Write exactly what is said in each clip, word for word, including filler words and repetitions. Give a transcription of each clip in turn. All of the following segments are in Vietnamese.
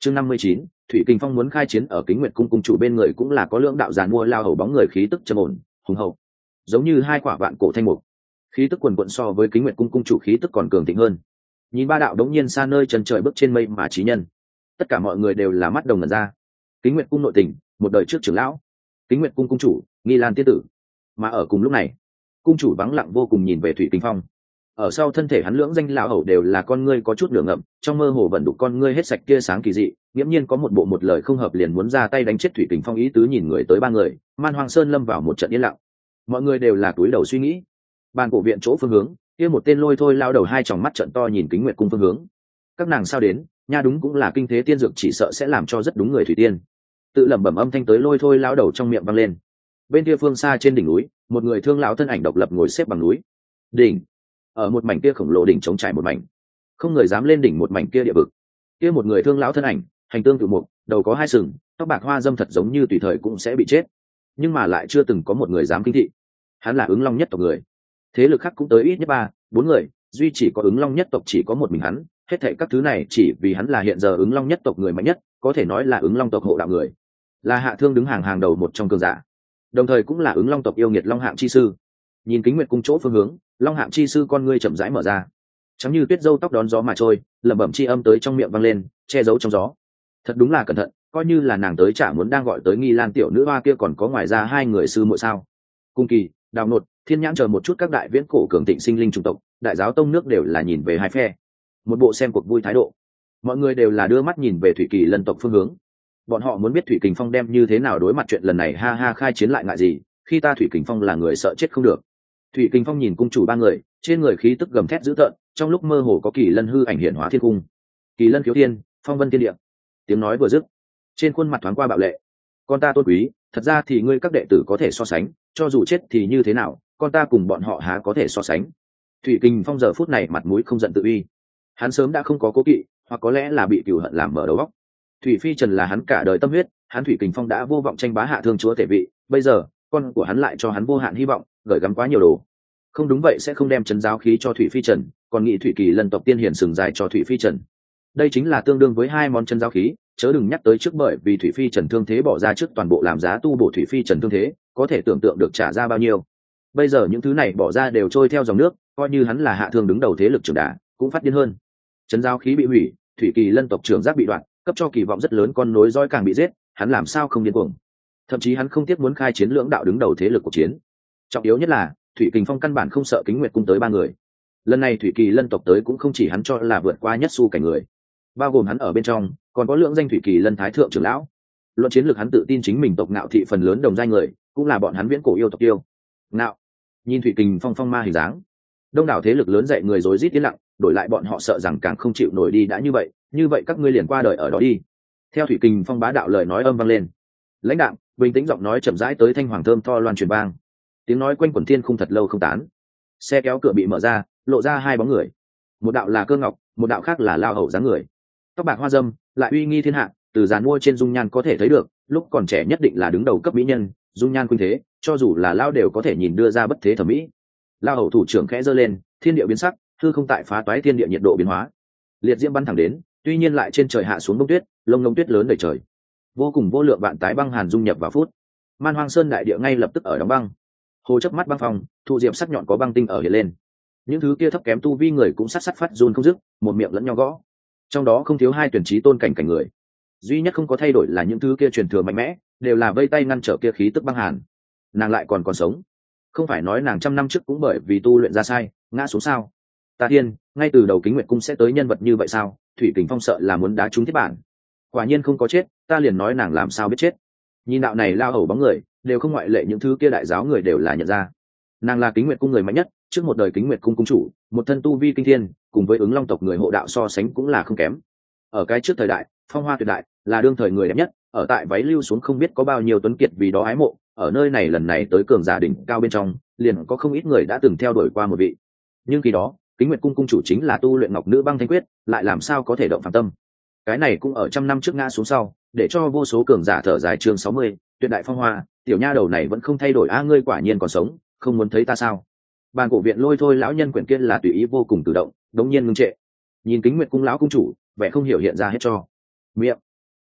chương năm mươi chín, Thủy Kình Phong muốn khai chiến. Ở Kính Nguyệt cung cung chủ bên người cũng là có lượng đạo giàn mua lao hầu bóng người khí tức trầm ổn hùng hậu, giống như hai quả vạn cổ thanh mục, khí tức quần quận so với Kính Nguyệt cung cung chủ khí tức còn cường thịnh hơn. Nhìn ba đạo đống nhiên xa nơi chân trời bước trên mây mà chí nhân, tất cả mọi người đều là mắt đồng ngẩn ra. Kính Nguyệt cung nội tình, một đời trước trưởng lão, Kính Nguyệt cung cung chủ Nghi Lan tiên tử. Mà ở cùng lúc này, cung chủ vắng lặng vô cùng nhìn về Thủy Kình Phong. Ở sau thân thể hắn lưỡng danh lão hầu đều là con ngươi có chút nửa ngậm, trong mơ hồ vận đục con ngươi hết sạch kia sáng kỳ dị, nghiễm nhiên có một bộ một lời không hợp liền muốn ra tay đánh chết Thủy Kình Phong ý tứ. Nhìn người tới ba người, Man Hoang Sơn lâm vào một trận yên lặng. Mọi người đều là túi đầu suy nghĩ. Bàn cổ viện chỗ phương hướng, kia một tên lôi thôi lao đầu hai tròng mắt trận to nhìn Kính Nguyệt cung phương hướng. Các nàng sao đến, nha đúng cũng là kinh thế tiên dược, chỉ sợ sẽ làm cho rất đúng người thủy tiên. Tự lẩm bẩm âm thanh tới lôi thôi lao đầu trong miệng vang lên. Bên kia phương xa trên đỉnh núi, một người thương lão thân ảnh độc lập ngồi xếp bằng núi đỉnh. Ở một mảnh kia khổng lồ đỉnh trống trải một mảnh, không người dám lên đỉnh một mảnh kia địa vực. Kia một người thương lão thân ảnh, hành tương tự mục, đầu có hai sừng, tóc bạc hoa dâm thật giống như tùy thời cũng sẽ bị chết, nhưng mà lại chưa từng có một người dám kinh thị. Hắn là Ứng Long nhất tộc người, thế lực khác cũng tới ít nhất ba bốn người, duy chỉ có Ứng Long nhất tộc chỉ có một mình hắn. Hết thảy các thứ này chỉ vì hắn là hiện giờ Ứng Long nhất tộc người mạnh nhất, có thể nói là Ứng Long tộc hộ đạo người, là hạ thương đứng hàng hàng đầu một trong cường giả, đồng thời cũng là Ứng Long tộc yêu nghiệt Long Hạng chi sư. Nhìn Kính Nguyệt cung chỗ phương hướng, Long Hạng chi sư con ngươi chậm rãi mở ra, trắng như tuyết râu tóc đón gió mà trôi, lẩm bẩm chi âm tới trong miệng vang lên, che giấu trong gió. Thật đúng là cẩn thận, coi như là nàng tới chả muốn đang gọi tới Nghi Lan tiểu nữ hoa kia, còn có ngoài ra hai người sư muội sao? Cung Kỳ, Đào Nột, Thiên Nhãn chờ một chút các đại viễn cổ cường thịnh sinh linh chủng tộc, đại giáo tông nước đều là nhìn về hai phe, một bộ xem cuộc vui thái độ. Mọi người đều là đưa mắt nhìn về Thủy Kỳ Lân tộc phương hướng. Bọn họ muốn biết Thủy Kình Phong đem như thế nào đối mặt chuyện lần này. Ha ha, khai chiến lại ngại gì, khi ta Thủy Kình Phong là người sợ chết không được. Thủy Kình Phong nhìn cung chủ ba người, trên người khí tức gầm thét dữ tợn, trong lúc mơ hồ có Kỳ Lân hư ảnh hiện hóa thiên cung. Kỳ Lân khiếu thiên, phong vân thiên địa. Tiếng nói vừa dứt, trên khuôn mặt thoáng qua bạo lệ. Con ta tôn quý, thật ra thì ngươi các đệ tử có thể so sánh, cho dù chết thì như thế nào, con ta cùng bọn họ há có thể so sánh. Thủy Kình Phong giờ phút này mặt mũi không giận tự uy, hắn sớm đã không có cố kỵ, hoặc có lẽ là bị cừu hận làm mở đầu óc. Thủy Phi Trần là hắn cả đời tâm huyết, hắn Thủy Kình Phong đã vô vọng tranh bá hạ thương chúa tể vị, bây giờ con của hắn lại cho hắn vô hạn hy vọng, gửi gắm quá nhiều đồ. Không đúng vậy sẽ không đem trấn giáo khí cho Thủy Phi Trần, còn nghĩ Thủy Kỳ Lân tộc tiên hiển sừng dài cho Thủy Phi Trần. Đây chính là tương đương với hai món trấn giáo khí, chớ đừng nhắc tới trước, bởi vì Thủy Phi Trần thương thế bỏ ra trước toàn bộ làm giá tu bổ Thủy Phi Trần thương thế, có thể tưởng tượng được trả ra bao nhiêu. Bây giờ những thứ này bỏ ra đều trôi theo dòng nước, coi như hắn là hạ thương đứng đầu thế lực trưởng đả, cũng phát điên hơn. Trấn giáo khí bị hủy, Thủy Kỳ Lân tộc trưởng giác bị đoạn, cấp cho kỳ vọng rất lớn con nối dõi càng bị giết, hắn làm sao không điên cuồng. Thậm chí hắn không tiếc muốn khai chiến lưỡng đạo đứng đầu thế lực cuộc chiến. Trọng yếu nhất là Thủy Kình Phong căn bản không sợ Kính Nguyệt cung tới ba người. Lần này Thủy Kỳ Lân tộc tới cũng không chỉ hắn cho là vượt qua nhất su cảnh người, bao gồm hắn ở bên trong còn có lượng danh Thủy Kỳ Lân thái thượng trưởng lão. Luận chiến lược hắn tự tin chính mình tộc Ngạo thị phần lớn đồng giai người, cũng là bọn hắn viễn cổ yêu tộc yêu. Ngạo nhìn Thủy Kình Phong phong ma hình dáng, đông đảo thế lực lớn dậy người rối rít yên lặng, đổi lại bọn họ sợ rằng càng không chịu nổi. Đi đã như vậy, như vậy các ngươi liền qua đời ở đó đi. Theo Thủy Kình Phong bá đạo lời nói âm vang lên, lãnh đạm bình tĩnh giọng nói chậm rãi tới thanh hoàng thơm to loan truyền vang. Tiếng nói quanh quẩn thiên không thật lâu không tán. Xe kéo cửa bị mở ra, lộ ra hai bóng người, một đạo là Cơ Ngọc, một đạo khác là lao hầu dáng người, tóc bạc hoa dâm, lại uy nghi thiên hạ. Từ dàn mua trên dung nhan có thể thấy được, lúc còn trẻ nhất định là đứng đầu cấp mỹ nhân, dung nhan khuynh thế, cho dù là lao đều có thể nhìn đưa ra bất thế thẩm mỹ. Lao hầu thủ trưởng khẽ giơ lên, thiên địa biến sắc, hư không tại phá toái thiên địa nhiệt độ biến hóa, liệt diễm bắn thẳng đến, tuy nhiên lại trên trời hạ xuống bông tuyết, lông lông tuyết lớn đầy trời, vô cùng vô lượng vạn tái băng hàn dung nhập vào phút. Man Hoang Sơn đại địa ngay lập tức ở đóng băng, hồ chớp mắt băng phong, thụ diệp sắc nhọn có băng tinh ở hiện lên. Những thứ kia thấp kém tu vi người cũng sát sát phát run không dứt, một miệng lẫn nhau gõ. Trong đó không thiếu hai tuyển trí tôn cảnh cảnh người, duy nhất không có thay đổi là những thứ kia truyền thừa mạnh mẽ, đều là vây tay ngăn trở kia khí tức băng hàn. Nàng lại còn còn sống, không phải nói nàng trăm năm trước cũng bởi vì tu luyện ra sai ngã xuống sao? Ta thiên, ngay từ đầu Kính Nguyệt cung sẽ tới nhân vật như vậy sao? Thủy Kình Phong sợ là muốn đá trúng thiết bản. Quả nhiên không có chết, ta liền nói nàng làm sao biết chết. Nhìn đạo này lao hầu bóng người, đều không ngoại lệ những thứ kia đại giáo người đều là nhận ra, nàng là Kính Nguyệt cung người mạnh nhất, trước một đời Kính Nguyệt cung cung chủ, một thân tu vi kinh thiên, cùng với Ứng Long tộc người hộ đạo so sánh cũng là không kém. Ở cái trước thời đại, phong hoa tuyệt đại, là đương thời người đẹp nhất, ở tại váy lưu xuống không biết có bao nhiêu tuấn kiệt vì đó ái mộ. Ở nơi này lần này tới cường giả đỉnh cao bên trong, liền có không ít người đã từng theo đuổi qua một vị. Nhưng khi đó, Kính Nguyệt cung cung chủ chính là tu luyện Ngọc Nữ Băng Thanh Quyết, lại làm sao có thể động phàm tâm. Cái này cũng ở trăm năm trước ngã xuống sau, để cho vô số cường giả thở dài. Chương sáu mươi, tuyệt đại phong hoa, tiểu nha đầu này vẫn không thay đổi. A ngươi quả nhiên còn sống, không muốn thấy ta sao? Bàn cổ viện lôi thôi lão nhân quyển kia là tùy ý vô cùng tự động, đống nhiên ngưng trệ. Nhìn Kính Nguyệt cung lão cung chủ, vẻ không hiểu hiện ra hết cho. Miệng,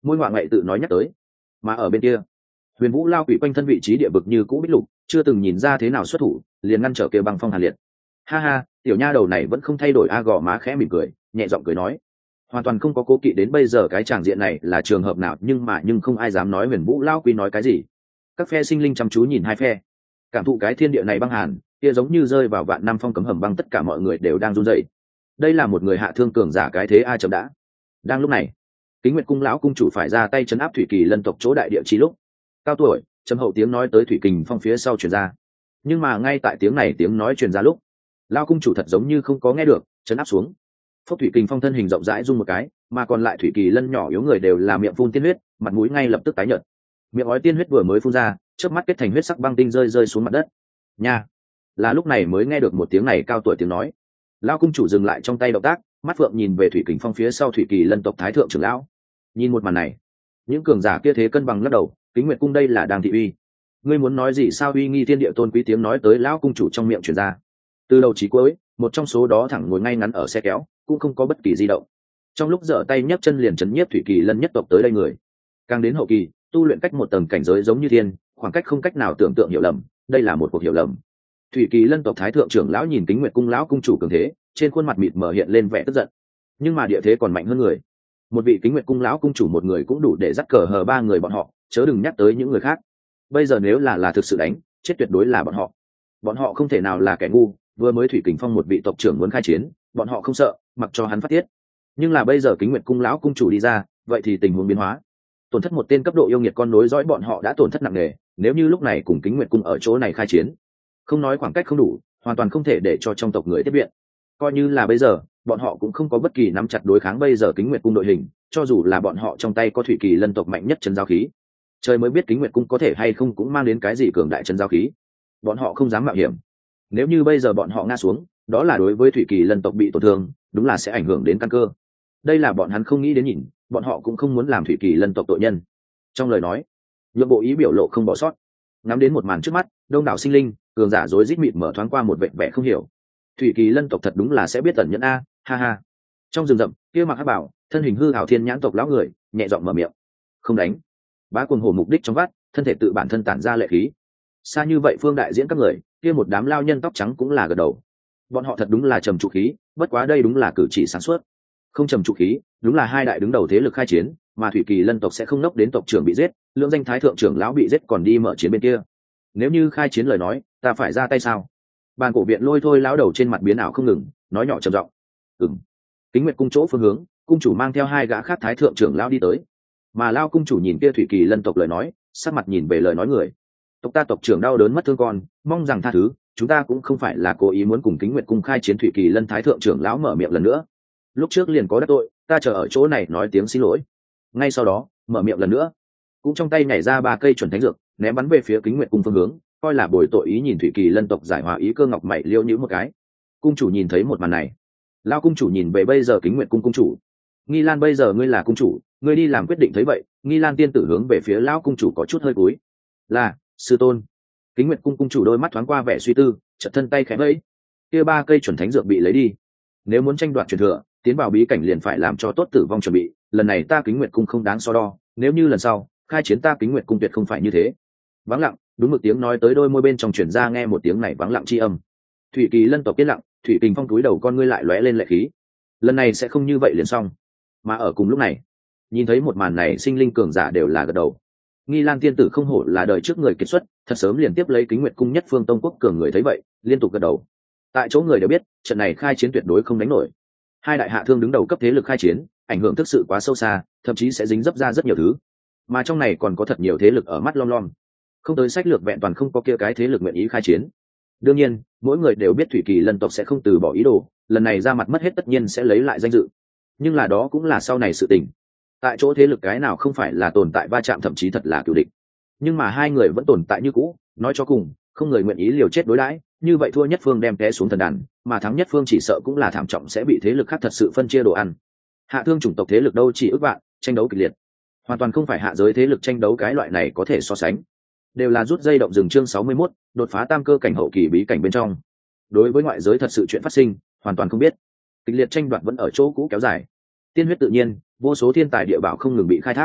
môi ngoạ ngậy tự nói nhắc tới. Mà ở bên kia, huyền vũ lao quỷ quanh thân vị trí địa vực như cũ bích lục, chưa từng nhìn ra thế nào xuất thủ, liền ngăn trở kia băng phong hàn liệt. Ha ha, tiểu nha đầu này vẫn không thay đổi, a gò má khẽ mỉm cười, nhẹ giọng cười nói, hoàn toàn không có cố kỵ đến bây giờ cái tràng diện này là trường hợp nào, nhưng mà nhưng không ai dám nói huyền vũ lao quỷ nói cái gì. Các phe sinh linh chăm chú nhìn hai phe, cảm thụ cái thiên địa này băng hàn, kia giống như rơi vào vạn năm phong cấm hầm băng, tất cả mọi người đều đang run rẩy. Đây là một người hạ thương cường giả cái thế ai chậm đã. Đang lúc này, Kính Nguyệt cung lão cung chủ phải ra tay chấn áp Thủy Kỳ Lân tộc chỗ đại địa chi lúc, cao tuổi trầm hậu tiếng nói tới Thủy Kình Phong phía sau truyền ra. Nhưng mà ngay tại tiếng này tiếng nói truyền ra lúc, lão cung chủ thật giống như không có nghe được, chấn áp xuống. Phốc Thủy Kình Phong thân hình rộng rãi rung một cái, mà còn lại Thủy Kỳ Lân nhỏ yếu người đều là miệng phun tiên huyết, mặt mũi ngay lập tức tái nhợt. Miệng ói tiên huyết vừa mới phun ra, chớp mắt kết thành huyết sắc băng tinh rơi rơi xuống mặt đất. Nha, là lúc này mới nghe được một tiếng này cao tuổi tiếng nói. Lão cung chủ dừng lại trong tay động tác, mắt phượng nhìn về Thủy Kình Phong phía sau Thủy Kỳ Lân tộc thái thượng trưởng lão. Nhìn một màn này, những cường giả kia thế cân bằng lắc đầu, Kính Nguyệt cung đây là đang thị uy. Ngươi muốn nói gì sao? Uy nghi thiên địa tôn quý tiếng nói tới lão cung chủ trong miệng truyền ra. Từ đầu chí cuối, một trong số đó thẳng ngồi ngay ngắn ở xe kéo, cũng không có bất kỳ di động. Trong lúc giở tay nhấc chân liền chấn nhiếp Thủy Kỳ Lân nhất tộc tới đây người. Càng đến hậu kỳ, tu luyện cách một tầng cảnh giới giống như thiên, khoảng cách không cách nào tưởng tượng hiểu lầm, đây là một cuộc hiểu lầm. Thủy Kỳ Lân tộc thái thượng trưởng lão nhìn Kính Nguyệt cung lão cung chủ cường thế, trên khuôn mặt mịt mờ hiện lên vẻ tức giận. Nhưng mà địa thế còn mạnh hơn người. Một vị Kính Nguyệt cung lão cung chủ một người cũng đủ để dắt cờ hờ ba người bọn họ, chớ đừng nhắc tới những người khác. Bây giờ nếu là là thực sự đánh, chết tuyệt đối là bọn họ. Bọn họ không thể nào là kẻ ngu, vừa mới Thủy Kình Phong một vị tộc trưởng muốn khai chiến, bọn họ không sợ, mặc cho hắn phát tiết. Nhưng là bây giờ Kính Nguyệt cung lão cung chủ đi ra, vậy thì tình huống biến hóa. Tổn thất một tên cấp độ yêu nghiệt con nối dõi bọn họ đã tổn thất nặng nề, nếu như lúc này cùng Kính Nguyệt cung ở chỗ này khai chiến, không nói khoảng cách không đủ, hoàn toàn không thể để cho trong tộc người tiếp viện. Coi như là bây giờ, bọn họ cũng không có bất kỳ nắm chặt đối kháng bây giờ Kính Nguyệt cung đội hình, cho dù là bọn họ trong tay có Thủy Kỳ Lân tộc mạnh nhất chân giao khí, trời mới biết Kính Nguyệt cung có thể hay không cũng mang đến cái gì cường đại chân giao khí. Bọn họ không dám mạo hiểm. Nếu như bây giờ bọn họ ngã xuống, đó là đối với Thủy Kỳ Lân tộc bị tổn thương, đúng là sẽ ảnh hưởng đến căn cơ. Đây là bọn hắn không nghĩ đến nhìn, bọn họ cũng không muốn làm Thủy Kỳ Lân tộc tội nhân. Trong lời nói, nhượng bộ ý biểu lộ không bỏ sót. Ngắm đến một màn trước mắt, đông đảo sinh linh, cường giả rối rít mịt mở thoáng qua một vẻ vẻ không hiểu. Thủy Kỳ Lân tộc thật đúng là sẽ biết tẩn nhẫn a, ha ha. Trong rừng rậm, kia mặc hắc bảo, thân hình hư hảo thiên nhãn tộc lão người, nhẹ giọng mở miệng. Không đánh. Bá cuồng hổ mục đích trong vắt, thân thể tự bản thân tản ra lệ khí. Xa như vậy phương đại diễn các người, kia một đám lao nhân tóc trắng cũng là gật đầu. Bọn họ thật đúng là trầm trụ khí, bất quá đây đúng là cử chỉ sáng suốt. Không trầm trụ khí, đúng là hai đại đứng đầu thế lực khai chiến, mà Thủy Kỳ Lân tộc sẽ không nốc đến tộc trưởng bị giết, lưỡng danh thái thượng trưởng lão bị giết còn đi mở chiến bên kia. Nếu như khai chiến lời nói, ta phải ra tay sao? Bàn cổ viện lôi thôi lão đầu trên mặt biến ảo không ngừng, nói nhỏ trầm giọng. Ừm. Kính Nguyệt cung chỗ phương hướng, cung chủ mang theo hai gã khác thái thượng trưởng lão đi tới. Mà lao cung chủ nhìn kia Thủy Kỳ Lân tộc lời nói, sắc mặt nhìn về lời nói người. Tộc ta tộc trưởng đau đớn mất thương con, mong rằng tha thứ, chúng ta cũng không phải là cố ý muốn cùng Kính Nguyệt cung khai chiến. Thủy Kỳ Lân thái thượng trưởng lão mở miệng lần nữa. Lúc trước liền có đắc tội, ta chờ ở chỗ này nói tiếng xin lỗi. Ngay sau đó, mở miệng lần nữa, cũng trong tay nhảy ra ba cây chuẩn thánh dược, ném bắn về phía Kính Nguyệt cung phương hướng, coi là bồi tội ý. Nhìn Thủy Kỳ Lân tộc giải hòa ý, cơ ngọc mày liêu nhíu một cái. Cung chủ nhìn thấy một màn này, lao cung chủ nhìn về bây giờ Kính Nguyệt cung cung chủ. Nghi Lan, bây giờ ngươi là cung chủ, ngươi đi làm quyết định. Thấy vậy, Nghi Lan tiên tử hướng về phía lão cung chủ có chút hơi cúi. Là sư tôn. Kính Nguyệt cung cung chủ đôi mắt thoáng qua vẻ suy tư, chợt thân tay khẽ vẫy, kia ba cây chuẩn thánh dược bị lấy đi. Nếu muốn tranh đoạt truyền thừa, tiến vào bí cảnh liền phải làm cho tốt tử vong chuẩn bị. Lần này ta Kính Nguyệt cung không đáng so đo, nếu như lần sau khai chiến ta Kính Nguyệt cung tuyệt không phải như thế. Vắng lặng, đúng một tiếng nói tới đôi môi bên trong truyền ra, nghe một tiếng này vắng lặng chi âm. Thủy Kỳ Lân tộc yên lặng, Thủy Kình Phong túi đầu con ngươi lại lóe lên lệ khí. Lần này sẽ không như vậy liền xong. Mà ở cùng lúc này, nhìn thấy một màn này, sinh linh cường giả đều là gật đầu. Nghi Lan tiên tử không hổ là đời trước người kiệt xuất, thật sớm liền tiếp lấy Kính Nguyệt cung nhất phương tông quốc cường người thấy vậy, liên tục gật đầu. Tại chỗ người đều biết, trận này khai chiến tuyệt đối không đánh nổi. Hai đại hạ thương đứng đầu cấp thế lực khai chiến, ảnh hưởng thực sự quá sâu xa, thậm chí sẽ dính dấp ra rất nhiều thứ. Mà trong này còn có thật nhiều thế lực ở mắt lom lom. Không tới sách lược vẹn toàn không có kia cái thế lực nguyện ý khai chiến. Đương nhiên, mỗi người đều biết Thủy Kỳ Lân tộc sẽ không từ bỏ ý đồ, lần này ra mặt mất hết tất nhiên sẽ lấy lại danh dự. Nhưng là đó cũng là sau này sự tình. Tại chỗ thế lực cái nào không phải là tồn tại va chạm, thậm chí thật là cựu địch. Nhưng mà hai người vẫn tồn tại như cũ, nói cho cùng, không người nguyện ý liều chết đối đãi, như vậy thua nhất phương đem té xuống thần đàn, mà thắng nhất phương chỉ sợ cũng là thảm trọng sẽ bị thế lực khác thật sự phân chia đồ ăn. Hạ thương chủng tộc thế lực đâu chỉ ước vạn, tranh đấu kịch liệt. Hoàn toàn không phải hạ giới thế lực tranh đấu cái loại này có thể so sánh. Đều là rút dây động rừng. Chương sáu mươi mốt, đột phá tam cơ cảnh hậu kỳ bí cảnh bên trong. Đối với ngoại giới thật sự chuyện phát sinh, hoàn toàn không biết. Kịch liệt tranh đoạt vẫn ở chỗ cũ kéo dài. Tiên huyết tự nhiên, vô số thiên tài địa bảo không ngừng bị khai thác.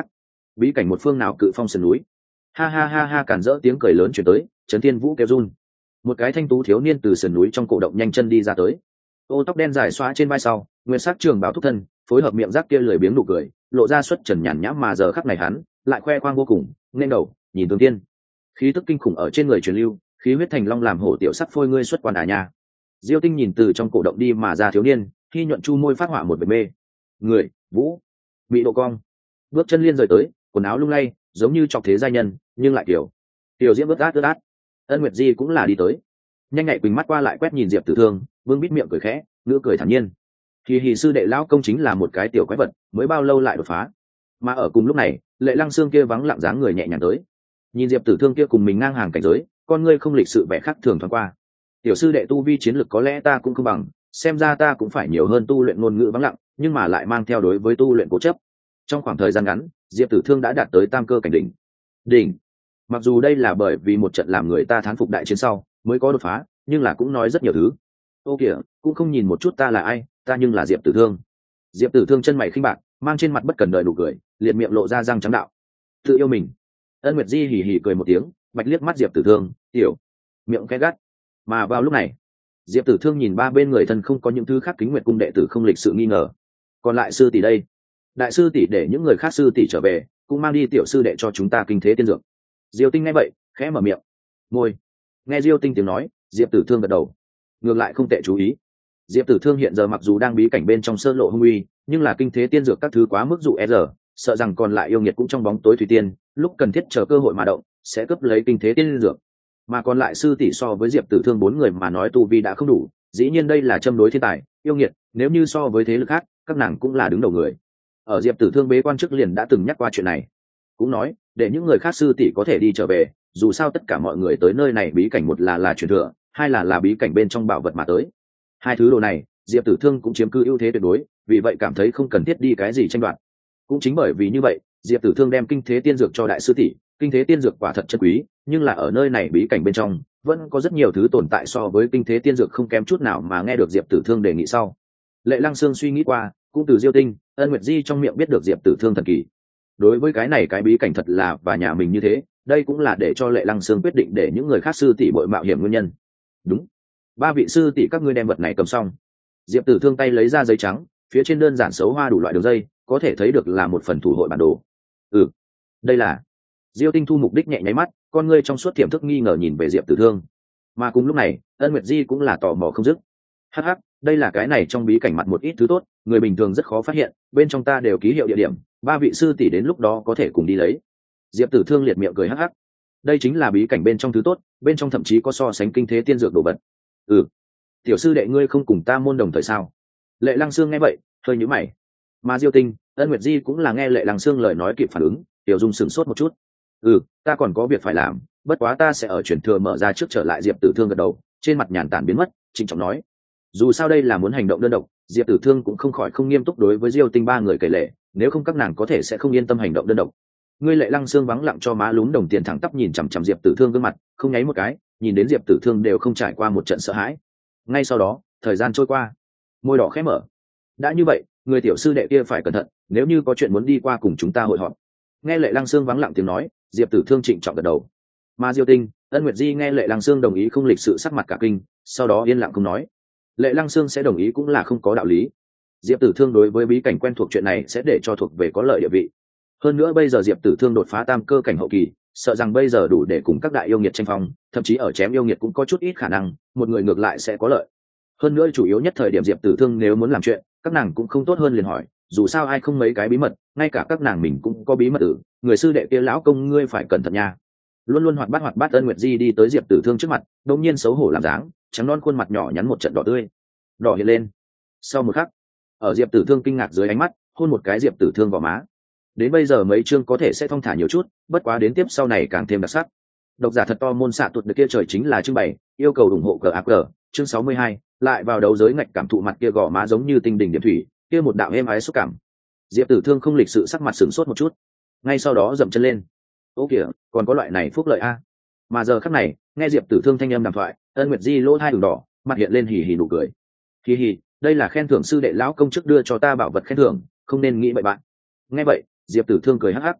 bí cảnh một phương nào cự phong sườn núi. Ha ha ha ha, cản rỡ tiếng cười lớn chuyển tới, Trấn Thiên Vũ kêu run. Một cái thanh tú thiếu niên từ sườn núi trong cổ động nhanh chân đi ra tới, ô tóc đen dài xóa trên vai sau, nguyên sắc trường bảo thúc thân, phối hợp miệng rác kia lười biếng nụ cười, lộ ra xuất trần nhàn nhã, mà giờ khắc này hắn lại khoe khoang vô cùng, nên đầu nhìn tường tiên, khí tức kinh khủng ở trên người truyền lưu, khí huyết thành long làm hổ tiểu sắc phôi ngươi xuất quan à nha. Diêu Tinh nhìn từ trong cổ động đi mà ra thiếu niên, khi nhuận chu môi phát họa một vẻ mê người vũ bị độ cong, bước chân liên rời tới, quần áo lung lay giống như trọc thế giai nhân, nhưng lại kiểu tiểu diễm ướt át ướt át. Ân Nguyệt Di cũng là đi tới, nhanh nhạy quỳnh mắt qua lại quét nhìn Diệp Tử Thương, vương bít miệng cười khẽ, ngữ cười thản nhiên. Thì hì sư đệ lão công chính là một cái tiểu quái vật, mới bao lâu lại đột phá. Mà ở cùng lúc này, Lệ Lăng Xương kia vắng lặng dáng người nhẹ nhàng tới, nhìn Diệp Tử Thương kia cùng mình ngang hàng cảnh giới, con ngươi không lịch sự vẻ khác thường thoáng qua. Tiểu sư đệ tu vi chiến lực có lẽ ta cũng không bằng, xem ra ta cũng phải nhiều hơn tu luyện ngôn ngữ vắng lặng, nhưng mà lại mang theo đối với tu luyện cố chấp. Trong khoảng thời gian ngắn, Diệp Tử Thương đã đạt tới tam cơ cảnh đỉnh. Đỉnh. Mặc dù đây là bởi vì một trận làm người ta thán phục đại chiến sau mới có đột phá, nhưng là cũng nói rất nhiều thứ. Ô kìa, cũng không nhìn một chút ta là ai, ta nhưng là Diệp Tử Thương. Diệp Tử Thương chân mày khinh bạc, mang trên mặt bất cần đời nụ cười, liệt miệng lộ ra răng trắng đạo. Tự yêu mình. Ân Nguyệt Di hì hì cười một tiếng, bạch liếc mắt Diệp Tử Thương, tiểu miệng khẽ gắt. Mà vào lúc này, Diệp Tử Thương nhìn ba bên người thân không có những thứ khác, Kính Nguyệt cung đệ tử không lịch sự nghi ngờ. Còn lại sư tỷ đây, đại sư tỷ để những người khác sư tỷ trở về, cũng mang đi tiểu sư đệ cho chúng ta kinh thế tiên dược. Diêu Tinh nghe vậy, khẽ mở miệng. Môi. Nghe Diêu Tinh tiếng nói, Diệp Tử Thương gật đầu. Ngược lại không tệ chú ý. Diệp Tử Thương hiện giờ mặc dù đang bí cảnh bên trong sơ lộ hung uy, nhưng là kinh thế tiên dược các thứ quá mức dụ e giờ, sợ rằng còn lại yêu nghiệt cũng trong bóng tối thủy tiên, lúc cần thiết chờ cơ hội mà động, sẽ cướp lấy kinh thế tiên dược. Mà còn lại sư tỷ so với Diệp Tử Thương bốn người mà nói tu vi đã không đủ, dĩ nhiên đây là châm đối thiên tài, yêu nghiệt, nếu như so với thế lực khác, các nàng cũng là đứng đầu người. Ở Diệp Tử Thương bế quan trước liền đã từng nhắc qua chuyện này, cũng nói để những người khác sư tỷ có thể đi trở về, dù sao tất cả mọi người tới nơi này bí cảnh một là là truyền thừa, hai là là bí cảnh bên trong bảo vật mà tới. Hai thứ đồ này, Diệp Tử Thương cũng chiếm cứ ưu thế tuyệt đối, vì vậy cảm thấy không cần thiết đi cái gì tranh đoạt. Cũng chính bởi vì như vậy, Diệp Tử Thương đem kinh thế tiên dược cho đại sư tỷ, kinh thế tiên dược quả thật chân quý, nhưng là ở nơi này bí cảnh bên trong, vẫn có rất nhiều thứ tồn tại so với kinh thế tiên dược không kém chút nào, mà nghe được Diệp Tử Thương đề nghị sau, Lệ Lăng Xương suy nghĩ qua, cũng từ Diêu Tinh, Ân Nguyệt Di trong miệng biết được Diệp Tử Thương thần kỳ. Đối với cái này cái bí cảnh thật là và nhà mình như thế, đây cũng là để cho Lệ Lăng Xương quyết định để những người khác sư tỷ bội mạo hiểm nguyên nhân. Đúng, ba vị sư tỷ các ngươi đem vật này cầm xong. Diệp Tử Thương tay lấy ra giấy trắng, phía trên đơn giản xấu hoa đủ loại đường dây, có thể thấy được là một phần thủ hội bản đồ. Ừ, đây là. Diêu Tinh thu mục đích nhẹ nháy mắt, con ngươi trong suốt tiềm thức nghi ngờ nhìn về Diệp Tử Thương. Mà cùng lúc này, Ân Nguyệt Di cũng là tò mò không dứt. Hắc hắc, đây là cái này trong bí cảnh mặt một ít thứ tốt, người bình thường rất khó phát hiện, bên trong ta đều ký hiệu địa điểm, ba vị sư tỷ đến lúc đó có thể cùng đi lấy. Diệp Tử Thương liệt miệng cười hắc hắc. Đây chính là bí cảnh bên trong thứ tốt, bên trong thậm chí có so sánh kinh thế tiên dược đồ vật. Ừ, tiểu sư đệ ngươi không cùng ta môn đồng thời sao? Lệ Lăng Xương nghe vậy, hơi nhíu mày. Mà Diêu Tinh, Ân Nguyệt Di cũng là nghe Lệ Lăng Xương lời nói kịp phản ứng, Tiểu Dung sửng sốt một chút. Ừ, ta còn có việc phải làm, bất quá ta sẽ ở chuyển thừa mở ra trước trở lại. Diệp Tử Thương gật đầu, trên mặt nhàn tản biến mất, trịnh trọng nói. Dù sao đây là muốn hành động đơn độc, Diệp Tử Thương cũng không khỏi không nghiêm túc đối với Diêu Tinh ba người kể lệ, nếu không các nàng có thể sẽ không yên tâm hành động đơn độc. Ngươi Lệ Lăng Xương vắng lặng cho má lún đồng tiền thẳng tắp nhìn chằm chằm Diệp Tử Thương gương mặt, không nháy một cái, nhìn đến Diệp Tử Thương đều không trải qua một trận sợ hãi. Ngay sau đó, thời gian trôi qua, môi đỏ khẽ mở. Đã như vậy, người tiểu sư đệ kia phải cẩn thận, nếu như có chuyện muốn đi qua cùng chúng ta hội họp. Nghe Lệ Lăng Xương vắng lặng tiếng nói, Diệp Tử Thương trịnh trọng gật đầu. Mà Diêu Tinh, Ân Nguyệt Di nghe Lệ Lăng Xương đồng ý không lịch sự sắc mặt cả kinh, sau đó yên lặng không nói. Lệ Lăng Xương sẽ đồng ý cũng là không có đạo lý. Diệp Tử Thương đối với bí cảnh quen thuộc chuyện này sẽ để cho thuộc về có lợi địa vị. Hơn nữa bây giờ Diệp Tử Thương đột phá tam cơ cảnh hậu kỳ, sợ rằng bây giờ đủ để cùng các đại yêu nghiệt tranh phong, thậm chí ở chém yêu nghiệt cũng có chút ít khả năng, một người ngược lại sẽ có lợi. Hơn nữa chủ yếu nhất thời điểm Diệp Tử Thương nếu muốn làm chuyện, các nàng cũng không tốt hơn liền hỏi, dù sao ai không mấy cái bí mật, ngay cả các nàng mình cũng có bí mật tử, người sư đệ kia lão công ngươi phải cẩn thận nha. Luôn luôn hoạt bát hoạt bát Ân Nguyệt Di đi tới Diệp Tử Thương trước mặt, đột nhiên xấu hổ làm dáng, trắng non khuôn mặt nhỏ nhắn một trận đỏ tươi. Đỏ hiện lên. Sau một khắc, ở Diệp Tử Thương kinh ngạc dưới ánh mắt, hôn một cái Diệp Tử Thương vào má. Đến bây giờ mấy chương có thể sẽ thong thả nhiều chút, bất quá đến tiếp sau này càng thêm đặc sắc. Độc giả thật to môn xạ tuột được kia trời chính là chương bảy, yêu cầu ủng hộ cờ ác cờ, chương sáu mươi hai, lại vào đấu giới ngạch cảm thụ mặt kia gò má giống như tinh đỉnh điểm thủy, kia một đạo êm ái xúc cảm. Diệp Tử Thương không lịch sự sắc mặt sửng sốt một chút, ngay sau đó dậm chân lên. Ô kìa, còn có loại này phúc lợi a. Mà giờ khắc này, nghe Diệp Tử Thương thanh âm đàm thoại, Ân Nguyệt Di lỗ hai ửng đỏ, mặt hiện lên hì hì nụ cười. Hì hì, đây là khen thưởng sư đệ lão công chức đưa cho ta bảo vật khen thưởng, không nên nghĩ bậy bạn. Nghe vậy, Diệp Tử Thương cười hắc hắc.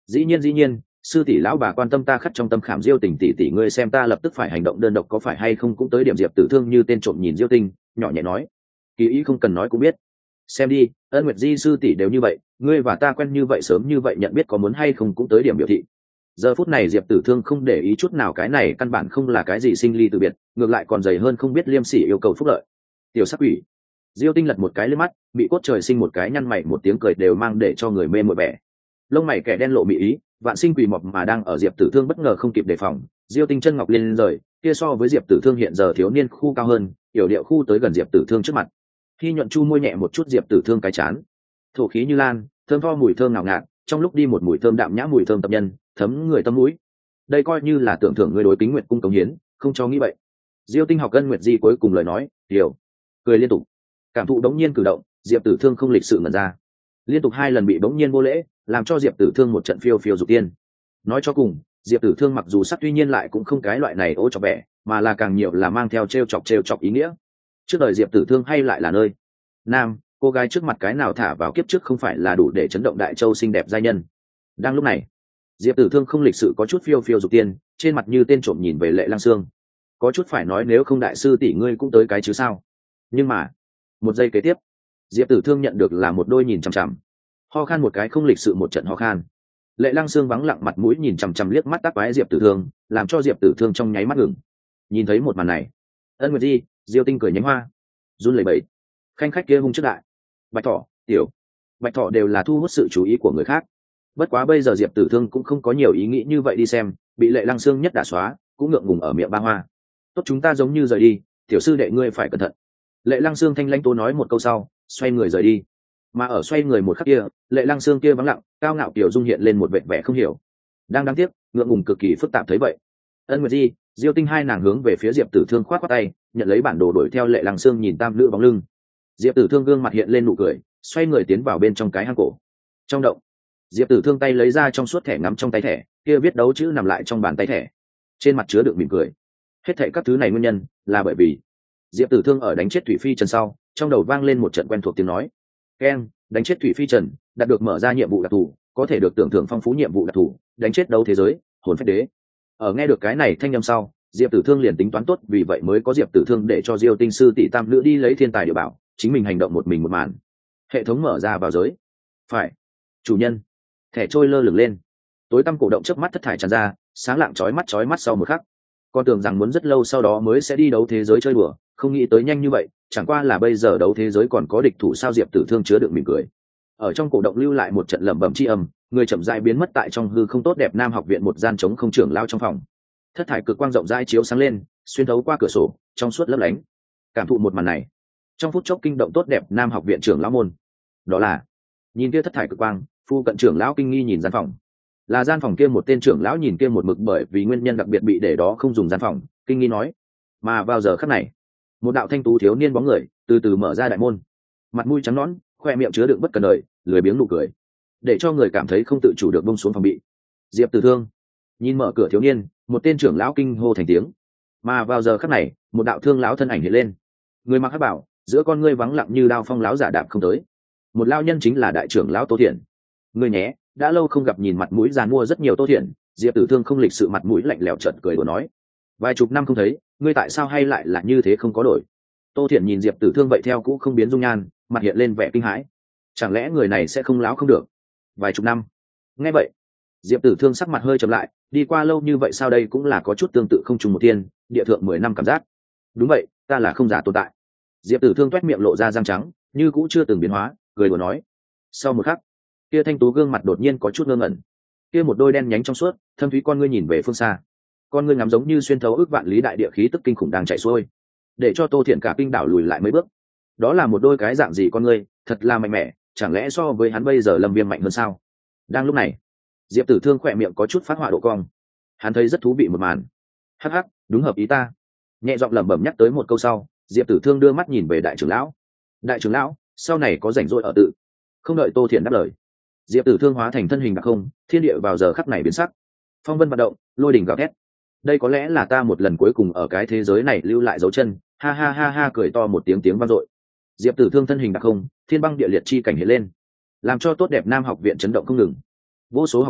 Dĩ nhiên dĩ nhiên, sư tỷ lão bà quan tâm ta khắc trong tâm khảm Diêu Tình tỷ tỷ, ngươi xem ta lập tức phải hành động đơn độc có phải hay không cũng tới điểm. Diệp Tử Thương như tên trộm nhìn Diêu Tinh, nhỏ nhẹ nói, kỳ ý không cần nói cũng biết. Xem đi, Ân Nguyệt Di sư tỷ đều như vậy, ngươi và ta quen như vậy sớm như vậy, nhận biết có muốn hay không cũng tới điểm biểu thị. Giờ phút này Diệp Tử Thương không để ý chút nào, cái này căn bản không là cái gì sinh ly từ biệt, ngược lại còn dày hơn không biết liêm sỉ yêu cầu phúc lợi. Tiểu sắc quỷ. Diêu Tinh lật một cái lên mắt, bị cốt trời sinh một cái nhăn mày, một tiếng cười đều mang để cho người mê mội vẻ. Lông mày kẻ đen lộ mị ý, vạn sinh quỷ mọc mà đang ở Diệp Tử Thương bất ngờ không kịp đề phòng, Diêu Tinh chân ngọc lên rời, kia so với Diệp Tử Thương hiện giờ thiếu niên khu cao hơn, yểu điệu khu tới gần Diệp Tử Thương trước mặt. Khi nhuận chu môi nhẹ một chút Diệp Tử Thương cái chán, thổ khí như lan, thơm tho mùi thơm ngào ngạt, trong lúc đi một mùi thơm đạm nhã mùi thơm tập nhân, thấm người tâm mũi. Đây coi như là tưởng thưởng người đối Kính Nguyệt cung cống hiến, không cho nghĩ vậy. Diêu Tinh học Ân Nguyệt Di cuối cùng lời nói, hiểu, cười liên tục. Cảm thụ đống nhiên cử động, Diệp Tử Thương không lịch sự ngẩn ra, liên tục hai lần bị bỗng nhiên vô lễ, làm cho Diệp Tử Thương một trận phiêu phiêu dục tiên. Nói cho cùng, Diệp Tử Thương mặc dù sắc tuy nhiên lại cũng không cái loại này ô chọc vẻ, mà là càng nhiều là mang theo trêu chọc trêu chọc ý nghĩa. Trước đời Diệp Tử Thương hay lại là nơi nam, cô gái trước mặt cái nào thả vào kiếp trước không phải là đủ để chấn động đại châu xinh đẹp giai nhân. Đang lúc này, Diệp Tử Thương không lịch sự có chút phiêu phiêu dục tiên, trên mặt như tên trộm nhìn về Lệ Lăng Sương, có chút phải nói nếu không đại sư tỷ ngươi cũng tới cái chứ sao. Nhưng mà một giây kế tiếp, Diệp Tử Thương nhận được là một đôi nhìn chằm chằm, ho khan một cái không lịch sự một trận ho khan. Lệ Lăng Sương vắng lặng mặt mũi nhìn chằm chằm liếc mắt tác quái Diệp Tử Thương, làm cho Diệp Tử Thương trong nháy mắt ngừng. Nhìn thấy một màn này, Ân Nguyệt Di, Diêu Tinh cười nhánh hoa, run lẩy bẩy. Khanh khách kia hung trước đại, Bạch Thỏ, Tiểu Bạch Thỏ đều là thu hút sự chú ý của người khác. Bất quá bây giờ Diệp Tử Thương cũng không có nhiều ý nghĩ như vậy đi xem, bị Lệ Lăng Sương nhất đả xóa, cũng ngượng ngùng ở miệng ba hoa. Tốt, chúng ta giống như rời đi, tiểu sư đệ ngươi phải cẩn thận. Lệ Lăng Sương thanh lãnh tố nói một câu sau, xoay người rời đi. Mà ở xoay người một khắc kia, Lệ Lăng Sương kia vắng lặng, cao ngạo kiểu dung hiện lên một vẻ vẻ không hiểu, đang đáng tiếc, ngượng ngùng cực kỳ phức tạp thấy vậy. Ân Nguyệt Di, Diêu Tinh hai nàng hướng về phía Diệp Tử Thương khoát khoát tay, nhận lấy bản đồ đuổi theo Lệ Lăng Sương nhìn tam nữ bóng lưng. Diệp Tử Thương gương mặt hiện lên nụ cười, xoay người tiến vào bên trong cái hang cổ. Trong động, Diệp Tử Thương tay lấy ra trong suốt thẻ ngắm trong tay thẻ, kia viết đấu chữ nằm lại trong bàn tay thẻ, trên mặt chứa đựng mỉm cười. Hết thảy các thứ này nguyên nhân là bởi vì Diệp Tử Thương ở đánh chết Thủy Phi Trần sau, trong đầu vang lên một trận quen thuộc tiếng nói. Ken, đánh chết Thủy Phi Trần, đạt được mở ra nhiệm vụ đặc thù, có thể được tưởng thưởng phong phú nhiệm vụ đặc thù, đánh chết đấu thế giới, hồn phách đế. Ở nghe được cái này thanh âm sau, Diệp Tử Thương liền tính toán tốt, vì vậy mới có Diệp Tử Thương để cho Diêu Tinh sư tỷ tam nữ đi lấy thiên tài địa bảo, chính mình hành động một mình một màn. Hệ thống mở ra vào giới. Phải. Chủ nhân. Thẻ trôi lơ lửng lên. Tối tăm cổ động chớp mắt thất thải tràn ra, sáng lạng chói mắt chói mắt sau một khắc. Con tưởng rằng muốn rất lâu sau đó mới sẽ đi đấu thế giới chơi đùa, không nghĩ tới nhanh như vậy, chẳng qua là bây giờ đấu thế giới còn có địch thủ sao. Diệp Tử Thương chứa đựng mỉm cười, ở trong cổ động lưu lại một trận lẩm bẩm chi âm, người chậm rãi biến mất tại trong hư không tốt đẹp Nam học viện một gian trống không trưởng lao trong phòng. Thất thải cực quang rộng rãi chiếu sáng lên, xuyên thấu qua cửa sổ, trong suốt lấp lánh. Cảm thụ một màn này, trong phút chốc kinh động tốt đẹp Nam học viện trưởng lão môn. Đó là, nhìn kia thất thải cực quang, phu cận trưởng lão kinh nghi nhìn gian phòng. Là gian phòng kia một tên trưởng lão nhìn kia một mực bởi vì nguyên nhân đặc biệt bị để đó không dùng gian phòng, kinh nghi nói. Mà vào giờ khắc này, một đạo thanh tú thiếu niên bóng người từ từ mở ra đại môn, mặt mũi trắng nõn, khoe miệng chứa đựng bất cần đời, lười biếng nụ cười, để cho người cảm thấy không tự chủ được bông xuống phòng bị. Diệp Tử Thương nhìn mở cửa thiếu niên, một tên trưởng lão kinh hô thành tiếng. Mà vào giờ khắc này, một đạo thương lão thân ảnh hiện lên, người mặc hắc bảo, giữa con ngươi vắng lặng như đao phong lão giả đạp không tới. Một lao nhân chính là đại trưởng lão Tô Thiện. Người nhé, đã lâu không gặp, nhìn mặt mũi già mua rất nhiều Tô Thiện. Diệp Tử Thương không lịch sự mặt mũi lạnh lẽo chợt cười đùa nói, vài chục năm không thấy, ngươi tại sao hay lại là như thế không có đổi. Tô Thiện nhìn Diệp Tử Thương vậy theo cũ không biến dung nhan, mặt hiện lên vẻ kinh hãi, chẳng lẽ người này sẽ không láo không được. Vài chục năm. Nghe vậy, Diệp Tử Thương sắc mặt hơi trầm lại, đi qua lâu như vậy sao đây cũng là có chút tương tự không trùng một thiên, địa thượng mười năm cảm giác. Đúng vậy, ta là không giả tồn tại. Diệp Tử Thương toét miệng lộ ra răng trắng, như cũ chưa từng biến hóa, cười đùa nói. Sau một khắc, kia thanh tú gương mặt đột nhiên có chút ngơ ngẩn, kia một đôi đen nhánh trong suốt, thâm thúy con ngươi nhìn về phương xa, con ngươi ngắm giống như xuyên thấu ước vạn lý đại địa khí tức kinh khủng đang chạy xuôi, để cho Tô Thiện cả kinh đảo lùi lại mấy bước. Đó là một đôi cái dạng gì con ngươi, thật là mạnh mẽ, chẳng lẽ so với hắn bây giờ Lâm Viêm mạnh hơn sao? Đang lúc này, Diệp Tử Thương khỏe miệng có chút phát họa độ cong, hắn thấy rất thú vị một màn. Hắc hắc, đúng hợp ý ta. Nhẹ giọng lẩm bẩm nhắc tới một câu sau, Diệp Tử Thương đưa mắt nhìn về đại trưởng lão. Đại trưởng lão, sau này có rảnh rỗi ở tự. Không đợi Tô Thiện đáp lời, Diệp Tử Thương hóa thành thân hình đặc không, thiên địa vào giờ khắc này biến sắc, phong vân vận động, lôi đỉnh gào thét. Đây có lẽ là ta một lần cuối cùng ở cái thế giới này lưu lại dấu chân. Ha ha ha ha, cười to một tiếng tiếng vang dội. Diệp Tử Thương thân hình đặc không, thiên băng địa liệt chi cảnh hiện lên, làm cho tốt đẹp Nam học viện chấn động không ngừng. Vô số học viên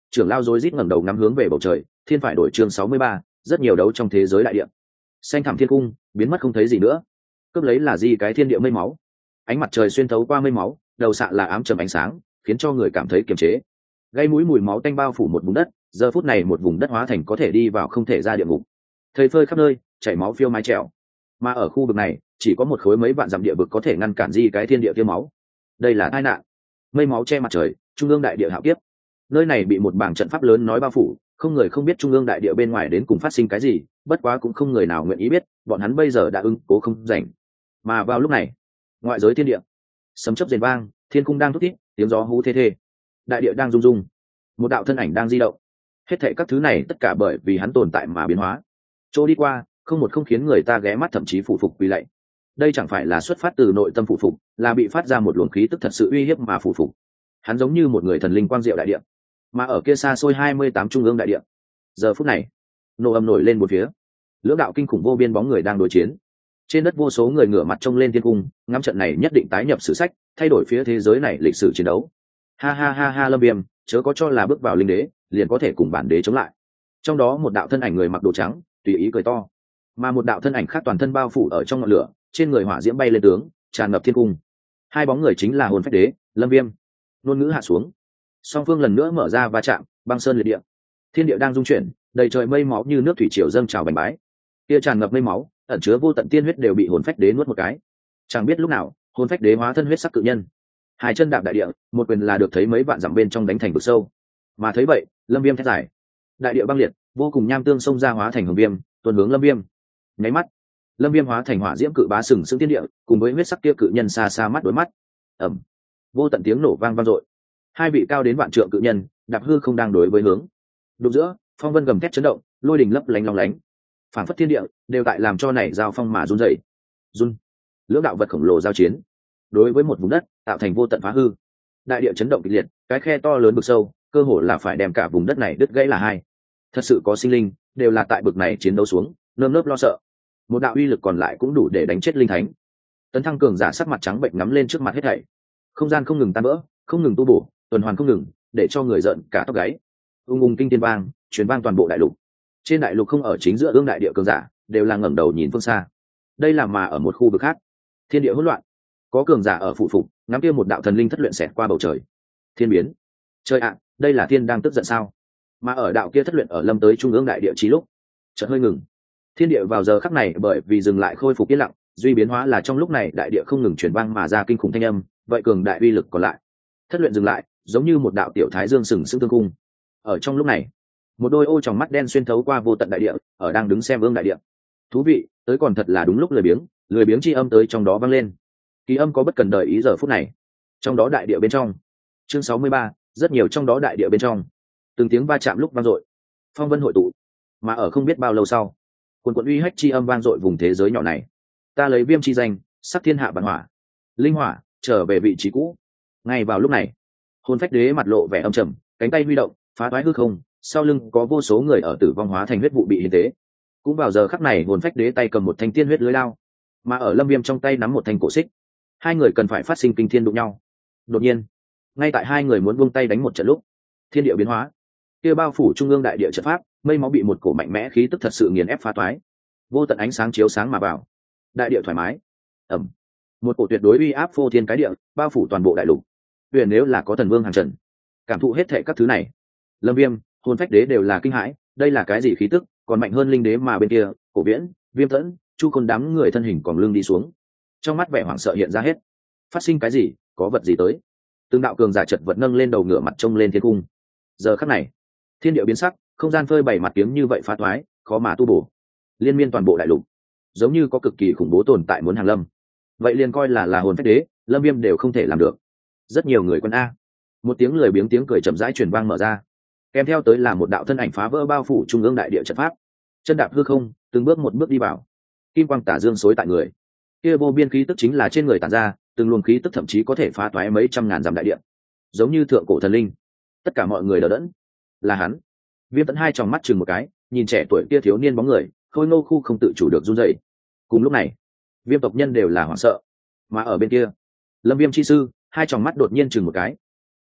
Trưởng lao rối rít ngẩng đầu ngắm hướng về bầu trời. Thiên phải đổi chương sáu mươi ba, rất nhiều đấu trong thế giới đại địa. Xanh thẳm thiên cung biến mất không thấy gì nữa. Cướp lấy là gì cái thiên địa mây máu. Ánh mặt trời xuyên thấu qua mây máu, đầu xạ là ám trầm ánh sáng, khiến cho người cảm thấy kiềm chế. Gây mũi mùi máu tanh bao phủ một vùng đất, giờ phút này một vùng đất hóa thành có thể đi vào không thể ra địa ngục. Thây phơi khắp nơi, chảy máu phiêu mái trèo. Mà ở khu vực này, chỉ có một khối mấy vạn dặm địa vực có thể ngăn cản gì cái thiên địa tiêu máu. Đây là tai nạn. Mây máu che mặt trời, trung ương đại địa hạo kiếp. Nơi này bị một bảng trận pháp lớn nói bao phủ, không người không biết trung ương đại địa bên ngoài đến cùng phát sinh cái gì, bất quá cũng không người nào nguyện ý biết, bọn hắn bây giờ đã ứng cố không rảnh. Mà vào lúc này, ngoại giới thiên địa, sấm chớp rền vang, thiên cung đang thúc thiết, tiếng gió hú thê thê, đại địa đang rung rung, một đạo thân ảnh đang di động. Hết thảy các thứ này tất cả bởi vì hắn tồn tại mà biến hóa. Chỗ đi qua, không một không khiến người ta ghé mắt thậm chí phụ phục quỳ lạy. Đây chẳng phải là xuất phát từ nội tâm phụ phục, là bị phát ra một luồng khí tức thật sự uy hiếp mà phụ phục. Hắn giống như một người thần linh quang diệu đại địa, mà ở kia xa xôi hai mươi tám trung ương đại địa. Giờ phút này, nổ âm nổi lên một phía, lưỡng đạo kinh khủng vô biên bóng người đang đối chiến. Trên đất vô số người ngửa mặt trông lên thiên cung, ngắm trận này nhất định tái nhập sử sách, thay đổi phía thế giới này lịch sử chiến đấu. Ha ha ha ha, Lâm Viêm, chớ có cho là bước vào linh đế, liền có thể cùng bản đế chống lại. Trong đó một đạo thân ảnh người mặc đồ trắng, tùy ý cười to, mà một đạo thân ảnh khác toàn thân bao phủ ở trong ngọn lửa, trên người hỏa diễm bay lên tướng, tràn ngập thiên cung. Hai bóng người chính là hồn phách đế, Lâm Viêm. Ngôn ngữ hạ xuống, song phương lần nữa mở ra va chạm, băng sơn liệt địa. Thiên địa đang rung chuyển, đầy trời mây máu như nước thủy triều dâng trào bành bái. Kia tràn ngập mây máu, ẩn chứa vô tận tiên huyết đều bị hồn phách đế nuốt một cái. Chẳng biết lúc nào, hồn phách đế hóa thân huyết sắc cự nhân, hai chân đạp đại địa, một quyền là được thấy mấy vạn dặm bên trong đánh thành vực sâu. Mà thấy vậy, Lâm Viêm thét dài, đại địa băng liệt, vô cùng nham tương xông ra hóa thành hồng viêm, tuôn hướng Lâm Viêm. Nháy mắt, Lâm Viêm hóa thành hỏa diễm cự bá sừng sững thiên địa, cùng với huyết sắc kia cự nhân xa xa mắt đối mắt. Ầm, vô tận tiếng nổ vang vang dội. Hai vị cao đến vạn trượng cự nhân, đạp hư không đang đối với hướng. Đụng giữa, phong vân gầm thét chấn động, lôi đình lấp lánh long lánh. Phản phất thiên địa đều tại làm cho này giao phong mà run rẩy. Run. Lưỡng đạo vật khổng lồ giao chiến, đối với một vùng đất tạo thành vô tận phá hư. Đại địa chấn động kịch liệt, cái khe to lớn vực sâu, cơ hồ là phải đem cả vùng đất này đứt gãy là hai. Thật sự có sinh linh, đều là tại bực này chiến đấu xuống, nơm nớp lo sợ. Một đạo uy lực còn lại cũng đủ để đánh chết linh thánh. Tấn Thăng cường giả sắc mặt trắng bệnh ngắm lên trước mặt hết thảy. Không gian không ngừng tan vỡ, không ngừng tu bổ, tuần hoàn không ngừng, để cho người giận cả tóc gáy. Ung ung kinh thiên vang, truyền vang toàn bộ đại lục. Trên đại lục không ở chính giữa ương đại địa cường giả, đều là ngẩng đầu nhìn phương xa. Đây là mà ở một khu vực khác, thiên địa hỗn loạn, có cường giả ở phụ phục, ngắm kia một đạo thần linh thất luyện xẹt qua bầu trời. Thiên biến. Trời ạ, đây là thiên đang tức giận sao? Mà ở đạo kia thất luyện ở lâm tới trung ương đại địa chí lúc, chợt hơi ngừng. Thiên địa vào giờ khắc này bởi vì dừng lại khôi phục yên lặng, duy biến hóa là trong lúc này đại địa không ngừng truyền vang mà ra kinh khủng thanh âm, vậy cường đại uy lực còn lại. Thất luyện dừng lại, giống như một đạo tiểu thái dương sừng sững tương cung. Ở trong lúc này, một đôi ô tròng mắt đen xuyên thấu qua vô tận đại địa, ở đang đứng xem ương đại địa. Thú vị, tới còn thật là đúng lúc lười biếng, lười biếng chi âm tới trong đó vang lên. Kỳ âm có bất cần đời ý giờ phút này. Trong đó đại địa bên trong. Chương sáu mươi ba, rất nhiều trong đó đại địa bên trong. Từng tiếng va chạm lúc vang dội, phong vân hội tụ, mà ở không biết bao lâu sau, quần quần uy hách chi âm vang dội vùng thế giới nhỏ này. Ta lấy Viêm chi danh, sắc thiên hạ vạn hỏa, linh hỏa trở về vị trí cũ. Ngay vào lúc này, hồn phách đế mặt lộ vẻ âm trầm, cánh tay huy động, phá toái hư không, sau lưng có vô số người ở tử vong hóa thành huyết vụ bị hiến tế. Cũng vào giờ khắc này, hồn phách đế tay cầm một thanh tiên huyết lưới lao, mà ở Lâm Viêm trong tay nắm một thanh cổ xích. Hai người cần phải phát sinh kinh thiên đụng nhau. Đột nhiên, ngay tại hai người muốn buông tay đánh một trận lúc, thiên địa biến hóa, kia bao phủ trung ương đại địa trận pháp, mây máu bị một cổ mạnh mẽ khí tức thật sự nghiền ép phá toái. Vô tận ánh sáng chiếu sáng mà vào, đại địa thoải mái. Ầm, một cổ tuyệt đối uy áp phô thiên cái địa, bao phủ toàn bộ đại lục. Huyền nếu là có thần vương hàng trần, cảm thụ hết thảy các thứ này, Lâm Viêm, hồn phách đế đều là kinh hãi, đây là cái gì khí tức, còn mạnh hơn linh đế mà bên kia, Cổ Viễn, Viêm Tẫn, Chu Côn đám người thân hình còn lưng đi xuống. Trong mắt vẻ hoảng sợ hiện ra hết. Phát sinh cái gì, có vật gì tới? Từng đạo cường giả chợt vật nâng lên đầu ngựa mặt trông lên thiên cung. Giờ khắc này, thiên địa biến sắc, không gian phơi bày mặt tiếng như vậy phá toái, khó mà tu bổ. Liên miên toàn bộ đại lục, giống như có cực kỳ khủng bố tồn tại muốn hàng lâm. Vậy liền coi là là hồn phách đế, Lâm Viêm đều không thể làm được. Rất nhiều người quân a. Một tiếng lười biếng tiếng cười chậm rãi truyền vang mở ra. Kèm theo tới là một đạo thân ảnh phá vỡ bao phủ trung ương đại địa trận pháp. Chân đạp hư không, từng bước một bước đi vào. Kim quang tả dương xối tại người. Kia vô biên khí tức chính là trên người tản ra, từng luồng khí tức thậm chí có thể phá toái mấy trăm ngàn dặm đại địa. Giống như thượng cổ thần linh. Tất cả mọi người đờ đẫn. Là hắn. Viêm Tẫn hai tròng mắt chừng một cái, nhìn trẻ tuổi kia thiếu niên bóng người, khôi ngô khu không tự chủ được run rẩy. Cùng lúc này, Viêm tộc nhân đều là hoảng sợ. Mà ở bên kia, Lâm Viêm chi sư, hai tròng mắt đột nhiên chừng một cái.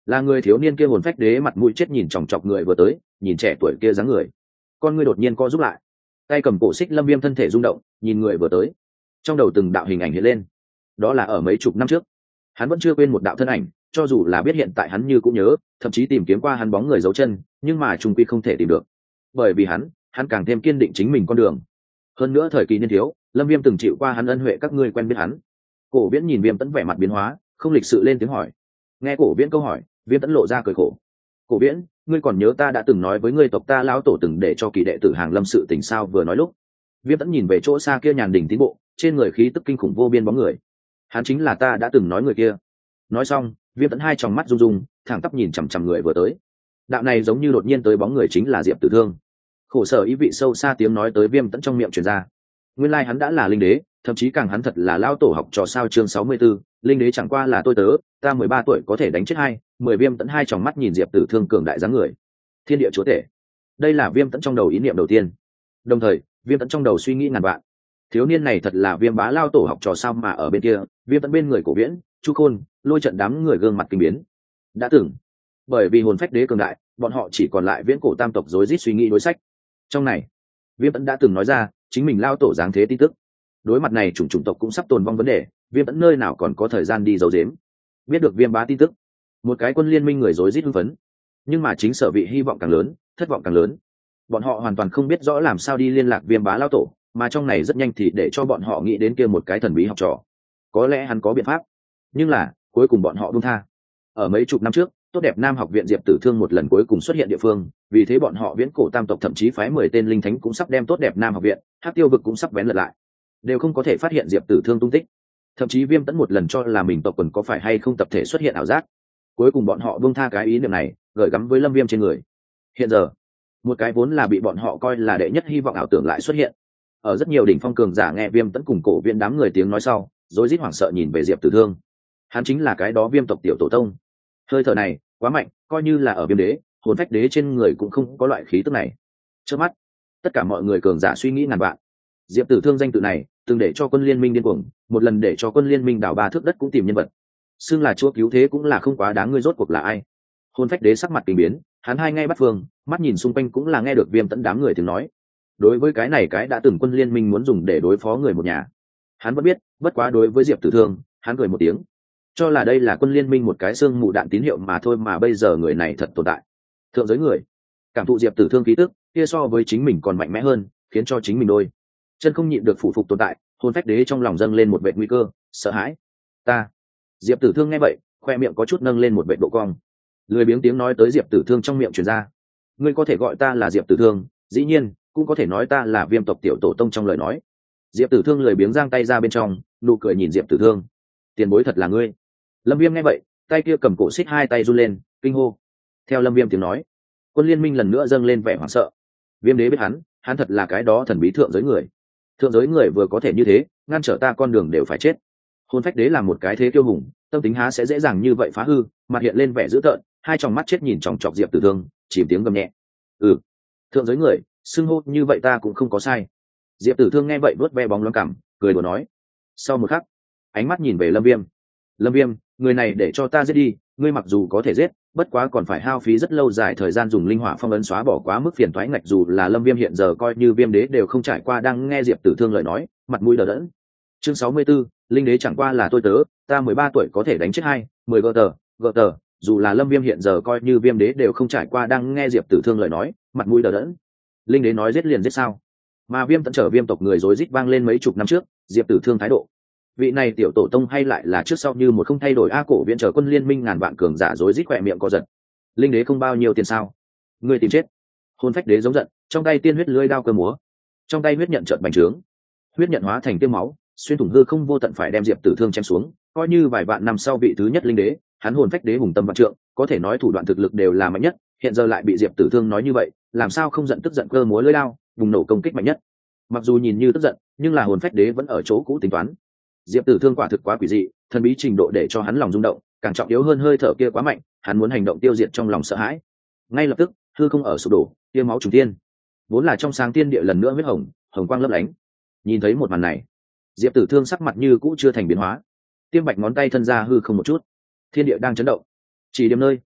là người thiếu niên kia hồn phách đế mặt mũi chết nhìn chòng chọc người vừa tới, nhìn trẻ tuổi kia dáng người, con ngươi đột nhiên co rút lại, tay cầm cổ xích lâm viêm thân thể rung động, nhìn người vừa tới, trong đầu từng đạo hình ảnh hiện lên. Đó là ở mấy chục năm trước, hắn vẫn chưa quên một đạo thân ảnh, cho dù là biết hiện tại hắn như cũng nhớ, thậm chí tìm kiếm qua hắn bóng người dấu chân, nhưng mà trùng quy không thể tìm được, bởi vì hắn hắn càng thêm kiên định chính mình con đường. Hơn nữa thời kỳ niên thiếu, lâm viêm từng chịu qua hắn ân huệ, các ngươi quen biết hắn. Cổ Viễn nhìn Viêm Tẫn vẻ mặt biến hóa, không lịch sự lên tiếng hỏi. Nghe Cổ Viễn câu hỏi, Viêm Tẫn lộ ra cười khổ. Cổ Viễn, ngươi còn nhớ ta đã từng nói với ngươi tộc ta lão tổ từng để cho kỳ đệ tử hàng lâm sự tình sao? Vừa nói lúc, Viêm Tẫn nhìn về chỗ xa kia nhàn đỉnh tiến bộ, trên người khí tức kinh khủng vô biên bóng người. Hắn chính là ta đã từng nói người kia. Nói xong, Viêm Tẫn hai tròng mắt rung rung, thẳng tắp nhìn chằm chằm người vừa tới. Đạo này giống như đột nhiên tới bóng người chính là Diệp Tử Thương. Khổ sở ý vị sâu xa tiếng nói tới Viêm Tẫn trong miệng truyền ra. Nguyên lai hắn đã là linh đế, thậm chí càng hắn thật là lao tổ học trò sao. Chương sáu mươi 64, linh đế chẳng qua là tôi tớ, ta mười ba tuổi có thể đánh chết hai, mười Viêm Tẫn hai tròng mắt nhìn Diệp Tử Thương cường đại dáng người. Thiên địa chúa tể. Đây là Viêm Tẫn trong đầu ý niệm đầu tiên. Đồng thời, Viêm Tẫn trong đầu suy nghĩ ngàn vạn. Thiếu niên này thật là Viêm bá lao tổ học trò sao? Mà ở bên kia, Viêm Tẫn bên người Cổ Viễn, Chu Khôn, Lôi Trận đám người gương mặt kinh biến. Đã từng, bởi vì hồn phách đế cường đại, bọn họ chỉ còn lại Viễn cổ tam tộc rối rít suy nghĩ đối sách. Trong này, Viêm Tẫn đã từng nói ra chính mình lao tổ dáng thế tin tức. Đối mặt này chủng chủng tộc cũng sắp tồn vong vấn đề, Viêm Tẫn nơi nào còn có thời gian đi giấu giếm. Biết được Viêm bá tin tức, một cái quân liên minh người rối rít hưng phấn, nhưng mà chính sở vị hy vọng càng lớn, thất vọng càng lớn. Bọn họ hoàn toàn không biết rõ làm sao đi liên lạc Viêm bá lao tổ, mà trong này rất nhanh thì để cho bọn họ nghĩ đến kia một cái thần bí học trò. Có lẽ hắn có biện pháp, nhưng là cuối cùng bọn họ buông tha. Ở mấy chục năm trước, tốt đẹp Nam học viện Diệp Tử Thương một lần cuối cùng xuất hiện địa phương, vì thế bọn họ Viễn cổ tam tộc thậm chí phái mười tên linh thánh cũng sắp đem tốt đẹp Nam học viện, Hắc Tiêu vực cũng sắp vén lật lại, đều không có thể phát hiện Diệp Tử Thương tung tích. Thậm chí Viêm Tẫn một lần cho là mình tộc quần có phải hay không tập thể xuất hiện ảo giác. Cuối cùng bọn họ buông tha cái ý niệm này, gửi gắm với Lâm Viêm trên người. Hiện giờ, một cái vốn là bị bọn họ coi là đệ nhất hy vọng ảo tưởng lại xuất hiện. Ở rất nhiều đỉnh phong cường giả nghe Viêm Tẫn cùng Cổ Viễn đám người tiếng nói sau, rối rít hoảng sợ nhìn về Diệp Tử Thương. Hắn chính là cái đó Viêm tộc tiểu tổ tông. Hơi thở này quá mạnh, coi như là ở Viêm đế, hồn phách đế trên người cũng không có loại khí tức này. Trước mắt, tất cả mọi người cường giả suy nghĩ ngàn vạn. Diệp Tử Thương danh tự này từng để cho quân liên minh điên cuồng, một lần để cho quân liên minh đào ba thước đất cũng tìm nhân vật. Xưng là chúa cứu thế cũng là không quá đáng, ngươi rốt cuộc là ai? Hồn phách đế sắc mặt kinh biến, hắn hai ngay bắt phương, mắt nhìn xung quanh cũng là nghe được Viêm Tẫn đám người tiếng nói. Đối với cái này cái đã từng quân liên minh muốn dùng để đối phó người một nhà, hắn vẫn biết, bất quá đối với Diệp Tử Thương, hắn cười một tiếng, cho là đây là quân liên minh một cái xương mù đạn tín hiệu mà thôi, mà bây giờ người này thật tồn tại. Thượng giới người cảm thụ Diệp Tử Thương khí tức kia so với chính mình còn mạnh mẽ hơn, khiến cho chính mình đôi chân không nhịn được phụ phục tồn tại. Hồn phách đế trong lòng dâng lên một vệt nguy cơ, sợ hãi. Ta. Diệp Tử Thương nghe vậy, khoe miệng có chút nâng lên một vệt độ cong. Lười biếng tiếng nói tới Diệp Tử Thương trong miệng truyền ra. Ngươi có thể gọi ta là Diệp Tử Thương, dĩ nhiên cũng có thể nói ta là Viêm tộc tiểu tổ tông. Trong lời nói, Diệp Tử Thương lười biếng giang tay ra bên trong, nụ cười nhìn Diệp Tử Thương. Tiền bối thật là ngươi. Lâm Viêm nghe vậy, tay kia cầm cổ xích hai tay run lên, kinh hô. Theo Lâm Viêm tiếng nói, quân liên minh lần nữa dâng lên vẻ hoảng sợ. Viêm đế biết hắn, hắn thật là cái đó thần bí thượng giới người. Thượng giới người vừa có thể như thế, ngăn trở ta con đường đều phải chết. Hồn phách đế là một cái thế kiêu hùng, tâm tính há sẽ dễ dàng như vậy phá hư, mặt hiện lên vẻ dữ tợn, hai tròng mắt chết nhìn chòng chọc Diệp Tử Thương, chìm tiếng gầm nhẹ. Ừ, thượng giới người, xưng hô như vậy ta cũng không có sai. Diệp Tử Thương nghe vậy vuốt ve bóng loáng cằm, cười đùa nói. Sau một khắc, ánh mắt nhìn về Lâm Viêm. Lâm Viêm, người này để cho ta giết đi, ngươi mặc dù có thể giết, bất quá còn phải hao phí rất lâu dài thời gian dùng linh hỏa phong ấn xóa bỏ quá mức phiền toái. Ngạch dù là Lâm Viêm hiện giờ coi như Viêm đế đều không trải qua, đang nghe Diệp Tử Thương lời nói, mặt mũi đờ đẫn. Chương sáu mươi 64, linh đế chẳng qua là tôi tớ, ta mười ba tuổi có thể đánh chết hai, mười gờ tờ, gờ tờ, dù là Lâm Viêm hiện giờ coi như Viêm đế đều không trải qua, đang nghe Diệp Tử Thương lời nói, mặt mũi đờ đẫn. Linh đế nói giết liền giết sao? Mà Viêm Tẫn trở Viêm tộc người rối rít vang lên mấy chục năm trước, Diệp Tử Thương thái độ. Vị này tiểu tổ tông hay lại là trước sau như một không thay đổi. A Cổ viện trở quân liên minh ngàn vạn cường giả rối rít khỏe miệng co giật. Linh đế không bao nhiêu tiền sao? Ngươi tìm chết. Hồn phách đế giống giận, trong tay tiên huyết lưỡi đao cơ múa, trong tay huyết nhận chợt bành trướng, huyết nhận hóa thành tiêu máu, xuyên thủng hư không vô tận, phải đem Diệp Tử Thương chém xuống. Coi như vài vạn năm sau vị thứ nhất linh đế, hắn hồn phách đế hùng tâm vạn trượng, có thể nói thủ đoạn thực lực đều là mạnh nhất, hiện giờ lại bị Diệp Tử Thương nói như vậy, làm sao không giận tức giận cơ múa lưỡi đao, bùng nổ công kích mạnh nhất. Mặc dù nhìn như tức giận, nhưng là hồn phách đế vẫn ở chỗ cũ tính toán. Diệp Tử Thương quả thực quá quỷ dị, thần bí trình độ để cho hắn lòng rung động, càng trọng yếu hơn hơi thở kia quá mạnh, hắn muốn hành động tiêu diệt trong lòng sợ hãi. Ngay lập tức, hư không ở sụp đổ, tia máu trùng tiên, vốn là trong sáng tiên địa lần nữa huyết hồng, hồng quang lấp lánh. Nhìn thấy một màn này, Diệp Tử Thương sắc mặt như cũ chưa thành biến hóa, tiêm bạch ngón tay thân ra hư không một chút, thiên địa đang chấn động. Chỉ điểm nơi,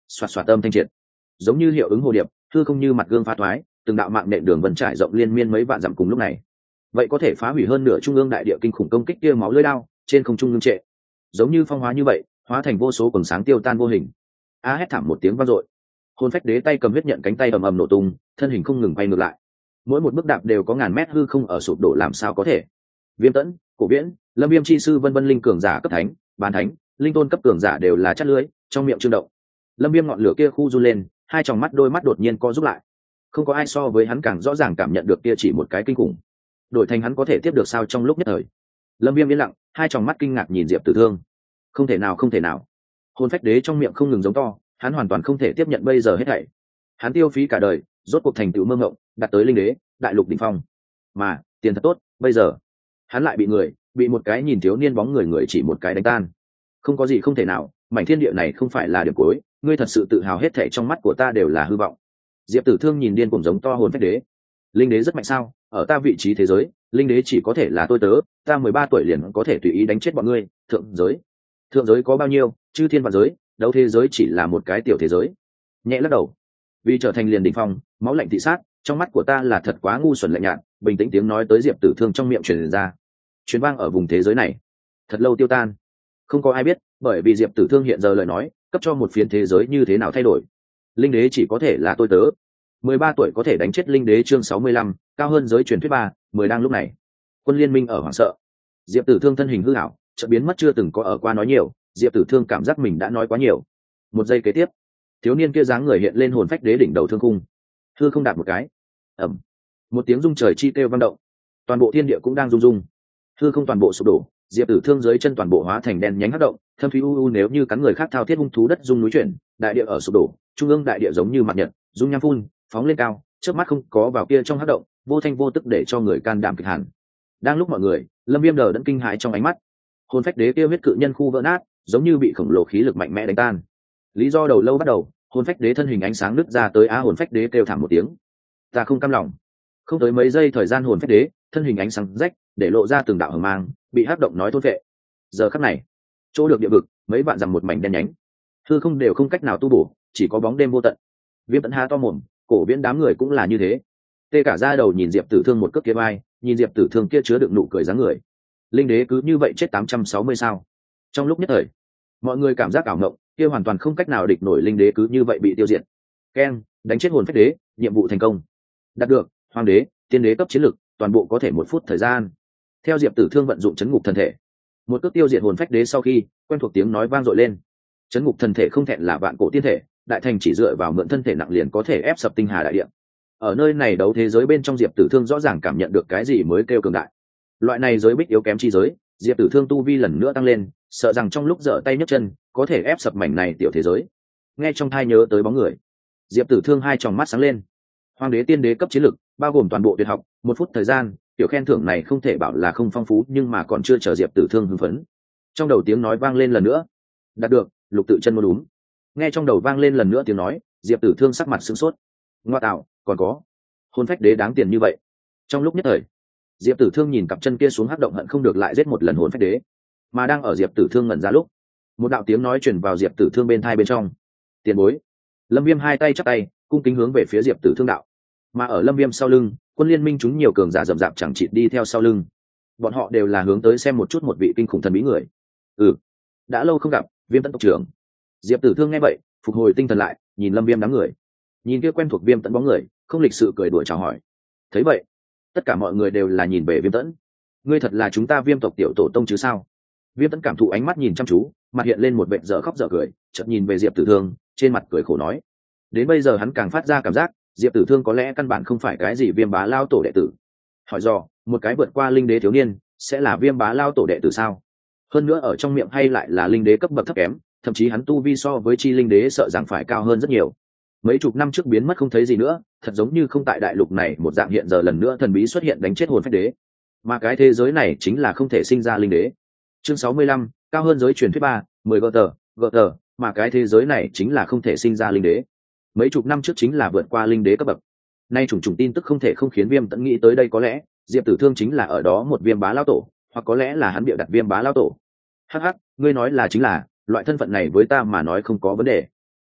xoạt xoạt âm thanh triệt, giống như hiệu ứng hồ điệp, hư không như mặt gương phá thoái, từng đạo mạng nện đường vân trải rộng liên miên mấy vạn dặm cùng lúc này. Vậy có thể phá hủy hơn nửa trung ương đại địa kinh khủng công kích kia máu lưỡi đao, trên không trung ngưng trệ, giống như phong hóa như vậy, hóa thành vô số quầng sáng tiêu tan vô hình. A hét thảm một tiếng vang dội, hồn phách đế tay cầm huyết nhận cánh tay ầm ầm nổ tung, thân hình không ngừng bay ngược lại. Mỗi một bước đạp đều có ngàn mét hư không ở sụp đổ, làm sao có thể. Viêm Tẫn, Cổ Viễn, Lâm Viêm chi sư vân vân linh cường giả cấp thánh, bán thánh, linh tôn cấp cường giả đều là chát lưới, trong miệng trương động. Lâm Viêm ngọn lửa kia khu run lên, hai tròng mắt đôi mắt đột nhiên co rút lại. Không có ai so với hắn càng rõ ràng cảm nhận được kia chỉ một cái kinh khủng. Đổi thành hắn có thể tiếp được sao trong lúc nhất thời. Lâm Viêm yên lặng, hai tròng mắt kinh ngạc nhìn Diệp Tử Thương. Không thể nào, không thể nào. Hồn phách đế trong miệng không ngừng giống to, hắn hoàn toàn không thể tiếp nhận bây giờ hết thảy. Hắn tiêu phí cả đời, rốt cuộc thành tựu mơ ngộng, đạt tới linh đế, đại lục đỉnh phong. Mà, tiền thật tốt, bây giờ, hắn lại bị người, bị một cái nhìn thiếu niên bóng người người chỉ một cái đánh tan. Không có gì không thể nào, mảnh thiên địa này không phải là điểm cuối, ngươi thật sự tự hào hết thảy trong mắt của ta đều là hư vọng. Diệp Tử Thương nhìn điên cuồng giống to hồn phách đế. Linh đế rất mạnh sao? Ở ta vị trí thế giới, linh đế chỉ có thể là tôi tớ, ta mười ba tuổi liền có thể tùy ý đánh chết bọn ngươi, thượng giới. Thượng giới có bao nhiêu, chư thiên vạn giới, đấu thế giới chỉ là một cái tiểu thế giới. Nhẹ lắc đầu. Vì trở thành liền đỉnh phong, máu lạnh thị sát, trong mắt của ta là thật quá ngu xuẩn lạnh nhạt, bình tĩnh tiếng nói tới Diệp Tử Thương trong miệng truyền ra. Truyền vang ở vùng thế giới này, thật lâu tiêu tan. Không có ai biết, bởi vì Diệp Tử Thương hiện giờ lời nói, cấp cho một phiến thế giới như thế nào thay đổi. Linh đế chỉ có thể là tôi tớ. mười ba tuổi có thể đánh chết linh đế chương sáu mươi lăm, cao hơn giới truyền thuyết ba, mười đang lúc này. Quân liên minh ở hoảng sợ. Diệp Tử Thương thân hình hư ảo, chợt biến mất chưa từng có ở qua nói nhiều, Diệp Tử Thương cảm giác mình đã nói quá nhiều. Một giây kế tiếp, thiếu niên kia dáng người hiện lên hồn phách đế đỉnh đầu thương khung. Hư không đạt một cái. Ầm. Một tiếng rung trời chi kêu vang động. Toàn bộ thiên địa cũng đang rung rung. Hư không toàn bộ sụp đổ, Diệp Tử Thương dưới chân toàn bộ hóa thành đen nhánh hắc động, thâm thúy u u nếu như cắn người khác thao thiết hung thú đất rung núi chuyển, đại địa ở sụp đổ, trung ương đại địa giống như mặt nhật, dung nham phun, phóng lên cao, chớp mắt không có vào kia trong hắc động, vô thanh vô tức để cho người can đảm kịch hẳn. Đang lúc mọi người, Lâm Viêm đờ đẫn kinh hãi trong ánh mắt. Hồn phách đế kia huyết cự nhân khu vỡ nát, giống như bị khổng lồ khí lực mạnh mẽ đánh tan. Lý do đầu lâu bắt đầu, hồn phách đế thân hình ánh sáng nứt ra tới á hồn phách đế kêu thảm một tiếng. Ta không cam lòng. Không tới mấy giây thời gian hồn phách đế, thân hình ánh sáng rách, để lộ ra từng đạo hờ mang, bị hắc động nói thôn vệ. Giờ khắc này, chỗ được địa vực, mấy vạn dặm một mảnh đen nhánh. Hư không đều không cách nào tu bổ, chỉ có bóng đêm vô tận. Viêm Tẫn há to mồm, Cổ Viễn đám người cũng là như thế. Tê cả da đầu nhìn Diệp Tử Thương một cước kia vai, nhìn Diệp Tử Thương kia chứa đựng nụ cười dáng người. Linh đế cứ như vậy chết tám trăm sáu mươi sao? Trong lúc nhất thời, mọi người cảm giác ảo ngộng, kia hoàn toàn không cách nào địch nổi linh đế cứ như vậy bị tiêu diệt. Keng, đánh chết hồn phách đế, nhiệm vụ thành công. Đạt được, hoàng đế, tiên đế cấp chiến lực, toàn bộ có thể một phút thời gian. Theo Diệp Tử Thương vận dụng chấn ngục thần thể, một cước tiêu diệt hồn phách đế sau khi, quen thuộc tiếng nói vang dội lên. Chấn ngục thần thể không thẹn là vạn cổ tiên thể, đại thành chỉ dựa vào mượn thân thể nặng liền có thể ép sập tinh hà đại địa. Ở nơi này đấu thế giới bên trong Diệp Tử Thương rõ ràng cảm nhận được cái gì mới kêu cường đại. Loại này giới bích yếu kém chi giới, Diệp Tử Thương tu vi lần nữa tăng lên, sợ rằng trong lúc giở tay nhấc chân, có thể ép sập mảnh này tiểu thế giới. Nghe trong thai nhớ tới bóng người, Diệp Tử Thương hai tròng mắt sáng lên. Hoàng đế tiên đế cấp chiến lực, bao gồm toàn bộ tuyệt học, một phút thời gian, tiểu khen thưởng này không thể bảo là không phong phú, nhưng mà còn chưa chờ Diệp Tử Thương hưng phấn. Trong đầu tiếng nói vang lên lần nữa. Đạt được, lục tự chân môn đúng. Nghe trong đầu vang lên lần nữa tiếng nói, Diệp Tử Thương sắc mặt sửng sốt. Ngoa tạo, còn có hồn phách đế đáng tiền như vậy. Trong lúc nhất thời, Diệp Tử Thương nhìn cặp chân kia xuống hắc động hận không được lại giết một lần hồn phách đế. Mà đang ở Diệp Tử Thương ngẩn ra lúc, một đạo tiếng nói truyền vào Diệp Tử Thương bên tai bên trong. Tiền bối. Lâm Viêm hai tay chắp tay, cung kính hướng về phía Diệp Tử Thương đạo. Mà ở Lâm Viêm sau lưng, quân liên minh chúng nhiều cường giả rậm rạp chẳng chịt đi theo sau lưng. Bọn họ đều là hướng tới xem một chút một vị kinh khủng thần bí người. Ừ, đã lâu không gặp, Viêm Tẫn tộc trưởng. Diệp Tử Thương nghe vậy, phục hồi tinh thần lại, nhìn Lâm Viêm đám người. Nhìn kia quen thuộc Viêm Tẫn bóng người, không lịch sự cười đùa chào hỏi. Thấy vậy, tất cả mọi người đều là nhìn về Viêm Tẫn. Ngươi thật là chúng ta Viêm tộc tiểu tổ tông chứ sao? Viêm Tẫn cảm thụ ánh mắt nhìn chăm chú, mặt hiện lên một vệt dở khóc dở cười, chợt nhìn về Diệp Tử Thương, trên mặt cười khổ nói. Đến bây giờ hắn càng phát ra cảm giác, Diệp Tử Thương có lẽ căn bản không phải cái gì Viêm Bá Lao tổ đệ tử. Hỏi dò, một cái vượt qua linh đế thiếu niên, sẽ là Viêm Bá Lao tổ đệ tử sao? Hơn nữa ở trong miệng hay lại là linh đế cấp bậc thấp kém, thậm chí hắn tu vi so với chi linh đế sợ rằng phải cao hơn rất nhiều. Mấy chục năm trước biến mất không thấy gì nữa, thật giống như không tại đại lục này một dạng hiện giờ lần nữa thần bí xuất hiện đánh chết hồn phách đế. Mà cái thế giới này chính là không thể sinh ra linh đế. Chương sáu mươi lăm, cao hơn giới truyền thuyết ba, mười gờ tờ, gờ tờ, mà cái thế giới này chính là không thể sinh ra linh đế. Mấy chục năm trước chính là vượt qua linh đế cấp bậc. Nay trùng trùng tin tức không thể không khiến Viêm Tẫn nghĩ tới đây, có lẽ Diệp Tử Thương chính là ở đó một Viêm Bá Lao tổ, hoặc có lẽ là hắn bịa đặt Viêm Bá Lao tổ. Hắc hắc, ngươi nói là chính là, loại thân phận này với ta mà nói không có vấn đề.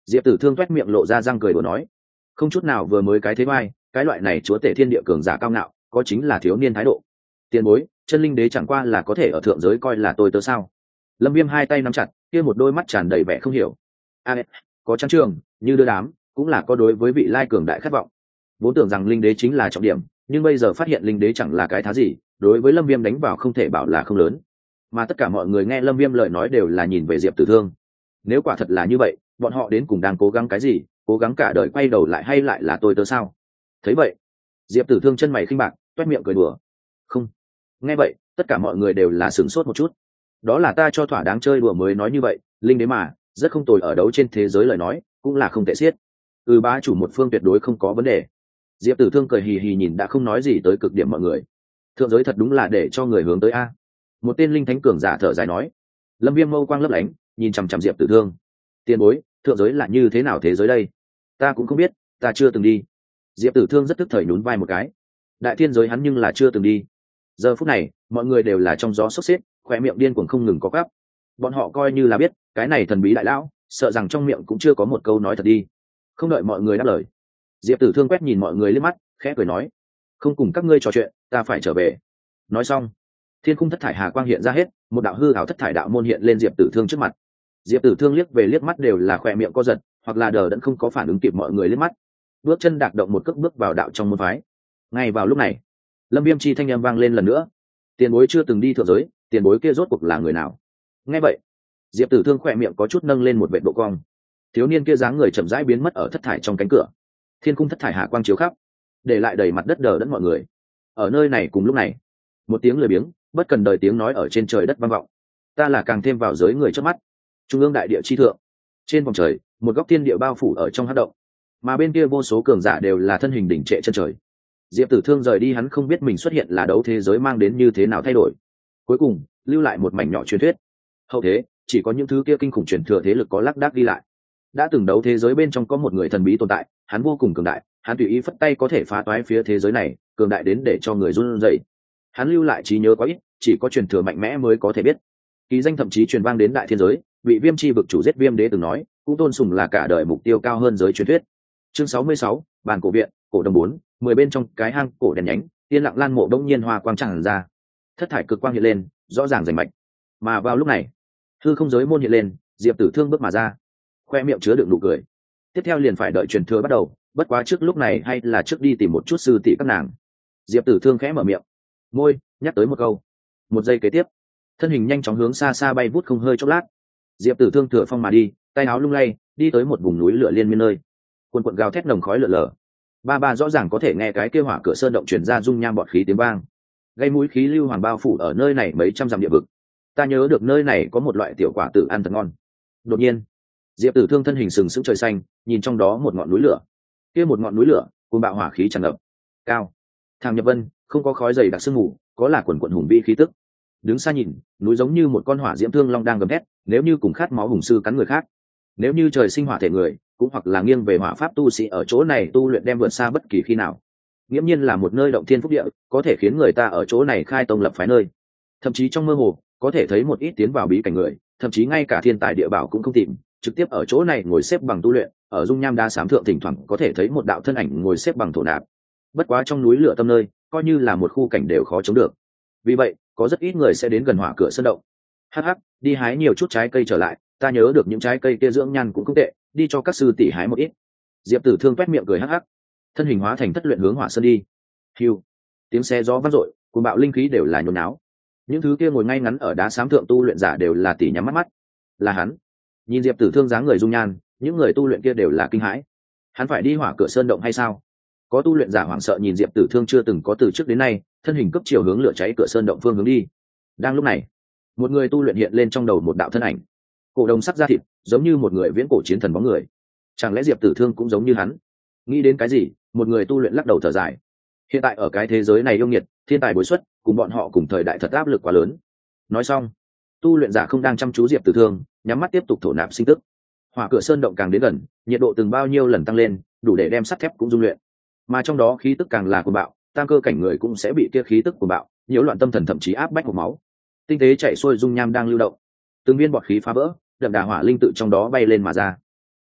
Diệp Tử Thương toét miệng lộ ra răng cười đùa nói, không chút nào vừa mới cái thế vai, cái loại này chúa tể thiên địa cường giả cao ngạo, có chính là thiếu niên thái độ. Tiền bối, chân linh đế chẳng qua là có thể ở thượng giới coi là tôi tớ sao? Lâm Viêm hai tay nắm chặt, kia một đôi mắt tràn đầy vẻ không hiểu. A, à, có trắng trường, như đưa đám, cũng là có đối với vị lai cường đại khát vọng. Vốn tưởng rằng linh đế chính là trọng điểm, nhưng bây giờ phát hiện linh đế chẳng là cái thá gì, đối với Lâm Viêm đánh vào không thể bảo là không lớn. Mà tất cả mọi người nghe Lâm Viêm lời nói đều là nhìn về Diệp Tử Thương. Nếu quả thật là như vậy, bọn họ đến cùng đang cố gắng cái gì, cố gắng cả đời quay đầu lại hay lại là tôi tớ sao? Thấy vậy, Diệp Tử Thương chân mày khinh bạc, toét miệng cười đùa. Không. Nghe vậy, tất cả mọi người đều là sửng sốt một chút. Đó là ta cho thỏa đáng chơi đùa mới nói như vậy, linh đế mà, rất không tồi, ở đấu trên thế giới lời nói, cũng là không tệ xiết. Ừ, bá chủ một phương tuyệt đối không có vấn đề. Diệp Tử Thương cười hì hì nhìn đã không nói gì tới cực điểm mọi người. Thượng giới thật đúng là để cho người hướng tới a. Một tên linh thánh cường giả thở dài nói. Lâm Viêm mâu quang lấp lánh, nhìn chằm chằm Diệp Tử Thương. Tiền bối, thượng giới là như thế nào thế giới đây? Ta cũng không biết, ta chưa từng đi. Diệp Tử Thương rất tức thời nhún vai một cái. Đại thiên giới hắn nhưng là chưa từng đi. Giờ phút này, mọi người đều là trong gió sốc xếp, khỏe miệng điên cuồng không ngừng có cắp. Bọn họ coi như là biết, cái này thần bí đại lão, sợ rằng trong miệng cũng chưa có một câu nói thật đi. Không đợi mọi người đáp lời, Diệp Tử Thương quét nhìn mọi người liếc mắt, khẽ cười nói, không cùng các ngươi trò chuyện, ta phải trở về. Nói xong, thiên khung thất thải hà quang hiện ra hết, một đạo hư ảo thất thải đạo môn hiện lên Diệp Tử Thương trước mặt. Diệp Tử Thương liếc về liếc mắt đều là khỏe miệng co giật, hoặc là đờ đẫn không có phản ứng kịp mọi người liếc mắt, bước chân đạp động một cước bước vào đạo trong môn phái. Ngay vào lúc này, Lâm Viêm chi thanh âm vang lên lần nữa. Tiền bối chưa từng đi thượng giới, tiền bối kia rốt cuộc là người nào? Nghe vậy, Diệp Tử Thương khỏe miệng có chút nâng lên một vệt độ cong. Thiếu niên kia dáng người chậm rãi biến mất ở thất thải trong cánh cửa. Thiên khung thất thải hạ quang chiếu khắp, để lại đầy mặt đất đờ đẫn mọi người. Ở nơi này cùng lúc này, một tiếng lười biếng, bất cần đời tiếng nói ở trên trời đất vang vọng. Ta là càng thêm vào giới người trước mắt. Trung ương đại địa chi thượng, trên vòng trời, một góc thiên địa bao phủ ở trong hắc động, mà bên kia vô số cường giả đều là thân hình đỉnh trệ chân trời. Diệp Tử Thương rời đi, hắn không biết mình xuất hiện là đấu thế giới mang đến như thế nào thay đổi. Cuối cùng, lưu lại một mảnh nhỏ truyền thuyết. Hậu thế, chỉ có những thứ kia kinh khủng truyền thừa thế lực có lác đác đi lại. Đã từng đấu thế giới bên trong có một người thần bí tồn tại, hắn vô cùng cường đại, hắn tùy ý phất tay có thể phá toái phía thế giới này, cường đại đến để cho người run rẩy. Hắn lưu lại trí nhớ quá ít, chỉ có truyền thừa mạnh mẽ mới có thể biết. Ký danh thậm chí truyền vang đến đại thiên giới, vị Viêm chi vực chủ giết Viêm đế từng nói, cũng tôn sùng là cả đời mục tiêu cao hơn giới truyền thuyết. Chương sáu mươi sáu, bàn cổ viện, cổ đồng bốn, mười bên trong cái hang cổ đèn nhánh, yên lặng lan mộ đông nhiên hoa quang tràn ra. Thất thải cực quang hiện lên, rõ ràng rành mạch. Mà vào lúc này, hư không giới môn hiện lên, Diệp Tử Thương bước mà ra, khoe miệng chứa đựng nụ cười. Tiếp theo liền phải đợi truyền thừa bắt đầu, bất quá trước lúc này hay là trước đi tìm một chút sư tỷ các nàng. Diệp Tử Thương khẽ mở miệng, môi nhắc tới một câu. Một giây kế tiếp, thân hình nhanh chóng hướng xa xa bay vút không hơi chốc lát. Diệp Tử Thương thừa phong mà đi, tay áo lung lay, đi tới một vùng núi lửa liên miên nơi. Quần quần gào thét nồng khói lượn lờ. Ba ba rõ ràng có thể nghe cái kêu hỏa cửa sơn động truyền ra dung nham bọt khí tiếng vang. Gây mũi khí lưu hoàng bao phủ ở nơi này mấy trăm dặm địa vực. Ta nhớ được nơi này có một loại tiểu quả tử ăn thật ngon. Đột nhiên, Diệp Tử Thương thân hình sừng sững trời xanh, nhìn trong đó một ngọn núi lửa. Kia một ngọn núi lửa, cuồng bạo hỏa khí tràn ngập. Cao, thang nhập vân, không có khói dày đặc sương mù, có là quần quần hùng vĩ khí tức. Đứng xa nhìn, núi giống như một con hỏa diễm thương long đang gầm thét, nếu như cùng khát máu hùng sư cắn người khác. Nếu như trời sinh hỏa thể người, cũng hoặc là nghiêng về hỏa pháp tu sĩ ở chỗ này tu luyện đem vượt xa bất kỳ khi nào. Nghiễm nhiên là một nơi động thiên phúc địa, có thể khiến người ta ở chỗ này khai tông lập phái nơi. Thậm chí trong mơ hồ, có thể thấy một ít tiến vào bí cảnh người, thậm chí ngay cả thiên tài địa bảo cũng không tìm, trực tiếp ở chỗ này ngồi xếp bằng tu luyện. Ở dung nham đá xám thượng thỉnh thoảng có thể thấy một đạo thân ảnh ngồi xếp bằng thổ nạp. Bất quá trong núi lửa tâm nơi, coi như là một khu cảnh đều khó chống được. Vì vậy, có rất ít người sẽ đến gần hỏa cửa sơn động. Hắc hắc, đi hái nhiều chút trái cây trở lại, ta nhớ được những trái cây kia dưỡng nhan cũng không tệ, đi cho các sư tỷ hái một ít. Diệp Tử Thương toét miệng cười hắc hắc, thân hình hóa thành thất luyện hướng hỏa sơn đi. Hưu, tiếng xe gió vang dội, cuồng bạo linh khí đều là nhốn náo. Những thứ kia ngồi ngay ngắn ở đá xám thượng tu luyện giả đều là tỉ nhắm mắt mắt. Là hắn. Nhìn Diệp Tử Thương dáng người dung nhan, những người tu luyện kia đều là kinh hãi. Hắn phải đi hỏa cửa sơn động hay sao? Có tu luyện giả hoảng sợ nhìn Diệp Tử Thương chưa từng có từ trước đến nay, thân hình cấp chiều hướng lửa cháy cửa sơn động phương hướng đi. Đang lúc này, một người tu luyện hiện lên trong đầu một đạo thân ảnh, cổ đồng sắc da thịt, giống như một người viễn cổ chiến thần bóng người. Chẳng lẽ Diệp Tử Thương cũng giống như hắn? Nghĩ đến cái gì, một người tu luyện lắc đầu thở dài. Hiện tại ở cái thế giới này yêu nghiệt, thiên tài bối xuất, cùng bọn họ cùng thời đại thật áp lực quá lớn. Nói xong, tu luyện giả không đang chăm chú Diệp Tử Thương, nhắm mắt tiếp tục thổ nạp sinh tức. Hỏa cửa sơn động càng đến gần, nhiệt độ từng bao nhiêu lần tăng lên, đủ để đem sắt thép cũng dung luyện. Mà trong đó khí tức càng là cuồng bạo, tam cơ cảnh người cũng sẽ bị kia khí tức cuồng bạo, nhiễu loạn tâm thần thậm chí áp bách hộc máu. Tinh tế chạy xuôi dung nham đang lưu động, từng viên bọt khí phá vỡ, đậm đà hỏa linh tự trong đó bay lên mà ra.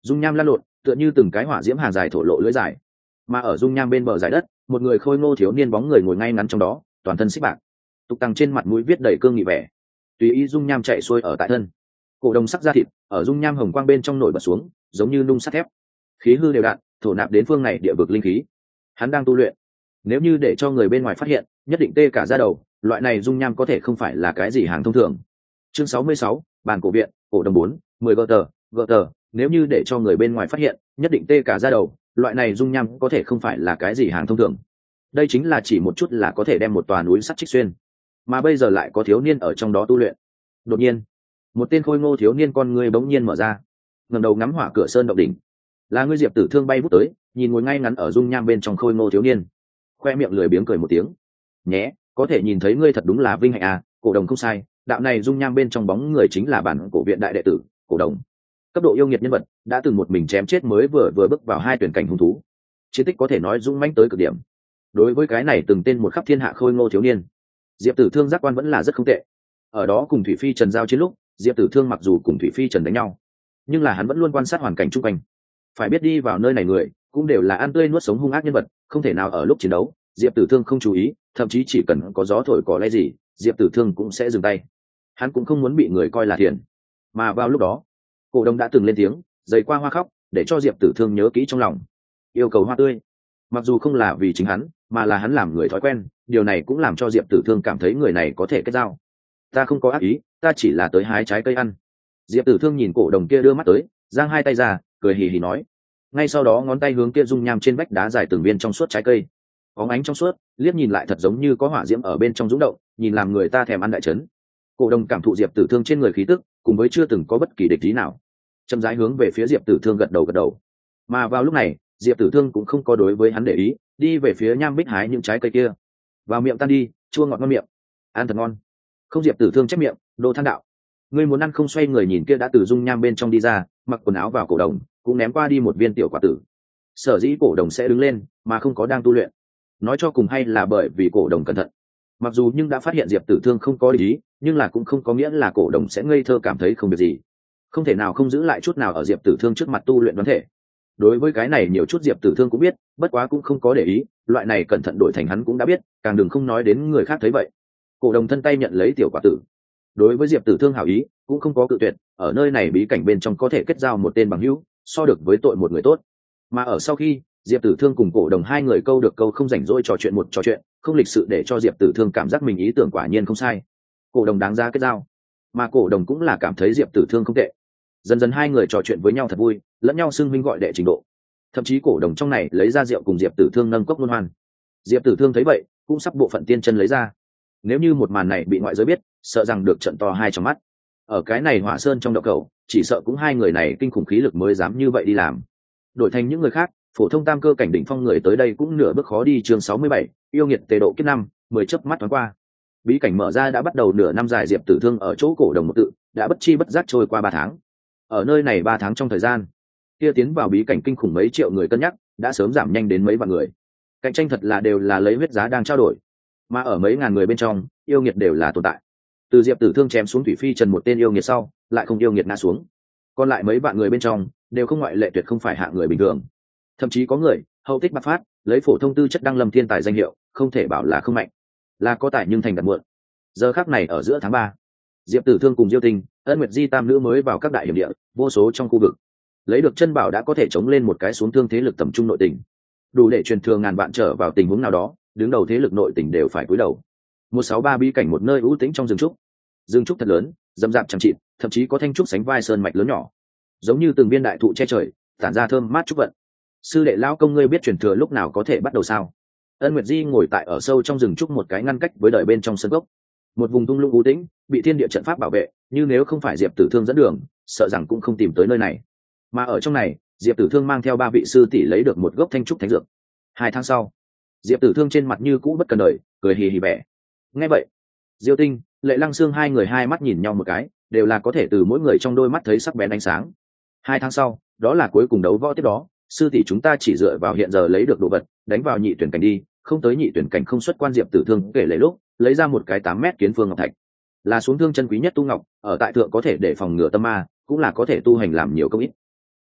dung nham lăn lộn tựa như từng cái hỏa diễm hàng dài thổ lộ lưỡi dài, mà ở dung nham bên bờ giải đất một người khôi ngô thiếu niên bóng người ngồi ngay ngắn trong đó, toàn thân xích bạc, tục tăng trên mặt mũi viết đầy cương nghị vẻ, tùy ý dung nham chạy xuôi ở tại thân. Cổ đồng sắc da thịt ở dung nham hồng quang bên trong nổi bật xuống, giống như nung sắt thép, khí hư đều đặn thổ nạp đến phương này địa vực linh khí. Hắn đang tu luyện, nếu như để cho người bên ngoài phát hiện nhất định tê cả da đầu. Loại này dung nham có thể không phải là cái gì hàng thông thường. Chương sáu mươi sáu, bàn cổ viện, cổ đồng bốn, mười gờ tờ, gờ tờ, nếu như để cho người bên ngoài phát hiện nhất định tê cả da đầu. Loại này dung nham có thể không phải là cái gì hàng thông thường. Đây chính là chỉ một chút là có thể đem một tòa núi sắt trích xuyên, mà bây giờ lại có thiếu niên ở trong đó tu luyện. Đột nhiên một tên khôi ngô thiếu niên con người bỗng nhiên mở ra, ngẩng đầu ngắm hỏa cửa sơn động đỉnh. Là ngươi Diệp Tử Thương bay vút tới, nhìn ngồi ngay ngắn ở dung nham bên trong khôi ngô thiếu niên, khoe miệng lười biếng cười một tiếng. Nhé, có thể nhìn thấy ngươi thật đúng là vinh hạnh à. Cổ đồng không sai, đạo này dung nham bên trong bóng người chính là bản cổ viện đại đệ tử cổ đồng, cấp độ yêu nghiệt nhân vật, đã từng một mình chém chết mới vừa vừa bước vào hai tuyển cảnh hung thú, chiến tích có thể nói dũng mãnh tới cực điểm. Đối với cái này từng tên một khắp thiên hạ khôi ngô thiếu niên, Diệp Tử Thương giác quan vẫn là rất không tệ. Ở đó cùng Thủy Phi Trần giao chiến lúc, Diệp Tử Thương mặc dù cùng Thủy Phi Trần đánh nhau, nhưng là hắn vẫn luôn quan sát hoàn cảnh chung quanh. Phải biết đi vào nơi này người cũng đều là ăn tươi nuốt sống hung ác nhân vật, không thể nào ở lúc chiến đấu Diệp Tử Thương không chú ý, thậm chí chỉ cần có gió thổi cỏ lay gì, Diệp Tử Thương cũng sẽ dừng tay. Hắn cũng không muốn bị người coi là thiện. Mà vào lúc đó, cổ đồng đã từng lên tiếng, dày qua hoa khóc, để cho Diệp Tử Thương nhớ kỹ trong lòng, yêu cầu hoa tươi. Mặc dù không là vì chính hắn, mà là hắn làm người thói quen, điều này cũng làm cho Diệp Tử Thương cảm thấy người này có thể kết giao. Ta không có ác ý, ta chỉ là tới hái trái cây ăn. Diệp Tử Thương nhìn cổ đồng kia đưa mắt tới, giang hai tay ra, cười hì hì nói. Ngay sau đó ngón tay hướng kia dung nham trên vách đá dài từng viên trong suốt trái cây, bóng ánh trong suốt, liếc nhìn lại thật giống như có hỏa diễm ở bên trong dũng động, nhìn làm người ta thèm ăn đại chấn. Cổ đồng cảm thụ Diệp Tử Thương trên người khí tức, cùng với chưa từng có bất kỳ địch ý nào, chậm rãi hướng về phía Diệp Tử Thương gật đầu gật đầu. Mà vào lúc này, Diệp Tử Thương cũng không có đối với hắn để ý, đi về phía nham bích hái những trái cây kia. Vào miệng tan đi, chua ngọt ngon miệng, ăn thật ngon. Không, Diệp Tử Thương chép miệng, đồ than đạo. Ngươi muốn ăn không? Xoay người nhìn kia đã từ dung nham bên trong đi ra, mặc quần áo vào cổ đồng, cũng ném qua đi một viên tiểu quả tử. Sở dĩ cổ đồng sẽ đứng lên, mà không có đang tu luyện, nói cho cùng hay là bởi vì cổ đồng cẩn thận. Mặc dù nhưng đã phát hiện Diệp Tử Thương không có ý, nhưng là cũng không có nghĩa là cổ đồng sẽ ngây thơ cảm thấy không việc gì. Không thể nào không giữ lại chút nào ở Diệp Tử Thương trước mặt tu luyện đoán thể. Đối với cái này nhiều chút Diệp Tử Thương cũng biết, bất quá cũng không có để ý, loại này cẩn thận đổi thành hắn cũng đã biết, càng đừng không nói đến người khác thấy vậy. Cổ đồng thân tay nhận lấy tiểu quả tử, đối với Diệp Tử Thương hảo ý cũng không có cự tuyệt, ở nơi này bí cảnh bên trong có thể kết giao một tên bằng hữu, so được với tội một người tốt. Mà ở sau khi Diệp Tử Thương cùng cổ đồng hai người câu được câu không rảnh rỗi trò chuyện một trò chuyện, không lịch sự, để cho Diệp Tử Thương cảm giác mình ý tưởng quả nhiên không sai, cổ đồng đáng ra kết giao, mà cổ đồng cũng là cảm thấy Diệp Tử Thương không tệ. Dần dần hai người trò chuyện với nhau thật vui, lẫn nhau xưng huynh gọi đệ trình độ, thậm chí cổ đồng trong này lấy ra rượu cùng Diệp Tử Thương nâng cốc luân hoan. Diệp Tử Thương thấy vậy cũng sắp bộ phận tiên chân lấy ra, nếu như một màn này bị ngoại giới biết, sợ rằng được trận to hai trong mắt. Ở cái này hỏa sơn trong động cầu, chỉ sợ cũng hai người này kinh khủng khí lực mới dám như vậy đi làm. Đổi thành những người khác, phổ thông tam cơ cảnh đỉnh phong người tới đây cũng nửa bước khó đi. Chương sáu mươi bảy, yêu nghiệt tề độ kiếp năm, mười chớp mắt thoáng qua. Bí cảnh mở ra đã bắt đầu nửa năm dài, Diệp Tử Thương ở chỗ cổ đồng một tự đã bất chi bất giác trôi qua ba tháng. Ở nơi này ba tháng trong thời gian, kia tiến vào bí cảnh kinh khủng mấy triệu người cân nhắc đã sớm giảm nhanh đến mấy vạn người. Cạnh tranh thật là đều là lấy huyết giá đang trao đổi, mà ở mấy ngàn người bên trong, yêu nghiệt đều là tồn tại. Từ Diệp Tử Thương chém xuống Thủy Phi Trần một tên yêu nghiệt sau, lại không yêu nghiệt ngã xuống. Còn lại mấy vạn người bên trong, đều không ngoại lệ tuyệt không phải hạng người bình thường. Thậm chí có người hậu tích bạc phát, lấy phổ thông tư chất đăng lâm thiên tài danh hiệu, không thể bảo là không mạnh, là có tài nhưng thành đặt muộn. Giờ khắc này ở giữa tháng ba, Diệp Tử Thương cùng Diêu Tinh, Ân Nguyệt Di tam nữ mới vào các đại hiểm địa, vô số trong khu vực lấy được chân bảo đã có thể chống lên một cái xuống thương thế lực tầm trung nội tình, đủ để truyền thừa ngàn vạn trở vào tình huống nào đó, đứng đầu thế lực nội tình đều phải cúi đầu. Một sáu ba bí cảnh một nơi ưu tĩnh trong rừng trúc, rừng trúc thật lớn, rậm rạp chẳng chịt, thậm chí có thanh trúc sánh vai sơn mạch lớn nhỏ, giống như từng viên đại thụ che trời, tản ra thơm mát trúc vận. Sư đệ lão công, ngươi biết truyền thừa lúc nào có thể bắt đầu sao? Ân Nguyệt Di ngồi tại ở sâu trong rừng trúc một cái ngăn cách với đời bên trong sân gốc, một vùng thung lũng u tĩnh, bị thiên địa trận pháp bảo vệ, như nếu không phải Diệp Tử Thương dẫn đường, sợ rằng cũng không tìm tới nơi này. Mà ở trong này, Diệp Tử Thương mang theo ba vị sư tỷ lấy được một gốc thanh trúc thánh dược. Hai tháng sau, Diệp Tử Thương trên mặt như cũ bất cần đời, cười hì hì vẻ. Nghe vậy, Diêu Tinh, Lệ Lăng Xương hai người hai mắt nhìn nhau một cái, đều là có thể từ mỗi người trong đôi mắt thấy sắc bén ánh sáng. Hai tháng sau, đó là cuối cùng đấu võ tiếp đó, sư tỷ chúng ta chỉ dựa vào hiện giờ lấy được đồ vật, đánh vào nhị tuyển cảnh đi, không tới nhị tuyển cảnh không xuất quan. Diệp Tử Thương kể lệ lúc, lấy ra một cái tám mét kiến phương ngọc thạch, là xuống thương chân quý nhất tu ngọc, ở tại thượng có thể để phòng ngừa tâm ma, cũng là có thể tu hành làm nhiều công ít.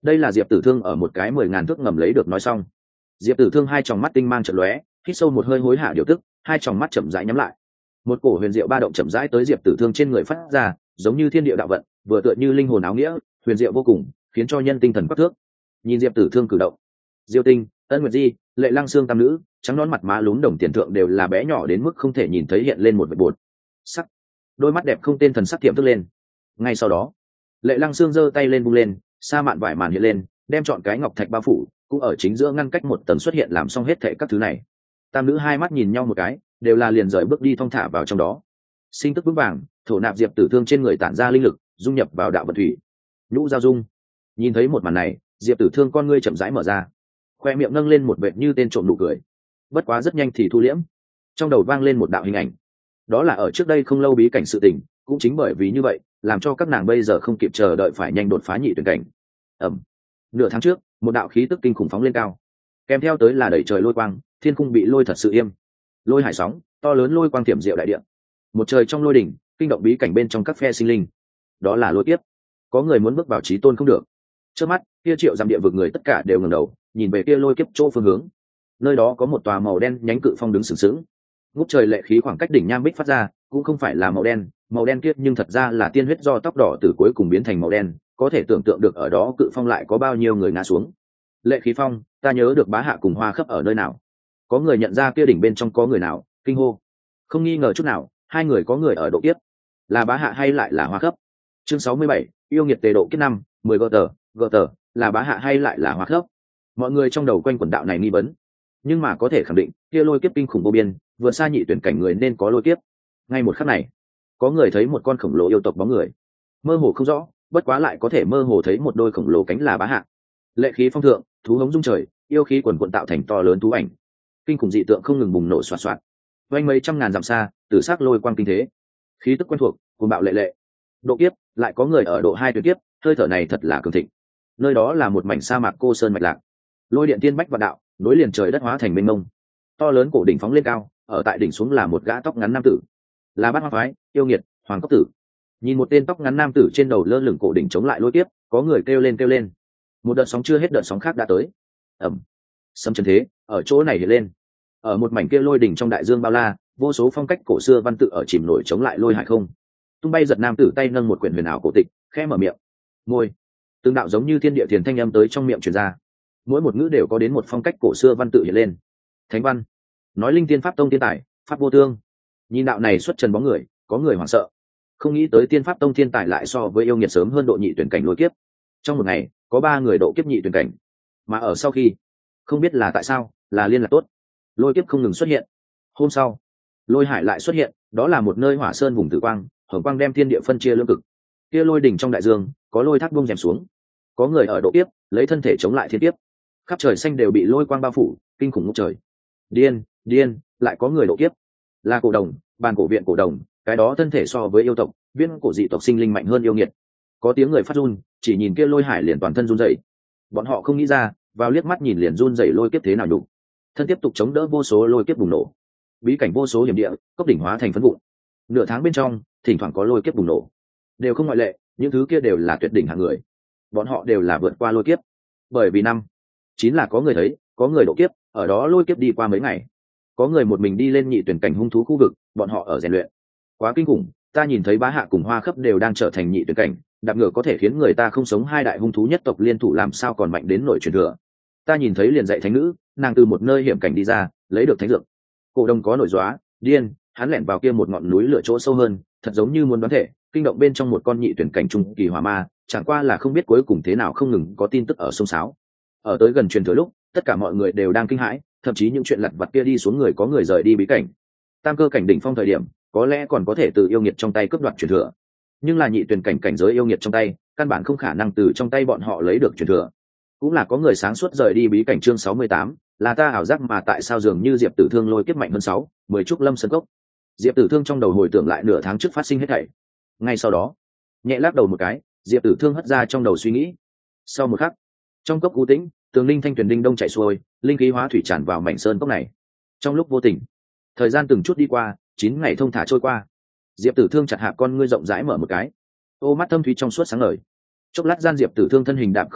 đây là Diệp Tử Thương ở một cái mười ngàn thước ngầm lấy được nói xong. Diệp Tử Thương hai tròng mắt tinh mang chợt lóe, hít sâu một hơi hối hả điều tức, hai tròng mắt chậm rãi nhắm lại. Một cổ huyền diệu ba động chậm rãi tới Diệp Tử Thương trên người phát ra, giống như thiên địa đạo vận, vừa tựa như linh hồn áo nghĩa, huyền diệu vô cùng, khiến cho nhân tinh thần quắc thước. Nhìn Diệp Tử Thương cử động, Diêu Tinh, Ân Nguyệt Di, Lệ Lăng Xương tam nữ, trắng nón mặt má lúm đồng tiền thượng đều là bé nhỏ đến mức không thể nhìn thấy hiện lên một vệt bột. Sắc, đôi mắt đẹp không tên thần sắc tiệm thức lên. Ngay sau đó, Lệ Lăng Xương giơ tay lên vung lên, sa mạn vải màn hiện lên, đem chọn cái ngọc thạch bao phủ, cũng ở chính giữa ngăn cách một tầng xuất hiện làm xong hết thảy các thứ này. Tam nữ hai mắt nhìn nhau một cái, đều là liền rời bước đi thong thả vào trong đó. Sinh tức vững vàng, thổ nạp Diệp Tử Thương trên người tản ra linh lực, dung nhập vào đạo vận thủy. Nhũ giao dung. Nhìn thấy một màn này, Diệp Tử Thương con ngươi chậm rãi mở ra, khoe miệng nâng lên một vệt như tên trộm nụ cười. Bất quá rất nhanh thì thu liễm, trong đầu vang lên một đạo hình ảnh. Đó là ở trước đây không lâu bí cảnh sự tình, cũng chính bởi vì như vậy, làm cho các nàng bây giờ không kịp chờ đợi phải nhanh đột phá nhị tuyển cảnh. Ầm. Nửa tháng trước, một đạo khí tức kinh khủng phóng lên cao, kèm theo tới là đẩy trời lôi quang, thiên cung bị lôi thật sự im. Lôi hải sóng, to lớn lôi quang tiềm diệu đại địa. Một trời trong lôi đỉnh, kinh động bí cảnh bên trong các phe sinh linh. Đó là lôi kiếp. Có người muốn bước vào chí tôn không được. Trước mắt, kia triệu dặm địa vực người tất cả đều ngẩng đầu, nhìn về kia lôi kiếp chỗ phương hướng. Nơi đó có một tòa màu đen nhánh cự phong đứng sừng sững. Ngút trời lệ khí khoảng cách đỉnh nham bích phát ra, cũng không phải là màu đen, màu đen kiếp nhưng thật ra là tiên huyết do tóc đỏ từ cuối cùng biến thành màu đen, có thể tưởng tượng được ở đó cự phong lại có bao nhiêu người ngã xuống. Lệ khí phong, ta nhớ được bá hạ cùng hoa khấp ở nơi nào? Có người nhận ra kia đỉnh bên trong có người nào, kinh hô. Không nghi ngờ chút nào, hai người có người ở độ kiếp, là bá hạ hay lại là hoa khấp? Chương sáu mươi bảy, yêu nghiệt tề độ kiếp năm, mười gờ tờ, gờ tờ, là bá hạ hay lại là hoa khấp? Mọi người trong đầu quanh quẩn đạo này nghi vấn, nhưng mà có thể khẳng định, kia lôi kiếp kinh khủng vô biên, vượt xa nhị tuyển cảnh người nên có lôi kiếp. Ngay một khắc này, có người thấy một con khổng lồ yêu tộc bóng người, mơ hồ không rõ, bất quá lại có thể mơ hồ thấy một đôi khổng lồ cánh là bá hạ. Lệ khí phong thượng, thú hống dung trời, yêu khí quần quần tạo thành to lớn thú ảnh, kinh khủng dị tượng không ngừng bùng nổ xoạt xoạt. Vành mấy trăm ngàn dặm xa, tử sắc lôi quang kinh thế, khí tức quen thuộc, cuồng bạo lệ lệ. Độ kiếp, lại có người ở độ hai tuyệt kiếp, hơi thở này thật là cường thịnh. Nơi đó là một mảnh sa mạc cô sơn mạch lạc, lôi điện tiên bách vạn đạo, nối liền trời đất hóa thành mênh mông. To lớn cổ đỉnh phóng lên cao, ở tại đỉnh xuống là một gã tóc ngắn nam tử, là Bát Hoa phái yêu nghiệt Hoàng Cốc Tử. Nhìn một tên tóc ngắn nam tử trên đầu lơ lửng cổ đỉnh chống lại lôi kiếp, có người kêu lên kêu lên. Một đợt sóng chưa hết đợt sóng khác đã tới. Ẩm. Sấm chân thế ở chỗ này hiện lên. Ở một mảnh kia lôi đỉnh trong đại dương bao la, vô số phong cách cổ xưa văn tự ở chìm nổi chống lại lôi hải không. Tung bay giật nam tử tay nâng một quyển huyền ảo cổ tịch, khẽ mở miệng. Môi. Tương đạo giống như thiên địa thiền thanh âm tới trong miệng truyền ra. Mỗi một ngữ đều có đến một phong cách cổ xưa văn tự hiện lên. Thánh văn. Nói linh tiên pháp tông tiên tài, pháp vô tương. Nhìn đạo này xuất trần bóng người, có người hoảng sợ. Không nghĩ tới tiên pháp tông thiên tài lại so với yêu nghiệt sớm hơn độ nhị tuyển cảnh lôi kiếp. Trong một ngày, có ba người độ kiếp nhị tuyển cảnh. Mà ở sau khi, không biết là tại sao, là liên lạc tốt, lôi kiếp không ngừng xuất hiện. Hôm sau, lôi hải lại xuất hiện, đó là một nơi hỏa sơn vùng tử quang, hồng quang đem thiên địa phân chia lưỡng cực. Kia lôi đỉnh trong đại dương, có lôi thác buông rèm xuống. Có người ở độ kiếp, lấy thân thể chống lại thiên kiếp. Khắp trời xanh đều bị lôi quang bao phủ, kinh khủng ngút trời. Điên, điên, lại có người độ kiếp. Là cổ đồng, bàn cổ viện cổ đồng, cái đó thân thể so với yêu tộc, viên cổ dị tộc sinh linh mạnh hơn yêu nghiệt. Có tiếng người phát run, chỉ nhìn kia lôi hải liền toàn thân run rẩy. Bọn họ không nghĩ ra, vào liếc mắt nhìn liền run rẩy lôi kiếp thế nào đủ. Thân tiếp tục chống đỡ vô số lôi kiếp bùng nổ. Bí cảnh vô số hiểm địa, cốc đỉnh hóa thành phấn vụn. Nửa tháng bên trong, thỉnh thoảng có lôi kiếp bùng nổ. Đều không ngoại lệ, những thứ kia đều là tuyệt đỉnh hạng người. Bọn họ đều là vượt qua lôi kiếp. Bởi vì năm, chín là có người thấy, có người độ kiếp, ở đó lôi kiếp đi qua mấy ngày. Có người một mình đi lên nhị tuyển cảnh hung thú khu vực, bọn họ ở rèn luyện. Quá kinh khủng, ta nhìn thấy bá hạ cùng hoa khấp đều đang trở thành nhị tuyển cảnh, đạp ngựa có thể khiến người ta không sống hai đại hung thú nhất tộc liên thủ làm sao còn mạnh đến nổi truyền thừa. Ta nhìn thấy liền dạy thánh nữ, nàng từ một nơi hiểm cảnh đi ra, lấy được thánh dược. Cổ đông có nổi gióa, điên, hắn lẻn vào kia một ngọn núi lửa chỗ sâu hơn, thật giống như muốn đoán thể, kinh động bên trong một con nhị tuyển cảnh trung kỳ hỏa ma, chẳng qua là không biết cuối cùng thế nào không ngừng có tin tức ở sông sáo. Ở tới gần truyền thừa lúc, tất cả mọi người đều đang kinh hãi, thậm chí những chuyện lặt vặt kia đi xuống người có người rời đi bí cảnh. Tam cơ cảnh đỉnh phong thời điểm, có lẽ còn có thể từ yêu nghiệt trong tay cướp đoạt truyền thừa, nhưng là nhị tuyển cảnh cảnh giới yêu nghiệt trong tay, căn bản không khả năng từ trong tay bọn họ lấy được truyền thừa. Cũng là có người sáng suốt rời đi bí cảnh. Chương sáu mươi tám, là ta ảo giác mà tại sao dường như Diệp Tử Thương lôi kiếp mạnh hơn sáu, mười trúc lâm sơn cốc. Diệp Tử Thương trong đầu hồi tưởng lại nửa tháng trước phát sinh hết thảy. Ngay sau đó, nhẹ lắc đầu một cái, Diệp Tử Thương hất ra trong đầu suy nghĩ. Sau một khắc, trong cốc u tĩnh, tường linh thanh tuyền đinh đông chảy xuôi, linh khí hóa thủy tràn vào mảnh sơn cốc này. Trong lúc vô tình, thời gian từng chút đi qua, chín ngày thông thả trôi qua. Diệp Tử Thương chặt hạ con ngươi rộng rãi mở một cái, ô mắt thâm thúy trong suốt sáng ngời. Chốc lát gian Diệp Tử Thương thân hình đạp không lên,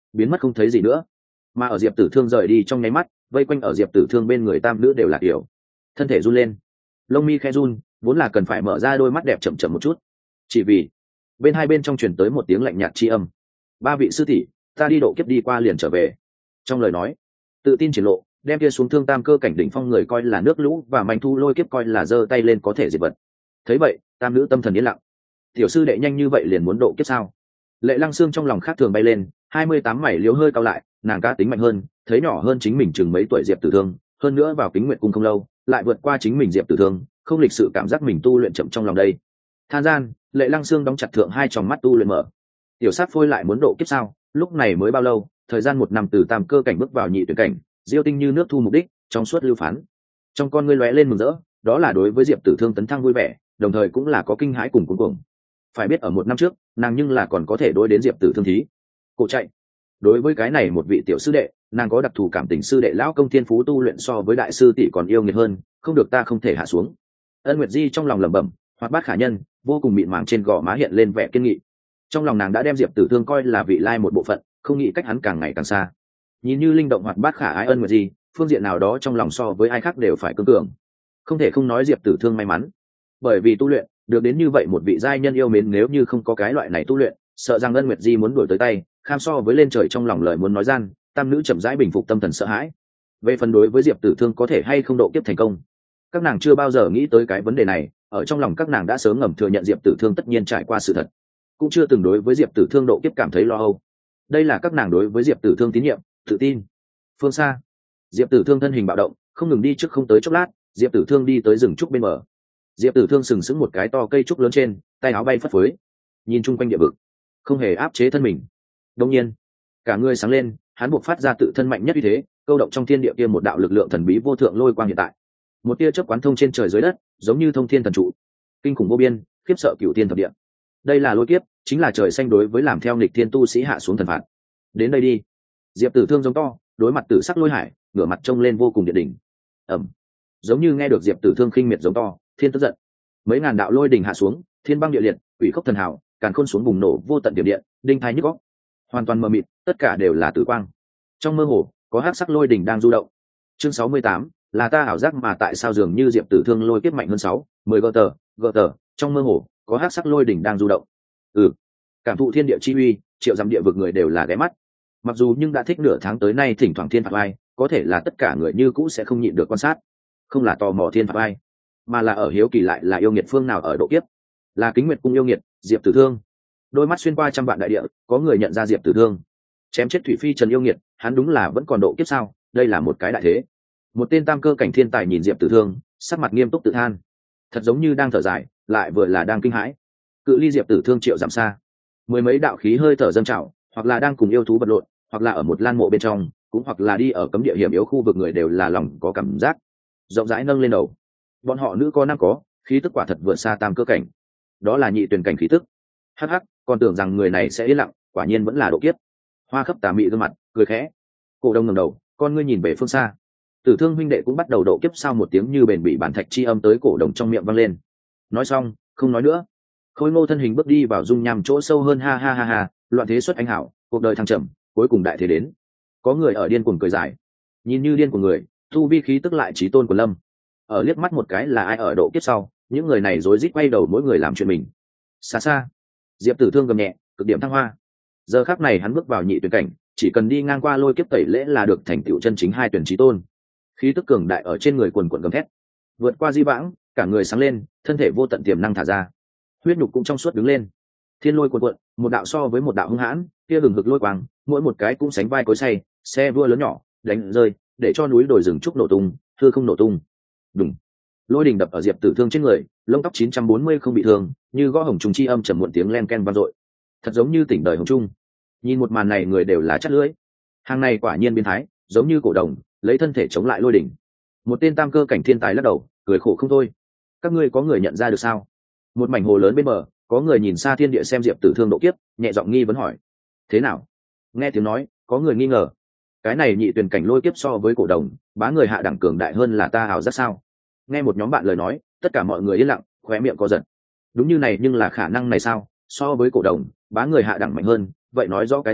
biến mất không thấy gì nữa. Mà ở Diệp Tử Thương rời đi trong nháy mắt, vây quanh ở Diệp Tử Thương bên người tam nữ đều là kiểu thân thể run lên, lông mi khe run, vốn là cần phải mở ra đôi mắt đẹp chậm chậm một chút, chỉ vì bên hai bên trong truyền tới một tiếng lạnh nhạt tri âm: ba vị sư tỷ, ta đi độ kiếp đi qua liền trở về. Trong lời nói tự tin triển lộ, đem kia xuống thương tam cơ cảnh đỉnh phong người coi là nước lũ và manh thu lôi kiếp coi là giơ tay lên có thể diệt vật. Thấy vậy, tam nữ tâm thần yên lặng. Tiểu sư đệ nhanh như vậy liền muốn độ kiếp sao? Lệ Lăng Xương trong lòng khác thường bay lên, hai mươi tám mảy liếu hơi cao lại, nàng cá tính mạnh hơn, thấy nhỏ hơn chính mình chừng mấy tuổi Diệp Tử Thương, hơn nữa vào Kính Nguyệt cung không lâu, lại vượt qua chính mình Diệp Tử Thương, không lịch sự cảm giác mình tu luyện chậm trong lòng đây. Than gian, Lệ Lăng Xương đóng chặt thượng hai tròng mắt tu luyện mở. Tiểu sát phôi lại muốn độ kiếp sao? Lúc này mới bao lâu, thời gian một năm từ tam cơ cảnh bước vào nhị tuyển cảnh, diêu tinh như nước thu mục đích, trong suốt lưu phán. Trong con ngươi lóe lên mừng rỡ, đó là đối với Diệp Tử Thương tấn thăng vui vẻ, đồng thời cũng là có kinh hãi cùng cuống cuồng. Phải biết ở một năm trước, nàng nhưng là còn có thể đối đến Diệp Tử Thương thí cổ chạy. Đối với cái này một vị tiểu sư đệ, nàng có đặc thù cảm tình, sư đệ lão công thiên phú tu luyện so với đại sư tỷ còn yêu nghiệt hơn, không được ta không thể hạ xuống. Ân Nguyệt Di trong lòng lẩm bẩm, hoạt bát khả nhân, vô cùng mịn màng, trên gò má hiện lên vẻ kiên nghị. Trong lòng nàng đã đem Diệp Tử Thương coi là vị lai một bộ phận, không nghĩ cách hắn càng ngày càng xa. Nhìn như linh động hoạt bát khả ái Ân Nguyệt Di, phương diện nào đó trong lòng so với ai khác đều phải cương cường. Không thể không nói Diệp Tử Thương may mắn, bởi vì tu luyện được đến như vậy một vị giai nhân yêu mến, nếu như không có cái loại này tu luyện, sợ rằng Ân Nguyệt Di muốn đuổi tới tay, kham so với lên trời. Trong lòng lời muốn nói gian, tam nữ chậm rãi bình phục tâm thần sợ hãi. Về phần đối với Diệp Tử Thương có thể hay không độ kiếp thành công, các nàng chưa bao giờ nghĩ tới cái vấn đề này, ở trong lòng các nàng đã sớm ngầm thừa nhận Diệp Tử Thương tất nhiên trải qua sự thật, cũng chưa từng đối với Diệp Tử Thương độ kiếp cảm thấy lo âu. Đây là các nàng đối với Diệp Tử Thương tín nhiệm, tự tin. Phương xa, Diệp Tử Thương thân hình bạo động, không ngừng đi trước, không tới chốc lát, Diệp Tử Thương đi tới rừng trúc bên bờ. Diệp Tử Thương sừng sững một cái to cây trúc lớn trên, tay áo bay phất phới, nhìn chung quanh địa vực, không hề áp chế thân mình. Đương nhiên, cả người sáng lên, hắn buộc phát ra tự thân mạnh nhất uy thế, câu động trong thiên địa kia một đạo lực lượng thần bí vô thượng lôi quang hiện tại. Một tia chớp quán thông trên trời dưới đất, giống như thông thiên thần trụ, kinh khủng vô biên, khiếp sợ cửu thiên thập địa. Đây là lôi kiếp, chính là trời xanh đối với làm theo nghịch thiên tu sĩ hạ xuống thần phạt. Đến đây đi. Diệp Tử Thương giống to, đối mặt tử sắc lôi hải, ngửa mặt trông lên vô cùng điện đỉnh. Ầm. Giống như nghe được Diệp Tử Thương khinh miệt giống to, thiên tức giận. Mấy ngàn đạo lôi đỉnh hạ xuống, thiên băng địa liệt, quỷ khốc thần hào, càn khôn xuống bùng nổ vô tận điểm điện, đinh thái nhức óc. Hoàn toàn mờ mịt, tất cả đều là tử quang. Trong mơ hồ, có hắc sắc lôi đỉnh đang du động. Chương sáu mươi tám, là ta ảo giác mà tại sao dường như Diệp Tử Thương lôi kiếp mạnh hơn sáu, mười gờ tờ, gờ tờ, trong mơ hồ, có hắc sắc lôi đỉnh đang du động. Ừ, cảm thụ thiên địa chi uy, triệu dặm địa vực người đều là ghé mắt. Mặc dù nhưng đã thích nửa tháng tới nay thỉnh thoảng thiên phạt ai, có thể là tất cả người như cũ sẽ không nhịn được quan sát. Không là tò mò thiên phạt ai, mà là ở hiếu kỳ lại là yêu nghiệt phương nào ở độ kiếp. Là Kính Nguyệt cung yêu nghiệt, Diệp Tử Thương. Đôi mắt xuyên qua trăm vạn đại địa, có người nhận ra Diệp Tử Thương. Chém chết Thủy Phi Trần yêu nghiệt, hắn đúng là vẫn còn độ kiếp sao? Đây là một cái đại thế. Một tên tam cơ cảnh thiên tài nhìn Diệp Tử Thương, sắc mặt nghiêm túc tự than, thật giống như đang thở dài, lại vừa là đang kinh hãi. Cự ly Diệp Tử Thương triệu dặm xa, mười mấy đạo khí hơi thở dâng trào, hoặc là đang cùng yêu thú vật lộn, hoặc là ở một lan mộ bên trong, cũng hoặc là đi ở cấm địa hiểm yếu khu vực, người đều là lòng có cảm giác rộng rãi nâng lên đầu. Bọn họ nữ có nam có, khí tức quả thật vượt xa tam cơ cảnh, đó là nhị tuyển cảnh khí tức. Hắc hắc, còn tưởng rằng người này sẽ yên lặng, quả nhiên vẫn là độ kiếp. Hoa Khấp tà mị gương mặt cười khẽ. Cổ Đông ngẩng đầu, con ngươi nhìn về phương xa. Tử Thương huynh đệ cũng bắt đầu độ kiếp sao? Một tiếng như bền bỉ bản thạch chi âm tới Cổ Đồng trong miệng vang lên. Nói xong, không nói nữa. Khôi Ngô thân hình bước đi vào dung nham chỗ sâu hơn, ha ha ha ha, loạn thế xuất anh hảo, cuộc đời thăng trầm, cuối cùng đại thế đến. Có người ở điên cuồng cười dài, nhìn như điên của người, tu vi khí tức lại chí tôn của Lâm. Ở liếc mắt một cái là ai ở độ kiếp sau, những người này rối rít quay đầu mỗi người làm chuyện mình. Xa xa, Diệp Tử Thương gầm nhẹ, cực điểm thăng hoa. Giờ khắc này hắn bước vào nhị tuyển cảnh, chỉ cần đi ngang qua lôi kiếp tẩy lễ là được thành tựu chân chính hai tuyển chí tôn. Khí tức cường đại ở trên người quần quần gầm thét, vượt qua di vãng, cả người sáng lên, thân thể vô tận tiềm năng thả ra, huyết nhục cũng trong suốt đứng lên. Thiên lôi cuồn cuộn, một đạo so với một đạo hung hãn, kia hừng hực lôi quang, mỗi một cái cũng sánh vai cối xay, xe vua lớn nhỏ, đánh rơi, để cho núi đồi rừng trúc nổ tung, hư không nổ tung. Đùng. Lôi đình đập ở Diệp Tử Thương trên người, lông tóc chín trăm bốn mươi không bị thương, như gõ hồng trùng chi âm trầm muộn tiếng len ken vang dội, thật giống như tỉnh đời hồng trung. Nhìn một màn này người đều là chắt lưỡi. Hàng này quả nhiên biến thái, giống như cổ đồng, lấy thân thể chống lại lôi đỉnh. Một tên tam cơ cảnh thiên tài lắc đầu, cười khổ không thôi. Các ngươi có người nhận ra được sao? Một mảnh hồ lớn bên bờ, có người nhìn xa thiên địa xem Diệp Tử Thương độ kiếp, nhẹ giọng nghi vấn hỏi. Thế nào? Nghe tiếng nói, có người nghi ngờ. Cái này nhị tuyển cảnh lôi kiếp so với cổ đồng, bá người hạ đẳng cường đại hơn là ta ảo giác sao? Nghe một nhóm bạn lời nói, tất cả mọi người yên lặng, khóe miệng co giật. Đúng như này, nhưng là khả năng này sao? So với cổ đồng, bá người hạ đẳng mạnh hơn, vậy nói rõ cái gì?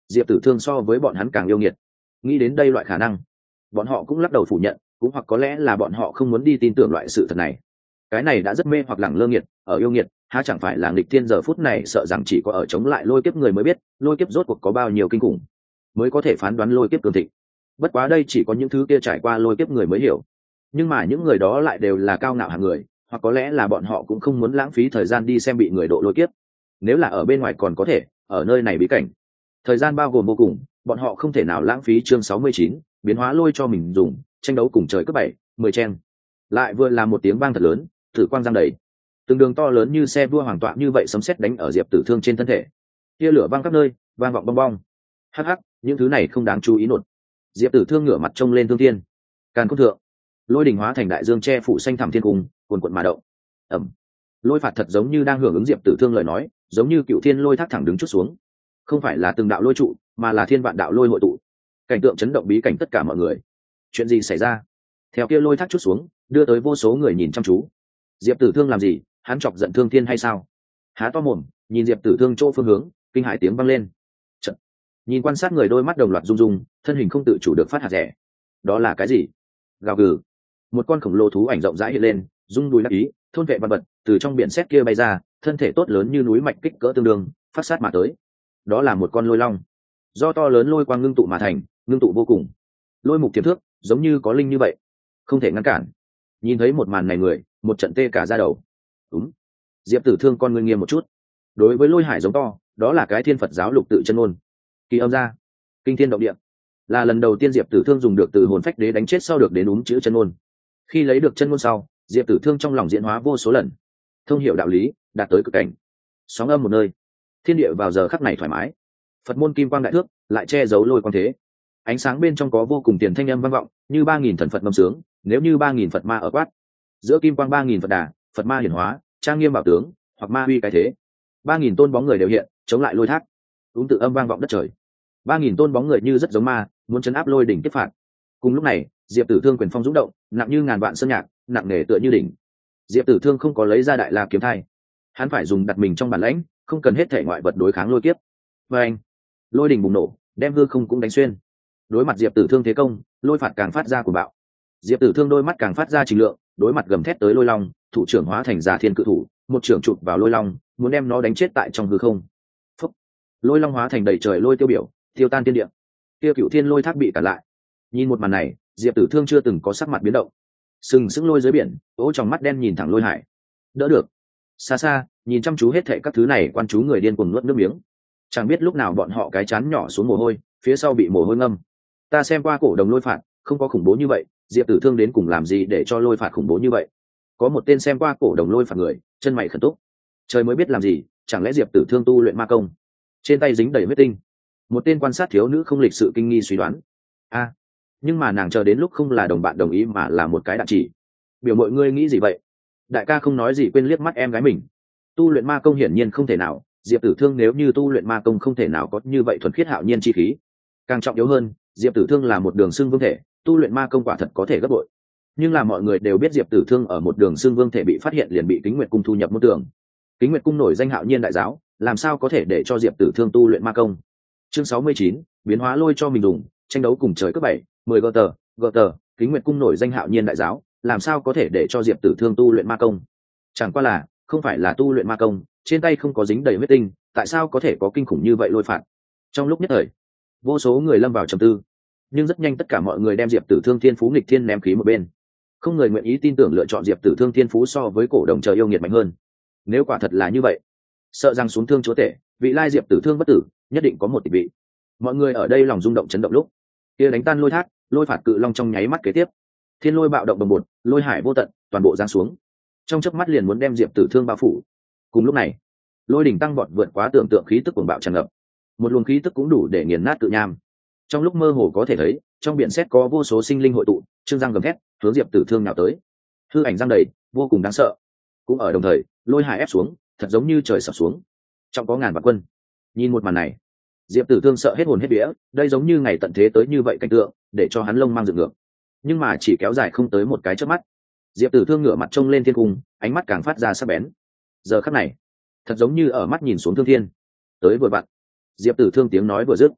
diệp tử thương so với bọn hắn càng yêu nghiệt. Nghĩ đến đây loại khả năng, bọn họ cũng lắc đầu phủ nhận, cũng hoặc có lẽ là bọn họ không muốn đi tin tưởng loại sự thật này. Cái này đã rất mê hoặc lẳng lơ nghiệt, ở yêu nghiệt há chẳng phải là nghịch thiên. Giờ phút này sợ rằng chỉ có ở chống lại lôi kiếp người mới biết lôi kiếp rốt cuộc có bao nhiêu kinh khủng, mới có thể phán đoán lôi kiếp cường thịnh. Bất quá đây chỉ có những thứ kia trải qua lôi kiếp người mới hiểu, nhưng mà những người đó lại đều là cao ngạo hạng người, hoặc có lẽ là bọn họ cũng không muốn lãng phí thời gian đi xem bị người độ lôi kiếp. Nếu là ở bên ngoài còn có thể, ở nơi này bí cảnh thời gian bao gồm vô cùng, bọn họ không thể nào lãng phí. Chương sáu mươi chín, biến hóa lôi cho mình dùng, tranh đấu cùng trời cấp bảy mười chen. Lại vừa là một tiếng vang thật lớn, tử quang giăng đầy, từng đường to lớn như xe vua hoàng tọa như vậy sấm sét đánh ở diệp tử thương trên thân thể, tia lửa vang khắp nơi, vang vọng bong bong. Hắc hắc, những thứ này không đáng chú ý nột. Diệp tử thương ngửa mặt trông lên thương thiên, càn khôn thượng, lôi đỉnh hóa thành đại dương che phủ xanh thẳm thiên cung, cuồn cuộn mà động. Ẩm, lôi phạt thật giống như đang hưởng ứng diệp tử thương lời nói, giống như cựu thiên lôi thác thẳng đứng chút xuống, không phải là từng đạo lôi trụ, mà là thiên vạn đạo lôi hội tụ. Cảnh tượng chấn động bí cảnh tất cả mọi người. Chuyện gì xảy ra? Theo kia lôi thác chút xuống, đưa tới vô số người nhìn chăm chú. Diệp tử thương làm gì? Hắn chọc giận thương thiên hay sao? Há to mồm nhìn diệp tử thương chỗ phương hướng, kinh hãi tiếng vang lên. Chật, nhìn quan sát người đôi mắt đồng loạt rung rung, thân hình không tự chủ được phát hạt rẻ. Đó là cái gì? Gào gừ, một con khổng lồ thú ảnh rộng rãi hiện lên, rung đuôi đắc ý, thôn vệ văn vật từ trong biển sét kia bay ra, thân thể tốt lớn như núi mạch kích cỡ tương đương, phát sát mà tới. Đó là một con lôi long, do to lớn lôi quang ngưng tụ mà thành, ngưng tụ vô cùng, lôi mục tiềm thước, giống như có linh như vậy, không thể ngăn cản. Nhìn thấy một màn này người một trận tê cả da đầu. Đúng, diệp tử thương con người nghiêm một chút. Đối với lôi hải giống to, đó là cái thiên phật giáo lục tự chân ngôn, kỳ âm ra, kinh thiên động địa, là lần đầu tiên diệp tử thương dùng được từ hồn phách đế đánh chết sau được đến đúng chữ chân ngôn. Khi lấy được chân ngôn sau, diệp tử thương trong lòng diễn hóa vô số lần, thông hiểu đạo lý, đạt tới cực cảnh. Sóng âm một nơi, thiên địa vào giờ khắc này thoải mái. Phật môn kim quang đại thước lại che giấu lôi quang thế, ánh sáng bên trong có vô cùng tiền thanh âm vang vọng, như ba nghìn thần phật ngâm sướng. Nếu như ba nghìn phật ma ở quát, giữa kim quang ba nghìn phật đà, phật ma hiển hóa, trang nghiêm bảo tướng, hoặc ma uy cái thế. Ba nghìn tôn bóng người đều hiện, chống lại lôi thác. Úng tự âm vang vọng đất trời. Ba nghìn tôn bóng người như rất giống ma, muốn chấn áp lôi đỉnh tiếp phạt. Cùng lúc này, diệp tử thương quyền phong dũng động, nặng như ngàn vạn sơn nhạc, nặng nề tựa như đỉnh. Diệp tử thương không có lấy ra đại la kiếm thai, hắn phải dùng đặt mình trong bản lãnh, không cần hết thể ngoại vật đối kháng lôi kiếp. Và anh, lôi đỉnh bùng nổ, đem hư không cũng đánh xuyên. Đối mặt diệp tử thương thế công, lôi phạt càng phát ra cuồng bạo. Diệp tử thương đôi mắt càng phát ra trình lượng, đối mặt gầm thét tới lôi long, thủ trưởng hóa thành giả thiên cự thủ, một trưởng chụp vào lôi long, muốn đem nó đánh chết tại trong hư không. Phúc, lôi long hóa thành đầy trời lôi tiêu biểu, tiêu tan thiên địa. Tiêu cựu thiên lôi thác bị cản lại. Nhìn một màn này, diệp tử thương chưa từng có sắc mặt biến động, sừng sững lôi dưới biển, ố trong mắt đen nhìn thẳng lôi hải. Đỡ được. Xa xa nhìn chăm chú hết thệ các thứ này, quan chú người điên cuồng nuốt nước miếng, chẳng biết lúc nào bọn họ cái chán nhỏ xuống mồ hôi, phía sau bị mồ hôi ngâm. Ta xem qua cổ đồng lôi phạt, không có khủng bố như vậy, diệp tử thương đến cùng làm gì để cho lôi phạt khủng bố như vậy? Có một tên xem qua cổ đồng lôi phạt người, chân mày khẩn túc. Trời mới biết làm gì, chẳng lẽ diệp tử thương tu luyện ma công, trên tay dính đầy huyết tinh? Một tên quan sát thiếu nữ không lịch sự kinh nghi suy đoán. A, nhưng mà nàng chờ đến lúc không là đồng bạn đồng ý mà là một cái đạn chỉ. Biểu mọi ngươi nghĩ gì vậy? Đại ca không nói gì quên liếc mắt em gái mình. Tu luyện ma công hiển nhiên không thể nào, diệp tử thương nếu như tu luyện ma công không thể nào có như vậy thuần khiết hạo nhiên chi khí. Càng trọng yếu hơn, diệp tử thương là một đường xưng vương thể, tu luyện ma công quả thật có thể gấp bội. Nhưng là mọi người đều biết diệp tử thương ở một đường xưng vương thể bị phát hiện liền bị kính nguyệt cung thu nhập môn tường. Kính nguyệt cung nổi danh hạo nhiên đại giáo, làm sao có thể để cho diệp tử thương tu luyện ma công? Chương sáu mươi chín, biến hóa lôi cho mình dùng, tranh đấu cùng trời cấp bảy mười gờ tờ gờ tờ. Kính nguyệt cung nổi danh hạo nhiên đại giáo, làm sao có thể để cho diệp tử thương tu luyện ma công? Chẳng qua là không phải là tu luyện ma công, trên tay không có dính đầy huyết tinh, tại sao có thể có kinh khủng như vậy lôi phạt? Trong lúc nhất thời, vô số người lâm vào trầm tư, nhưng rất nhanh tất cả mọi người đem diệp tử thương thiên phú nghịch thiên ném khí một bên. Không người nguyện ý tin tưởng lựa chọn diệp tử thương thiên phú so với cổ đồng trời yêu nghiệt mạnh hơn. Nếu quả thật là như vậy, sợ rằng xuống thương chúa tể, vị lai diệp tử thương bất tử, nhất định có một tỷ vị. Mọi người ở đây lòng rung động chấn động lúc kia đánh tan lôi thác, lôi phạt cự long trong nháy mắt kế tiếp, thiên lôi bạo động đồng bột, lôi hải vô tận, toàn bộ giáng xuống, trong chớp mắt liền muốn đem diệp tử thương bao phủ. Cùng lúc này, lôi đỉnh tăng vọt vượt quá tưởng tượng, khí tức cuồng bạo tràn ngập, một luồng khí tức cũng đủ để nghiền nát cự nham. Trong lúc mơ hồ có thể thấy, trong biển sét có vô số sinh linh hội tụ, trương răng gầm thét, hướng diệp tử thương nào tới. Hư ảnh răng đầy, vô cùng đáng sợ. Cũng ở đồng thời, lôi hải ép xuống, thật giống như trời sập xuống. Trong có ngàn vạn quân. Nhìn một màn này, diệp tử thương sợ hết hồn hết vía, đây giống như ngày tận thế tới như vậy cảnh tượng, để cho hắn lông mang dựng ngược. Nhưng mà chỉ kéo dài không tới một cái chớp mắt, diệp tử thương ngửa mặt trông lên thiên cung, ánh mắt càng phát ra sắc bén. Giờ khắc này, thật giống như ở mắt nhìn xuống thương thiên. Tới vừa vặn, diệp tử thương tiếng nói vừa dứt,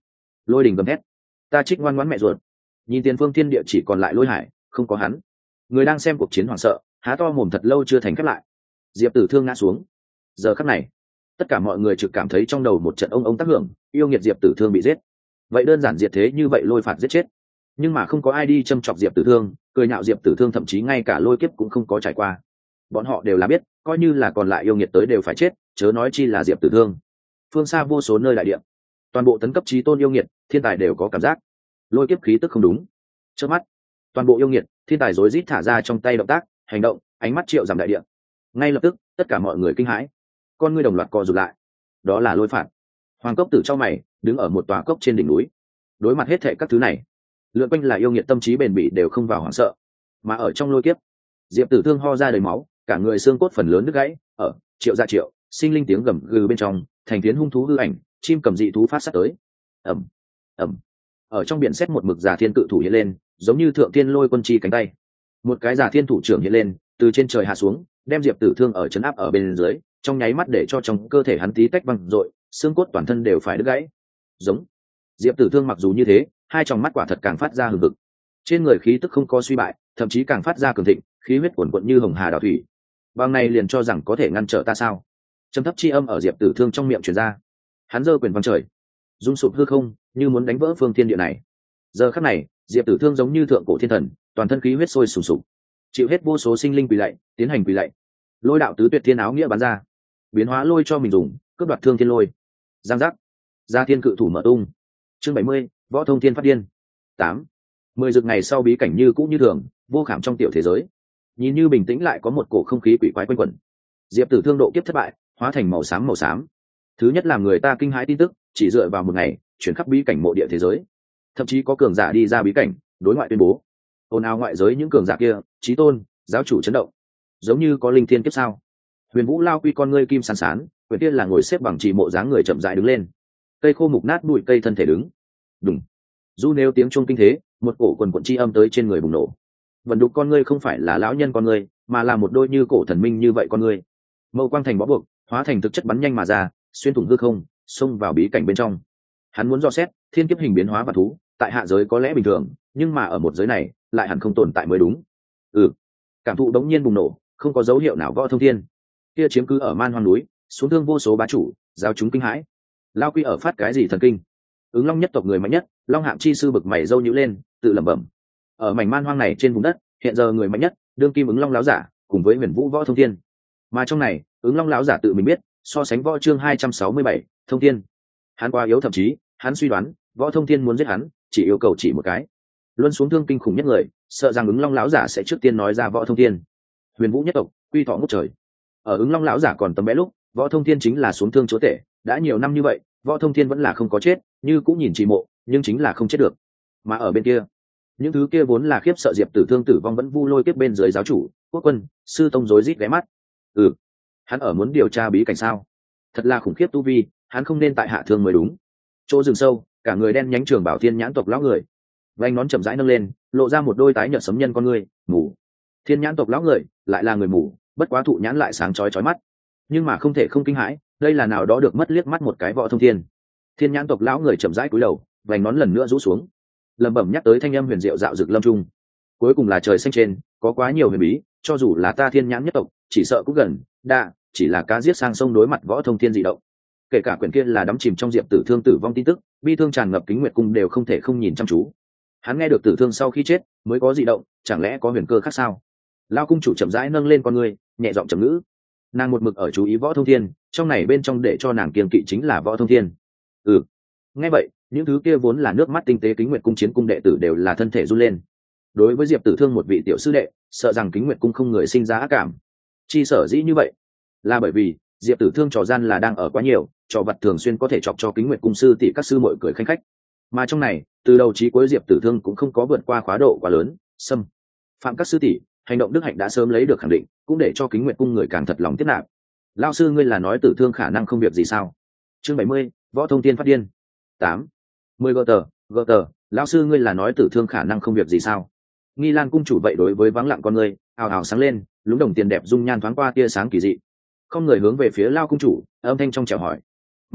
Lôi đình gầm thét, ta trích ngoan ngoãn mẹ ruột. Nhìn tiền phương thiên địa chỉ còn lại Lôi Hải, không có hắn. Người đang xem cuộc chiến hoảng sợ, há to mồm thật lâu chưa thành khép lại. Diệp Tử Thương ngã xuống. Giờ khắc này, tất cả mọi người trực cảm thấy trong đầu một trận ông ông tác hưởng, yêu nghiệt Diệp Tử Thương bị giết. Vậy đơn giản diệt thế như vậy Lôi phạt giết chết, nhưng mà không có ai đi châm chọc Diệp Tử Thương, cười nhạo Diệp Tử Thương, thậm chí ngay cả lôi kiếp cũng không có trải qua. Bọn họ đều là biết, coi như là còn lại yêu nghiệt tới đều phải chết, chớ nói chi là Diệp Tử Thương. Phương xa vô số nơi đại địa, toàn bộ tấn cấp chí tôn yêu nghiệt, thiên tài đều có cảm giác lôi kiếp khí tức không đúng. Trước mắt, toàn bộ yêu nghiệt, thiên tài rối rít thả ra trong tay động tác, hành động, ánh mắt triệu giảm đại địa. Ngay lập tức, tất cả mọi người kinh hãi, con ngươi đồng loạt co rụt lại. Đó là Lôi phạt. Hoàng Cốc Tử trong mày, đứng ở một tòa cốc trên đỉnh núi, đối mặt hết thệ các thứ này, lượn quanh là yêu nghiệt tâm trí bền bỉ đều không vào hoảng sợ. Mà ở trong lôi kiếp, Diệp Tử Thương ho ra đầy máu, cả người xương cốt phần lớn đứt gãy, ở triệu ra triệu, sinh linh tiếng gầm gừ bên trong, thành tiến hung thú hư ảnh, chim cầm dị thú phát sát tới. Ầm, ầm. Ở trong biển xét một mực giả thiên cự thủ hiện lên, giống như thượng thiên lôi quân chi cánh tay. Một cái giả thiên thủ trưởng hiện lên, từ trên trời hạ xuống, đem Diệp Tử Thương ở chấn áp ở bên dưới, trong nháy mắt để cho trong cơ thể hắn tí tách văng rội, xương cốt toàn thân đều phải đứt gãy. Giống. Diệp Tử Thương mặc dù như thế, hai tròng mắt quả thật càng phát ra hừng hực. Trên người khí tức không có suy bại, thậm chí càng phát ra cường thịnh, khí huyết cuồn cuộn như hồng hà đào thủy. Bằng này liền cho rằng có thể ngăn trở ta sao? Trầm thấp chi âm ở Diệp Tử Thương trong miệng truyền ra. Hắn giơ quyền vang trời, rung sụp hư không, như muốn đánh vỡ phương thiên địa này. Giờ khắc này, Diệp Tử Thương giống như thượng cổ thiên thần, toàn thân khí huyết sôi sùng sục, chịu hết vô số sinh linh quỳ lạy, tiến hành quỳ lạy. Lôi đạo tứ tuyệt thiên áo nghĩa bắn ra, biến hóa lôi cho mình dùng, cướp đoạt thương thiên lôi. Giang giác, gia thiên cự thủ mở tung. Chương bảy mươi, võ thông thiên phát điên. Tám, mười dực ngày sau bí cảnh như cũ như thường, vô khảm trong tiểu thế giới. Nhìn như bình tĩnh lại có một cổ không khí quỷ quái quanh quẩn. Diệp Tử Thương độ kiếp thất bại, hóa thành màu xám màu xám. Thứ nhất làm người ta kinh hãi tin tức, chỉ dựa vào một ngày, chuyển khắp bí cảnh mộ địa thế giới. Thậm chí có cường giả đi ra bí cảnh, đối ngoại tuyên bố. Ồn ào ngoại giới những cường giả kia, chí tôn, giáo chủ chấn động. Giống như có linh thiên kiếp sao? Huyền Vũ lao quy con ngươi kim sán sán, quyền tiên là ngồi xếp bằng trì mộ dáng người chậm rãi đứng lên. Cây khô mục nát bụi cây thân thể đứng. Đùng. Du nếu tiếng chuông kinh thế, một cổ quần quần chi âm tới trên người bùng nổ. Vận đục con ngươi không phải là lão nhân con ngươi, mà là một đôi như cổ thần minh như vậy con ngươi. Mâu quang thành bó buộc, hóa thành thực chất bắn nhanh mà ra, xuyên thủng hư không, xông vào bí cảnh bên trong. Hắn muốn dò xét thiên kiếp hình biến hóa và thú, tại hạ giới có lẽ bình thường, nhưng mà ở một giới này, lại hẳn không tồn tại mới đúng. Ừ. Cảm thụ đống nhiên bùng nổ, không có dấu hiệu nào võ thông thiên. Kia chiếm cứ ở man hoang núi, xuống thương vô số bá chủ, giao chúng kinh hãi. Lao quy ở phát cái gì thần kinh? Ứng Long nhất tộc người mạnh nhất, Long Hạng chi sư bực mày râu nhíu lên, tự lẩm bẩm. Ở mảnh man hoang này trên vùng đất, hiện giờ người mạnh nhất, đương kim Ứng Long láo giả, cùng với Huyền Vũ võ thông thiên. Mà trong này, Ứng Long láo giả tự mình biết, so sánh võ chương hai trăm sáu mươi bảy, thông thiên. Hắn quá yếu, thậm chí, hắn suy đoán, võ thông thiên muốn giết hắn, chỉ yêu cầu chỉ một cái. Luân xuống thương kinh khủng nhất người, sợ rằng Ứng Long láo giả sẽ trước tiên nói ra võ thông thiên. Huyền Vũ nhất tộc, quy thọ ngút trời. Ở Ứng Long láo giả còn tầm bé lúc, võ thông thiên chính là xuống thương chúa tể, đã nhiều năm như vậy, võ thông thiên vẫn là không có chết, như cũng nhìn trì mộ, nhưng chính là không chết được. Mà ở bên kia, những thứ kia vốn là khiếp sợ Diệp Tử Thương tử vong vẫn vu lôi kiếp bên dưới giáo chủ, quốc quân, sư tông rối rít ghé mắt. Ừ, hắn ở muốn điều tra bí cảnh sao? Thật là khủng khiếp tu vi, hắn không nên tại hạ thương mới đúng. Chỗ rừng sâu, cả người đen nhánh trường bảo thiên nhãn tộc lão người, vành nón chậm rãi nâng lên, lộ ra một đôi tái nhợt sấm nhân con người, mù. Thiên nhãn tộc lão người, lại là người mù, bất quá thụ nhãn lại sáng chói chói mắt. Nhưng mà không thể không kinh hãi, đây là nào đó được mất liếc mắt một cái võ thông thiên. Thiên nhãn tộc lão người chậm rãi cúi đầu, vành nón lần nữa rũ xuống, lẩm bẩm nhắc tới thanh âm huyền diệu dạo dực lâm trung. Cuối cùng là trời xanh trên, có quá nhiều huyền bí, cho dù là ta thiên nhãn nhất tộc, chỉ sợ cũng gần, đa, chỉ là cá giết sang sông đối mặt võ thông thiên dị động. Kể cả quyển kia là đắm chìm trong Diệp Tử Thương tử vong tin tức, bi thương tràn ngập Kính Nguyệt cung đều không thể không nhìn chăm chú. Hắn nghe được Tử Thương sau khi chết mới có dị động, chẳng lẽ có huyền cơ khác sao? Lao cung chủ chậm rãi nâng lên con người, nhẹ giọng trầm ngữ. Nàng một mực ở chú ý võ thông thiên, trong này bên trong để cho nàng kiêng kỵ chính là võ thông thiên. Ừ, nghe vậy, những thứ kia vốn là nước mắt tinh tế Kính Nguyệt cung chiến cung đệ tử đều là thân thể run lên. Đối với Diệp Tử Thương một vị tiểu sư đệ, sợ rằng Kính Nguyệt cung không người sinh ra ác cảm. Chi sở dĩ như vậy, là bởi vì Diệp Tử Thương trò gian là đang ở quá nhiều, trò vật thường xuyên có thể chọc cho Kính Nguyệt cung sư tỷ các sư muội cười khanh khách. Mà trong này, từ đầu chí cuối Diệp Tử Thương cũng không có vượt qua khóa độ quá lớn, xâm phạm các sư tỷ, hành động đức hạnh đã sớm lấy được khẳng định, cũng để cho Kính Nguyệt cung người càng thật lòng tiếp nạp. Lão sư ngươi là nói Tử Thương khả năng không việc gì sao? Chương bảy mươi, võ thông thiên phát điên. Tám, mười gờ tờ, gờ tờ, lão sư ngươi là nói Tử Thương khả năng không việc gì sao? Nghi Lan cung chủ vậy đối với vắng lặng con ngươi, ào ào sáng lên, lúng đồng tiền đẹp dung nhan thoáng qua tia sáng kỳ dị. Không người hướng về phía Lao cung chủ, âm thanh trong chào hỏi.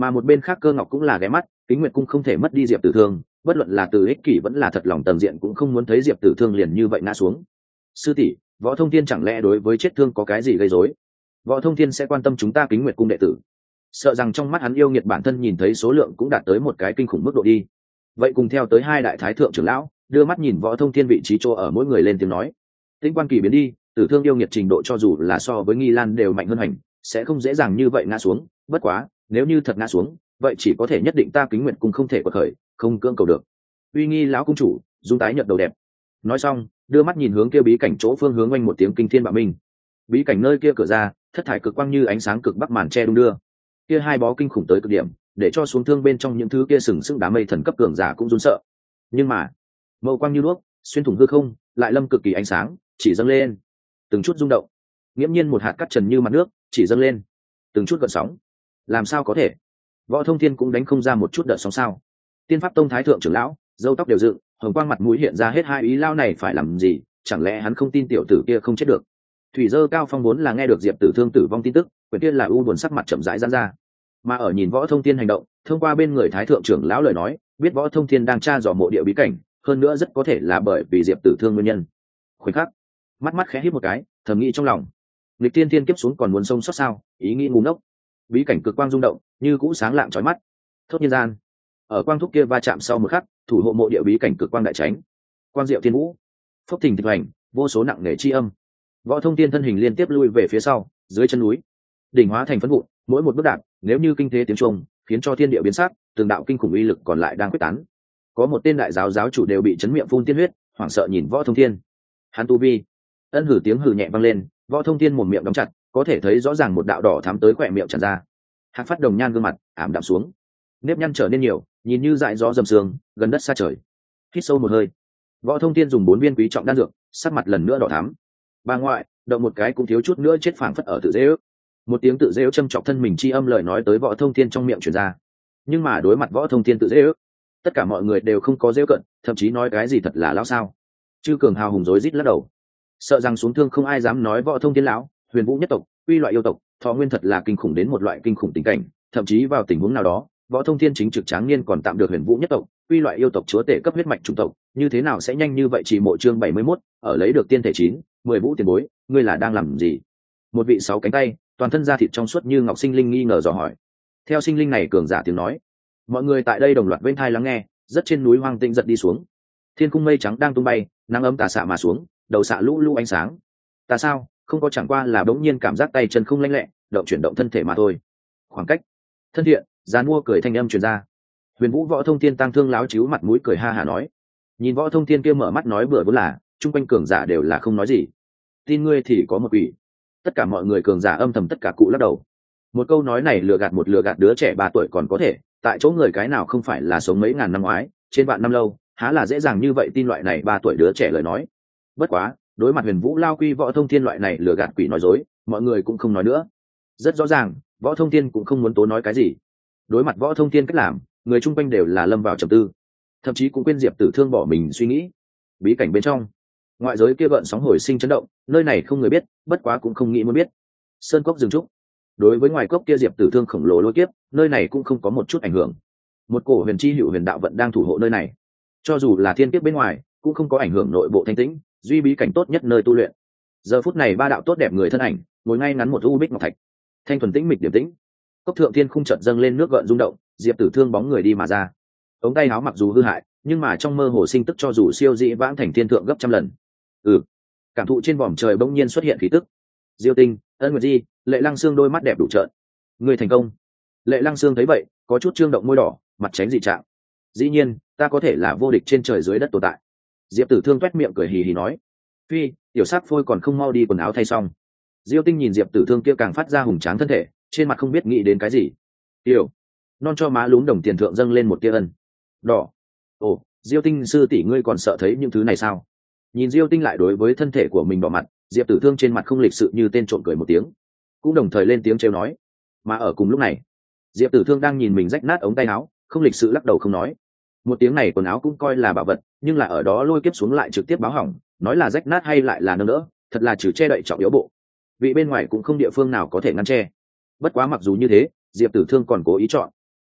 mà một bên khác Cơ Ngọc cũng là ghé mắt, Kính Nguyệt cung không thể mất đi Diệp Tử Thương, bất luận là từ ích kỷ vẫn là thật lòng tầng diện cũng không muốn thấy Diệp Tử Thương liền như vậy ngã xuống. Sư tỷ, Võ Thông Thiên chẳng lẽ đối với chết thương có cái gì gây rối? Võ Thông Thiên sẽ quan tâm chúng ta Kính Nguyệt cung đệ tử? Sợ rằng trong mắt hắn yêu nghiệt bản thân nhìn thấy số lượng cũng đạt tới một cái kinh khủng mức độ đi. Vậy cùng theo tới hai đại thái thượng trưởng lão, đưa mắt nhìn Võ Thông Thiên vị trí chỗ ở mỗi người lên tiếng nói. Tĩnh quan kỳ biến đi, Tử Thương yêu nghiệt trình độ cho dù là so với Nghi Lan đều mạnh hơn hành, sẽ không dễ dàng như vậy ngã xuống, bất quá, nếu như thật ngã xuống, vậy chỉ có thể nhất định ta Kính Nguyệt cung không thể quật khởi, không cưỡng cầu được. Uy Nghi lão cung chủ, dung tái nhợt đầu đẹp. Nói xong, đưa mắt nhìn hướng kia bí cảnh chỗ phương hướng oanh một tiếng kinh thiên bạo minh. Bí cảnh nơi kia cửa ra, thất thải cực quang như ánh sáng cực bắc màn che đung đưa. Kia hai bó kinh khủng tới cực điểm, để cho xuống thương bên trong những thứ kia sừng sững đám mây thần cấp cường giả cũng run sợ. Nhưng mà, mâu quang như đuốc, xuyên thủng hư không, lại lâm cực kỳ ánh sáng, chỉ dâng lên, từng chút rung động. Nghiễm nhiên một hạt cát trần như mặt nước, chỉ dâng lên, từng chút gợn sóng. Làm sao có thể? Võ Thông Thiên cũng đánh không ra một chút đợt sóng sao? Tiên Pháp Tông thái thượng trưởng lão, râu tóc đều dựng, hồng quang mặt mũi hiện ra hết hai ý lao này phải làm gì, chẳng lẽ hắn không tin tiểu tử kia không chết được? Thủy Dơ Cao Phong vốn là nghe được Diệp Tử Thương tử vong tin tức, quyền tiên là u buồn sắc mặt chậm rãi giãn ra. Mà ở nhìn Võ Thông Thiên hành động, thông qua bên người thái thượng trưởng lão lời nói, biết Võ Thông Thiên đang tra dò mộ địa bí cảnh, hơn nữa rất có thể là bởi vì Diệp Tử Thương nguyên nhân. Khoảnh khắc, mắt mắt khẽ hít một cái, thầm nghĩ trong lòng, nghịch tiên thiên kiếp xuống còn muốn sông sót sao? Ý nghĩ ngu ngốc. Bí cảnh cực quang rung động, như cũ sáng lạng chói mắt. Thốt nhiên gian, ở quang thúc kia va chạm sau một khắc, thủ hộ mộ địa bí cảnh cực quang đại tránh. Quang diệu thiên vũ, phốc thình thịch hoành, vô số nặng nề chi âm. Võ Thông Thiên thân hình liên tiếp lui về phía sau, dưới chân núi, đỉnh hóa thành phấn vụn, mỗi một bước đạp, nếu như kinh thế tiếng trung, khiến cho thiên địa biến sắc, từng đạo kinh khủng uy lực còn lại đang quyết tán. Có một tên đại giáo giáo chủ đều bị chấn miệng phun tiên huyết, hoảng sợ nhìn Võ Thông Thiên. Hắn tu vi, ân hử tiếng hử nhẹ vang lên, Võ Thông Thiên mồm miệng đóng chặt, có thể thấy rõ ràng một đạo đỏ thắm tới khỏe miệng tràn ra. Hạc phát đồng nhan gương mặt ảm đạm xuống, nếp nhăn trở nên nhiều, nhìn như dại gió dầm sương, gần đất xa trời. Hít sâu một hơi, Võ Thông Thiên dùng bốn viên quý trọng đan dược, sắc mặt lần nữa đỏ thắm. Bà ngoại, động một cái cũng thiếu chút nữa chết phảng phất ở tự dễ ước. Một tiếng tự dễ ước châm chọc thân mình chi âm lời nói tới Võ Thông Thiên trong miệng truyền ra. Nhưng mà đối mặt Võ Thông Thiên tự dễ ước, tất cả mọi người đều không có dễ cận, thậm chí nói cái gì thật là lão sao. Chư cường hào hùng rối rít lắc đầu, sợ rằng xuống thương không ai dám nói Võ Thông Thiên lão. Huyền Vũ nhất tộc, uy loại yêu tộc, thọ nguyên thật là kinh khủng đến một loại kinh khủng tình cảnh, thậm chí vào tình huống nào đó, Võ Thông Thiên chính trực tráng niên còn tạm được Huyền Vũ nhất tộc, uy loại yêu tộc chúa tể cấp huyết mạch chủng tộc, như thế nào sẽ nhanh như vậy? Chỉ mộ chương bảy mươi mốt, ở lấy được tiên thể chín, mười vũ tiền bối, ngươi là đang làm gì? Một vị sáu cánh tay, toàn thân da thịt trong suốt như ngọc sinh linh nghi ngờ dò hỏi. Theo sinh linh này cường giả tiếng nói, mọi người tại đây đồng loạt bên thai lắng nghe, rất trên núi hoang tĩnh giật đi xuống. Thiên cung mây trắng đang tung bay, nắng ấm tà xạ mà xuống, đầu xạ lũ lũ ánh sáng. Ta sao? Không có, chẳng qua là bỗng nhiên cảm giác tay chân không lanh lẹ, động chuyển động thân thể mà thôi. Khoảng cách, thân thiện, giàn mua cười thanh âm truyền ra. Huyền Vũ Võ Thông Thiên tăng thương láo chíu mặt mũi cười ha hà nói. Nhìn Võ Thông Thiên kia mở mắt nói bừa vốn là, chung quanh cường giả đều là không nói gì. Tin ngươi thì có một quỷ. Tất cả mọi người cường giả âm thầm tất cả cụ lắc đầu. Một câu nói này lừa gạt một lừa gạt đứa trẻ ba tuổi còn có thể, tại chỗ người cái nào không phải là sống mấy ngàn năm ngoái, trên vạn năm lâu, há là dễ dàng như vậy tin loại này ba tuổi đứa trẻ lời nói. Bất quá, đối mặt Huyền Vũ lao quy Võ Thông Thiên loại này lừa gạt quỷ nói dối, mọi người cũng không nói nữa. Rất rõ ràng, Võ Thông Thiên cũng không muốn tố nói cái gì. Đối mặt Võ Thông Thiên cách làm, người chung quanh đều là lâm vào trầm tư, thậm chí cũng quên Diệp Tử Thương bỏ mình suy nghĩ. Bí cảnh bên trong, ngoại giới kia gợn sóng hồi sinh chấn động, nơi này không người biết, bất quá cũng không nghĩ muốn biết. Sơn cốc rừng trúc, đối với ngoài cốc kia Diệp Tử Thương khổng lồ lôi kiếp, nơi này cũng không có một chút ảnh hưởng. Một cổ huyền chi hữu huyền đạo vận đang thủ hộ nơi này, cho dù là thiên kiếp bên ngoài, cũng không có ảnh hưởng nội bộ thanh tĩnh, duy bí cảnh tốt nhất nơi tu luyện. Giờ phút này ba đạo tốt đẹp người thân ảnh, ngồi ngay ngắn một u bích ngọc thạch, thanh thuần tĩnh mịch điểm tĩnh. Cốc thượng thiên khung chợt dâng lên nước gợn rung động, Diệp Tử Thương bóng người đi mà ra. Ống tay áo mặc dù hư hại, nhưng mà trong mơ hồ sinh tức cho dù siêu dị vãng thành thiên thượng gấp trăm lần. Ừ, cảm thụ trên vòm trời bỗng nhiên xuất hiện khí tức. Diêu Tinh, Ân Nguyệt Di, Lệ Lăng Xương đôi mắt đẹp đủ trợn. Người thành công. Lệ Lăng Xương thấy vậy, có chút trương động môi đỏ, mặt tránh dị trạng. Dĩ nhiên, ta có thể là vô địch trên trời dưới đất tồn tại. Diệp Tử Thương toét miệng cười hì hì nói. Phi, tiểu sắc phôi còn không mau đi quần áo thay xong. Diêu Tinh nhìn Diệp Tử Thương kia càng phát ra hùng tráng thân thể, trên mặt không biết nghĩ đến cái gì. Tiểu, non cho má lúm đồng tiền thượng dâng lên một tia ân đỏ. Ồ, Diêu Tinh sư tỷ ngươi còn sợ thấy những thứ này sao? Nhìn Diêu Tinh lại đối với thân thể của mình đỏ mặt, Diệp Tử Thương trên mặt không lịch sự như tên trộm cười một tiếng, cũng đồng thời lên tiếng trêu nói. Mà ở cùng lúc này, Diệp Tử Thương đang nhìn mình rách nát ống tay áo, không lịch sự lắc đầu không nói. Một tiếng này quần áo cũng coi là bảo vật, nhưng là ở đó lôi kiếp xuống lại trực tiếp báo hỏng, nói là rách nát hay lại là nâng đỡ, thật là trừ che đậy trọng yếu bộ. Vị bên ngoài cũng không địa phương nào có thể ngăn che. Bất quá mặc dù như thế, Diệp Tử Thương còn cố ý chọn.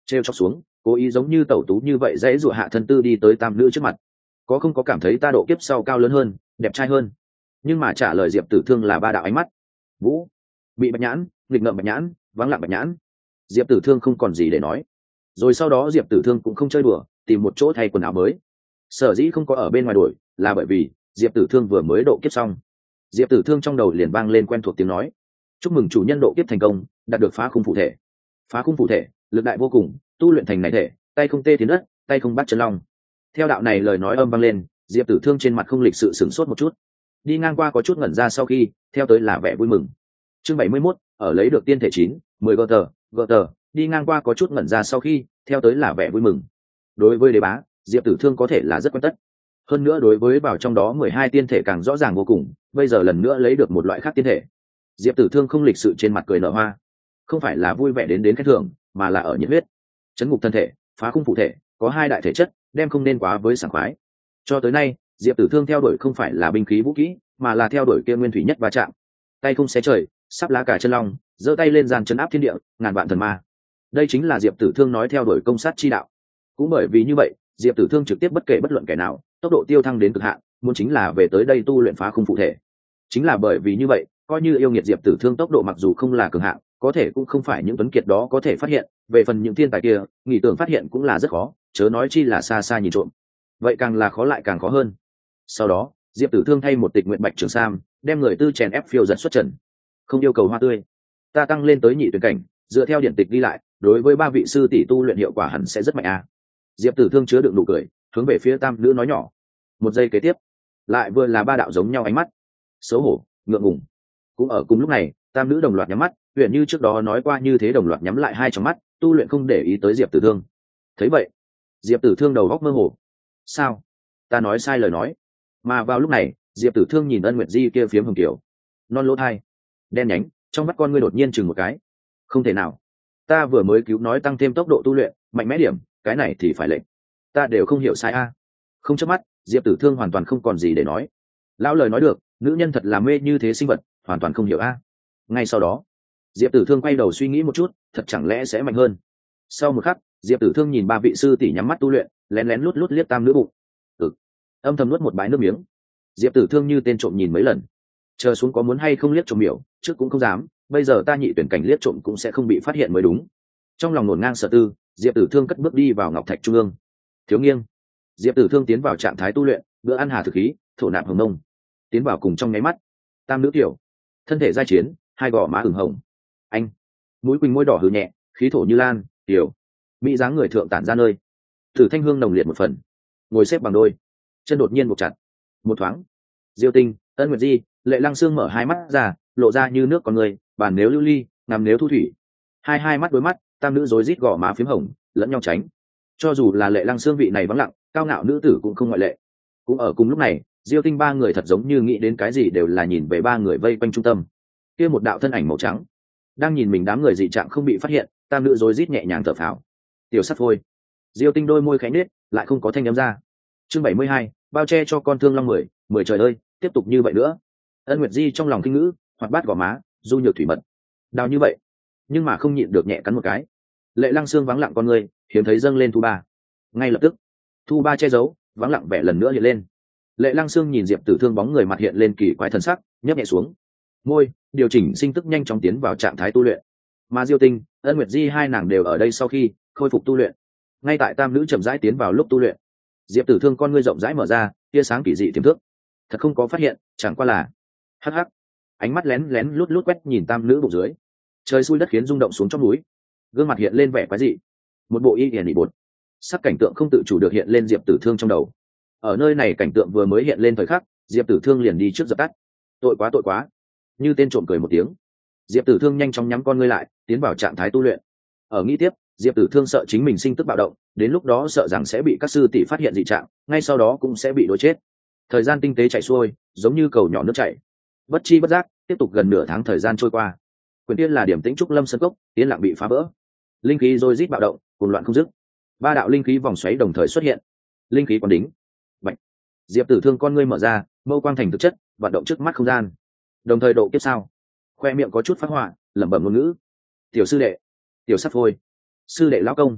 trêu chọc xuống, cố ý giống như tẩu tú như vậy dễ dụa hạ thân tư đi tới tam nữ trước mặt. Có không có cảm thấy ta độ kiếp sau cao lớn hơn, đẹp trai hơn? Nhưng mà trả lời diệp tử thương là ba đạo ánh mắt. Vũ, bị bạch nhãn, nghịch ngợm bạch nhãn, vắng lặng bạch nhãn. Diệp tử thương không còn gì để nói. Rồi sau đó diệp tử thương cũng không chơi đùa, tìm một chỗ thay quần áo mới. Sở dĩ không có ở bên ngoài đuổi là bởi vì diệp tử thương vừa mới độ kiếp xong. Diệp tử thương trong đầu liền vang lên quen thuộc tiếng nói: chúc mừng chủ nhân độ kiếp thành công, đạt được phá khung phụ thể. Phá khung phụ thể, lực đại vô cùng, tu luyện thành này thể, tay không tê tiến đất, tay không bắt chân long. Theo đạo này lời nói âm vang lên, diệp tử thương trên mặt không lịch sự sửng sốt một chút, đi ngang qua có chút ngẩn ra, sau khi theo tới là vẻ vui mừng. Chương bảy mươi mốt, ở lấy được tiên thể chín, mười gờ tờ, gờ tờ, đi ngang qua có chút ngẩn ra, sau khi theo tới là vẻ vui mừng. Đối với đế bá, diệp tử thương có thể là rất quen tất. Hơn nữa đối với vào trong đó mười hai tiên thể càng rõ ràng vô cùng, bây giờ lần nữa lấy được một loại khác tiên thể. Diệp tử thương không lịch sự trên mặt cười nở hoa, không phải là vui vẻ đến đến khen thưởng, mà là ở nhiệt huyết. Chấn ngục thân thể, phá khung phụ thể, có hai đại thể chất, đem không nên quá với sảng khoái. Cho tới nay, diệp tử thương theo đuổi không phải là binh khí vũ kỹ, mà là theo đuổi kia nguyên thủy nhất va chạm. Tay không xé trời, sắp lá cả chân long, giơ tay lên giàn chấn áp thiên địa, ngàn vạn thần ma. Đây chính là diệp tử thương nói theo đuổi công sát chi đạo. Cũng bởi vì như vậy, diệp tử thương trực tiếp bất kể bất luận kẻ nào, tốc độ tiêu thăng đến cực hạn, muốn chính là về tới đây tu luyện phá khung phụ thể. Chính là bởi vì như vậy, coi như yêu nghiệt diệp tử thương tốc độ mặc dù không là cường hạng, có thể cũng không phải những tuấn kiệt đó có thể phát hiện. Về phần những thiên tài kia, nghĩ tưởng phát hiện cũng là rất khó, chớ nói chi là xa xa nhìn trộm. Vậy càng là khó lại càng khó hơn. Sau đó, diệp tử thương thay một tịch nguyện bạch trường sam, đem người tư chèn ép phiêu giật xuất trần. Không yêu cầu hoa tươi, ta tăng lên tới nhị tuyển cảnh, dựa theo điện tịch ghi lại, đối với ba vị sư tỷ tu luyện hiệu quả hẳn sẽ rất mạnh à. Diệp tử thương chứa đựng nụ cười, hướng về phía tam nữ nói nhỏ. Một giây kế tiếp, lại vừa là ba đạo giống nhau ánh mắt, xấu hổ, ngượng ngùng. Cũng ở cùng lúc này, tam nữ đồng loạt nhắm mắt, huyện như trước đó nói qua như thế đồng loạt nhắm lại hai trong mắt, tu luyện không để ý tới diệp tử thương. Thấy vậy, diệp tử thương đầu góc mơ hồ. Sao? Ta nói sai lời nói. Mà vào lúc này, diệp tử thương nhìn ân nguyệt di kia phiếm hồng kiểu non lỗ thai đen nhánh, trong mắt con ngươi đột nhiên chừng một cái. Không thể nào, ta vừa mới cứu nói tăng thêm tốc độ tu luyện, mạnh mẽ điểm, cái này thì phải lệnh, ta đều không hiểu sai a. Không chớp mắt, diệp tử thương hoàn toàn không còn gì để nói. Lão lời nói được, nữ nhân thật là mê như thế sinh vật, hoàn toàn không hiểu a. Ngay sau đó, diệp tử thương quay đầu suy nghĩ một chút, thật chẳng lẽ sẽ mạnh hơn. Sau một khắc, diệp tử thương nhìn ba vị sư tỷ nhắm mắt tu luyện, lén lén lút lút liếc tam nữ bụng. Ừ, âm thầm nuốt một bãi nước miếng. Diệp tử thương như tên trộm nhìn mấy lần, chờ xuống có muốn hay không liếc trộm miểu, trước cũng không dám, bây giờ ta nhị tuyển cảnh liếc trộm cũng sẽ không bị phát hiện mới đúng. Trong lòng ngổn ngang sở tư, diệp tử thương cất bước đi vào ngọc thạch trung ương. Thiếu nghiêng, diệp tử thương tiến vào trạng thái tu luyện, bữa ăn hà thực khí, thổ nạp hồng nông, tiến vào cùng trong nháy mắt, tam nữ tiểu thân thể giai chiến, hai gò má ửng hồng, anh mũi quỳnh môi đỏ hừ nhẹ, khí thổ như lan, tiểu mỹ dáng người thượng tản ra nơi, thử thanh hương nồng liệt một phần, ngồi xếp bằng đôi chân đột nhiên buộc chặt. Một thoáng, diêu tinh, ân nguyệt di, lệ lăng xương mở hai mắt ra, lộ ra như nước con người, bàn nếu lưu ly, nằm nếu thu thủy. Hai hai mắt đối mắt, tam nữ rối rít gò má phím hồng, lẫn nhau tránh. Cho dù là lệ lăng xương vị này vắng lặng, cao ngạo nữ tử cũng không ngoại lệ. Cũng ở cùng lúc này, diêu tinh ba người thật giống như nghĩ đến cái gì, đều là nhìn về ba người vây quanh trung tâm. Kia một đạo thân ảnh màu trắng đang nhìn mình, đám người dị trạng không bị phát hiện, tam nữ rối rít nhẹ nhàng thở phào. Tiểu sắt thôi. Diêu tinh đôi môi khẽ nết, lại không có thanh âm ra. Chương bảy mươi hai, bao che cho con thương long mười, mười trời ơi, tiếp tục như vậy nữa. Ân Nguyệt Di trong lòng kinh ngữ, hoặc bát gò má, du nhược thủy mật. Đào như vậy, nhưng mà không nhịn được nhẹ cắn một cái. Lệ Lăng Xương vắng lặng con người, hiếm thấy dâng lên thu ba. Ngay lập tức, thu ba che giấu, vắng lặng vẻ lần nữa hiện lên. Lệ Lăng Xương nhìn Diệp Tử Thương bóng người mặt hiện lên kỳ quái thần sắc, nhấp nhẹ xuống môi, điều chỉnh sinh tức nhanh chóng tiến vào trạng thái tu luyện. Mà Diêu Tinh, Ân Nguyệt Di hai nàng đều ở đây sau khi khôi phục tu luyện. Ngay tại tam nữ chậm rãi tiến vào lúc tu luyện, Diệp Tử Thương con ngươi rộng rãi mở ra, tia sáng kỳ dị tiềm thức. Thật không có phát hiện, chẳng qua là hắc hắc. Ánh mắt lén lén lút lút quét nhìn tam nữ bụng dưới. Trời xui đất khiến rung động xuống trong núi, gương mặt hiện lên vẻ quái dị. Một bộ y hiển nhị bột, sắc cảnh tượng không tự chủ được hiện lên Diệp Tử Thương trong đầu. Ở nơi này cảnh tượng vừa mới hiện lên thời khắc, Diệp Tử Thương liền đi trước dập tắt. Tội quá tội quá. Như tên trộm cười một tiếng, Diệp Tử Thương nhanh chóng nhắm con ngươi lại, tiến vào trạng thái tu luyện. Ở nghĩ tiếp, Diệp Tử Thương sợ chính mình sinh tức bạo động, đến lúc đó sợ rằng sẽ bị các sư tỷ phát hiện dị trạng, ngay sau đó cũng sẽ bị đuổi chết. Thời gian tinh tế chảy xuôi, giống như cầu nhỏ nước chảy. Bất chi bất giác, tiếp tục gần nửa tháng thời gian trôi qua. Quyền tiên là điểm tĩnh trúc lâm sơn cốc, yên lặng bị phá vỡ. Linh khí rồi rít bạo động, cuồng loạn không dứt. Ba đạo linh khí vòng xoáy đồng thời xuất hiện. Linh khí còn đính. Bạch. Diệp Tử Thương con ngươi mở ra, mâu quang thành thực chất, vận động trước mắt không gian. Đồng thời độ kiếp sao? Khoe miệng có chút phát họa, lẩm bẩm ngôn ngữ. Tiểu sư đệ, tiểu sắt phôi, sư đệ lão công,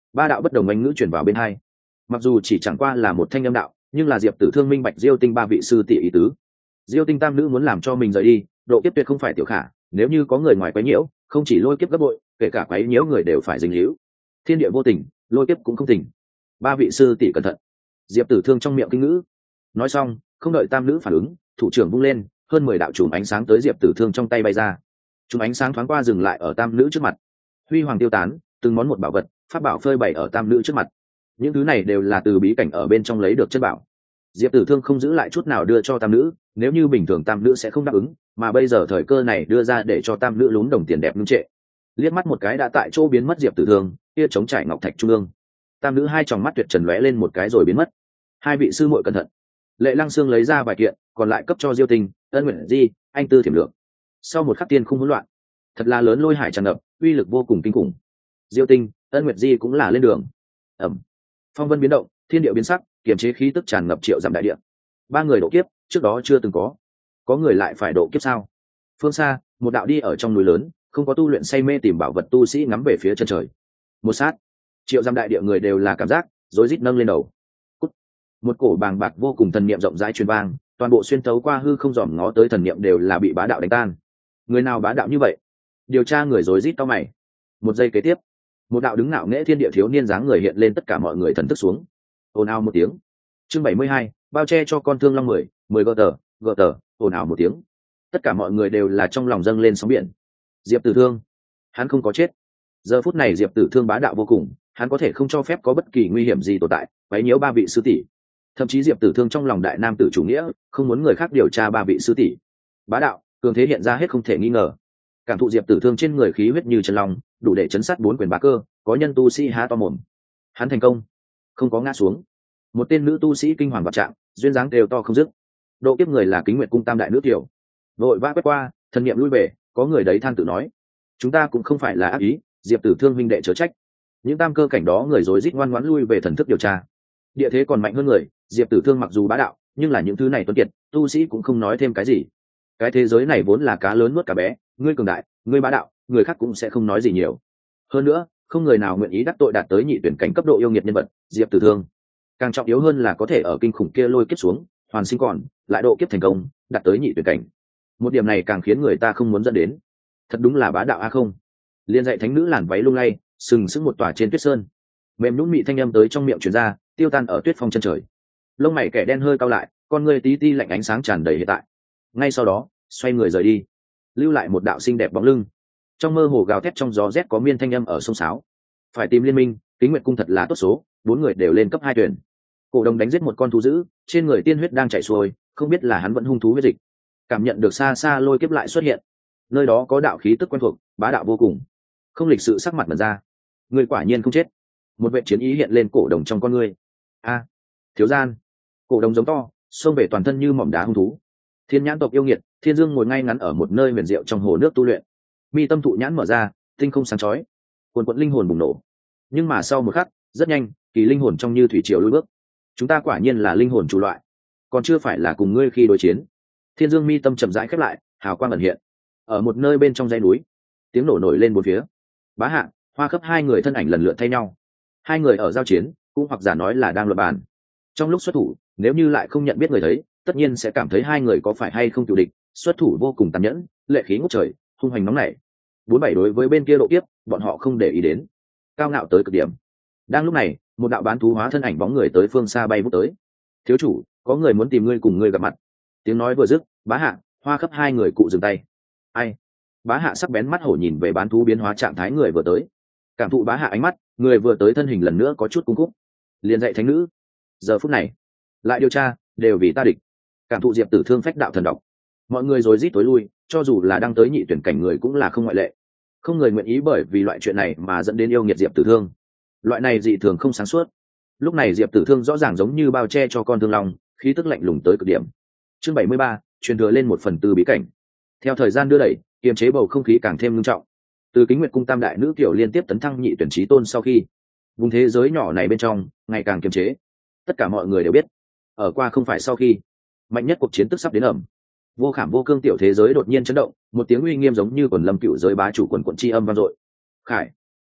Ba đạo bất đồng anh ngữ truyền vào bên hai, mặc dù chỉ chẳng qua là một thanh âm đạo, nhưng là Diệp Tử Thương minh bạch Diêu Tinh ba vị sư tỷ ý tứ. Diêu Tinh tam nữ muốn làm cho mình rời đi, độ kiếp tuyệt không phải tiểu khả, nếu như có người ngoài quấy nhiễu, không chỉ lôi kiếp gấp bội, kể cả quấy nhiễu người đều phải dính líu. Thiên địa vô tình, lôi kiếp cũng không tình. Ba vị sư tỷ cẩn thận. Diệp Tử Thương trong miệng kinh ngữ. Nói xong, không đợi tam nữ phản ứng, thủ trưởng vung lên, hơn mười đạo chùm ánh sáng tới Diệp Tử Thương trong tay bay ra. Chùm ánh sáng thoáng qua dừng lại ở tam nữ trước mặt. Huy hoàng tiêu tán, từng món một bảo vật, pháp bảo phơi bày ở tam nữ trước mặt. Những thứ này đều là từ bí cảnh ở bên trong lấy được chất bảo. Diệp Tử Thương không giữ lại chút nào đưa cho tam nữ, nếu như bình thường tam nữ sẽ không đáp ứng, mà bây giờ thời cơ này đưa ra để cho tam nữ lún đồng tiền đẹp ngưng trệ. Liếc mắt một cái đã tại chỗ biến mất Diệp Tử Thương, kia chống trải ngọc thạch trung ương. Tam nữ hai tròng mắt tuyệt trần lóe lên một cái rồi biến mất. Hai vị sư muội cẩn thận. Lệ Lăng Sương lấy ra vài kiện, còn lại cấp cho Diêu Tinh, Ân Nguyện Di, anh Tư Thiểm Lượng. Sau một khắc tiên không hỗn loạn, thật là lớn lôi hải tràn ngập, uy lực vô cùng kinh khủng. Diêu Tinh, Ân Nguyệt Di cũng là lên đường. Ẩm. Phong vân biến động, thiên địa biến sắc, kiềm chế khí tức tràn ngập triệu dặm đại địa. Ba người độ kiếp, trước đó chưa từng có. Có người lại phải độ kiếp sao? Phương xa, một đạo đi ở trong núi lớn, không có tu luyện say mê tìm bảo vật tu sĩ ngắm về phía chân trời. Một sát, triệu dặm đại địa người đều là cảm giác, rối rít nâng lên đầu. Cút. Một cổ bàng bạc vô cùng thần niệm rộng rãi truyền vang, toàn bộ xuyên thấu qua hư không dòm ngó tới thần niệm đều là bị bá đạo đánh tan. Người nào bá đạo như vậy? Điều tra người rối rít cau mày. Một giây kế tiếp, một đạo đứng ngạo nghễ thiên địa thiếu niên dáng người hiện lên, tất cả mọi người thần thức xuống. Ồn ào một tiếng. Chương bảy mươi hai, bao che cho con thương long mười, mười gờ tờ, gờ tờ, ồn ào một tiếng. Tất cả mọi người đều là trong lòng dâng lên sóng biển. Diệp Tử Thương, hắn không có chết. Giờ phút này Diệp Tử Thương bá đạo vô cùng, hắn có thể không cho phép có bất kỳ nguy hiểm gì tồn tại, quấy nhiễu ba vị sư tỷ. Thậm chí Diệp Tử Thương trong lòng đại nam tử chủ nghĩa, không muốn người khác điều tra ba vị sư tỷ. Bá đạo, cường thế hiện ra hết không thể nghi ngờ. Cảm thụ Diệp Tử Thương trên người khí huyết như chân long, đủ để chấn sát bốn quyền bá cơ, có nhân tu sĩ há to mồm. Hắn thành công, không có ngã xuống. Một tên nữ tu sĩ kinh hoàng vạn trạng, duyên dáng đều to không dứt. Độ kiếp người là Kính Nguyệt cung tam đại nữ tiểu. Vội vã quét qua, thần niệm lui về, có người đấy than tự nói: chúng ta cũng không phải là ác ý, Diệp Tử Thương huynh đệ chớ trách. Những tam cơ cảnh đó người rối rít ngoan ngoãn lui về thần thức điều tra. Địa thế còn mạnh hơn người, Diệp Tử Thương mặc dù bá đạo, nhưng là những thứ này tuấn kiệt, tu sĩ cũng không nói thêm cái gì. Cái thế giới này vốn là cá lớn nuốt cá bé, ngươi cường đại, ngươi bá đạo, người khác cũng sẽ không nói gì nhiều. Hơn nữa, không người nào nguyện ý đắc tội đạt tới nhị tuyển cảnh cấp độ yêu nghiệt nhân vật, Diệp Tử Thương. Càng trọng yếu hơn là có thể ở kinh khủng kia lôi kiếp xuống, hoàn sinh còn, lại độ kiếp thành công, đạt tới nhị tuyển cảnh. Một điểm này càng khiến người ta không muốn dẫn đến. Thật đúng là bá đạo a không. Liên dạy thánh nữ làn váy lung lay, sừng sững một tòa trên tuyết sơn. Mềm nhũn mị thanh âm tới trong miệng truyền ra, tiêu tan ở tuyết phong chân trời. Lông mày kẻ đen hơi cau lại, con ngươi tí ti lạnh ánh sáng tràn đầy hiện tại. Ngay sau đó, xoay người rời đi, lưu lại một đạo xinh đẹp bóng lưng. Trong mơ hồ gào thét trong gió rét có miên thanh âm ở sông sáo. Phải tìm liên minh, Kính Nguyệt cung thật là tốt số, bốn người đều lên cấp hai tuyển. Cổ đồng đánh giết một con thú dữ, trên người tiên huyết đang chảy xuôi, không biết là hắn vẫn hung thú huyết dịch. Cảm nhận được xa xa lôi kiếp lại xuất hiện, nơi đó có đạo khí tức quen thuộc, bá đạo vô cùng. Không lịch sự sắc mặt mở ra, người quả nhiên không chết. Một vệ chiến ý hiện lên cổ đồng trong con ngươi. A, thiếu gian. Cổ đồng giống to, xông về toàn thân như mỏm đá hung thú. Thiên nhãn tộc yêu nghiệt, Thiên Dương ngồi ngay ngắn ở một nơi huyền diệu trong hồ nước tu luyện. Mi tâm thụ nhãn mở ra, tinh không sáng chói, cuồn cuộn linh hồn bùng nổ. Nhưng mà sau một khắc, rất nhanh, kỳ linh hồn trong như thủy triều lùi bước. Chúng ta quả nhiên là linh hồn chủ loại, còn chưa phải là cùng ngươi khi đối chiến. Thiên Dương mi tâm chậm rãi khép lại, hào quang ẩn hiện. Ở một nơi bên trong dãy núi, tiếng nổ nổi lên bốn phía. Bá Hạ, Hoa Khấp hai người thân ảnh lần lượt thay nhau. Hai người ở giao chiến, cũng hoặc giả nói là đang luận bàn. Trong lúc xuất thủ, nếu như lại không nhận biết người thấy, tất nhiên sẽ cảm thấy hai người có phải hay không cựu địch. Xuất thủ vô cùng tàn nhẫn, lệ khí ngút trời, hung hành nóng nảy. Bốn bảy đối với bên kia độ kiếp, bọn họ không để ý đến, cao ngạo tới cực điểm. Đang lúc này, một đạo bán thú hóa thân ảnh bóng người tới phương xa bay vút tới. Thiếu chủ, có người muốn tìm ngươi cùng ngươi gặp mặt. Tiếng nói vừa dứt, Bá Hạ, Hoa Khấp hai người cụ dừng tay. Ai? Bá Hạ sắc bén mắt hổ nhìn về bán thú biến hóa trạng thái người vừa tới. Cảm thụ Bá Hạ ánh mắt, người vừa tới thân hình lần nữa có chút cung cúc. Liền dạy thánh nữ. Giờ phút này, lại điều tra, đều vì ta địch. Cảm thụ Diệp Tử Thương phách đạo thần độc. Mọi người rối rít tối lui, cho dù là đang tới nhị tuyển cảnh người cũng là không ngoại lệ. Không người nguyện ý bởi vì loại chuyện này mà dẫn đến yêu nghiệt Diệp Tử Thương. Loại này dị thường không sáng suốt. Lúc này Diệp Tử Thương rõ ràng giống như bao che cho con thương long, khí tức lạnh lùng tới cực điểm. Chương bảy mươi ba, truyền thừa lên một phần tư bí cảnh. Theo thời gian đưa đẩy, kiềm chế bầu không khí càng thêm nghiêm trọng. Từ Kính Nguyệt cung tam đại nữ tiểu liên tiếp tấn thăng nhị tuyển chí tôn sau khi, vùng thế giới nhỏ này bên trong ngày càng kiềm chế. Tất cả mọi người đều biết, ở qua không phải sau khi, mạnh nhất cuộc chiến tức sắp đến ẩm. Vô Khảm Vô Cương tiểu thế giới đột nhiên chấn động, một tiếng uy nghiêm giống như quần lâm cựu giới bá chủ quần quận chi âm vang dội. Khải,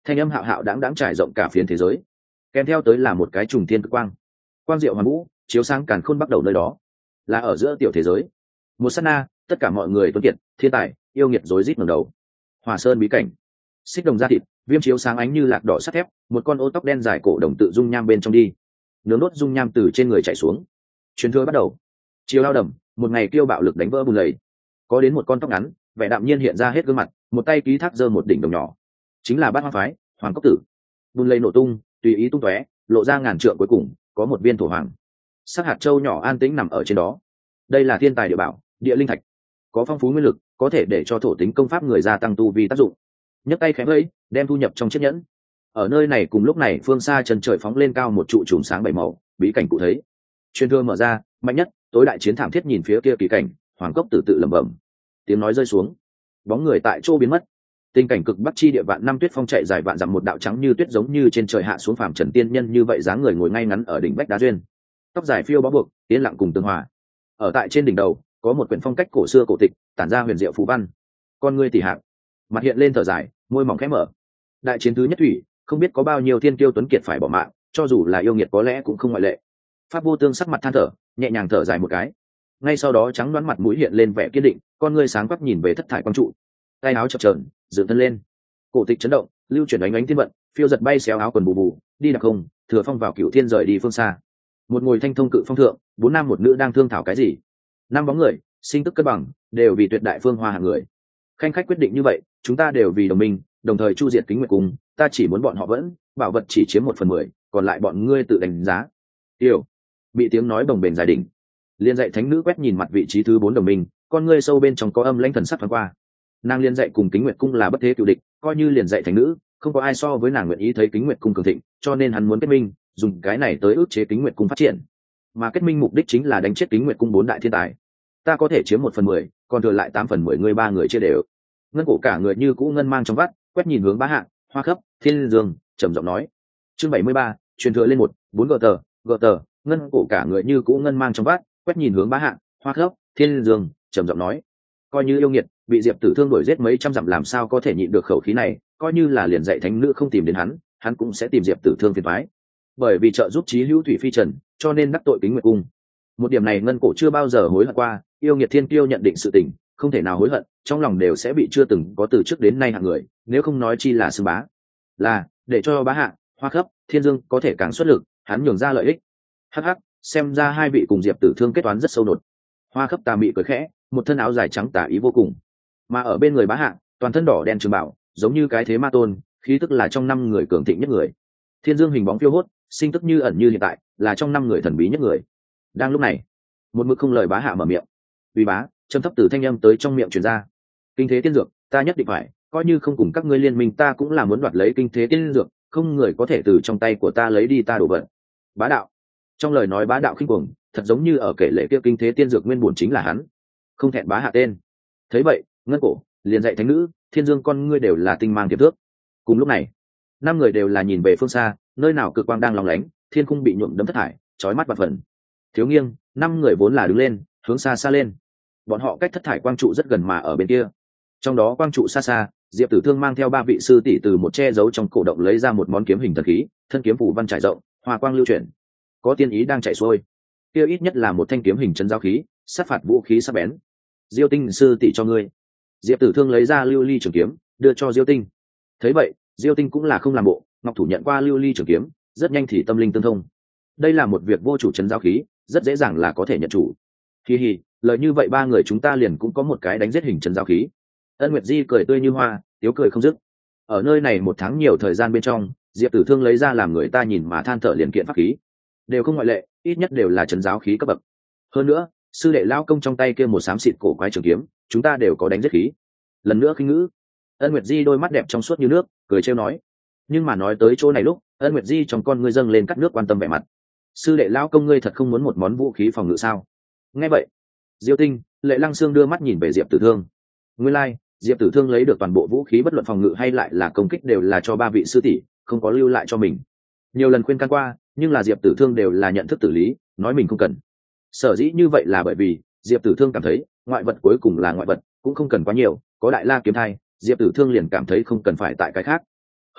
thanh âm hạo hạo đáng đáng trải rộng cả phiến thế giới, kèm theo tới là một cái trùng thiên cực quang, quang diệu hoàn vũ chiếu sáng càn khôn bắt đầu nơi đó, là ở giữa tiểu thế giới. Một sát na, tất cả mọi người tuấn kiệt, thiên tài, yêu nghiệt rối rít ngẩng đầu. Hỏa sơn bí cảnh, xích đồng da thịt, viêm chiếu sáng ánh như lạc đỏ sắt thép, một con ô tóc đen dài cổ đồng tự dung nham bên trong đi, nướng đốt dung nham từ trên người chảy xuống. Truyền thừa bắt đầu. Chiều lao đầm, một ngày kêu bạo lực đánh vỡ bùn lầy, có đến một con tóc ngắn, vẻ đạm nhiên hiện ra hết gương mặt, một tay ký thác giơ một đỉnh đồng nhỏ, chính là bát hoang phái hoàng cốc tử. Bùn lầy nổ tung, tùy ý tung tóe, lộ ra ngàn trượng, cuối cùng có một viên thổ hoàng sắc hạt châu nhỏ an tĩnh nằm ở trên đó. Đây là thiên tài địa bảo, địa linh thạch, có phong phú nguyên lực, có thể để cho thổ tính công pháp người gia tăng tu vi tác dụng. Nhấc tay khẽ vẫy, đem thu nhập trong chiếc nhẫn. Ở nơi này cùng lúc này phương xa chân trời phóng lên cao một trụ chùm sáng bảy màu, bí cảnh cụ thấy. Truyền thương mở ra, mạnh nhất, tối đại chiến thảm thiết nhìn phía kia kỳ cảnh, hoàng cốc tử tự lẩm bẩm. Tiếng nói rơi xuống, bóng người tại chỗ biến mất. Tình cảnh cực bắc chi địa vạn năm tuyết phong chạy dài vạn dặm, một đạo trắng như tuyết giống như trên trời hạ xuống phàm trần tiên nhân như vậy dáng người ngồi ngay ngắn ở đỉnh bách đá duyên, tóc dài phiêu bó buộc, yên lặng cùng tương hòa. Ở tại trên đỉnh đầu có một quyển phong cách cổ xưa cổ tịch, tản ra huyền diệu phù văn. Con ngươi tỉ hạng, mặt hiện lên thở dài, môi mỏng khẽ mở. Đại chiến thứ nhất thủy, không biết có bao nhiêu thiên kiêu tuấn kiệt phải bỏ mạng, cho dù là yêu nghiệt có lẽ cũng không ngoại lệ. Pháp vô tương sắc mặt than thở, nhẹ nhàng thở dài một cái. Ngay sau đó trắng đoán mặt mũi hiện lên vẻ kiên định, con ngươi sáng quắc nhìn về thất thải quang trụ, tay áo chập chờn, dựng thân lên. Cổ tịch chấn động, lưu chuyển ánh ánh thiên vận, phiêu giật bay xéo áo quần bù bù, đi đặc không, thừa phong vào cửu thiên rời đi phương xa. Một ngồi thanh thông cự phong thượng, bốn nam một nữ đang thương thảo cái gì. Năm bóng người, sinh tức cân bằng, đều vì tuyệt đại phương hoa hạng người. Khanh khách quyết định như vậy, chúng ta đều vì đồng minh, đồng thời chu diệt Kính Nguyệt Cung, ta chỉ muốn bọn họ vẫn, bảo vật chỉ chiếm một phần mười, còn lại bọn ngươi tự đánh giá. Yêu. Bị tiếng nói bồng bềnh dài đỉnh. Liên dạy thánh nữ quét nhìn mặt vị trí thứ bốn đồng minh, con ngươi sâu bên trong có âm lãnh thần sắc thoáng qua. Nàng liên dạy cùng Kính Nguyệt Cung là bất thế cựu địch, coi như liền dạy thánh nữ, không có ai so với nàng nguyện ý thấy Kính Nguyệt Cung cường thịnh, cho nên hắn muốn kết minh, dùng cái này tới ức chế Kính Nguyệt Cung phát triển. Mà kết minh mục đích chính là đánh chết Kính Nguyệt Cung bốn đại thiên tài. Ta có thể chiếm một phần mười, còn thừa lại tám phần mười, ngươi ba người chia đều. Ngân cổ cả người như cũ ngân mang trong vắt, quét nhìn hướng Bá Hạng, Hoa Khấp, Thiên Dương, trầm giọng nói. Chương bảy mươi ba, truyền thừa lên một, bốn gờ tờ, gờ tờ, ngân cổ cả người như cũ ngân mang trong vắt, quét nhìn hướng Bá Hạng, Hoa Khấp, Thiên Dương, trầm giọng nói. Coi như yêu nghiệt, bị Diệp Tử Thương đuổi giết mấy trăm dặm làm sao có thể nhịn được khẩu khí này, coi như là liền dạy thánh nữ không tìm đến hắn, hắn cũng sẽ tìm Diệp Tử Thương phiền toái. Bởi vì trợ giúp chí hữu thủy phi trần, cho nên đắc tội Kính Nguyệt Cung. Một điểm này ngân cổ chưa bao giờ hối hận qua, yêu nghiệt thiên kiêu nhận định sự tình, không thể nào hối hận, trong lòng đều sẽ bị chưa từng có từ trước đến nay hạng người, nếu không nói chi là xưng bá. Là, để cho Bá Hạng, Hoa Khấp, Thiên Dương có thể càng xuất lực, hắn nhường ra lợi ích. Hắc hắc, xem ra hai vị cùng Diệp Tử Thương kết toán rất sâu nột. Hoa Khấp tà mị cười khẽ, một thân áo dài trắng tà ý vô cùng. Mà ở bên người Bá Hạng, toàn thân đỏ đen trường bảo, giống như cái thế ma tôn, khí tức là trong năm người cường thịnh nhất người. Thiên Dương hình bóng phiêu hốt, sinh tức như ẩn như hiện tại, là trong năm người thần bí nhất người. Đang lúc này, một mực không lời Bá Hạ mở miệng. Vì bá, trầm thấp từ thanh âm tới trong miệng truyền ra. Kinh thế tiên dược, ta nhất định phải, coi như không cùng các ngươi liên minh ta cũng là muốn đoạt lấy kinh thế tiên dược, không người có thể từ trong tay của ta lấy đi ta đổ vật. Bá đạo. Trong lời nói bá đạo khinh cuồng, thật giống như ở kể lệ kia kinh thế tiên dược nguyên bổn chính là hắn. Không thẹn Bá Hạ tên. Thấy vậy, ngân cổ, liền dạy thánh nữ, Thiên Dương con ngươi đều là tinh mang tiềm thước. Cùng lúc này, năm người đều là nhìn về phương xa, nơi nào cực quang đang lóng lánh, thiên khung bị nhuộm đẫm thất thải, chói mắt vạn phần. Thiếu nghiêng, năm người vốn là đứng lên, hướng xa xa lên. Bọn họ cách thất thải quang trụ rất gần mà ở bên kia. Trong đó quang trụ xa xa, Diệp Tử Thương mang theo ba vị sư tỷ từ một che giấu trong cổ động lấy ra một món kiếm hình thần khí, thân kiếm phủ văn trải rộng, hòa quang lưu chuyển, có tiên ý đang chạy xuôi. Kia ít nhất là một thanh kiếm hình chân giao khí, sát phạt vũ khí sắc bén. Diêu Tinh sư tỷ cho ngươi. Diệp Tử Thương lấy ra lưu ly trường kiếm, đưa cho Diêu Tinh. Thấy vậy, Diêu Tinh cũng là không làm bộ, ngọc thủ nhận qua lưu ly trường kiếm, rất nhanh thì tâm linh tương thông. Đây là một việc vô chủ trấn giao khí, rất dễ dàng là có thể nhận chủ. Hi hi, lời như vậy ba người chúng ta liền cũng có một cái đánh giết hình trấn giao khí. Ân Nguyệt Di cười tươi như hoa, tiếu cười không dứt. Ở nơi này một tháng nhiều thời gian bên trong, Diệp Tử Thương lấy ra làm người ta nhìn mà than thở liền kiện pháp khí, đều không ngoại lệ, ít nhất đều là trấn giáo khí cấp bậc. Hơn nữa, sư đệ lão công trong tay kia một xám xịt cổ quái trường kiếm, chúng ta đều có đánh giết khí. Lần nữa khinh ngữ. Ân Nguyệt Di đôi mắt đẹp trong suốt như nước, cười trêu nói. Nhưng mà nói tới chỗ này lúc, Ân Nguyệt Di trong con ngươi dâng lên cắt nước quan tâm vẻ mặt. Sư đệ lão công ngươi thật không muốn một món vũ khí phòng ngự sao? Nghe vậy, Diêu Tinh, Lệ Lăng Sương đưa mắt nhìn về Diệp Tử Thương. Nguyên lai, like, Diệp Tử Thương lấy được toàn bộ vũ khí bất luận phòng ngự hay lại là công kích đều là cho ba vị sư tỷ, không có lưu lại cho mình. Nhiều lần khuyên can qua, nhưng là Diệp Tử Thương đều là nhận thức tử lý, nói mình không cần. Sở dĩ như vậy là bởi vì Diệp Tử Thương cảm thấy, ngoại vật cuối cùng là ngoại vật, cũng không cần quá nhiều, có Đại La kiếm thai, Diệp Tử Thương liền cảm thấy không cần phải tại cái khác. Hơn nữa,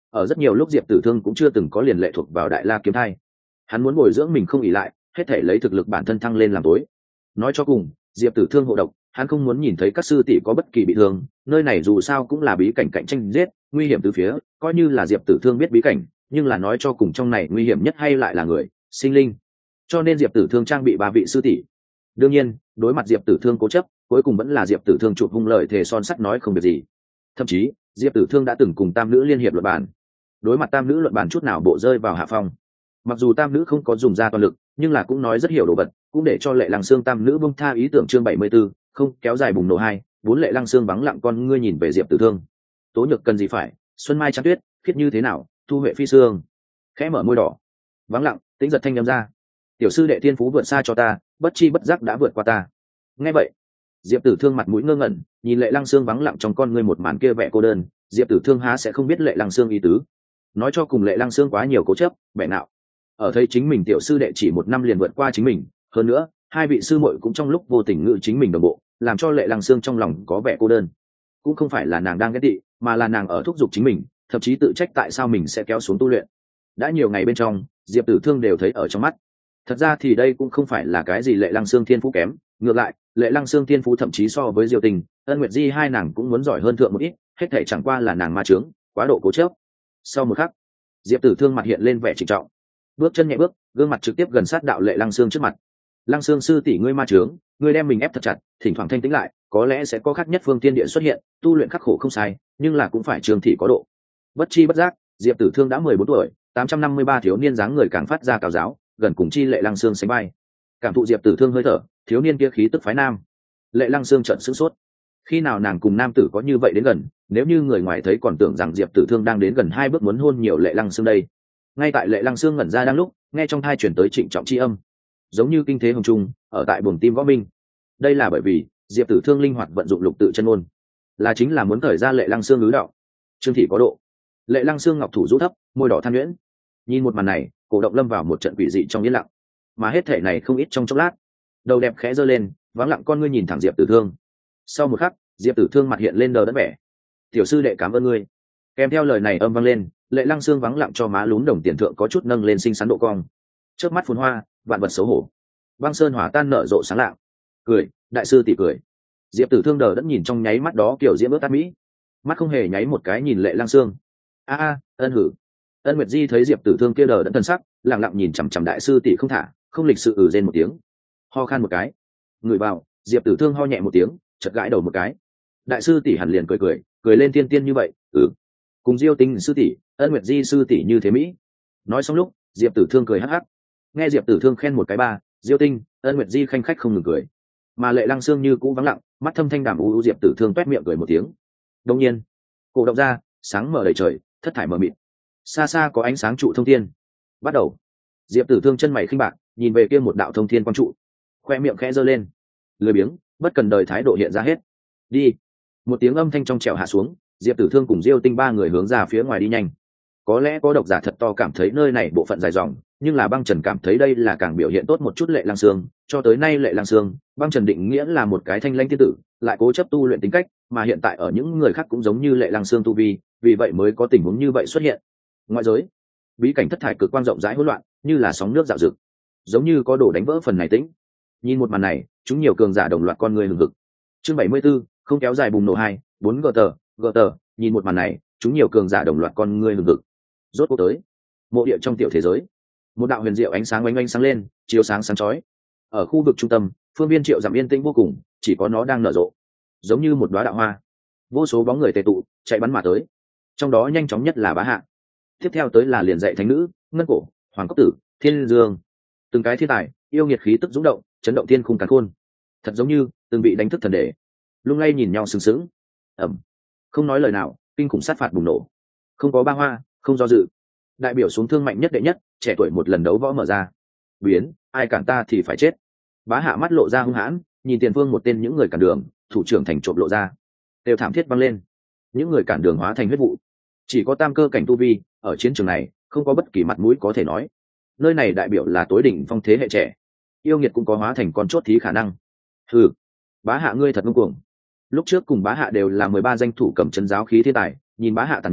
ở rất nhiều lúc diệp tử thương cũng chưa từng có liền lệ thuộc vào đại la kiếm thai. Hắn muốn bồi dưỡng mình không ỉ lại, hết thể lấy thực lực bản thân thăng lên làm tối. Nói cho cùng, diệp tử thương hộ độc, hắn không muốn nhìn thấy các sư tỷ có bất kỳ bị thương, nơi này dù sao cũng là bí cảnh cạnh tranh giết, nguy hiểm từ phía, coi như là diệp tử thương biết bí cảnh, nhưng là nói cho cùng trong này nguy hiểm nhất hay lại là người sinh linh, cho nên diệp tử thương trang bị ba vị sư tỷ. Đương nhiên, đối mặt diệp tử thương cố chấp, cuối cùng vẫn là diệp tử thương chụp hung lời thề son sắt nói không việc gì. Thậm chí diệp tử thương đã từng cùng tam nữ liên hiệp luận bàn, đối mặt tam nữ luận bàn chút nào bộ rơi vào hạ phong. Mặc dù tam nữ không có dùng ra toàn lực, nhưng là cũng nói rất hiểu đồ vật, cũng để cho Lệ Lăng Xương tam nữ bông tha ý tưởng. Chương bảy mươi 74, không kéo dài bùng nổ hai, bốn Lệ Lăng Xương vắng lặng con ngươi nhìn về diệp tử thương. Tố nhược cần gì phải, xuân mai trắng tuyết, khiết như thế nào, thu huệ phi sương. Khẽ mở môi đỏ, vắng lặng, tĩnh giật thanh nhâm ra. Tiểu sư đệ thiên phú vượt xa cho ta, bất chi bất giác đã vượt qua ta. Nghe vậy, diệp tử thương mặt mũi ngơ ngẩn, nhìn Lệ Lăng Xương vắng lặng trong con ngươi một màn kia vẻ cô đơn, diệp tử thương há sẽ không biết Lệ Lăng Xương ý tứ. Nói cho cùng Lệ Lăng Xương quá nhiều cố chấp, bẻ nạo. Ở thấy chính mình tiểu sư đệ chỉ một năm liền vượt qua chính mình, hơn nữa hai vị sư muội cũng trong lúc vô tình ngự chính mình đồng bộ, làm cho Lệ Lăng Xương trong lòng có vẻ cô đơn. Cũng không phải là nàng đang ghét tị, mà là nàng ở thúc giục chính mình, thậm chí tự trách tại sao mình sẽ kéo xuống tu luyện. Đã nhiều ngày bên trong, diệp tử thương đều thấy ở trong mắt. Thật ra thì đây cũng không phải là cái gì Lệ Lăng Xương thiên phú kém, ngược lại Lệ Lăng Xương thiên phú thậm chí so với Diêu Tình, Ân Nguyệt Di hai nàng cũng muốn giỏi hơn thượng một ít, hết thảy chẳng qua là nàng ma trướng, quá độ cố chấp. Sau một khắc, diệp tử thương mặt hiện lên vẻ trịnh trọng, bước chân nhẹ bước, gương mặt trực tiếp gần sát đạo Lệ Lăng Xương trước mặt. Lăng Xương sư tỷ ngươi ma trướng, ngươi đem mình ép thật chặt, thỉnh thoảng thanh tĩnh lại, có lẽ sẽ có khác nhất phương tiên địa xuất hiện, tu luyện khắc khổ không sai, nhưng là cũng phải trường thị có độ. Bất chi bất giác, diệp tử thương đã mười bốn tuổi, tám trăm năm mươi ba thiếu niên dáng người càng phát ra cao giáo, gần cùng chi Lệ Lăng Xương sánh vai. Cảm thụ diệp tử thương hơi thở, thiếu niên kia khí tức phái nam. Lệ Lăng Xương trợn sửng sốt. Khi nào nàng cùng nam tử có như vậy đến gần, nếu như người ngoài thấy còn tưởng rằng diệp tử thương đang đến gần hai bước muốn hôn nhiều Lệ Lăng Xương đây. Ngay tại Lệ Lăng Xương ngẩn ra đang lúc, nghe trong thai chuyển tới trịnh trọng chi âm, giống như kinh thế hồng trung ở tại buồng tim võ minh. Đây là bởi vì diệp tử thương linh hoạt vận dụng lục tự chân ngôn, là chính là muốn thời ra Lệ Lăng Xương ứ đạo, trương thị có độ. Lệ Lăng Xương ngọc thủ rũ thấp, môi đỏ than nhuyễn. Nhìn một màn này, cổ động lâm vào một trận quỷ dị trong yên lặng, mà hết thể này không ít trong chốc lát, đầu đẹp khẽ giơ lên, vắng lặng con ngươi nhìn thẳng diệp tử thương. Sau một khắc, diệp tử thương mặt hiện lên đờ đẫn vẻ. Tiểu sư đệ cảm ơn ngươi. Kèm theo lời này âm vang lên, Lệ Lăng Xương vắng lặng cho má lún đồng tiền thượng có chút nâng lên xinh xắn độ cong. Trước mắt phun hoa, vạn vật xấu hổ. Băng sơn hỏa tan nở rộ sáng lạng. Cười, đại sư tỷ cười. Diệp tử thương đờ đẫn nhìn trong nháy mắt đó kiểu diễm ướt tát mỹ, mắt không hề nháy một cái nhìn Lệ Lăng Xương. A a, ân hử. Ân Nguyệt Di thấy diệp tử thương kia đờ đẫn thần sắc, lặng lặng nhìn chằm chằm đại sư tỷ không thả, không lịch sự ử rên một tiếng, ho khan một cái. Người vào, diệp tử thương ho nhẹ một tiếng, chật gãi đầu một cái. Đại sư tỷ hẳn liền cười cười, cười lên tiên tiên như vậy, ừ. Cùng Diêu Tinh sư tỷ, Ân Nguyệt Di sư tỷ như thế mỹ. Nói xong lúc, diệp tử thương cười hắc hắc. Nghe diệp tử thương khen một cái ba, Diêu Tinh, Ân Nguyệt Di khanh khách không ngừng cười, mà Lệ Lăng Xương như cũ vắng lặng, mắt thâm thanh đàm u u. Diệp tử thương toét miệng cười một tiếng. Đông nhiên, cổ động ra, sáng mở đầy trời, thất thải mờ mịt, xa xa có ánh sáng trụ thông thiên. Bắt đầu. Diệp tử thương chân mày khinh bạc, nhìn về kia một đạo thông thiên quang trụ, khoe miệng khẽ giơ lên. Lười biếng, bất cần đời thái độ hiện ra hết. Đi. Một tiếng âm thanh trong trẻo hạ xuống, diệp tử thương cùng Diêu Tinh ba người hướng ra phía ngoài đi nhanh. Có lẽ có độc giả thật to cảm thấy nơi này bộ phận dài dòng, nhưng là Băng Trần cảm thấy đây là càng biểu hiện tốt một chút Lệ Lăng Xương. Cho tới nay Lệ Lăng Xương, Băng Trần định nghĩa là một cái thanh lãnh tiên tử, lại cố chấp tu luyện tính cách, mà hiện tại ở những người khác cũng giống như Lệ Lăng Xương tu vi, vì vậy mới có tình huống như vậy xuất hiện. Ngoại giới, bí cảnh thất thải cực quang rộng rãi hỗn loạn, như là sóng nước dạo dực, giống như có đồ đánh vỡ phần này tĩnh. Nhìn một màn này, chúng nhiều cường giả đồng loạt con người hừng hực. Chương bảy mươi 74, không kéo dài bùng nổ hai, bốn gờ tờ, gờ tờ, nhìn một màn này, chúng nhiều cường giả đồng loạt con người hừng hực. Rốt cuộc tới, mộ địa trong tiểu thế giới, một đạo huyền diệu ánh sáng oanh oanh sáng lên, chiếu sáng sáng chói. Ở khu vực trung tâm, phương viên triệu dặm yên tĩnh vô cùng, chỉ có nó đang nở rộ, giống như một đóa đạo hoa. Vô số bóng người tề tụ, chạy bắn mà tới. Trong đó nhanh chóng nhất là Bá Hạ, tiếp theo tới là liền dạy thánh nữ, Ngân Cổ, Hoàng Cốc Tử, Thiên Dương. Từng cái thiên tài, yêu nghiệt khí tức dũng động, chấn động thiên khung càn khôn. Thật giống như từng bị đánh thức thần đề, lung lay nhìn nhau sừng sững. Ẩm, không nói lời nào, kinh khủng sát phạt bùng nổ. Không có ba hoa, không do dự. Đại biểu xuống thương mạnh nhất đệ nhất, trẻ tuổi một lần đấu võ mở ra. Biến, ai cản ta thì phải chết. Bá Hạ mắt lộ ra hung hãn, nhìn tiền phương một tên những người cản đường, thủ trưởng thành trộm lộ ra. Đều thảm thiết văng lên. Những người cản đường hóa thành huyết vụ. Chỉ có tam cơ cảnh tu vi, ở chiến trường này, không có bất kỳ mặt mũi có thể nói. Nơi này đại biểu là tối đỉnh phong thế hệ trẻ. Yêu nghiệt cũng có hóa thành con chốt thí khả năng. Hừ, Bá Hạ ngươi thật ngông cuồng. Lúc trước cùng Bá Hạ đều là mười ba danh thủ cầm chân giáo khí thiên tài, nhìn Bá Hạ tàn nhẫn,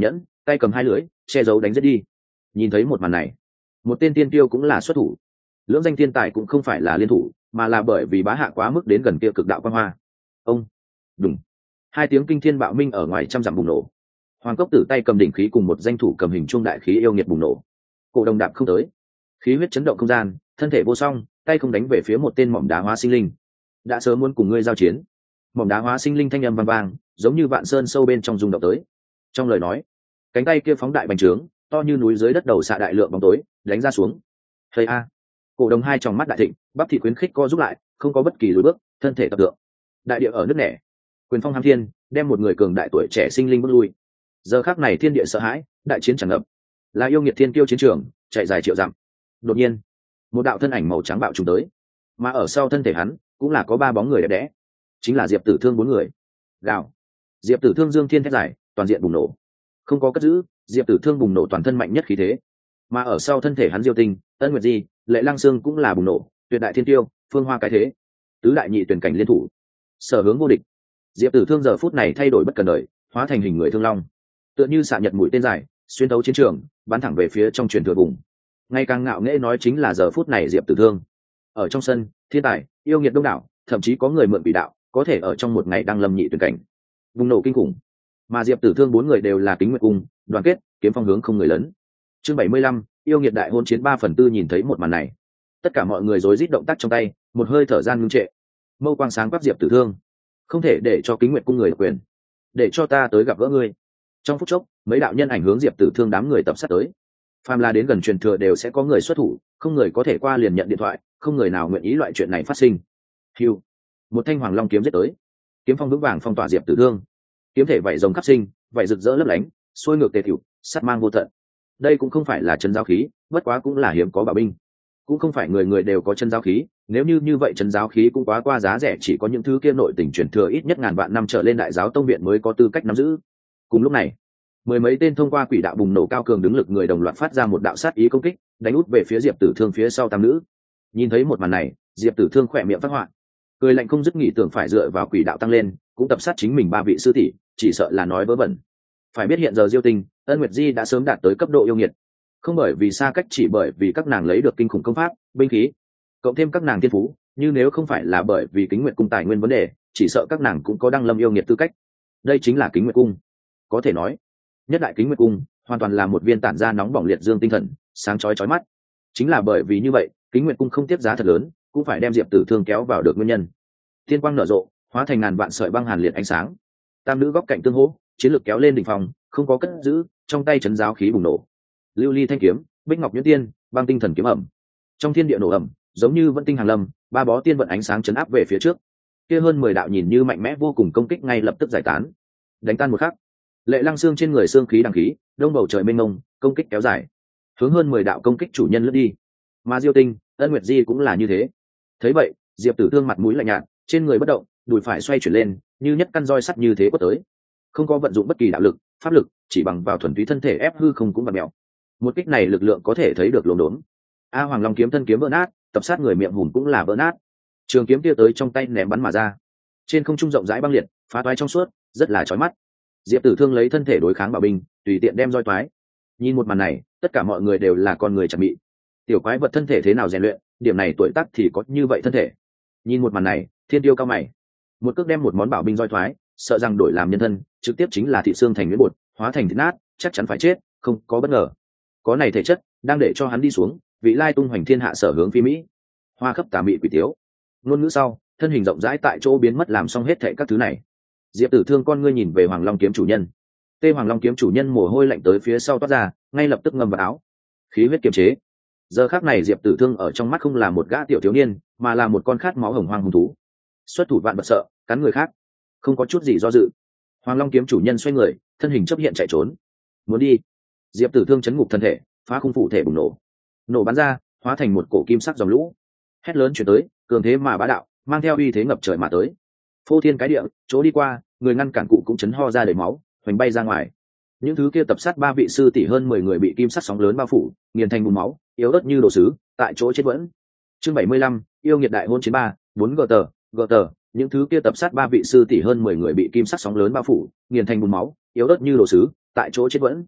tay cầm hai lưỡi che giấu đánh giết đi. Nhìn thấy một màn này, một tên tiên tiêu cũng là xuất thủ. Lưỡng danh thiên tài cũng không phải là liên thủ, mà là bởi vì bá hạ quá mức đến gần kia cực đạo quan hoa. Ông đùng, hai tiếng kinh thiên bạo minh ở ngoài trăm dặm bùng nổ. Hoàng Cốc Tử tay cầm đỉnh khí cùng một danh thủ cầm hình chuông đại khí yêu nghiệt bùng nổ. Cổ đồng đạp không tới, khí huyết chấn động không gian, thân thể vô song, tay không đánh về phía một tên mỏm đá hóa sinh linh. Đã sớm muốn cùng ngươi giao chiến. Mỏm đá hóa sinh linh thanh âm vang vang, giống như vạn sơn sâu bên trong rung động tới. Trong lời nói, cánh tay kia phóng đại bành trướng, to như núi dưới đất đầu xạ đại lượng bóng tối, đánh ra xuống. Thầy a, cổ đồng hai tròng mắt đại thịnh, bắp thịt khuyến khích co rút lại, không có bất kỳ lùi bước, thân thể tập tượng. Đại địa ở nước nẻ, quyền phong hám thiên, đem một người cường đại tuổi trẻ sinh linh bước lui. Giờ khắc này thiên địa sợ hãi, đại chiến tràn ngập, là yêu nghiệt thiên kiêu chiến trường, chạy dài triệu dặm. Đột nhiên, một đạo thân ảnh màu trắng bạo trùng tới, mà ở sau thân thể hắn cũng là có ba bóng người đẹp đẽ, chính là Diệp Tử Thương bốn người. Gào, Diệp Tử Thương dương thiên thét dài, toàn diện bùng nổ, không có cất giữ, Diệp Tử Thương bùng nổ toàn thân mạnh nhất khí thế, mà ở sau thân thể hắn Diêu Tinh, Ân Nguyệt Di, Lệ Lăng Sương cũng là bùng nổ, tuyệt đại thiên tiêu, phương hoa cái thế, tứ đại nhị tuyển cảnh liên thủ, sở hướng vô địch. Diệp Tử Thương giờ phút này thay đổi bất cần đời, hóa thành hình người thương long, tựa như xạ nhật mũi tên dài, xuyên thấu chiến trường, bắn thẳng về phía trong truyền thừa vùng. Ngày càng ngạo nghễ nói chính là giờ phút này Diệp Tử Thương. Ở trong sân, thiên tài, yêu nghiệt đông đảo, thậm chí có người mượn bị đạo, có thể ở trong một ngày đang lâm nhị tuyển cảnh, bùng nổ kinh khủng. Mà Diệp Tử Thương bốn người đều là Kính Nguyệt cung, đoàn kết, kiếm phong hướng không người lớn. Chương bảy mươi lăm, yêu nghiệt đại hôn chiến ba phần tư. Nhìn thấy một màn này, tất cả mọi người rối rít động tác trong tay, một hơi thở gian ngưng trệ. Mâu quang sáng quắc Diệp Tử Thương, không thể để cho Kính Nguyệt cung người quyền, để cho ta tới gặp gỡ ngươi. Trong phút chốc, mấy đạo nhân ảnh hướng Diệp Tử Thương đám người tập sát tới. Phàm là đến gần truyền thừa đều sẽ có người xuất thủ, không người có thể qua liền nhận điện thoại, không người nào nguyện ý loại chuyện này phát sinh. Hưu, một thanh hoàng long kiếm giết tới, kiếm phong vững vàng phong tỏa Diệp Tử Thương. Kiếm thể vảy rồng khắp sinh, vảy rực rỡ lấp lánh, xuôi ngược tề tiểu, sát mang vô tận. Đây cũng không phải là chân giáo khí, bất quá cũng là hiếm có bảo binh. Cũng không phải người người đều có chân giáo khí, nếu như như vậy chân giáo khí cũng quá qua giá rẻ, chỉ có những thứ kia nội tình truyền thừa ít nhất ngàn vạn năm trở lên đại giáo tông viện mới có tư cách nắm giữ. Cùng lúc này, mười mấy tên thông qua quỷ đạo bùng nổ cao cường đứng lực người đồng loạt phát ra một đạo sát ý công kích, đánh út về phía Diệp Tử Thương phía sau tam nữ. Nhìn thấy một màn này, Diệp Tử Thương khỏe miệng phát họa, cười lạnh không dứt, nghĩ tưởng phải dựa vào quỷ đạo tăng lên, cũng tập sát chính mình ba vị sư tỷ, chỉ sợ là nói vớ vẩn. Phải biết hiện giờ Diêu Tinh, Ân Nguyệt Di đã sớm đạt tới cấp độ yêu nghiệt, không bởi vì xa cách, chỉ bởi vì các nàng lấy được kinh khủng công pháp, binh khí, cộng thêm các nàng thiên phú, như nếu không phải là bởi vì Kính Nguyệt cung tài nguyên vấn đề, chỉ sợ các nàng cũng có đăng lâm yêu nghiệt tư cách. Đây chính là Kính Nguyệt cung, có thể nói, nhất đại Kính Nguyệt cung hoàn toàn là một viên tản ra nóng bỏng liệt dương tinh thần, sáng chói chói mắt. Chính là bởi vì như vậy, Kính Nguyệt cung không tiếc giá thật lớn, cũng phải đem Diệp Tử Thương kéo vào được nguyên nhân. Thiên quang nở rộ, hóa thành ngàn vạn sợi băng hàn liệt ánh sáng. Tam nữ góc cạnh tương hỗ, chiến lược kéo lên đỉnh phòng, không có cất giữ, trong tay chấn giáo khí bùng nổ. Lưu ly thanh kiếm, bích ngọc nhuyễn tiên, băng tinh thần kiếm ẩm. Trong thiên địa nổ ẩm, giống như vận tinh hàng lâm, ba bó tiên vận ánh sáng chấn áp về phía trước. Kia hơn mười đạo nhìn như mạnh mẽ vô cùng công kích ngay lập tức giải tán. Đánh tan một khắc, Lệ Lăng Sương trên người xương khí đằng khí, đông bầu trời mênh mông, công kích kéo dài, hướng hơn mười đạo công kích chủ nhân lướt đi. Mà Diêu Tinh, Ân Nguyệt Di cũng là như thế. Thấy vậy, Diệp Tử Thương mặt mũi lạnh nhạt, trên người bất động, đùi phải xoay chuyển lên, như nhất căn roi sắt như thế quất tới. Không có vận dụng bất kỳ đạo lực, pháp lực, chỉ bằng vào thuần túy thân thể ép hư không cũng vặn mèo. Một kích này lực lượng có thể thấy được lốm đốm. A Hoàng Long kiếm thân kiếm vỡ nát, tập sát người miệng hùn cũng là vỡ nát. Trường kiếm kia tới trong tay ném bắn mà ra. Trên không trung rộng rãi băng liệt, phá toái trong suốt, rất là chói mắt. Diệp Tử Thương lấy thân thể đối kháng bảo binh, tùy tiện đem roi toái. Nhìn một màn này, tất cả mọi người đều là con người chặt mị. Tiểu quái vật thân thể thế nào rèn luyện, điểm này tuổi tác thì có như vậy thân thể. Nhìn một màn này, Thiên Tiêu cao mày. Một cước đem một món bảo binh roi thoái, sợ rằng đổi làm nhân thân, trực tiếp chính là thị xương thành nguyên bột, hóa thành thịt nát, chắc chắn phải chết, không có bất ngờ. Có này thể chất, đang để cho hắn đi xuống, vị lai tung hoành thiên hạ sở hướng phi mỹ. Hoa khắp tà mị quỷ tiếu. Ngôn ngữ sau, thân hình rộng rãi tại chỗ biến mất, làm xong hết thảy các thứ này. Diệp Tử Thương con ngươi nhìn về Hoàng Long kiếm chủ nhân. Tê Hoàng Long kiếm chủ nhân mồ hôi lạnh tới phía sau toát ra, ngay lập tức ngâm vào áo. Khí huyết kiềm chế. Giờ khắc này Diệp Tử Thương ở trong mắt không là một gã tiểu thiếu niên, mà là một con khát máu hồng hoang hung thú. Xuất thủ vạn vật sợ, cắn người khác, không có chút gì do dự. Hoàng Long kiếm chủ nhân xoay người, thân hình chấp hiện chạy trốn. Muốn đi. Diệp Tử Thương chấn ngục thân thể, phá khung phụ thể bùng nổ. Nổ bắn ra, hóa thành một cổ kim sắc dòng lũ. Hét lớn truyền tới, cường thế mà bá đạo, mang theo uy thế ngập trời mà tới. Phô thiên cái địa, chỗ đi qua, người ngăn cản cụ cũng chấn ho ra đầy máu, hoành bay ra ngoài. Những thứ kia tập sát ba vị sư tỷ hơn mười người bị kim sắc sóng lớn bao phủ, nghiền thành bùn máu, yếu ớt như đồ sứ, tại chỗ chết vẫn. Chương bảy mươi lăm, yêu nghiệt đại hôn chiến ba, bốn gờ tờ, gờ tờ, những thứ kia tập sát ba vị sư tỷ hơn mười người bị kim sắc sóng lớn bao phủ, nghiền thành bùn máu, yếu ớt như đồ sứ, tại chỗ chết vẫn.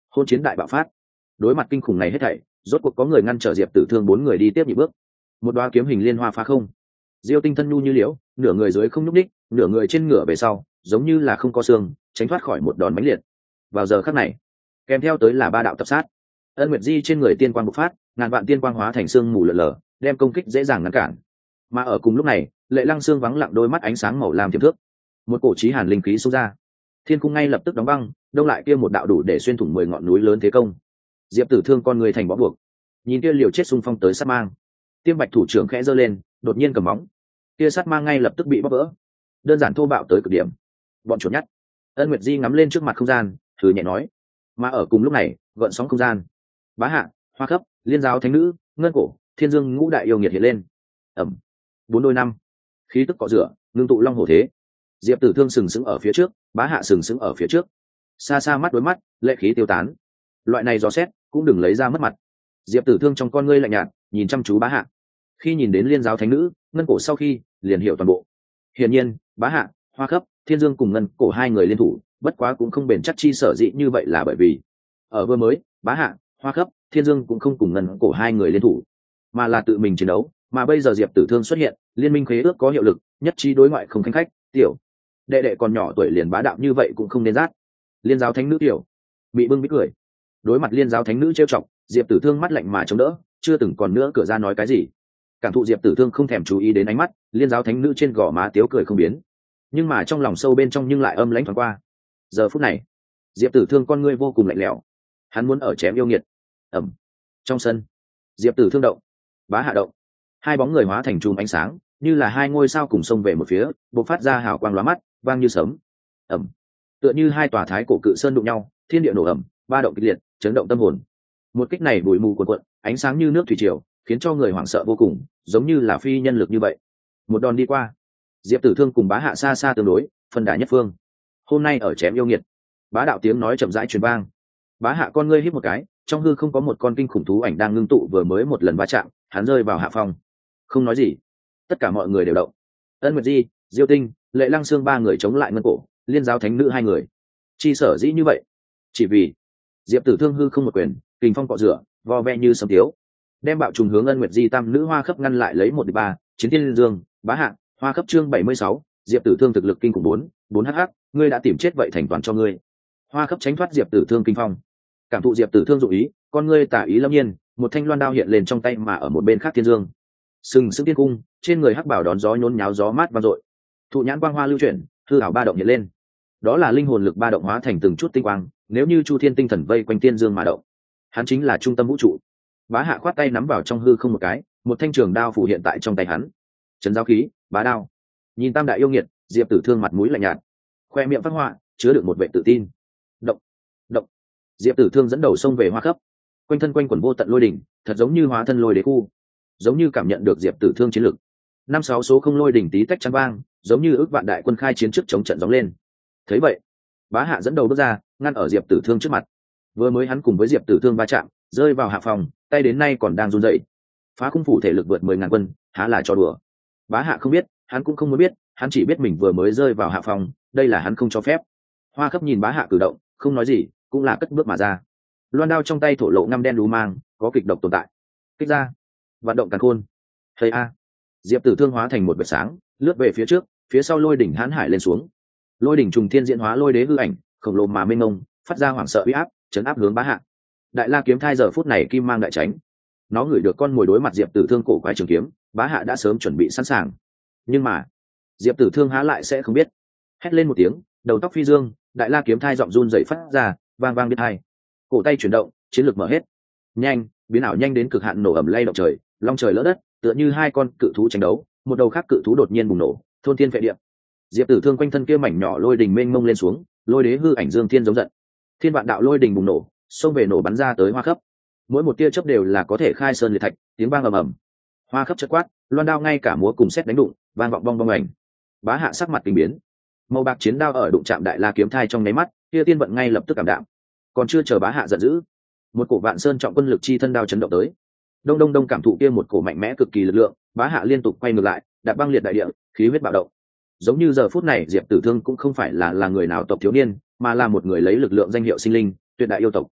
Hôn chiến đại bạo phát. Đối mặt kinh khủng này hết thảy, rốt cuộc có người ngăn trở diệp tử thương bốn người đi tiếp nhị bước. Một đoá kiếm hình liên hoa phá không. Diêu Tinh thân nhu như liễu, nửa người dưới không nhúc ních, nửa người trên ngửa về sau, giống như là không có xương, tránh thoát khỏi một đòn mãnh liệt. Vào giờ khắc này, kèm theo tới là ba đạo tập sát. Ân Nguyệt Di trên người tiên quang bộc phát, ngàn vạn tiên quang hóa thành xương mù lờ lờ, đem công kích dễ dàng ngăn cản. Mà ở cùng lúc này, Lệ Lăng Sương vắng lặng đôi mắt ánh sáng màu lam tiềm thước, một cổ chí hàn linh khí xông ra, thiên cung ngay lập tức đóng băng, đông lại kia một đạo đủ để xuyên thủng mười ngọn núi lớn thế công. Diệp Tử Thương con người thành bó buộc, nhìn kia liều chết xung phong tới sát mang, Tiêm Bạch thủ trưởng khẽ giơ lên, đột nhiên cầm bóng, kia sát mang ngay lập tức bị bóp vỡ, đơn giản thô bạo tới cực điểm. Bọn chuột nhắt. Ân Nguyệt Di ngắm lên trước mặt không gian, thử nhẹ nói. Mà ở cùng lúc này, gợn sóng không gian, Bá Hạ, Hoa Khấp, Liên Giáo Thánh Nữ, Ngân Cổ, Thiên Dương ngũ đại yêu nghiệt hiện lên. Ẩm. Bốn đôi năm, khí tức cọ rửa, ngưng tụ long hổ thế. Diệp Tử Thương sừng sững ở phía trước, Bá Hạ sừng sững ở phía trước. Xa xa mắt đối mắt, lệ khí tiêu tán. Loại này dò xét, cũng đừng lấy ra mất mặt. Diệp Tử Thương trong con ngươi lạnh nhạt, nhìn chăm chú Bá Hạ. Khi nhìn đến Liên Giáo Thánh Nữ, Ngân Cổ sau khi, liền hiểu toàn bộ. Hiển nhiên, Bá Hạ, Hoa Khấp, Thiên Dương cùng Ngân Cổ hai người liên thủ, bất quá cũng không bền chắc chi sở dĩ như vậy là bởi vì ở vừa mới, Bá Hạ, Hoa Khấp, Thiên Dương cũng không cùng Ngân Cổ hai người liên thủ, mà là tự mình chiến đấu. Mà bây giờ Diệp Tử Thương xuất hiện, liên minh khế ước có hiệu lực, nhất trí đối ngoại không khanh khách. Tiểu đệ đệ còn nhỏ tuổi liền bá đạo như vậy cũng không nên rát. Liên Giáo Thánh Nữ tiểu bị bưng bít cười. Đối mặt Liên Giáo Thánh Nữ trêu chọc, Diệp Tử Thương mắt lạnh mà chống đỡ, chưa từng còn nữa cửa ra nói cái gì. Cảm thụ Diệp Tử Thương không thèm chú ý đến ánh mắt, Liên Giáo Thánh Nữ trên gò má tiếu cười không biến, nhưng mà trong lòng sâu bên trong nhưng lại âm lãnh thoáng qua. Giờ phút này, Diệp Tử Thương con ngươi vô cùng lạnh lẽo, hắn muốn ở chém yêu nghiệt. Ẩm. Trong sân, Diệp Tử Thương động, Bá Hạ động, hai bóng người hóa thành chùm ánh sáng, như là hai ngôi sao cùng xông về một phía, bộc phát ra hào quang lóa mắt, vang như sấm. Ẩm. Tựa như hai tòa thái cổ cự sơn đụng nhau, thiên địa nổ ẩm, ba động kịch liệt, chấn động tâm hồn. Một kích này bụi mù cuồn cuộn, ánh sáng như nước thủy triều, khiến cho người hoảng sợ vô cùng, giống như là phi nhân lực như vậy. Một đòn đi qua, Diệp Tử Thương cùng Bá Hạ xa xa tương đối, phân đà nhất phương. Hôm nay ở chém yêu nghiệt, bá đạo tiếng nói chậm rãi truyền vang. Bá Hạ con ngươi hít một cái, trong hư không có một con kinh khủng thú ảnh đang ngưng tụ vừa mới một lần va chạm, hắn rơi vào hạ phong. Không nói gì, tất cả mọi người đều động. Ân Nguyệt Di, Diêu Tinh, Lệ Lăng Sương ba người chống lại Ngân Cổ, Liên Giáo Thánh Nữ hai người. Chi sở dĩ như vậy, chỉ vì Diệp Tử Thương hư không một quyền, kình phong cọ rửa, vo ve như sấm tiếu, đem bạo trùng hướng Ân Nguyệt Di tam nữ Hoa Khấp ngăn lại lấy một địch ba. Chiến Thiên Dương, Bá Hạ, Hoa Khấp chương bảy mươi sáu, Diệp Tử Thương thực lực kinh khủng bốn, bốn hh, ngươi đã tìm chết vậy thành toàn cho ngươi. Hoa Khấp tránh thoát Diệp Tử Thương kinh phong, cảm thụ Diệp Tử Thương dụng ý, con ngươi tả ý lâm nhiên, một thanh loan đao hiện lên trong tay, mà ở một bên khác Thiên Dương sừng sững tiên cung, trên người hắc bảo đón gió nhốn nháo gió mát vang dội, thụ nhãn quang hoa lưu chuyển, hư ảo ba động hiện lên, đó là linh hồn lực ba động hóa thành từng chút tinh quang, nếu như Chu Thiên tinh thần vây quanh Tiên Dương mà động, hắn chính là trung tâm vũ trụ. Bá Hạ khoát tay nắm vào trong hư không một cái, một thanh trường đao phủ hiện tại trong tay hắn. Trấn Giáo Khí, Bá Đao. Nhìn tam đại yêu nghiệt, Diệp Tử Thương mặt mũi lạnh nhạt, khoe miệng phát họa, chứa được một vẻ tự tin. Động, động. Diệp Tử Thương dẫn đầu xông về Hoa Khấp, quanh thân quanh quẩn vô tận lôi đỉnh, thật giống như hóa thân lôi đế khu, giống như cảm nhận được Diệp Tử Thương chiến lực. Năm sáu số không lôi đỉnh tí tách chắn vang, giống như ước vạn đại quân khai chiến trước chống trận gióng lên. Thấy vậy, Bá Hạ dẫn đầu bước ra, ngăn ở Diệp Tử Thương trước mặt. Vừa mới hắn cùng với Diệp Tử Thương va chạm, rơi vào hạ phòng, tay đến nay còn đang run rẩy. Phá khung phủ thể lực vượt mười ngàn quân, há là cho đùa. Bá Hạ không biết, hắn cũng không muốn biết, hắn chỉ biết mình vừa mới rơi vào hạ phòng, đây là hắn không cho phép. Hoa Khấp nhìn Bá Hạ cử động, không nói gì, cũng là cất bước mà ra. Loan đao trong tay thổ lộ ngăm đen đú mang, có kịch độc tồn tại. Kích ra, vận động càn khôn. Thầy a. Diệp Tử Thương hóa thành một vệt sáng, lướt về phía trước, phía sau lôi đỉnh hãn hải lên xuống. Lôi đỉnh trùng thiên diễn hóa lôi đế hư ảnh, khổng lồ mà mênh mông, phát ra hoảng sợ uy áp, chấn áp hướng Bá Hạ. Đại La kiếm thai giờ phút này kim mang đại tránh, nó ngửi được con mồi đối mặt Diệp Tử Thương cổ quái trường kiếm, Bá Hạ đã sớm chuẩn bị sẵn sàng. Nhưng mà Diệp Tử Thương há lại sẽ không biết. Hét lên một tiếng, đầu tóc phi dương, Đại La kiếm thai giọng run dậy phát ra, vang vang biết hai. Cổ tay chuyển động, chiến lực mở hết, nhanh, biến ảo nhanh đến cực hạn, nổ ẩm lay động trời, long trời lỡ đất, tựa như hai con cự thú tranh đấu, một đầu khác cự thú đột nhiên bùng nổ, thôn thiên vệ địa. Diệp Tử Thương quanh thân kia mảnh nhỏ lôi đình mênh mông lên xuống, lôi đế hư ảnh dương thiên giống giận, thiên vạn đạo lôi đình bùng nổ, xông về nổ bắn ra tới Hoa Khấp. Mỗi một tia chớp đều là có thể khai sơn liệt thạch, tiếng vang ầm ầm. Hoa Khấp chợt quát, loan đao ngay cả múa cùng xét đánh đụng, vang vọng bong bong ảnh. Bá Hạ sắc mặt kinh biến, màu bạc chiến đao ở đụng chạm Đại La kiếm thai trong nháy mắt, kia tiên vận ngay lập tức cảm đạm. Còn chưa chờ Bá Hạ giận dữ, một cổ vạn sơn trọng quân lực chi thân đao chấn động tới. Đông đông đông, cảm thụ kia một cổ mạnh mẽ cực kỳ lực lượng, Bá Hạ liên tục quay ngược lại, đạp băng liệt đại địa, khí huyết bạo động. Giống như giờ phút này Diệp Tử Thương cũng không phải là là người nào tộc thiếu niên, mà là một người lấy lực lượng danh hiệu sinh linh, tuyệt đại yêu tộc.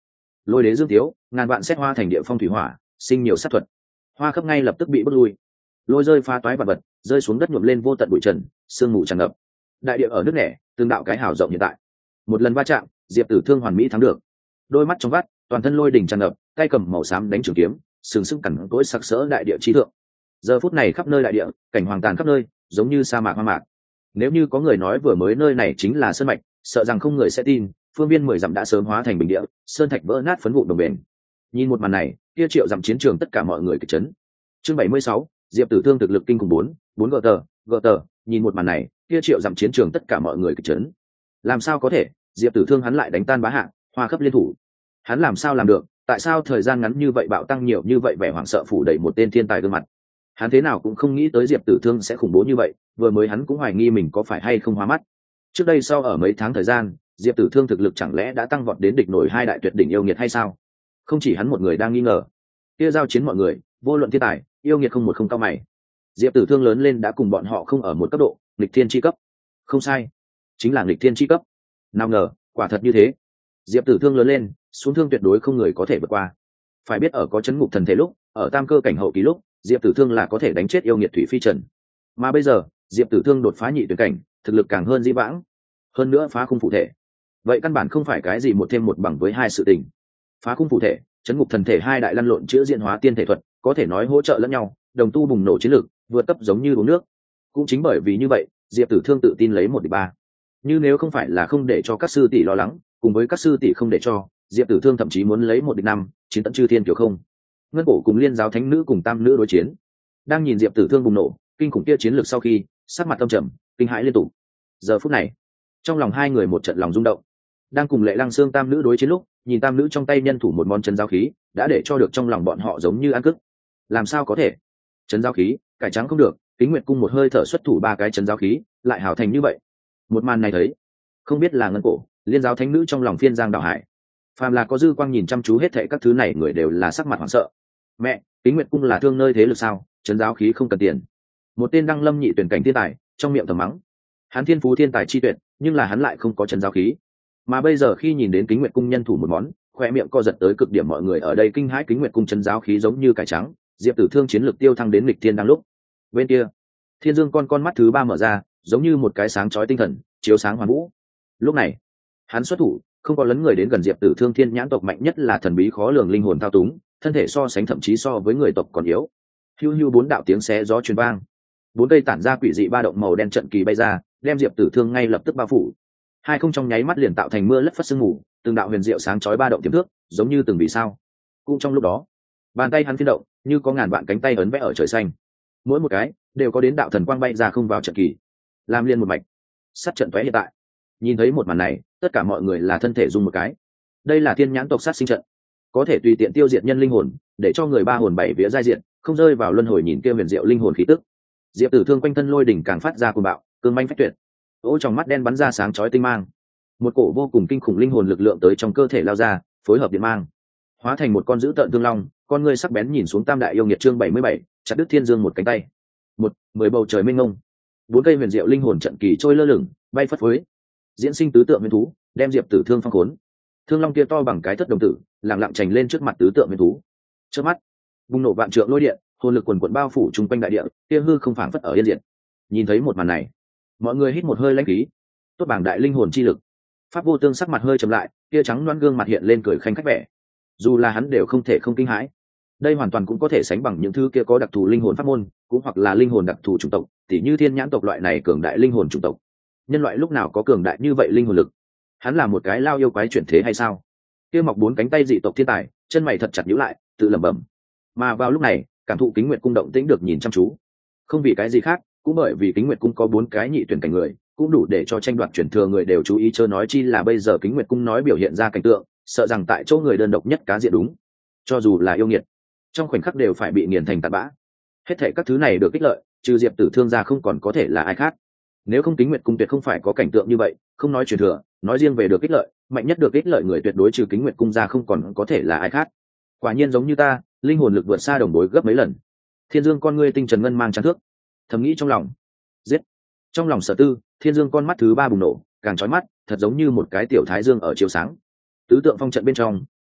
Lôi đế dương tiếu, ngàn vạn xét hoa thành địa phong thủy hỏa, sinh nhiều sát thuật. Hoa khắp ngay lập tức bị bước lui, lôi rơi pha toái vật vật, rơi xuống đất nhuộm lên vô tận bụi trần, sương mù tràn ngập. Đại địa ở nước nẻ, tương đạo cái hào rộng hiện tại. Một lần va chạm, Diệp Tử Thương hoàn mỹ thắng được. Đôi mắt trong vắt, toàn thân lôi đỉnh tràn ngập, tay cầm màu xám đánh trường kiếm, sừng sững cẩn cỗi sặc sỡ đại địa chi thượng. Giờ phút này khắp nơi đại địa, cảnh hoàng tàn khắp nơi, giống như sa mạc hoang mạc. Nếu như có người nói vừa mới nơi này chính là sơn mạch, sợ rằng không người sẽ tin, phương viên mười dặm đã sớm hóa thành bình địa, sơn thạch vỡ nát phấn vụn đồng bền. Nhìn một màn này, kia triệu dặm chiến trường tất cả mọi người kịch chấn. Chương bảy mươi sáu, Diệp Tử Thương thực lực kinh khủng bốn, bốn gờ tờ, gờ tờ, nhìn một màn này, kia triệu dặm chiến trường tất cả mọi người kịch chấn. Làm sao có thể, Diệp Tử Thương hắn lại đánh tan bá hạ, hoa khắp liên thủ. Hắn làm sao làm được, tại sao thời gian ngắn như vậy bạo tăng nhiều như vậy vẻ hoảng sợ phủ đầy một tên thiên tài gương mặt. Hắn thế nào cũng không nghĩ tới Diệp Tử Thương sẽ khủng bố như vậy, vừa mới hắn cũng hoài nghi mình có phải hay không hóa mắt. Trước đây sau ở mấy tháng thời gian, Diệp Tử Thương thực lực chẳng lẽ đã tăng vọt đến địch nổi hai đại tuyệt đỉnh yêu nghiệt hay sao? Không chỉ hắn một người đang nghi ngờ, kia giao chiến mọi người, vô luận thiên tài, yêu nghiệt không một không cao mày. Diệp Tử Thương lớn lên đã cùng bọn họ không ở một cấp độ, nghịch thiên chi cấp. Không sai, chính là nghịch thiên chi cấp. Nào ngờ, quả thật như thế. Diệp Tử Thương lớn lên, xuống thương tuyệt đối không người có thể vượt qua. Phải biết ở có chấn ngục thần thể lúc, ở tam cơ cảnh hậu kỳ lúc, Diệp Tử Thương là có thể đánh chết yêu nghiệt thủy phi trần. Mà bây giờ, Diệp Tử Thương đột phá nhị tuyệt cảnh, thực lực càng hơn dĩ vãng. Hơn nữa phá khung phụ thể. Vậy căn bản không phải cái gì một thêm một bằng với hai sự tình. Phá khung phụ thể, chấn ngục thần thể hai đại lăn lộn chữa diện hóa tiên thể thuật, có thể nói hỗ trợ lẫn nhau, đồng tu bùng nổ chiến lực, vượt cấp giống như uống nước. Cũng chính bởi vì như vậy, Diệp Tử Thương tự tin lấy một địch ba. Như nếu không phải là không để cho các sư tỷ lo lắng, cùng với các sư tỷ không để cho, Diệp Tử Thương thậm chí muốn lấy một địch năm, chiến tận chư thiên kiểu không. Ngân cổ cùng liên giáo thánh nữ cùng tam nữ đối chiến. Đang nhìn Diệp Tử Thương bùng nổ, kinh khủng kia chiến lược sau khi, sắc mặt tâm trầm, kinh hãi liên tục. Giờ phút này, trong lòng hai người một trận lòng rung động. Đang cùng Lệ Lăng Xương tam nữ đối chiến lúc, nhìn tam nữ trong tay nhân thủ một món chân giáo khí, đã để cho được trong lòng bọn họ giống như ăn cức. Làm sao có thể? Chân giáo khí, cải trắng không được, Kính Nguyệt cung một hơi thở xuất thủ ba cái chân giáo khí, lại hảo thành như vậy. Một màn này thấy, không biết là ngân cổ, liên giáo thánh nữ trong lòng phiên giang đạo hải. Phàm là có dư quang nhìn chăm chú hết thảy các thứ này, người đều là sắc mặt hoảng sợ. Mẹ, Kính Nguyệt cung là thương nơi thế lực sao? Chân giáo khí không cần tiền. Một tên đăng lâm nhị tuyển cảnh thiên tài, trong miệng thầm mắng. Hắn thiên phú thiên tài chi tuyệt, nhưng là hắn lại không có chân giáo khí. Mà bây giờ khi nhìn đến Kính Nguyệt cung nhân thủ một món, khoe miệng co giật tới cực điểm, mọi người ở đây kinh hãi. Kính Nguyệt cung chân giáo khí giống như cải trắng, Diệp Tử Thương chiến lược tiêu thăng đến nghịch thiên đang lúc. Bên kia, Thiên Dương con con mắt thứ ba mở ra, giống như một cái sáng chói tinh thần, chiếu sáng hoàn vũ. Lúc này, hắn xuất thủ, không có lấn người đến gần Diệp Tử Thương. Thiên nhãn tộc mạnh nhất là thần bí khó lường linh hồn thao túng, thân thể so sánh thậm chí so với người tộc còn yếu. Hưu hưu bốn đạo tiếng xé gió truyền vang, bốn cây tản ra quỷ dị ba động màu đen trận kỳ bay ra, đem Diệp Tử Thương ngay lập tức bao phủ. Hai không trong nháy mắt liền tạo thành mưa lất phất sương mù, từng đạo huyền diệu sáng chói ba động tiềm thước, giống như từng vì sao. Cũng trong lúc đó, bàn tay hắn phiên động, như có ngàn vạn cánh tay ấn vẽ ở trời xanh. Mỗi một cái đều có đến đạo thần quang bay ra không vào trận kỳ, làm liên một mạch. Sát trận tóe hiện tại. Nhìn thấy một màn này, tất cả mọi người là thân thể rung một cái. Đây là thiên nhãn tộc sát sinh trận, có thể tùy tiện tiêu diệt nhân linh hồn, để cho người ba hồn bảy vía giai diện, không rơi vào luân hồi. Nhìn kia huyền diệu linh hồn khí tức, Diệp Tử Thương quanh thân lôi đỉnh càng phát ra cuồng bạo, cương manh phách tuyệt. Ố trong mắt đen bắn ra sáng chói tinh mang, một cổ vô cùng kinh khủng linh hồn lực lượng tới trong cơ thể lao ra, phối hợp điện mang, hóa thành một con dữ tợn thương long, con ngươi sắc bén nhìn xuống tam đại yêu nghiệt. Chương bảy mươi bảy, chặt đứt thiên dương một cánh tay. Một, mười bầu trời mênh mông, bốn cây huyền diệu linh hồn trận kỳ trôi lơ lửng, bay phất phới, diễn sinh tứ tượng nguyên thú, đem Diệp Tử Thương phong khốn. Thương long kia to bằng cái thất đồng tử, lặng lặng chành lên trước mặt tứ tượng nguyên thú. Trước mắt, bùng nổ vạn trượng lôi điện, hồn lực quần quần bao phủ chung quanh đại địa, kia hư không phảng phất ở yên diệt. Nhìn thấy một màn này, mọi người hít một hơi lãnh khí. Tốt bảng đại linh hồn chi lực. Pháp Vô Tương sắc mặt hơi trầm lại, kia trắng loáng gương mặt hiện lên cười khanh khách vẻ. Dù là hắn đều không thể không kinh hãi. Đây hoàn toàn cũng có thể sánh bằng những thứ kia có đặc thù linh hồn pháp môn, cũng hoặc là linh hồn đặc thù chủng tộc, tỉ như thiên nhãn tộc loại này cường đại linh hồn chủng tộc. Nhân loại lúc nào có cường đại như vậy linh hồn lực? Hắn là một cái lao yêu quái chuyển thế hay sao? Kia mọc bốn cánh tay dị tộc thiên tài, chân mày thật chặt nhíu lại, tự lẩm bẩm. Mà vào lúc này, cảm thụ Kính Nguyệt cung động tĩnh được nhìn chăm chú. Không vì cái gì khác, cũng bởi vì Kính Nguyệt cung có bốn cái nhị tuyển cảnh người, cũng đủ để cho tranh đoạt chuyển thừa người đều chú ý, chớ nói chi là bây giờ Kính Nguyệt cung nói biểu hiện ra cảnh tượng, sợ rằng tại chỗ người đơn độc nhất cá diện đúng, cho dù là yêu nghiệt, trong khoảnh khắc đều phải bị nghiền thành tạt bã. Hết thảy các thứ này được ích lợi, trừ Diệp Tử Thương ra không còn có thể là ai khác. Nếu không Kính Nguyệt cung tuyệt không phải có cảnh tượng như vậy, không nói truyền thừa, nói riêng về được ích lợi, mạnh nhất được ích lợi người tuyệt đối trừ Kính Nguyệt cung ra không còn có thể là ai khác. Quả nhiên giống như ta, linh hồn lực vượt xa đồng đối gấp mấy lần. Thiên Dương con ngươi tinh trần ngân mang trắng thước, thầm nghĩ trong lòng. Giết. Trong lòng Sở Tư, Thiên Dương con mắt thứ ba bùng nổ, càng chói mắt, thật giống như một cái tiểu thái dương ở chiếu sáng. Tứ tượng phong trận bên trong,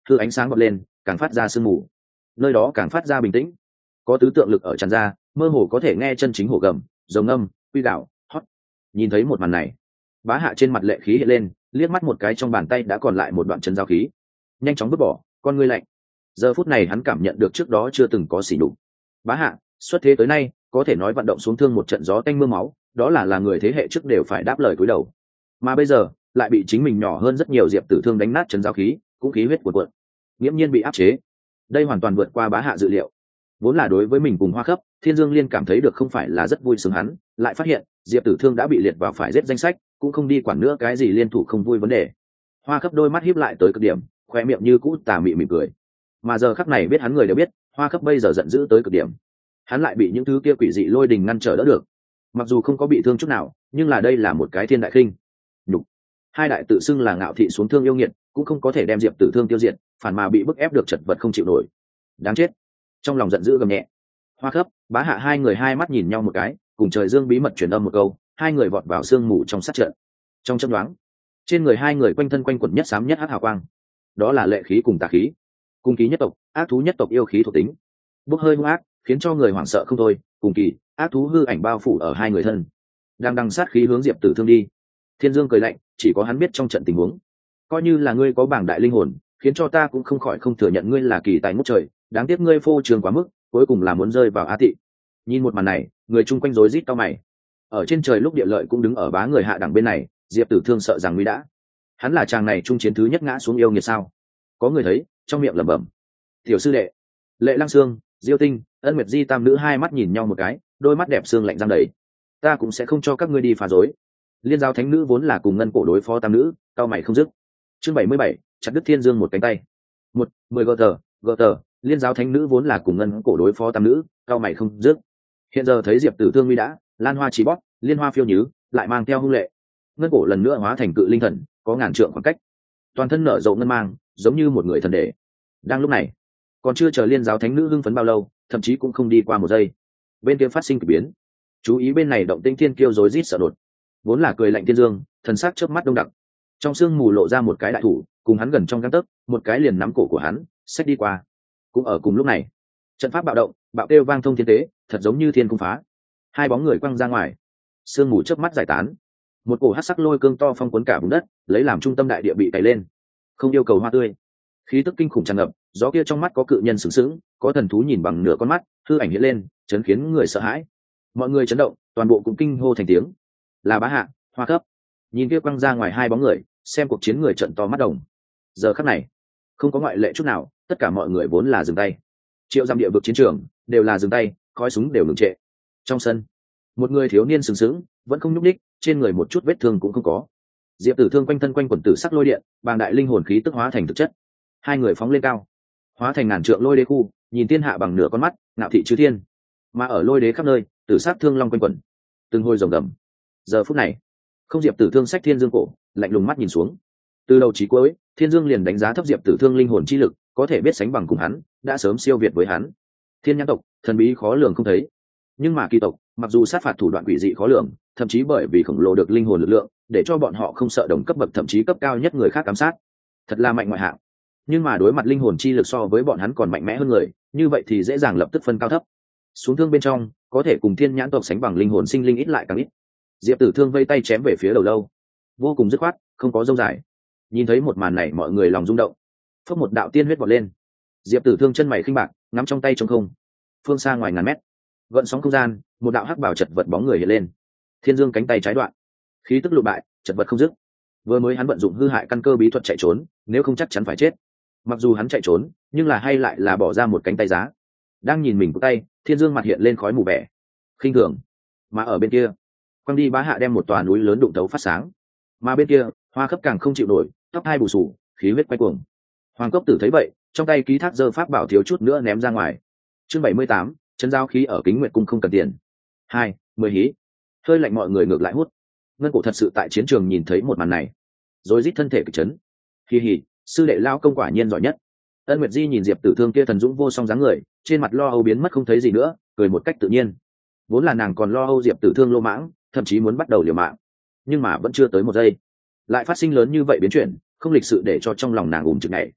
thư ánh sáng bật lên càng phát ra sương mù, nơi đó càng phát ra bình tĩnh, có tứ tượng lực ở tràn ra, mơ hồ có thể nghe chân chính hổ gầm, rồng âm, quy đạo, hót. Nhìn thấy một màn này, bá hạ trên mặt lệ khí hiện lên, liếc mắt một cái trong bàn tay đã còn lại một đoạn chân giao khí, nhanh chóng vứt bỏ, con ngươi lạnh. Giờ phút này hắn cảm nhận được trước đó chưa từng có sỉ nhục. Bá hạ xuất thế tới nay có thể nói vận động xuống thương một trận gió tanh mưa máu, đó là là người thế hệ trước đều phải đáp lời cúi đầu, mà bây giờ lại bị chính mình nhỏ hơn rất nhiều Diệp Tử Thương đánh nát chân giao khí, cũng khí huyết cuộn cuộn, nghiễm nhiên bị áp chế. Đây hoàn toàn vượt qua bá hạ dự liệu. Vốn là đối với mình cùng Hoa Khấp, Thiên Dương Liên cảm thấy được không phải là rất vui sướng, hắn lại phát hiện Diệp Tử Thương đã bị liệt vào phải giết danh sách, cũng không đi quản nữa cái gì liên thủ không vui vấn đề. Hoa Khấp đôi mắt híp lại tới cực điểm, khoe miệng như cũ tà mị mỉm cười. Mà giờ khắc này biết hắn người đều biết, Hoa Khấp bây giờ giận dữ tới cực điểm. Hắn lại bị những thứ kia quỷ dị lôi đình ngăn trở đỡ được, mặc dù không có bị thương chút nào, nhưng là đây là một cái thiên đại khinh nhục. Hai đại tự xưng là ngạo thị xuống thương yêu nghiệt, cũng không có thể đem Diệp Tử Thương tiêu diệt, phản mà bị bức ép được chật vật không chịu nổi. Đáng chết! Trong lòng giận dữ gầm nhẹ. Hoa Khấp, Bá Hạ hai người hai mắt nhìn nhau một cái, cùng trời dương bí mật truyền âm một câu, hai người vọt vào sương mù trong sát trận. Trong chớp nhoáng, trên người hai người quanh thân quanh quẩn nhất xám nhất hắc hào quang, đó là lệ khí cùng tà khí, cung ký nhất tộc, ác thú nhất tộc yêu khí thuộc tính, bốc hơi hung ác, khiến cho người hoảng sợ không thôi. Cùng kỳ, ác thú hư ảnh bao phủ ở hai người thân, đang đằng sát khí hướng Diệp Tử Thương đi. Thiên Dương cười lạnh, chỉ có hắn biết trong trận tình huống, coi như là ngươi có bảng đại linh hồn, khiến cho ta cũng không khỏi không thừa nhận ngươi là kỳ tài ngút trời, đáng tiếc ngươi phô trương quá mức, cuối cùng là muốn rơi vào á tị. Nhìn một màn này, người chung quanh rối rít cau mày. Ở trên trời lúc địa lợi cũng đứng ở bá người hạ đẳng bên này, Diệp Tử Thương sợ rằng nguy đã. Hắn là chàng này trung chiến thứ nhất ngã xuống yêu nghiệt sao? Có người thấy, trong miệng lẩm bẩm. Tiểu sư đệ, Lệ Lăng Sương, Diêu Tinh, Ân Nguyệt Di tam nữ hai mắt nhìn nhau một cái, đôi mắt đẹp xương lạnh răng đầy. Ta cũng sẽ không cho các ngươi đi phá rối. Liên Giao Thánh nữ vốn là cùng ngân cổ đối phó tam nữ, cao mày không dứt. Chương bảy mươi bảy, chặt đứt Thiên Dương một cánh tay. Một, mười gờ tờ, gờ tờ, Liên Giao Thánh nữ vốn là cùng ngân cổ đối phó tam nữ, cao mày không dứt. Hiện giờ thấy Diệp Tử Thương nguy đã, lan hoa chỉ bóp, liên hoa phiêu nhứ, lại mang theo hung lệ. Ngân cổ lần nữa hóa thành cự linh thần, có ngàn trượng khoảng cách, toàn thân nở rộ ngân mang, giống như một người thần đệ. Đang lúc này, còn chưa chờ Liên Giáo Thánh nữ hưng phấn bao lâu, thậm chí cũng không đi qua một giây, bên kia phát sinh kỳ biến. Chú ý bên này động tĩnh thiên kiêu rối rít sợ đột, vốn là cười lạnh Thiên Dương, thần sắc chớp mắt đông đặc, trong sương mù lộ ra một cái đại thủ, cùng hắn gần trong gang tấc, một cái liền nắm cổ của hắn, xách đi qua. Cũng ở cùng lúc này, trận pháp bạo động, bạo kêu vang thông thiên tế, thật giống như thiên cung phá. Hai bóng người quăng ra ngoài, sương mù chớp mắt giải tán. Một cổ hắc sắc lôi cương to phong cuốn cả vùng đất, lấy làm trung tâm đại địa bị cày lên. Không yêu cầu hoa tươi, khí tức kinh khủng tràn ngập, gió kia trong mắt có cự nhân sừng sững, có thần thú nhìn bằng nửa con mắt, hư ảnh hiện lên, chấn khiến người sợ hãi. Mọi người chấn động, toàn bộ cũng kinh hô thành tiếng. Là Bá Hạ, Hoa Khấp. Nhìn kia quăng ra ngoài hai bóng người, xem cuộc chiến người trận to mắt đồng. Giờ khắc này, không có ngoại lệ chút nào, tất cả mọi người vốn là dừng tay. Triệu dặm địa vực chiến trường, đều là dừng tay, khói súng đều ngừng trệ. Trong sân, một người thiếu niên sừng sững, vẫn không nhúc nhích, trên người một chút vết thương cũng không có. Diệp Tử Thương quanh thân quanh quần tử sắc lôi điện, bàng đại linh hồn khí tức hóa thành thực chất. Hai người phóng lên cao, hóa thành ngàn trượng lôi đế khu, nhìn thiên hạ bằng nửa con mắt, ngạo thị chư thiên. Mà ở lôi đế khắp nơi, tử sắc thương long quanh quẩn, từng hồi rồng gầm. Giờ phút này, không Diệp Tử Thương xách Thiên Dương cổ, lạnh lùng mắt nhìn xuống. Từ đầu chí cuối, Thiên Dương liền đánh giá thấp Diệp Tử Thương linh hồn chi lực, có thể biết sánh bằng cùng hắn, đã sớm siêu việt với hắn. Thiên nhãn tộc, thần bí khó lường không thấy. Nhưng mà kỳ tộc, mặc dù sát phạt thủ đoạn quỷ dị khó lường, thậm chí bởi vì khổng lồ được linh hồn lực lượng, để cho bọn họ không sợ đồng cấp bậc thậm chí cấp cao nhất người khác ám sát. Thật là mạnh ngoại hạng. Nhưng mà đối mặt linh hồn chi lực so với bọn hắn còn mạnh mẽ hơn người, như vậy thì dễ dàng lập tức phân cao thấp. Xuống thương bên trong, có thể cùng thiên nhãn tộc sánh bằng linh hồn sinh linh ít lại càng ít. Diệp Tử Thương vây tay chém về phía đầu lâu, vô cùng dứt khoát, không có dông dài. Nhìn thấy một màn này, mọi người lòng rung động. Phất một đạo tiên huyết vọt lên. Diệp Tử Thương chân mày khinh bạc, nắm trong tay trống không. Phương xa ngoài ngàn mét, gợn sóng không gian, một đạo hắc bảo chật vật bóng người hiện lên. Thiên Dương cánh tay trái đoạn, khí tức lụ bại, chật vật không dứt. Vừa mới hắn vận dụng hư hại căn cơ bí thuật chạy trốn, nếu không chắc chắn phải chết. Mặc dù hắn chạy trốn, nhưng là hay lại là bỏ ra một cánh tay giá. Đang nhìn mình của tay, Thiên Dương mặt hiện lên khói mù vẻ, khinh thường. Mà ở bên kia, quăng đi Bá Hạ đem một tòa núi lớn đụng tấu phát sáng. Mà bên kia, Hoa Khấp càng không chịu nổi, tóc hai bù xù, khí huyết quay cuồng. Hoàng Cốc Tử thấy vậy, trong tay ký thác giơ pháp bảo thiếu chút nữa ném ra ngoài. Chương bảy mươi tám, chân giao khí ở Kính Nguyệt cung không cần tiền. Hai, mười hí. Hơi lạnh mọi người ngược lại hút. Ngân cổ thật sự tại chiến trường nhìn thấy một màn này, rồi rít thân thể kịch chấn. Hì hì, sư đệ lao công quả nhiên giỏi nhất. Ân Nguyệt Di nhìn Diệp Tử Thương kia thần dũng vô song dáng người, trên mặt lo âu biến mất không thấy gì nữa, cười một cách tự nhiên. Vốn là nàng còn lo âu Diệp Tử Thương lô mãng, thậm chí muốn bắt đầu liều mạng, nhưng mà vẫn chưa tới một giây, lại phát sinh lớn như vậy biến chuyển, không lịch sự để cho trong lòng nàng ùm chực này.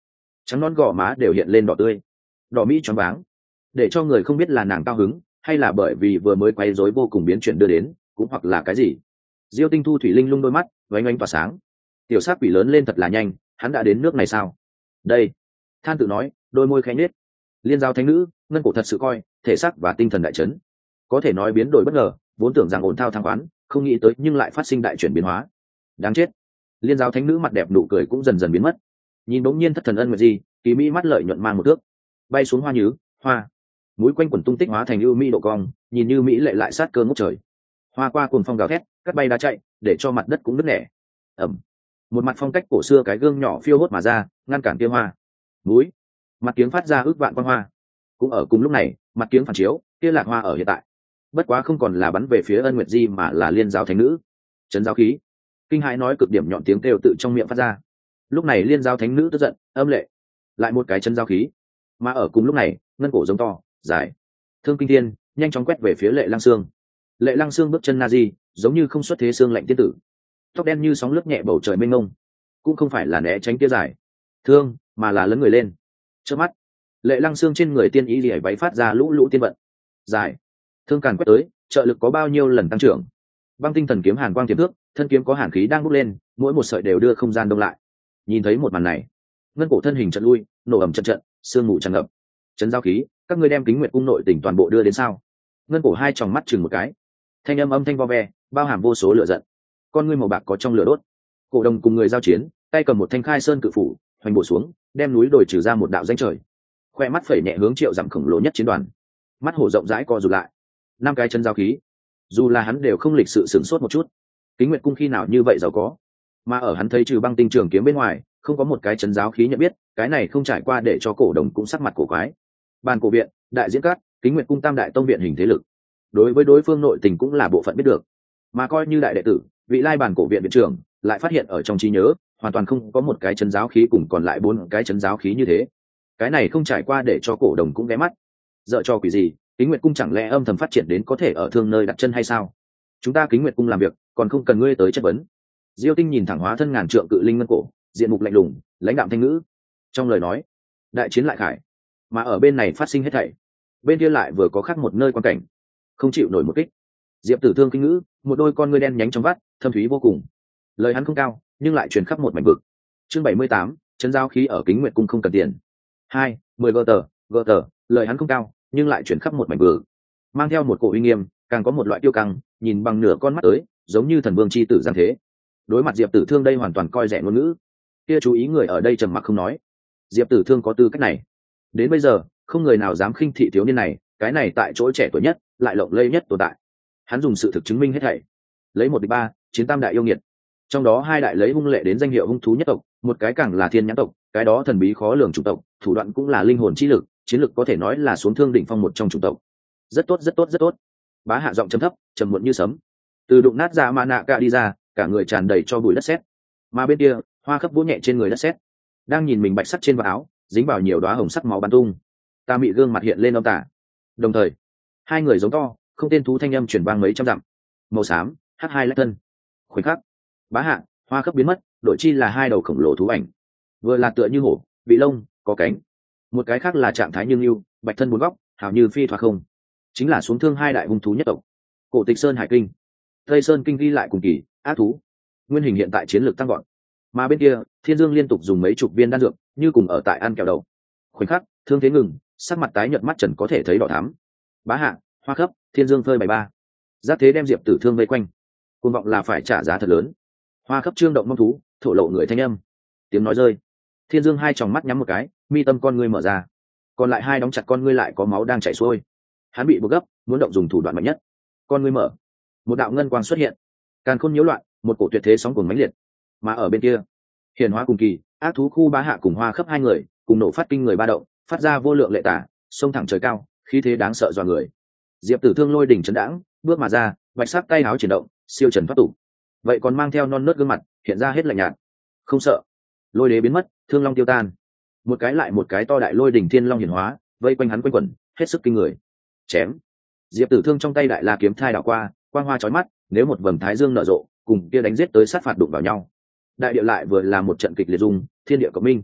trắng non gò má đều hiện lên đỏ tươi, đỏ mỹ choáng váng, để cho người không biết là nàng cao hứng hay là bởi vì vừa mới quay rối vô cùng biến chuyển đưa đến, cũng hoặc là cái gì. Diêu Tinh Thu thủy linh lung đôi mắt vánh ánh tỏa sáng. Tiểu sắc quỷ lớn lên thật là nhanh, hắn đã đến nước này sao? Đây, than tự nói, đôi môi khẽ nhếch. Liên Giao thánh nữ, ngân cổ thật sự coi thể xác và tinh thần đại chấn, có thể nói biến đổi bất ngờ, vốn tưởng rằng ổn thao thang quán, không nghĩ tới nhưng lại phát sinh đại chuyển biến hóa. Đáng chết. Liên Giao thánh nữ mặt đẹp nụ cười cũng dần dần biến mất. Nhìn bỗng nhiên thất thần ân nguyệt gì, kỳ mỹ mắt lợi nhuận mang một thước, bay xuống hoa nhứ, hoa mũi quanh quần tung tích hóa thành ưu mỹ độ cong, nhìn như mỹ lệ lại sát cơ ngút trời. Hoa qua cuồng phong gào thét, cắt bay đá chạy, để cho mặt đất cũng nứt nẻ. Ẩm. Một mặt phong cách cổ xưa cái gương nhỏ phiêu hốt mà ra, ngăn cản kia hoa. Mũi. Mặt kiếng phát ra ước vạn quang hoa. Cũng ở cùng lúc này, mặt kiếng phản chiếu, kia lạc hoa ở hiện tại. Bất quá không còn là bắn về phía ân nguyệt di mà là liên giáo thánh nữ. Chấn giáo khí. Kinh hãi nói cực điểm nhọn tiếng kêu tự trong miệng phát ra. Lúc này liên giáo thánh nữ tức giận, âm lệ. Lại một cái chân giáo khí. Mà ở cùng lúc này, ngân cổ giống to, dài. Thương kinh thiên, nhanh chóng quét về phía Lệ Lăng Xương. Lệ Lăng Xương bước chân na di, giống như không xuất thế xương lạnh tiên tử. Tóc đen như sóng lướt nhẹ bầu trời mênh mông, cũng không phải là né tránh tia dài thương, mà là lấn người lên. Trước mắt, Lệ Lăng Xương trên người tiên ý liễu váy phát ra lũ lũ tiên vận. Dài, thương càn quét tới, trợ lực có bao nhiêu lần tăng trưởng. Băng tinh thần kiếm hàn quang tiềm thước, thân kiếm có hàn khí đang bốc lên, mỗi một sợi đều đưa không gian đông lại. Nhìn thấy một màn này, ngân cổ thân hình trận lui, nổ ầm trận trận, sương mù tràn ngập. Chấn giao khí, các ngươi đem Kính Nguyệt cung nội tỉnh toàn bộ đưa đến sao? Ngân cổ hai tròng mắt chừng một cái, thanh âm âm thanh vo ve, bao hàm vô số lửa giận. Con ngươi màu bạc có trong lửa đốt. Cổ đồng cùng người giao chiến, tay cầm một thanh khai sơn cự phủ, hoành bổ xuống, đem núi đồi trừ ra một đạo danh trời. Khoe mắt phẩy nhẹ hướng triệu dặm khổng lồ nhất chiến đoàn. Mắt hổ rộng rãi co rụt lại. Năm cái chân giao khí, dù là hắn đều không lịch sự sửng sốt một chút. Kính Nguyệt cung khi nào như vậy giàu có? Mà ở hắn thấy trừ băng tinh trường kiếm bên ngoài, không có một cái chân giáo khí nhận biết, cái này không trải qua để cho cổ đồng cũng sắc mặt cổ quái. Bàn cổ viện, đại diễn cát, Kính Nguyệt cung tam đại tông viện hình thế lực, đối với đối phương nội tình cũng là bộ phận biết được. Mà coi như đại đệ tử, vị lai bàn cổ viện viện trưởng lại phát hiện ở trong trí nhớ hoàn toàn không có một cái chân giáo khí cùng còn lại bốn cái chân giáo khí như thế. Cái này không trải qua để cho cổ đồng cũng ghé mắt. Dợ cho quỷ gì, Kính Nguyệt cung chẳng lẽ âm thầm phát triển đến có thể ở thương nơi đặt chân hay sao? Chúng ta Kính Nguyệt cung làm việc còn không cần ngươi tới chất vấn. Diêu Tinh nhìn thẳng hóa thân ngàn trượng cự linh ngân cổ, diện mục lạnh lùng, lãnh đạm thanh ngữ. Trong lời nói, đại chiến lại khải, mà ở bên này phát sinh hết thảy, bên kia lại vừa có khác một nơi quan cảnh, không chịu nổi một kích. Diệp Tử Thương kinh ngữ, một đôi con ngươi đen nhánh trong vắt, thâm thúy vô cùng. Lời hắn không cao, nhưng lại truyền khắp một mảnh vực. Chương bảy mươi tám, chấn giao khí ở Kính Nguyệt cung không cần tiền. Hai, mười gờ tờ, gờ tờ, lời hắn không cao, nhưng lại truyền khắp một mảnh vực. Mang theo một cổ uy nghiêm, càng có một loại tiêu căng, nhìn bằng nửa con mắt tới, giống như thần vương chi tử giáng thế. Đối mặt Diệp Tử Thương đây hoàn toàn coi rẻ ngôn ngữ. Kia chú ý người ở đây trầm mặc không nói. Diệp Tử Thương có tư cách này. Đến bây giờ, không người nào dám khinh thị thiếu niên này, cái này tại chỗ trẻ tuổi nhất, lại lộng lẫy nhất tồn tại. Hắn dùng sự thực chứng minh hết thảy. Lấy một địch ba, chiến tam đại yêu nghiệt. Trong đó hai đại lấy hung lệ đến danh hiệu hung thú nhất tộc, một cái càng là thiên nhãn tộc, cái đó thần bí khó lường chủng tộc, thủ đoạn cũng là linh hồn chi lực, chiến lực có thể nói là xuống thương đỉnh phong một trong chủng tộc. Rất tốt rất tốt rất tốt. Bá hạ giọng trầm thấp, trầm muộn như sấm. Từ đụng nát ra ma nạ cả đi ra, cả người tràn đầy cho bụi đất sét. Mà bên kia, hoa khắp vỗ nhẹ trên người đất sét, đang nhìn mình bạch sắt trên vào áo, dính vào nhiều đóa hồng sắc máu bắn tung. Ta mị gương mặt hiện lên âm tà. Đồng thời, hai người giống to, không tên thú thanh âm truyền vang mấy trăm dặm. Màu xám, h hai lách thân. Khoảnh khắc, bá hạ, hoa khắp biến mất, đội chi là hai đầu khổng lồ thú ảnh. Vừa là tựa như hổ, bị lông, có cánh. Một cái khác là trạng thái như lưu, bạch thân bốn góc, hào như phi thoa không. Chính là xuống thương hai đại hung thú nhất tộc. Cổ Tịch Sơn Hải Kinh, Tây Sơn Kinh ghi lại cùng kỳ, ác thú. Nguyên hình hiện tại chiến lược tăng gọn. Mà bên kia, Thiên Dương liên tục dùng mấy chục viên đan dược, như cùng ở tại ăn kẹo đầu. Khoảnh khắc, thương thế ngừng, sắc mặt tái nhợt mắt trần có thể thấy đỏ thắm. Bá hạ, hoa khắp, Thiên Dương phơi bảy ba. Giác thế đem Diệp Tử Thương vây quanh. Cuồng vọng là phải trả giá thật lớn. Hoa khắp trương động mong thú, thổ lộ người thanh âm. Tiếng nói rơi. Thiên Dương hai tròng mắt nhắm một cái, mi tâm con ngươi mở ra. Còn lại hai đóng chặt con ngươi lại có máu đang chảy xuôi. Hắn bị buộc gấp, muốn động dùng thủ đoạn mạnh nhất. Con ngươi mở, một đạo ngân quang xuất hiện. Càn khôn nhiễu loạn, một cổ tuyệt thế sóng cuồng mãnh liệt. Mà ở bên kia, hiển hóa cùng kỳ, ác thú khu bá hạ cùng hoa khắp hai người, cùng nổ phát kinh người ba động, phát ra vô lượng lệ tả, xông thẳng trời cao, khí thế đáng sợ dọa người. Diệp Tử Thương lôi đỉnh chấn đãng, bước mà ra, bạch sắc tay áo chuyển động, siêu trần thoát tục. Vậy còn mang theo non nớt gương mặt, hiện ra hết lạnh nhạt. Không sợ. Lôi đế biến mất, thương long tiêu tan. Một cái lại một cái to đại lôi đỉnh thiên long hiển hóa, vây quanh hắn quanh quẩn, hết sức kinh người. Chém. Diệp Tử Thương trong tay đại la kiếm thai đảo qua, quang hoa chói mắt, nếu một vầng thái dương nở rộ, cùng kia đánh giết tới sát phạt đụng vào nhau. Đại địa lại vừa là một trận kịch liệt dung, thiên địa cộng minh.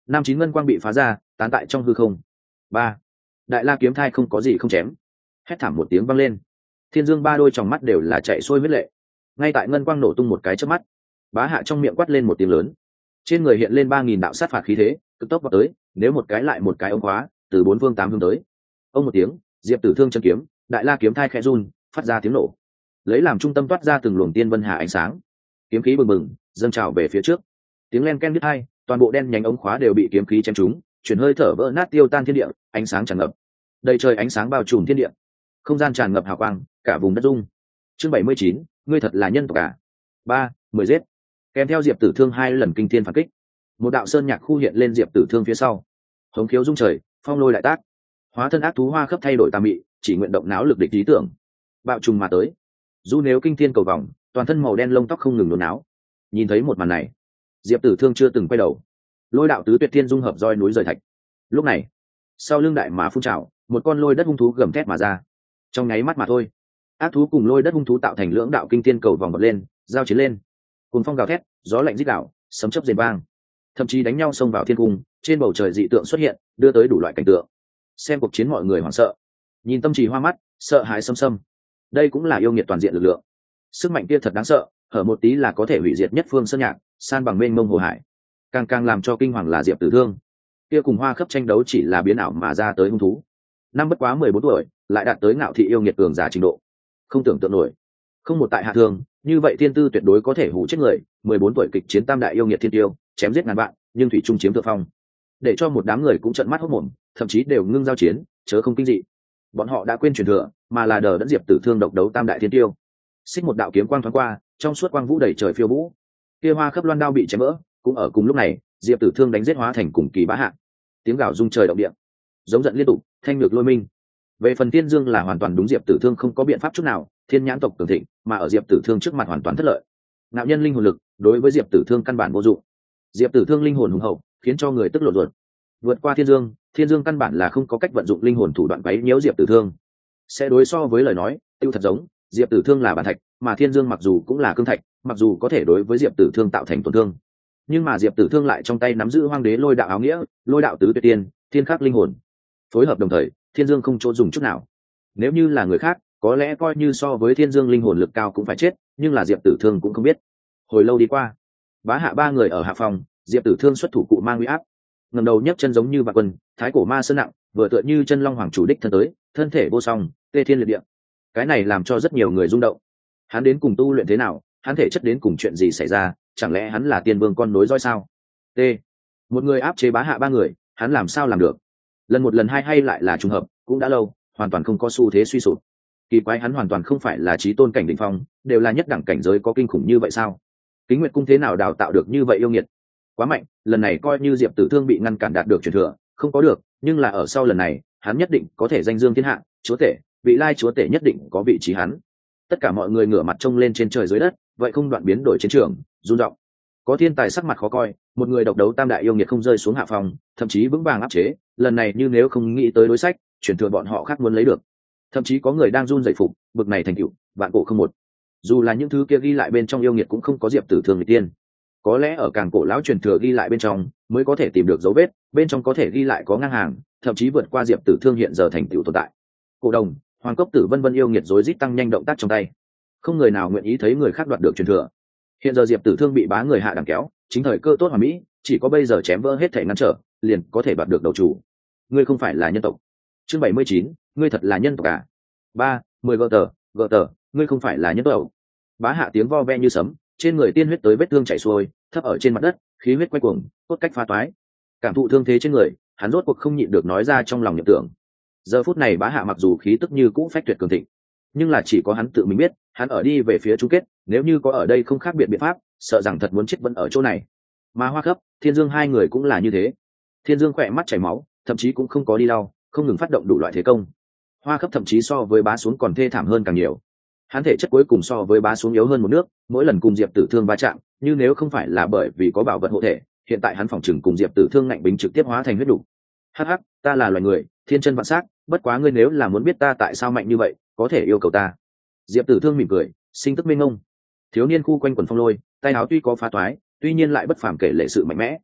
năm chín ngân quang bị phá ra, tán tại trong hư không. Ba, đại la kiếm thai không có gì không chém. Hét thảm một tiếng vang lên, thiên dương ba đôi tròng mắt đều là chạy xuôi huyết lệ. Ngay tại ngân quang nổ tung một cái chớp mắt, bá hạ trong miệng quát lên một tiếng lớn, trên người hiện lên ba nghìn đạo sát phạt khí thế, cực tốc vào tới, nếu một cái lại một cái ống khóa từ bốn phương tám hướng tới. Ông một tiếng, diệp tử thương chân kiếm, đại la kiếm thai khẽ run, phát ra tiếng nổ, lấy làm trung tâm toát ra từng luồng tiên vân hà ánh sáng, kiếm khí bừng bừng dâng trào về phía trước. Tiếng len ken đứt hai, toàn bộ đen nhánh ống khóa đều bị kiếm khí chém trúng, chuyển hơi thở vỡ nát tiêu tan thiên địa, ánh sáng tràn ngập, đầy trời ánh sáng bao trùm thiên địa, không gian tràn ngập hào quang, cả vùng đất rung. Chương bảy mươi chín, ngươi thật là nhân tộc cả. Ba, mười giết. Kèm theo diệp tử thương hai lần kinh thiên phản kích, một đạo sơn nhạc khu hiện lên diệp tử thương phía sau, hống khiếu rung trời, phong lôi đại tác, hóa thân ác thú hoa khớp thay đổi tà mị, chỉ nguyện động não lực địch lý tưởng, bạo trùng mà tới. Du nếu kinh thiên cầu vòng, toàn thân màu đen lông tóc không ngừng nôn não. Nhìn thấy một màn này, diệp tử thương chưa từng quay đầu. Lôi đạo tứ tuyệt thiên dung hợp roi núi rời thạch. Lúc này, sau lưng đại mà phun trào, một con lôi đất hung thú gầm thét mà ra. Trong nháy mắt mà thôi, ác thú cùng lôi đất hung thú tạo thành lưỡng đạo kinh thiên cầu vòng bật lên, giao chiến lên. Cùng phong gào thét, gió lạnh rít gào, sấm chớp rền vang, thậm chí đánh nhau xông vào thiên cung. Trên bầu trời dị tượng xuất hiện, đưa tới đủ loại cảnh tượng. Xem cuộc chiến mọi người hoảng sợ, nhìn tâm trì hoa mắt, sợ hãi xâm xâm. Đây cũng là yêu nghiệt toàn diện lực lượng, sức mạnh kia thật đáng sợ, hở một tí là có thể hủy diệt nhất phương sơn nhạc, san bằng mênh mông hồ hải. Càng càng làm cho kinh hoàng là diệp tử thương, kia cùng hoa khớp tranh đấu chỉ là biến ảo mà ra tới hung thú. Năm bất quá mười bốn tuổi, lại đạt tới ngạo thị yêu nghiệt cường giả trình độ, không tưởng tượng nổi. Không một tại hạ thường, như vậy thiên tư tuyệt đối có thể hủ chết người. Mười bốn tuổi kịch chiến tam đại yêu nghiệt thiên tiêu, chém giết ngàn vạn, nhưng thủy trung chiếm thượng phong, để cho một đám người cũng trợn mắt hốt mồm, thậm chí đều ngưng giao chiến, chớ không kinh dị. Bọn họ đã quên truyền thừa, mà là đờ đẫn diệp tử thương độc đấu tam đại thiên tiêu. Xích một đạo kiếm quang thoáng qua, trong suốt quang vũ đầy trời phiêu vũ. Kia hoa khớp loan đao bị chém vỡ, cũng ở cùng lúc này, diệp tử thương đánh giết hóa thành cùng kỳ bá hạ. Tiếng gào rung trời động địa, giống giận liên tục, thanh ngược lôi minh. Về phần thiên dương là hoàn toàn đúng diệp tử thương không có biện pháp chút nào, thiên nhãn tộc cường thịnh, mà ở diệp tử thương trước mặt hoàn toàn thất lợi. Nạo nhân linh hồn lực đối với diệp tử thương căn bản vô dụng. Diệp tử thương linh hồn hùng hậu, khiến cho người tức lộn ruột. Vượt qua thiên dương, thiên dương căn bản là không có cách vận dụng linh hồn thủ đoạn quấy nhiễu diệp tử thương. Sẽ đối so với lời nói tiêu thật giống, diệp tử thương là bản thạch, mà thiên dương mặc dù cũng là cương thạch, mặc dù có thể đối với diệp tử thương tạo thành tổn thương, nhưng mà diệp tử thương lại trong tay nắm giữ hoang đế lôi đạo áo nghĩa, lôi đạo tứ tuyệt tiên, thiên khắc linh hồn phối hợp đồng thời, thiên dương không chỗ dùng chút nào. Nếu như là người khác, có lẽ coi như so với thiên dương linh hồn lực cao cũng phải chết, nhưng là diệp tử thương cũng không biết. Hồi lâu đi qua, bá hạ ba người ở hạ phòng, diệp tử thương xuất thủ cụ mang uy áp, ngẩng đầu nhấc chân giống như vạn quân, thái cổ ma sơn nặng, vừa tựa như chân long hoàng chủ đích thân tới, thân thể vô song, tê thiên liệt địa. Cái này làm cho rất nhiều người rung động. Hắn đến cùng tu luyện thế nào? Hắn thể chất đến cùng chuyện gì xảy ra? Chẳng lẽ hắn là tiên vương con nối dõi sao? T. Một người áp chế bá hạ ba người, hắn làm sao làm được? Lần một lần hai hay lại là trùng hợp, cũng đã lâu, hoàn toàn không có xu thế suy sụp. Kỳ quái, hắn hoàn toàn không phải là chí tôn cảnh đỉnh phong, đều là nhất đẳng cảnh giới, có kinh khủng như vậy sao? Kính Nguyệt cung thế nào đào tạo được như vậy yêu nghiệt? Quá mạnh, lần này coi như diệp tử thương bị ngăn cản đạt được truyền thừa, không có được, nhưng là ở sau lần này, hắn nhất định có thể danh dương thiên hạ, chúa tể, vị lai chúa tể nhất định có vị trí hắn. Tất cả mọi người ngửa mặt trông lên trên trời dưới đất, vậy không đoạn biến đổi chiến trường, run rộng. Có thiên tài sắc mặt khó coi, một người độc đấu tam đại yêu nghiệt không rơi xuống hạ phòng, thậm chí vững vàng áp chế, lần này như nếu không nghĩ tới đối sách, chuyển thừa bọn họ khác muốn lấy được. Thậm chí có người đang run rẩy phục, bực này thành tựu, vạn cổ không một. Dù là những thứ kia ghi lại bên trong yêu nghiệt cũng không có diệp tử thương người tiên. Có lẽ ở càng cổ lão truyền thừa ghi lại bên trong mới có thể tìm được dấu vết, bên trong có thể ghi lại có ngang hàng, thậm chí vượt qua diệp tử thương hiện giờ thành tựu tồn tại. Cổ đồng, hoàng cốc tử vân vân yêu nghiệt rối rít tăng nhanh động tác trong tay, không người nào nguyện ý thấy người khác đoạt được truyền thừa. Hiện giờ diệp tử thương bị bá người hạ đẳng kéo, chính thời cơ tốt hoàn mỹ, chỉ có bây giờ chém vỡ hết thể ngăn trở, liền có thể đoạt được đầu chủ. Ngươi không phải là nhân tộc. Chương bảy mươi chín, ngươi thật là nhân tộc à? Ba, mười gờ tờ, gờ tờ, ngươi không phải là nhân tộc. Bá hạ tiếng vo ve như sấm, trên người tiên huyết tới vết thương chảy xuôi, thấp ở trên mặt đất, khí huyết quay cuồng, cốt cách phá toái. Cảm thụ thương thế trên người, hắn rốt cuộc không nhịn được nói ra trong lòng niệm tưởng. Giờ phút này bá hạ mặc dù khí tức như cũ phách tuyệt cường thịnh, nhưng là chỉ có hắn tự mình biết, hắn ở đi về phía chung kết, nếu như có ở đây không khác biệt biện pháp, sợ rằng thật muốn chết vẫn ở chỗ này. Mà Hoa Khấp, Thiên Dương hai người cũng là như thế. Thiên Dương khỏe mắt chảy máu, thậm chí cũng không có đi lau, không ngừng phát động đủ loại thế công. Hoa Khấp thậm chí so với bá xuống còn thê thảm hơn càng nhiều. Hắn thể chất cuối cùng so với bá xuống yếu hơn một nước, mỗi lần cùng Diệp Tử Thương va chạm, như nếu không phải là bởi vì có bảo vật hộ thể, hiện tại hắn phòng trừng cùng Diệp Tử Thương ngạnh bính trực tiếp hóa thành huyết đủ. Hắc hắc, ta là loài người, thiên chân vạn sắc, bất quá ngươi nếu là muốn biết ta tại sao mạnh như vậy, có thể yêu cầu ta. Diệp Tử Thương mỉm cười, sinh tức minh ngông. Thiếu niên khu quanh quần phong lôi, tay áo tuy có phá toái, tuy nhiên lại bất phàm kể lệ sự mạnh mẽ.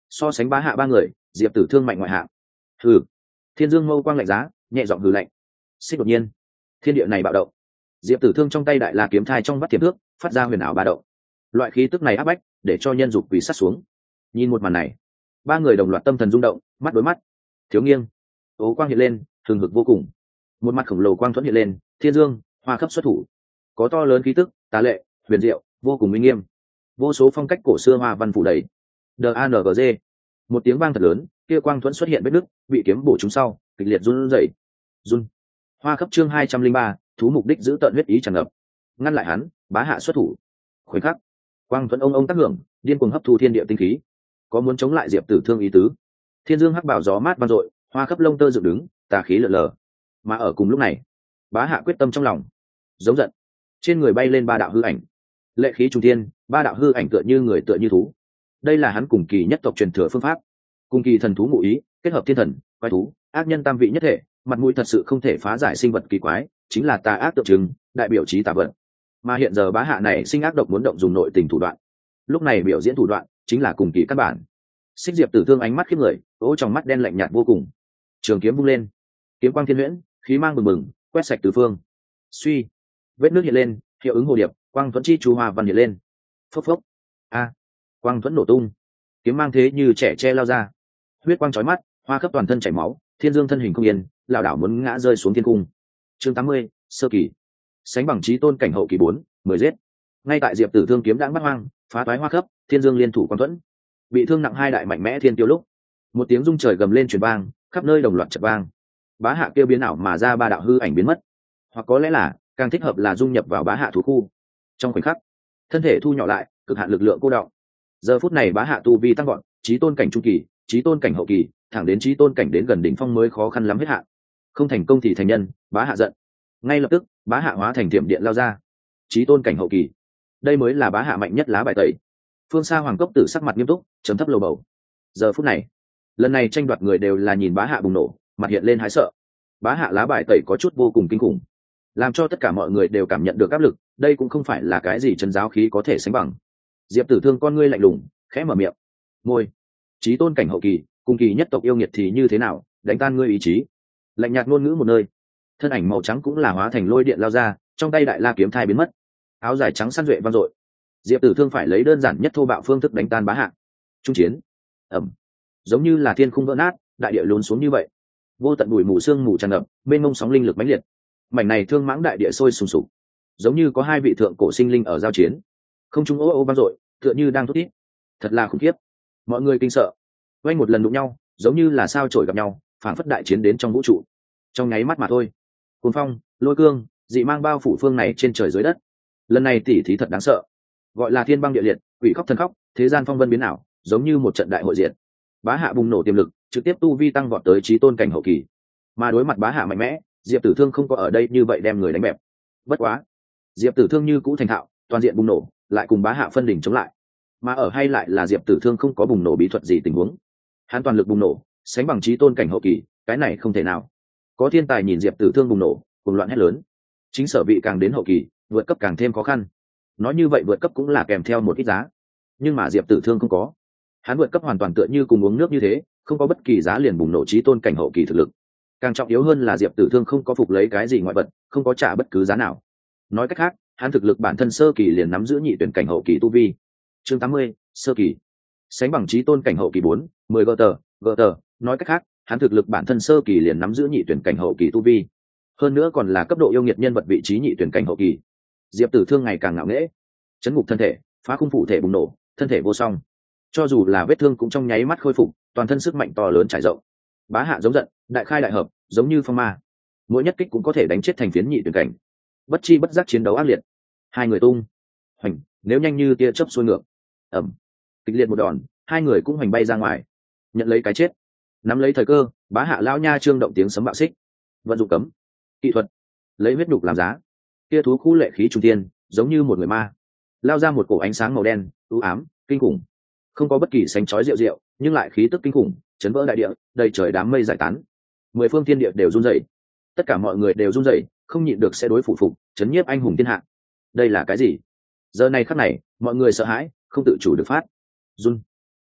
So sánh bá hạ ba người, diệp tử thương mạnh ngoại hạng. Hừ. Thiên Dương mâu quang lạnh giá, nhẹ giọng hừ lạnh. Xích đột nhiên, thiên địa này bạo động. Diệp tử thương trong tay đại la kiếm thai trong vắt tiềm thước, phát ra huyền ảo ba động. Loại khí tức này áp bách, để cho nhân dục quỳ sát xuống. Nhìn một màn này, ba người đồng loạt tâm thần rung động, mắt đối mắt. Thiếu nghiêng, ố quang hiện lên, hừng hực vô cùng. Một mặt khổng lồ quang thuẫn hiện lên, Thiên Dương, Hoa Khấp xuất thủ. Có to lớn khí tức, tà lệ, huyền diệu, vô cùng uy nghiêm. Vô số phong cách cổ xưa hoa văn phủ đầy. D A N G G. Một tiếng vang thật lớn, kia quang thuẫn xuất hiện vết nứt, bị kiếm bổ trúng sau, kịch liệt run rẩy. Run. Hoa Khấp chương hai trăm linh ba, thú mục đích giữ tận huyết ý tràn ngập. Ngăn lại hắn, bá hạ xuất thủ. Khoảnh khắc, quang thuẫn ông ông tác hưởng, điên cuồng hấp thu thiên địa tinh khí. Có muốn chống lại diệp tử thương ý tứ. Thiên Dương hắc bảo gió mát vang dội, Hoa Khấp lông tơ dựng đứng, tà khí lượn lờ. Mà ở cùng lúc này, bá hạ quyết tâm trong lòng, giống giận, trên người bay lên ba đạo hư ảnh, lệ khí trung thiên, ba đạo hư ảnh tựa như người tựa như thú. Đây là hắn cùng kỳ nhất tộc truyền thừa phương pháp, cùng kỳ thần thú ngụ ý, kết hợp thiên thần, quái thú, ác nhân tam vị nhất thể, mặt mũi thật sự không thể phá giải sinh vật kỳ quái, chính là tà ác tượng trưng, đại biểu chí tà vật. Mà hiện giờ bá hạ này sinh ác độc muốn động dùng nội tình thủ đoạn, lúc này biểu diễn thủ đoạn chính là cùng kỳ căn bản. Xích diệp tử thương ánh mắt khiếp người, ố trong mắt đen lạnh nhạt vô cùng, trường kiếm vung lên, kiếm quang thiên huyễn, khí mang bừng bừng, quét sạch tứ phương. Suy, vết nước hiện lên, hiệu ứng hồ điệp, quang thuẫn chi chu hoa văn hiện lên. Phốc phốc, a, quang thuẫn nổ tung, kiếm mang thế như trẻ tre lao ra, huyết quang chói mắt, Hoa Khấp toàn thân chảy máu, Thiên Dương thân hình không yên, lảo đảo muốn ngã rơi xuống thiên cung. Chương tám mươi, sơ kỳ. Sánh bằng chí tôn cảnh hậu kỳ bốn, mười giết. Ngay tại diệp tử thương kiếm đãng bắt hoang, phá toái Hoa Khấp, Thiên Dương liên thủ quang thuẫn, bị thương nặng hai đại mạnh mẽ thiên tiêu lúc, một tiếng rung trời gầm lên truyền vang, khắp nơi đồng loạt chợt vang. Bá hạ kêu biến ảo mà ra ba đạo hư ảnh biến mất, hoặc có lẽ là càng thích hợp là dung nhập vào bá hạ thú khu. Trong khoảnh khắc, thân thể thu nhỏ lại, cực hạn lực lượng cô đọng. Giờ phút này bá hạ tu vi tăng gọn, chí tôn cảnh trung kỳ, chí tôn cảnh hậu kỳ, thẳng đến chí tôn cảnh đến gần đỉnh phong mới khó khăn lắm hết hạn. Không thành công thì thành nhân, bá hạ giận. Ngay lập tức, bá hạ hóa thành thiểm điện lao ra. Chí tôn cảnh hậu kỳ, đây mới là bá hạ mạnh nhất lá bài tẩy. Phương xa hoàng cốc tử sắc mặt nghiêm túc, chấm thấp lầu bầu. Giờ phút này, lần này tranh đoạt người đều là nhìn bá hạ bùng nổ, mặt hiện lên hái sợ. Bá hạ lá bài tẩy có chút vô cùng kinh khủng, làm cho tất cả mọi người đều cảm nhận được áp lực. Đây cũng không phải là cái gì chân giáo khí có thể sánh bằng. Diệp tử thương con ngươi lạnh lùng, khẽ mở miệng. Môi, chí tôn cảnh hậu kỳ, cùng kỳ nhất tộc yêu nghiệt thì như thế nào, đánh tan ngươi ý chí. Lạnh nhạt ngôn ngữ một nơi, thân ảnh màu trắng cũng là hóa thành lôi điện lao ra, trong tay đại la kiếm thai biến mất. Áo dài trắng săn duệ vang dội. Diệp tử thương phải lấy đơn giản nhất thô bạo phương thức đánh tan bá hạ. Trung chiến, ẩm, giống như là thiên khung vỡ nát, đại địa lún xuống như vậy. Vô tận bụi mù sương mù tràn ngập, bên mông sóng linh lực mãnh liệt. Mảnh này thương mãng đại địa sôi sùng sục, giống như có hai vị thượng cổ sinh linh ở giao chiến. Không trung ô ô vang dội, tựa như đang thút thít. Thật là khủng khiếp. Mọi người kinh sợ. Quanh một lần đụng nhau, giống như là sao chổi gặp nhau, phảng phất đại chiến đến trong vũ trụ. Trong nháy mắt mà thôi. Cuồng phong, lôi cương, dị mang bao phủ phương này trên trời dưới đất. Lần này tỉ thí thật đáng sợ. Gọi là thiên băng địa liệt, quỷ khóc thần khóc, thế gian phong vân biến ảo, giống như một trận đại hội diện. Bá hạ bùng nổ tiềm lực, trực tiếp tu vi tăng vọt tới chí tôn cảnh hậu kỳ. Mà đối mặt bá hạ mạnh mẽ, diệp tử thương không có ở đây như vậy đem người đánh bẹp. Bất quá, diệp tử thương như cũ thành thạo, toàn diện bùng nổ, lại cùng bá hạ phân đỉnh chống lại. Mà ở hay lại là diệp tử thương không có bùng nổ bí thuật gì tình huống, hắn toàn lực bùng nổ, sánh bằng chí tôn cảnh hậu kỳ, cái này không thể nào. Có thiên tài nhìn diệp tử thương bùng nổ, cùng loạn hét lớn. Chính sở vị càng đến hậu kỳ, vượt cấp càng thêm khó khăn. Nói như vậy vượt cấp cũng là kèm theo một ít giá, nhưng mà diệp tử thương không có. Hắn vượt cấp hoàn toàn tựa như cùng uống nước như thế, không có bất kỳ giá liền bùng nổ chí tôn cảnh hậu kỳ thực lực. Càng trọng yếu hơn là diệp tử thương không có phục lấy cái gì ngoại vật, không có trả bất cứ giá nào. Nói cách khác, hắn thực lực bản thân sơ kỳ liền nắm giữ nhị tuyển cảnh hậu kỳ tu vi. Chương tám mươi, sơ kỳ. Sánh bằng chí tôn cảnh hậu kỳ bốn, mười gờ tờ, gờ tờ, nói cách khác, hắn thực lực bản thân sơ kỳ liền nắm giữ nhị tuyển cảnh hậu kỳ tu vi. Hơn nữa còn là cấp độ yêu nghiệt nhân vật vị trí nhị tuyển cảnh hậu kỳ. Diệp tử thương ngày càng ngạo nghễ, chấn ngục thân thể, phá khung phủ thể bùng nổ, thân thể vô song. Cho dù là vết thương cũng trong nháy mắt khôi phục, toàn thân sức mạnh to lớn trải rộng. Bá hạ giống giận, đại khai đại hợp, giống như phong ma. Mỗi nhất kích cũng có thể đánh chết thành phiến nhị tuyển cảnh. Bất chi bất giác chiến đấu ác liệt. Hai người tung hoành, nếu nhanh như tia chớp xuôi ngược. Ẩm, kịch liệt một đòn, hai người cũng hoành bay ra ngoài, nhận lấy cái chết. Nắm lấy thời cơ, bá hạ lão nha trương động tiếng sấm bạo xích, vận dụng cấm kỹ thuật, lấy huyết nhục làm giá. Kia thú khu lệ khí trung tiên, giống như một người ma, lao ra một cổ ánh sáng màu đen, u ám, kinh khủng. Không có bất kỳ sánh chói rượu rượu, nhưng lại khí tức kinh khủng, chấn vỡ đại địa, đầy trời đám mây giải tán. Mười phương thiên địa đều run rẩy, tất cả mọi người đều run rẩy, không nhịn được sẽ đối phủ phục, chấn nhiếp anh hùng thiên hạ. Đây là cái gì? Giờ này khắc này, mọi người sợ hãi, không tự chủ được phát run.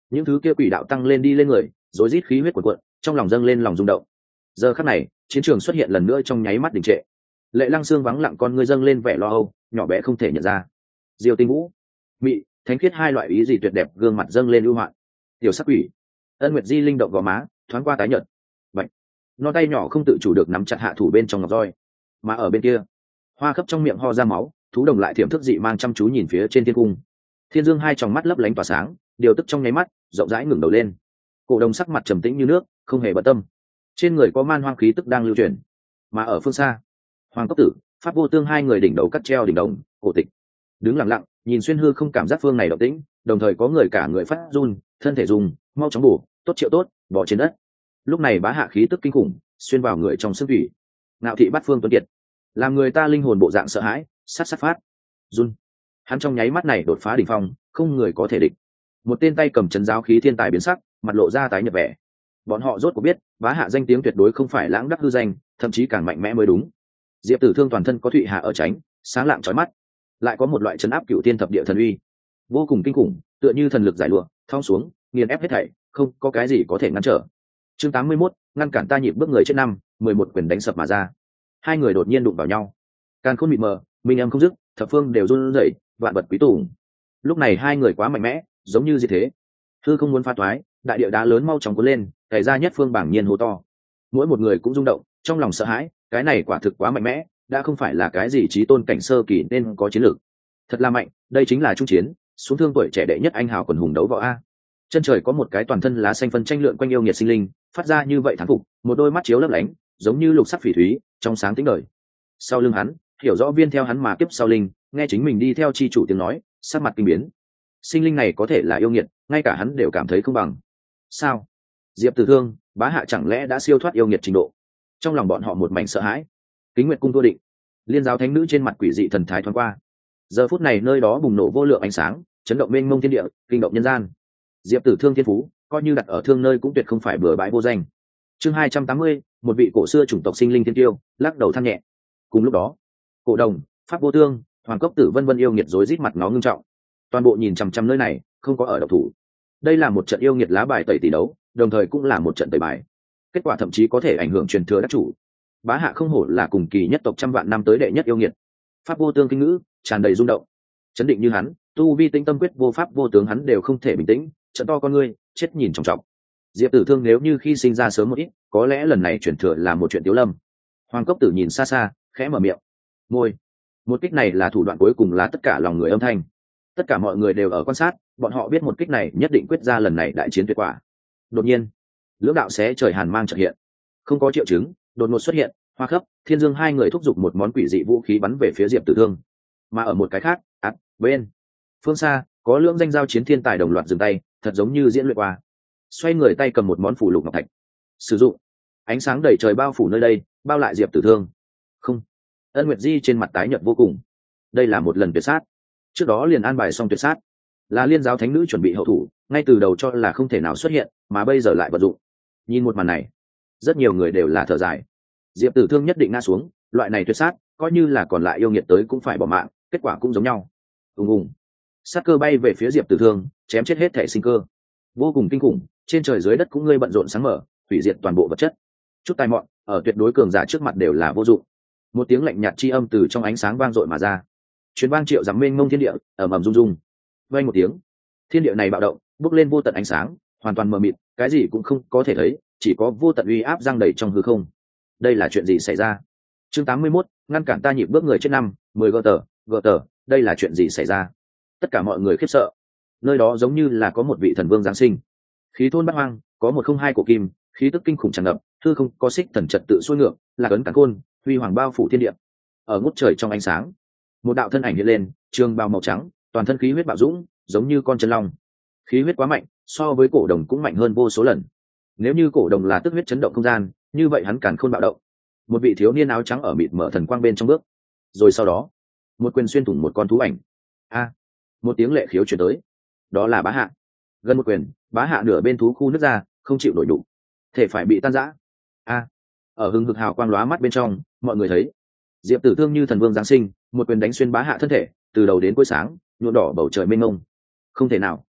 những thứ kia quỷ đạo tăng lên đi lên người, rối rít khí huyết cuộn cuộn, trong lòng dâng lên lòng rung động. Giờ khắc này, chiến trường xuất hiện lần nữa trong nháy mắt đình trệ. Lệ Lăng Xương vắng lặng con ngươi dâng lên vẻ lo âu, nhỏ bé không thể nhận ra. Diêu Tinh Vũ, mị, thánh khiết hai loại ý gì tuyệt đẹp gương mặt dâng lên ưu hoạn. Tiểu sắc quỷ, Ân Nguyệt Di linh động gò má, thoáng qua tái nhợt. Bạch, non tay nhỏ không tự chủ được nắm chặt hạ thủ bên trong ngọc roi. Mà ở bên kia, Hoa Khấp trong miệng ho ra máu, thú đồng lại thiểm thức dị mang chăm chú nhìn phía trên thiên cung. Thiên Dương hai tròng mắt lấp lánh tỏa sáng, điều tức trong nháy mắt, rộng rãi ngẩng đầu lên. Cổ Đồng sắc mặt trầm tĩnh như nước, không hề bận tâm. Trên người có man hoang khí tức đang lưu truyền. Mà ở phương xa, Hoàng Cốc Tử, Pháp Vô Tương hai người đỉnh đầu cắt treo đỉnh đồng, cổ tịch. Đứng lặng lặng, nhìn xuyên hư không cảm giác phương này động tĩnh, đồng thời có người cả người phát run, thân thể dùng, mau chóng bổ, tốt triệu tốt, bỏ trên đất. Lúc này bá hạ khí tức kinh khủng, xuyên vào người trong xương thủy. Ngạo thị bắt phương tuấn kiệt, làm người ta linh hồn bộ dạng sợ hãi, sát sát phát. Run. Hắn trong nháy mắt này đột phá đỉnh phong, không người có thể địch. Một tên tay cầm chấn giáo khí thiên tài biến sắc, mặt lộ ra tái nhợt vẻ. Bọn họ rốt cuộc biết, bá hạ danh tiếng tuyệt đối không phải lãng đắc hư danh, thậm chí càng mạnh mẽ mới đúng. Diệp Tử Thương toàn thân có thụy hạ ở tránh, sáng lạng chói mắt, lại có một loại chấn áp cựu thiên thập địa thần uy, vô cùng kinh khủng, tựa như thần lực giải lụa, thong xuống, nghiền ép hết thảy, không có cái gì có thể ngăn trở. Chương tám mươi mốt, ngăn cản ta nhịp bước người chết năm, mười một quyền đánh sập mà ra. Hai người đột nhiên đụng vào nhau, càn khôn mịt mờ, minh âm không dứt, thập phương đều run rẩy, vạn vật quý tùng. Lúc này hai người quá mạnh mẽ, giống như gì thế. Hư không muốn pha toái, đại địa đá lớn mau chóng cuốn lên, cày ra nhất phương bảng nhiên hô to. Mỗi một người cũng rung động, trong lòng sợ hãi, cái này quả thực quá mạnh mẽ, đã không phải là cái gì chí tôn cảnh sơ kỳ nên có chiến lược. Thật là mạnh, đây chính là trung chiến, xuống thương tuổi trẻ đệ nhất anh hào quần hùng đấu võ a. Chân trời có một cái toàn thân lá xanh phân tranh lượn quanh yêu nghiệt sinh linh, phát ra như vậy thán phục, một đôi mắt chiếu lấp lánh, giống như lục sắc phỉ thúy, trong sáng tính đời. Sau lưng hắn, hiểu rõ viên theo hắn mà kiếp sau linh, nghe chính mình đi theo chi chủ tiếng nói, sắc mặt kinh biến. Sinh linh này có thể là yêu nghiệt, ngay cả hắn đều cảm thấy không bằng. Sao? Diệp Tử Thương, bá hạ chẳng lẽ đã siêu thoát yêu nghiệt trình độ? Trong lòng bọn họ một mảnh sợ hãi. Kính Nguyệt cung thua định. Liên giáo thánh nữ trên mặt quỷ dị thần thái thoáng qua. Giờ phút này nơi đó bùng nổ vô lượng ánh sáng, chấn động mênh mông thiên địa, kinh động nhân gian. Diệp Tử Thương thiên phú, coi như đặt ở thương nơi cũng tuyệt không phải bừa bãi vô danh. Chương hai trăm tám mươi, một vị cổ xưa chủng tộc sinh linh thiên tiêu, lắc đầu than nhẹ. Cùng lúc đó, Cổ Đồng, Pháp Vô Tương, Hoàng Cốc Tử vân vân yêu nghiệt rối rít mặt nó ngưng trọng. Toàn bộ nhìn chằm chằm nơi này, không có ở độc thủ. Đây là một trận yêu nghiệt lá bài tẩy tỷ đấu, đồng thời cũng là một trận tẩy bài. Kết quả thậm chí có thể ảnh hưởng truyền thừa đắc chủ. Bá hạ không hổ là cùng kỳ nhất tộc trăm vạn năm tới đệ nhất yêu nghiệt. Pháp Vô Tương kinh ngữ, tràn đầy rung động. Chấn định như hắn, tu vi tinh tâm quyết vô pháp vô tướng hắn đều không thể bình tĩnh, trận to con ngươi, chết nhìn trọng trọng. Diệp Tử Thương nếu như khi sinh ra sớm một ít, có lẽ lần này truyền thừa là một chuyện tiếu lâm. Hoàng Cốc Tử nhìn xa xa, khẽ mở miệng. Môi. Một kích này là thủ đoạn cuối cùng là tất cả lòng người âm thanh. Tất cả mọi người đều ở quan sát, bọn họ biết một kích này nhất định quyết ra lần này đại chiến tuyệt quả. Đột nhiên, lưỡng đạo xé trời hàn mang chợt hiện, không có triệu chứng, đột ngột xuất hiện, Hoa Khấp, Thiên Dương hai người thúc giục một món quỷ dị vũ khí bắn về phía Diệp Tử Thương. Mà ở một cái khác, ắt, bên phương xa, có lưỡng danh giao chiến thiên tài đồng loạt dừng tay, thật giống như diễn luyện qua. Xoay người tay cầm một món phủ lục ngọc thạch, sử dụng. Ánh sáng đầy trời bao phủ nơi đây, bao lại Diệp Tử Thương. Không. Ân Nguyệt Di trên mặt tái nhợt vô cùng. Đây là một lần tuyệt sát. Trước đó liền an bài xong tuyệt sát, là liên giáo thánh nữ chuẩn bị hậu thủ, ngay từ đầu cho là không thể nào xuất hiện, mà bây giờ lại vận dụng. Nhìn một màn này, rất nhiều người đều là thở dài. Diệp Tử Thương nhất định ngã xuống, loại này tuyệt sát, coi như là còn lại yêu nghiệt tới cũng phải bỏ mạng, kết quả cũng giống nhau. Ùng ùng, sát cơ bay về phía Diệp Tử Thương, chém chết hết thể sinh cơ, vô cùng kinh khủng. Trên trời dưới đất cũng ngươi bận rộn sáng mở, hủy diệt toàn bộ vật chất. Chút tài mọn, ở tuyệt đối cường giả trước mặt đều là vô dụng. Một tiếng lạnh nhạt chi âm từ trong ánh sáng vang dội mà ra, truyền vang triệu dặm mênh mông thiên địa, ầm ầm rung rung. Vang một tiếng, thiên địa này bạo động, bốc lên vô tận ánh sáng, hoàn toàn mờ mịt, cái gì cũng không có thể thấy, chỉ có vô tận uy áp giăng đầy trong hư không. Đây là chuyện gì xảy ra? Chương tám mươi mốt, ngăn cản ta nhịp bước người chết năm, mười gờ tờ, gờ tờ, đây là chuyện gì xảy ra? Tất cả mọi người khiếp sợ. Nơi đó giống như là có một vị thần vương giáng sinh. Khí thôn bát hoang, có một không hai cổ kim, khí tức kinh khủng tràn ngập, hư không có xích thần trật tự xuôi ngược, là cấn cản khôn, huy hoàng bao phủ thiên địa. Ở ngút trời trong ánh sáng, một đạo thân ảnh hiện lên, trường bào màu trắng, toàn thân khí huyết bạo dũng, giống như con chân long. Khí huyết quá mạnh, so với cổ đồng cũng mạnh hơn vô số lần. Nếu như cổ đồng là tức huyết chấn động không gian, như vậy hắn càn khôn bạo động. Một vị thiếu niên áo trắng ở mịt mở thần quang bên trong bước, rồi sau đó, một quyền xuyên thủng một con thú ảnh. A, một tiếng lệ khiếu truyền tới. Đó là Bá Hạ. Gần một quyền, Bá Hạ nửa bên thú khu nứt ra, không chịu nổi đủ, thể phải bị tan rã. A, ở hừng hực hào quang lóa mắt bên trong, mọi người thấy Diệp Tử Thương như thần vương giáng sinh, một quyền đánh xuyên Bá Hạ thân thể, từ đầu đến cuối sáng, nhuộm đỏ bầu trời mênh mông. Không thể nào.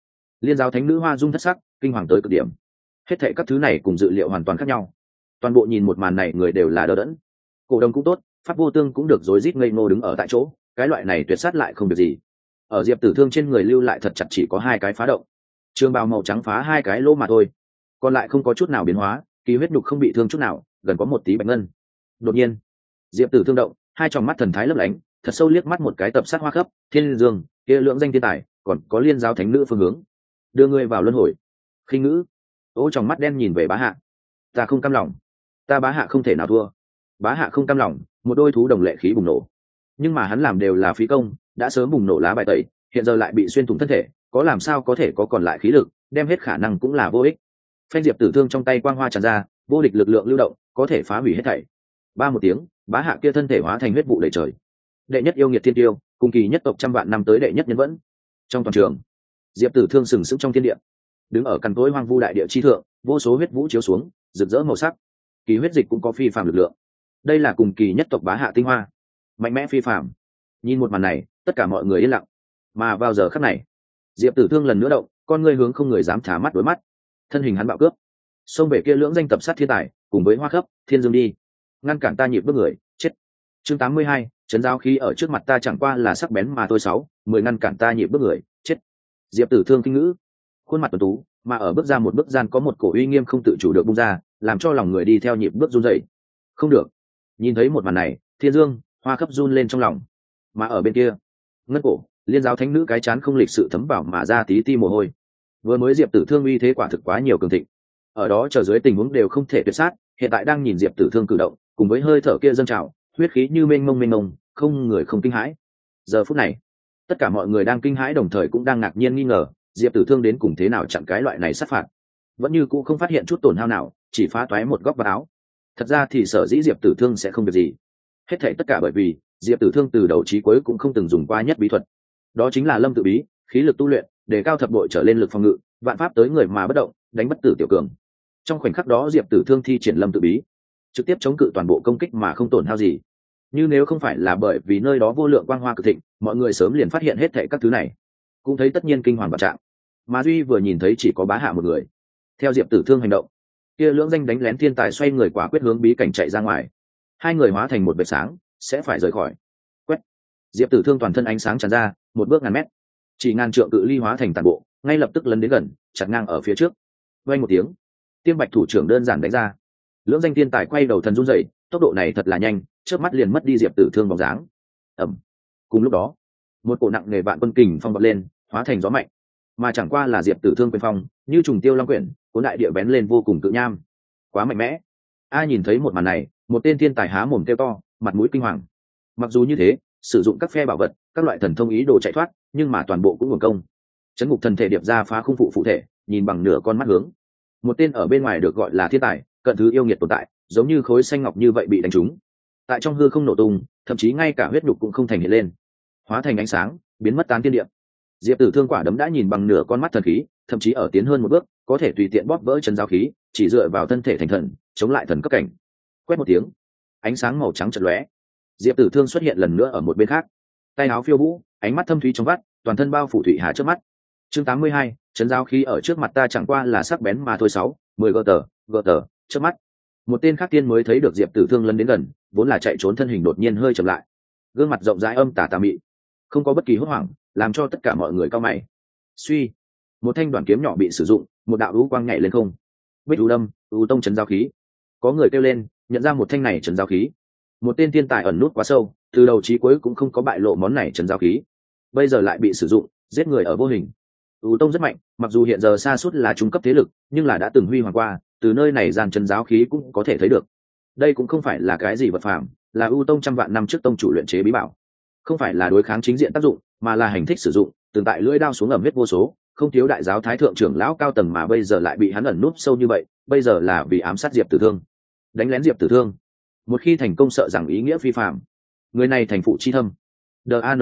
Liên giáo thánh nữ hoa dung thất sắc, kinh hoàng tới cực điểm. Hết thệ các thứ này cùng dự liệu hoàn toàn khác nhau. Toàn bộ nhìn một màn này người đều là đờ đẫn. Cổ đồng cũng tốt, pháp vô tương cũng được rối rít ngây ngô đứng ở tại chỗ, cái loại này tuyệt sát lại không được gì. Ở Diệp Tử Thương trên người lưu lại thật chặt chỉ có hai cái phá động, trường bào màu trắng phá hai cái lỗ mà thôi, còn lại không có chút nào biến hóa, kỳ huyết nhục không bị thương chút nào, gần có một tí bạch ngân. Đột nhiên, Diệp Tử Thương động, hai tròng mắt thần thái lấp lánh, thật sâu liếc mắt một cái tập sát hoa khớp, Thiên Dương, kia lượng danh thiên tài, còn có Liên giáo thánh nữ phương hướng. Đưa ngươi vào luân hồi. Khinh ngữ. Ô tròng mắt đen nhìn về Bá Hạ. Ta không cam lòng, ta Bá Hạ không thể nào thua. Bá Hạ không cam lòng, một đôi thú đồng lệ khí bùng nổ. Nhưng mà hắn làm đều là phí công, đã sớm bùng nổ lá bài tẩy, hiện giờ lại bị xuyên thủng thân thể, có làm sao có thể có còn lại khí lực, đem hết khả năng cũng là vô ích. Phanh Diệp Tử Thương trong tay quang hoa tràn ra, vô địch lực lượng lưu động, có thể phá hủy hết thảy. Ba một tiếng, Bá Hạ kia thân thể hóa thành huyết vụ đầy trời. Đệ nhất yêu nghiệt thiên tiêu, cùng kỳ nhất tộc trăm vạn năm tới đệ nhất nhân vẫn. Trong toàn trường, Diệp Tử Thương sừng sững trong thiên địa, đứng ở căn tối hoang vu đại địa chi thượng, vô số huyết vũ chiếu xuống, rực rỡ màu sắc. Kỳ huyết dịch cũng có phi phàm lực lượng. Đây là cùng kỳ nhất tộc Bá Hạ tinh hoa, mạnh mẽ phi phàm. Nhìn một màn này, tất cả mọi người yên lặng. Mà vào giờ khắc này, Diệp Tử Thương lần nữa động, con ngươi hướng không người dám thả mắt đối mắt. Thân hình hắn bạo cướp, xông về kia lưỡng danh tập sát thiên tài, cùng với Hoa Khấp, Thiên Dương đi. Ngăn cản ta nhịp bước người, chết. Chương tám mươi hai, trấn giáo khí ở trước mặt ta chẳng qua là sắc bén mà thôi. Sáu, mười ngăn cản ta nhịp bước người, chết. Diệp Tử Thương kinh ngữ, khuôn mặt tuấn tú, mà ở bước ra một bước gian có một cổ uy nghiêm không tự chủ được bung ra, làm cho lòng người đi theo nhịp bước run rẩy. Không được. Nhìn thấy một màn này, Thiên Dương, Hoa Khấp run lên trong lòng. Mà ở bên kia, ngất cổ, Liên giáo thánh nữ cái chán không lịch sự thấm vào mà ra tí ti mồ hôi. Vừa mới Diệp Tử Thương uy thế quả thực quá nhiều cường thịnh, ở đó chờ dưới tình huống đều không thể tuyệt sát, hiện tại đang nhìn Diệp Tử Thương cử động, cùng với hơi thở kia dâng trào, huyết khí như mênh mông mênh mông, không người không kinh hãi. Giờ phút này, tất cả mọi người đang kinh hãi đồng thời cũng đang ngạc nhiên nghi ngờ, Diệp Tử Thương đến cùng thế nào chặn cái loại này sát phạt, vẫn như cũng không phát hiện chút tổn hao nào, chỉ phá toái một góc vào áo. Thật ra thì sở dĩ Diệp Tử Thương sẽ không việc gì, hết thảy tất cả bởi vì Diệp Tử Thương từ đầu chí cuối cũng không từng dùng qua nhất bí thuật, đó chính là lâm tự bí, khí lực tu luyện, để cao thập bội trở lên lực phòng ngự, vạn pháp tới người mà bất động, đánh bất tử tiểu cường. Trong khoảnh khắc đó Diệp Tử Thương thi triển lâm tự bí, trực tiếp chống cự toàn bộ công kích mà không tổn hao gì. Như nếu không phải là bởi vì nơi đó vô lượng quang hoa cực thịnh, mọi người sớm liền phát hiện hết thảy các thứ này, cũng thấy tất nhiên kinh hoàng bạo trạng. Mà duy vừa nhìn thấy chỉ có Bá Hạ một người. Theo Diệp Tử Thương hành động, kia lưỡng danh đánh lén thiên tài xoay người quả quyết hướng bí cảnh chạy ra ngoài. Hai người hóa thành một vệt sáng, sẽ phải rời khỏi. Quét. Diệp Tử Thương toàn thân ánh sáng tràn ra, một bước ngàn mét, chỉ ngàn trượng cự ly hóa thành tàn bộ, ngay lập tức lấn đến gần, chặt ngang ở phía trước. Vang một tiếng, Tiêm Bạch thủ trưởng đơn giản đánh ra. Lưỡng danh thiên tài quay đầu thần run rẩy, tốc độ này thật là nhanh, chớp mắt liền mất đi Diệp Tử Thương bóng dáng. Ầm. Cùng lúc đó, một cổ nặng nề vạn quân kình phong bật lên, hóa thành gió mạnh, mà chẳng qua là Diệp Tử Thương quyền phong, như trùng tiêu long quyển, cuốn đại địa bén lên vô cùng cự nham. Quá mạnh mẽ. A nhìn thấy một màn này, một tên thiên tài há mồm kêu to, mặt mũi kinh hoàng. Mặc dù như thế, sử dụng các phe bảo vật, các loại thần thông ý đồ chạy thoát, nhưng mà toàn bộ cũng uổng công. Chấn ngục thần thể điệp ra phá khung phụ phụ thể, nhìn bằng nửa con mắt hướng. Một tên ở bên ngoài được gọi là thiên tài, cận thứ yêu nghiệt tồn tại, giống như khối xanh ngọc như vậy bị đánh trúng. Tại trong hư không nổ tung, thậm chí ngay cả huyết nhục cũng không thành hiện lên, hóa thành ánh sáng, biến mất tán thiên địa. Diệp Tử Thương quả đấm đã nhìn bằng nửa con mắt thần khí, thậm chí ở tiến hơn một bước, có thể tùy tiện bóp vỡ chân giáo khí, chỉ dựa vào thân thể thành thần, chống lại thần cấp cảnh. Quét một tiếng, ánh sáng màu trắng chợt lóe, Diệp Tử Thương xuất hiện lần nữa ở một bên khác, tay áo phiêu vũ, ánh mắt thâm thúy trong vắt, toàn thân bao phủ thủy hà trước mắt. Chương tám mươi hai, trấn giáo khí ở trước mặt ta chẳng qua là sắc bén mà thôi. Sáu, mười gờ tờ, gờ tờ, trước mắt. Một tên khác tiên mới thấy được Diệp Tử Thương lấn đến gần, vốn là chạy trốn thân hình đột nhiên hơi chậm lại, gương mặt rộng rãi âm tà tà mị, không có bất kỳ hốt hoảng, làm cho tất cả mọi người cau mày. Suy, một thanh đoàn kiếm nhỏ bị sử dụng, một đạo u quang nhảy lên không. Bích u đâm, u tông trấn giáo khí. Có người kêu lên, nhận ra một thanh này trấn giáo khí. Một tên thiên tài ẩn nút quá sâu, từ đầu chí cuối cũng không có bại lộ món này trấn giáo khí, bây giờ lại bị sử dụng, giết người ở vô hình. U tông rất mạnh, mặc dù hiện giờ xa suốt là trung cấp thế lực, nhưng là đã từng huy hoàng qua, từ nơi này gian trấn giáo khí cũng có thể thấy được. Đây cũng không phải là cái gì vật phàm, là U tông trăm vạn năm trước tông chủ luyện chế bí bảo, không phải là đối kháng chính diện tác dụng, mà là hành thích sử dụng, từng tại lưỡi đao xuống ẩm huyết vô số, không thiếu đại giáo thái thượng trưởng lão cao tầng mà bây giờ lại bị hắn ẩn nút sâu như vậy, bây giờ là vì ám sát Diệp Tử Thương, đánh lén Diệp Tử Thương. Một khi thành công sợ rằng ý nghĩa phi phàm, người này thành phụ chi thâm. đang.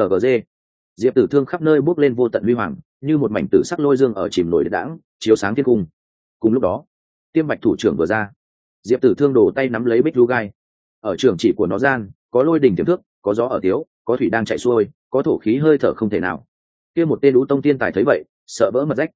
Diệp Tử Thương khắp nơi bốc lên vô tận huy hoàng, như một mảnh tử sắc lôi dương ở chìm nổi đãng, chiếu sáng thiên cung. Cùng lúc đó, Tiêm Bạch thủ trưởng vừa ra, Diệp Tử Thương đổ tay nắm lấy bích lưu gai, ở trường chỉ của nó gian có lôi đỉnh tiềm thước, có gió ở tiếu, có thủy đang chạy xuôi, có thổ khí hơi thở không thể nào. Kia một tên Lũ tông tiên tài thấy vậy, sợ vỡ mật rách,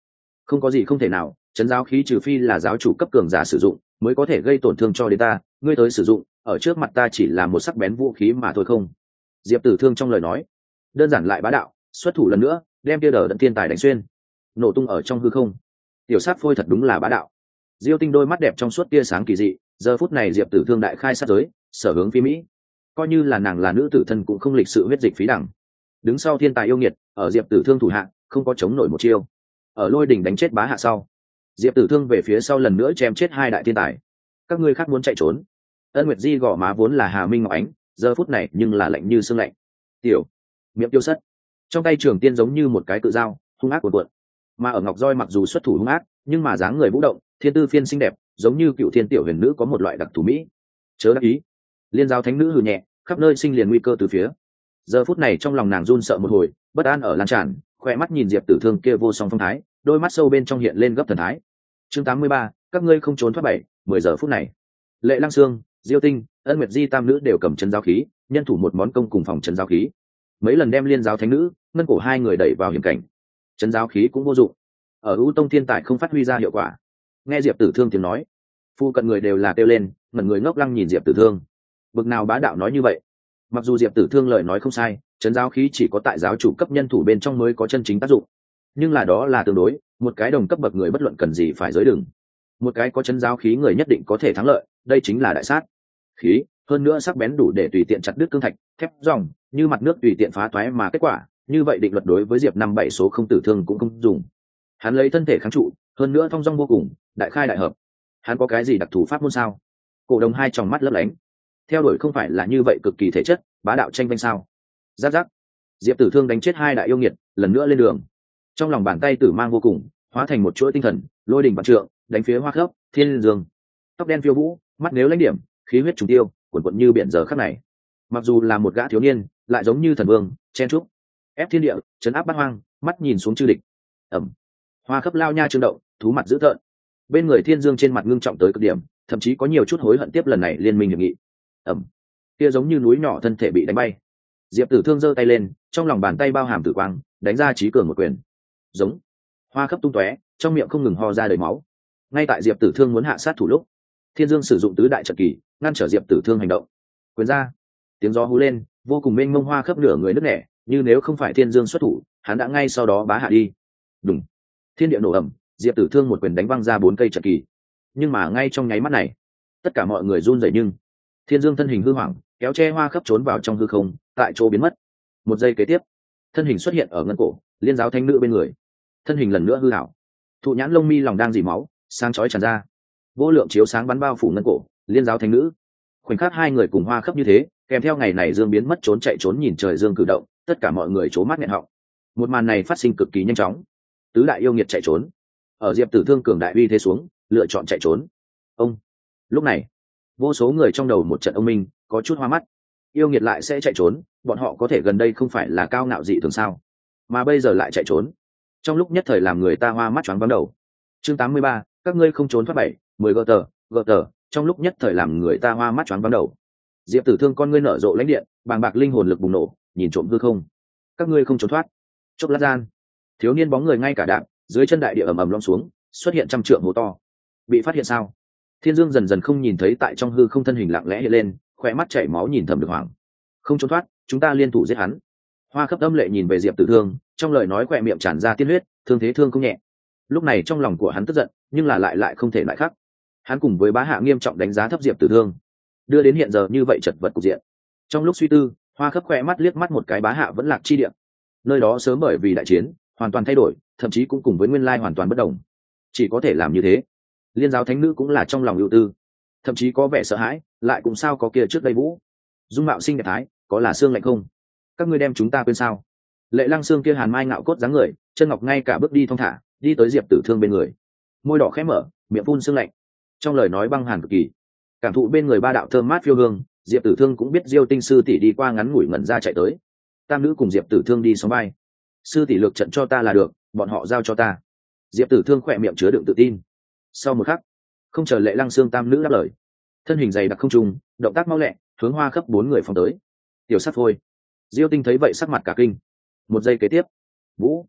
Không có gì không thể nào, chấn giáo khí trừ phi là giáo chủ cấp cường giả sử dụng mới có thể gây tổn thương cho đến ta, ngươi tới sử dụng ở trước mặt ta chỉ là một sắc bén vũ khí mà thôi không. Diệp Tử Thương trong lời nói đơn giản lại bá đạo, xuất thủ lần nữa đem kia đờ đẫn thiên tài đánh xuyên, nổ tung ở trong hư không. Tiểu sát phôi thật đúng là bá đạo. Diêu Tinh đôi mắt đẹp trong suốt tia sáng kỳ dị, giờ phút này Diệp Tử Thương đại khai sát giới, sở hướng phi mỹ, coi như là nàng là nữ tử thân cũng không lịch sự huyết dịch phí đẳng. Đứng sau thiên tài yêu nghiệt, ở Diệp Tử Thương thủ hạ không có chống nổi một chiêu. Ở lôi đỉnh đánh chết bá hạ sau, Diệp Tử Thương về phía sau lần nữa chém chết hai đại thiên tài. Các ngươi khác muốn chạy trốn. Ân Nguyệt Di gò má vốn là Hà Minh Ngọc Ánh, giờ phút này nhưng là lạnh như xương lạnh. Tiểu miệng tiêu sắt, trong tay trường tiên giống như một cái cự dao hung ác cuộn cuộn. Mà ở Ngọc Roi mặc dù xuất thủ hung ác, nhưng mà dáng người vũ động, thiên tư phiên xinh đẹp, giống như cựu thiên tiểu huyền nữ có một loại đặc thù mỹ. Chớ đắc ý. Liên giáo thánh nữ hừ nhẹ, khắp nơi sinh liền nguy cơ từ phía. Giờ phút này trong lòng nàng run sợ một hồi, bất an ở lan tràn, khỏe mắt nhìn Diệp Tử Thương kia vô song phong thái, đôi mắt sâu bên trong hiện lên gấp thần thái. Chương tám mươi ba, các ngươi không trốn thoát bảy, mười giờ phút này. Lệ Lăng Sương, Diêu Tinh, Ân Nguyệt Di tam nữ đều cầm chân giáo khí, nhân thủ một món công cùng phòng chân giáo khí. Mấy lần đem liên giáo thánh nữ, ngân cổ hai người đẩy vào hiểm cảnh. Chân giáo khí cũng vô dụng. Ở U Tông thiên tài không phát huy ra hiệu quả. Nghe Diệp Tử Thương tiếng nói, phu cận người đều là kêu lên, ngẩn người ngốc lăng nhìn Diệp Tử Thương. Bực nào bá đạo nói như vậy? Mặc dù Diệp Tử Thương lời nói không sai, chân giáo khí chỉ có tại giáo chủ cấp nhân thủ bên trong mới có chân chính tác dụng, nhưng là đó là tương đối, một cái đồng cấp bậc người bất luận cần gì phải giới đường, một cái có chân giáo khí người nhất định có thể thắng lợi, đây chính là đại sát khí, hơn nữa sắc bén đủ để tùy tiện chặt đứt cương thạch, thép dòng, như mặt nước tùy tiện phá toái mà kết quả, như vậy định luật đối với Diệp năm bảy số không tử thương cũng không dùng. Hắn lấy thân thể kháng trụ, hơn nữa thông dong vô cùng, đại khai đại hợp. Hắn có cái gì đặc thù pháp môn sao? Cổ đồng hai tròng mắt lấp lánh. Theo đuổi không phải là như vậy cực kỳ thể chất, bá đạo tranh vinh sao? Giáp giáp. Diệp Tử Thương đánh chết hai đại yêu nghiệt, lần nữa lên đường. Trong lòng bàn tay tử mang vô cùng, hóa thành một chuỗi tinh thần, lôi đỉnh vạn trượng, đánh phía Hoa Khớp, Thiên Dương. Tóc đen phiêu vũ, mắt nếu lãnh điểm, khí huyết trùng tiêu, cuồn cuộn như biển giờ khắc này. Mặc dù là một gã thiếu niên, lại giống như thần vương, chen trúc, ép thiên địa, trấn áp bát hoang, mắt nhìn xuống chư địch. Ẩm. Hoa Khớp lao nha trương động, thú mặt dữ tợn. Bên người Thiên Dương trên mặt ngưng trọng tới cực điểm, thậm chí có nhiều chút hối hận tiếp lần này liên minh hiệp nghị. Ẩm. Kia giống như núi nhỏ thân thể bị đánh bay. Diệp Tử Thương giơ tay lên, trong lòng bàn tay bao hàm tử quang, đánh ra chí cường một quyền. Giống. Hoa Khớp tung tóe, trong miệng không ngừng ho ra đầy máu. Ngay tại Diệp Tử Thương muốn hạ sát thủ lúc, Thiên Dương sử dụng tứ đại trận kỳ, ngăn trở Diệp Tử Thương hành động. Quyền ra. Tiếng gió hú lên, vô cùng mênh mông, Hoa Khớp nửa người nứt nẻ, như nếu không phải Thiên Dương xuất thủ, hắn đã ngay sau đó bá hạ đi. Đùng. Thiên địa nổ ầm, Diệp Tử Thương một quyền đánh văng ra bốn cây trận kỳ. Nhưng mà ngay trong nháy mắt này, tất cả mọi người run rẩy, nhưng Thiên Dương thân hình hư hoảng, kéo che Hoa Khớp trốn vào trong hư không, tại chỗ biến mất. Một giây kế tiếp, thân hình xuất hiện ở ngân cổ, liên giáo thánh nữ bên người. Thân hình lần nữa hư hảo, thụ nhãn lông mi lòng đang dì máu, sáng chói tràn ra, vô lượng chiếu sáng bắn bao phủ ngân cổ, liên giáo thánh nữ. Khoảnh khắc hai người cùng Hoa Khớp như thế, kèm theo ngày này Dương biến mất trốn chạy trốn nhìn trời Dương cử động, tất cả mọi người trố mắt nghẹn họng. Một màn này phát sinh cực kỳ nhanh chóng, tứ đại yêu nghiệt chạy trốn, ở Diệp Tử Thương cường đại uy thế xuống, lựa chọn chạy trốn. Ông. Lúc này, vô số người trong đầu một trận ông minh, có chút hoa mắt. Yêu nghiệt lại sẽ chạy trốn, bọn họ có thể gần đây không phải là cao ngạo dị thường sao, mà bây giờ lại chạy trốn, trong lúc nhất thời làm người ta hoa mắt choáng váng đầu. Chương tám mươi ba, các ngươi không trốn thoát bảy, mười gờ tờ, gờ tờ, trong lúc nhất thời làm người ta hoa mắt choáng váng đầu. Diệp Tử Thương con ngươi nở rộ lãnh điện, bàng bạc linh hồn lực bùng nổ, nhìn trộm hư không. Các ngươi không trốn thoát. Chốc lát gian, thiếu niên bóng người ngay cả đạp, dưới chân đại địa ầm ầm lõm xuống, xuất hiện trăm trượng hố to. Bị phát hiện sao? Thiên Dương dần dần không nhìn thấy tại trong hư không thân hình lặng lẽ hiện lên, khỏe mắt chảy máu nhìn thầm được hoảng. Không trốn thoát, chúng ta liên thủ giết hắn. Hoa Khớp âm lệ nhìn về Diệp Tử Thương, trong lời nói khỏe miệng tràn ra tiên huyết, thương thế thương không nhẹ. Lúc này trong lòng của hắn tức giận, nhưng là lại lại không thể lại khắc. Hắn cùng với bá hạ nghiêm trọng đánh giá thấp Diệp Tử Thương, đưa đến hiện giờ như vậy chật vật cục diện. Trong lúc suy tư, Hoa Khớp khỏe mắt liếc mắt một cái bá hạ vẫn lạc chi địa. Nơi đó sớm bởi vì đại chiến hoàn toàn thay đổi, thậm chí cũng cùng với nguyên lai hoàn toàn bất đồng. Chỉ có thể làm như thế. Liên giáo thánh nữ cũng là trong lòng ưu tư, thậm chí có vẻ sợ hãi, lại cũng sao có kia trước đây vũ dung mạo xinh đẹp thái, có là xương lạnh không? Các ngươi đem chúng ta quên sao? Lệ Lăng Sương kia hàn mai ngạo cốt dáng người, chân ngọc ngay cả bước đi thong thả, đi tới Diệp Tử Thương bên người, môi đỏ khẽ mở, miệng phun sương lạnh, trong lời nói băng hàn cực kỳ. Cảm thụ bên người ba đạo thơm mát phiêu hương, Diệp Tử Thương cũng biết Diêu Tinh sư tỷ đi qua ngắn ngủi ngẩn ra chạy tới. Tam nữ cùng Diệp Tử Thương đi sóng vai. Sư tỷ lược trận cho ta là được, bọn họ giao cho ta. Diệp Tử Thương khỏe miệng chứa đựng tự tin. Sau một khắc, không chờ Lệ Lăng Sương tam nữ đáp lời, thân hình dày đặc không trung, động tác mau lẹ, hướng Hoa Khớp bốn người phóng tới. Tiểu sát phôi. Diêu Tinh thấy vậy sắc mặt cả kinh. Một giây kế tiếp, vũ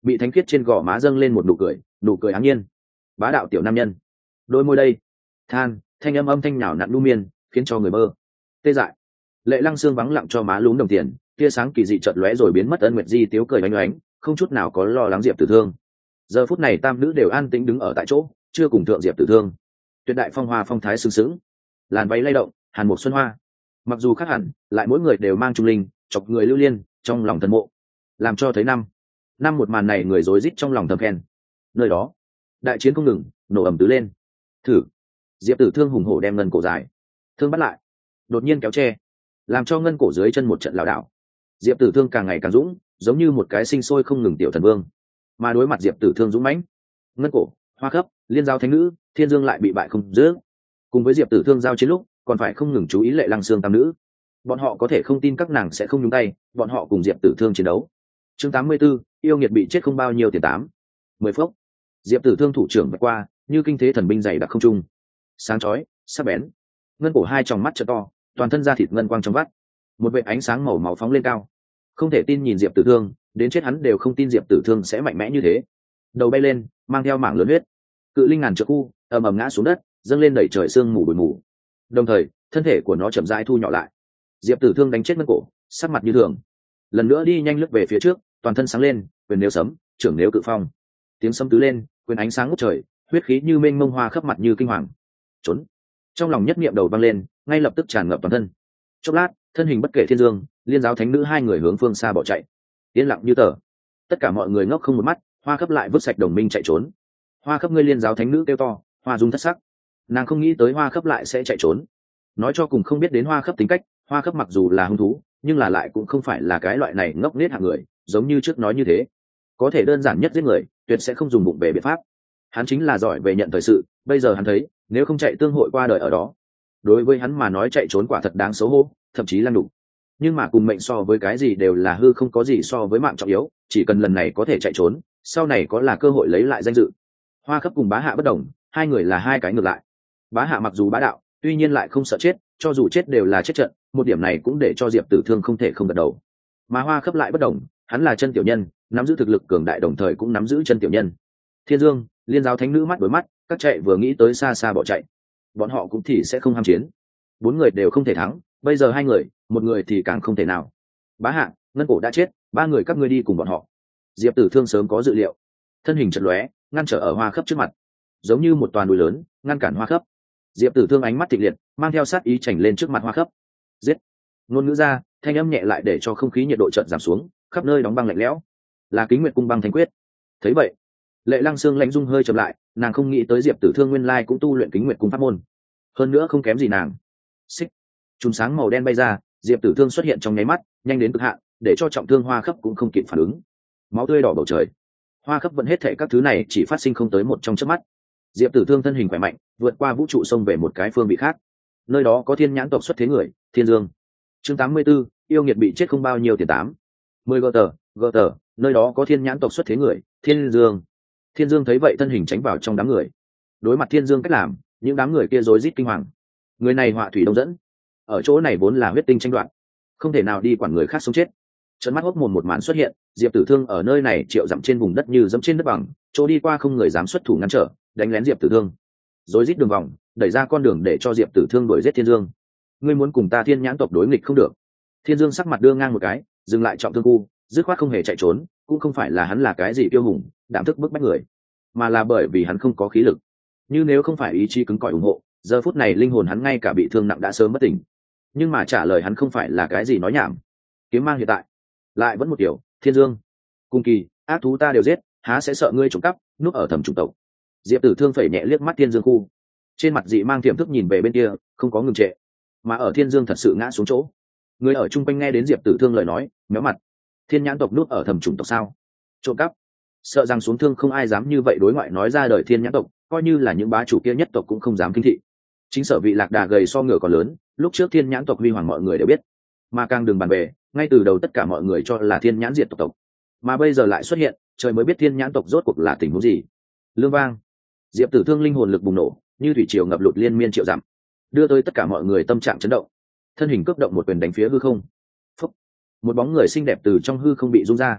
bị thánh khiết trên gò má dâng lên một nụ cười, nụ cười áng nhiên. Bá đạo tiểu nam nhân, đôi môi đây, than, thanh âm âm thanh nhào nặn nu miên, khiến cho người mơ tê dại. Lệ Lăng Sương vắng lặng cho má lúm đồng tiền, tia sáng kỳ dị chợt lóe rồi biến mất. Ân Nguyệt Di tiếu cười oánh oánh, không chút nào có lo lắng Diệp Tử Thương. Giờ phút này tam nữ đều an tĩnh đứng ở tại chỗ, chưa cùng thượng Diệp Tử Thương. Tuyệt đại phong hoa phong thái sừng sững, làn váy lay động, hàn mục xuân hoa. Mặc dù khác hẳn, lại mỗi người đều mang trung linh, chọc người lưu liên, trong lòng thần mộ. Làm cho thấy năm, năm một màn này người rối rít trong lòng thầm khen. Nơi đó, đại chiến không ngừng, nổ ầm tứ lên. Thử, Diệp Tử Thương hùng hổ đem ngân cổ dài, thương bắt lại, đột nhiên kéo che, làm cho ngân cổ dưới chân một trận lảo đảo. Diệp Tử Thương càng ngày càng dũng, giống như một cái sinh sôi không ngừng tiểu thần vương. Mà đối mặt Diệp Tử Thương dũng mãnh, ngân cổ, hoa khớp, liên giao thánh nữ, thiên dương lại bị bại không dễ. Cùng với Diệp Tử Thương giao chiến lúc, còn phải không ngừng chú ý Lệ Lăng Sương tam nữ. Bọn họ có thể không tin các nàng sẽ không nhúng tay, bọn họ cùng Diệp Tử Thương chiến đấu. Chương tám mươi 84, yêu nghiệt bị chết không bao nhiêu tiền tám. mười phút. Diệp Tử Thương thủ trưởng vạch qua, như kinh thế thần binh dày đặc không trung. Sáng chói, sắc bén. Ngân cổ hai tròng mắt trợ to, toàn thân da thịt ngân quang trong vắt. Một vệt ánh sáng màu máu phóng lên cao. Không thể tin nhìn Diệp Tử Thương, đến chết hắn đều không tin Diệp Tử Thương sẽ mạnh mẽ như thế. Đầu bay lên, mang theo mảng lớn huyết. Cự linh ngàn trượng khu, ầm ầm ngã xuống đất, dâng lên đẩy trời sương mù bụi mù. Đồng thời, thân thể của nó chậm rãi thu nhỏ lại. Diệp Tử Thương đánh chết ngân cổ, sắc mặt như thường. Lần nữa đi nhanh lướt về phía trước, toàn thân sáng lên, quyền nếu sấm, trưởng nếu cự phong. Tiếng sấm tứ lên, quyền ánh sáng ngút trời, huyết khí như mênh mông hoa khắp mặt như kinh hoàng. Trốn. Trong lòng nhất niệm đầu vang lên, ngay lập tức tràn ngập toàn thân. Chốc lát, thân hình bất kể thiên dương, liên giáo thánh nữ hai người hướng phương xa bỏ chạy. Yên lặng như tờ. Tất cả mọi người ngốc không một mắt, hoa khắp lại vứt sạch đồng minh chạy trốn. Hoa khắp ngươi liên giáo thánh nữ kêu to, hoa dung thất sắc. Nàng không nghĩ tới hoa khắp lại sẽ chạy trốn. Nói cho cùng không biết đến hoa khắp tính cách, hoa khắp mặc dù là hung thú, nhưng là lại cũng không phải là cái loại này ngốc nghếch hạng người, giống như trước nói như thế. Có thể đơn giản nhất giết người, tuyệt sẽ không dùng bụng về biện pháp. Hắn chính là giỏi về nhận thời sự, bây giờ hắn thấy, nếu không chạy tương hội qua đời ở đó. Đối với hắn mà nói chạy trốn quả thật đáng xấu hổ, thậm chí lăng đục. Nhưng mà cùng mệnh so với cái gì đều là hư, không có gì so với mạng trọng yếu, chỉ cần lần này có thể chạy trốn, sau này có là cơ hội lấy lại danh dự. Hoa khắp cùng bá hạ bất đồng, hai người là hai cái ngược lại. Bá hạ mặc dù bá đạo, tuy nhiên lại không sợ chết, cho dù chết đều là chết trận, một điểm này cũng để cho Diệp Tử Thương không thể không gật đầu. Mà hoa khắp lại bất đồng, hắn là chân tiểu nhân, nắm giữ thực lực cường đại đồng thời cũng nắm giữ chân tiểu nhân. Thiên Dương, liên giáo thánh nữ mắt đối mắt, các chạy vừa nghĩ tới xa xa bỏ chạy. Bọn họ cũng thì sẽ không ham chiến. Bốn người đều không thể thắng, bây giờ hai người, một người thì càng không thể nào. Bá hạ, ngân cổ đã chết, ba người các ngươi đi cùng bọn họ. Diệp Tử Thương sớm có dự liệu, thân hình chật lóe, ngăn trở ở hoa khắp trước mặt, giống như một toàn núi lớn, ngăn cản hoa khắp. Diệp Tử Thương ánh mắt thịnh liệt, mang theo sát ý chảnh lên trước mặt hoa khắp. Giết! Ngôn ngữ ra, thanh âm nhẹ lại để cho không khí nhiệt độ chợt giảm xuống, khắp nơi đóng băng lạnh lẽo. Là Kính Nguyệt cung băng thanh quyết. Thấy vậy, Lệ Lăng Sương lãnh dung hơi chậm lại, nàng không nghĩ tới Diệp Tử Thương nguyên lai cũng tu luyện Kính Nguyệt cung pháp môn, hơn nữa không kém gì nàng. Xích, chùm sáng màu đen bay ra, Diệp Tử Thương xuất hiện trong nháy mắt, nhanh đến cực hạn, để cho trọng thương hoa khắp cũng không kịp phản ứng. Máu tươi đỏ bầu trời, hoa khắp vẫn hết thảy các thứ này chỉ phát sinh không tới một trong chớp mắt. Diệp Tử Thương thân hình khỏe mạnh, vượt qua vũ trụ xông về một cái phương vị khác. Nơi đó có thiên nhãn tộc xuất thế người, Thiên Dương. Chương tám mươi 84, yêu nghiệt bị chết không bao nhiêu tiền tám. mười gờ tờ, gờ tờ, nơi đó có thiên nhãn tộc xuất thế người, Thiên Dương. Thiên Dương thấy vậy thân hình tránh vào trong đám người. Đối mặt Thiên Dương cách làm, những đám người kia rối rít kinh hoàng. Người này họa thủy đông dẫn, ở chỗ này vốn là huyết tinh tranh đoạt, không thể nào đi quản người khác sống chết. Trấn mắt hốc mồm một màn xuất hiện, Diệp Tử Thương ở nơi này triệu dặm trên vùng đất như dẫm trên đất bằng, chỗ đi qua không người dám xuất thủ ngăn trở, đánh lén Diệp Tử Thương. Rối rít đường vòng, đẩy ra con đường để cho Diệp Tử Thương đuổi giết Thiên Dương. Ngươi muốn cùng ta Thiên nhãn tộc đối nghịch không được. Thiên Dương sắc mặt đưa ngang một cái, dừng lại trọng thương khu, dứt khoát không hề chạy trốn, cũng không phải là hắn là cái gì kiêu hùng, đảm thức bức bách người, mà là bởi vì hắn không có khí lực. Như nếu không phải ý chí cứng cỏi ủng hộ, giờ phút này linh hồn hắn ngay cả bị thương nặng đã sớm mất tỉnh. Nhưng mà trả lời hắn không phải là cái gì nói nhảm. Kiếm mang hiện tại, lại vẫn một kiểu, Thiên Dương, cung kỳ, ác thú ta đều giết, há sẽ sợ ngươi trộm cắp, núp ở thầm chủng tộc. Diệp Tử Thương phẩy nhẹ liếc mắt Thiên Dương khu, trên mặt dị mang tiềm thức nhìn về bên kia, không có ngừng trệ, mà ở Thiên Dương thật sự ngã xuống chỗ. Người ở chung quanh nghe đến Diệp Tử Thương lời nói, méo mặt. Thiên nhãn tộc núp ở thầm chủng tộc sao? Trộm cắp? Sợ rằng xuống thương không ai dám như vậy đối ngoại nói ra đời Thiên nhãn tộc, coi như là những bá chủ kia nhất tộc cũng không dám kinh thị. Chính sở vị lạc đà gầy so ngựa còn lớn, lúc trước Thiên nhãn tộc huy hoàng mọi người đều biết, mà càng đừng bàn về, ngay từ đầu tất cả mọi người cho là Thiên nhãn diệt tộc tộc, mà bây giờ lại xuất hiện, trời mới biết Thiên nhãn tộc rốt cuộc là tình huống gì. Lương vang, Diệp Tử Thương linh hồn lực bùng nổ, như thủy triều ngập lụt liên miên triệu dặm, đưa tới tất cả mọi người tâm trạng chấn động. Thân hình cướp động một quyền đánh phía hư không. Phúc. Một bóng người xinh đẹp từ trong hư không bị rung ra.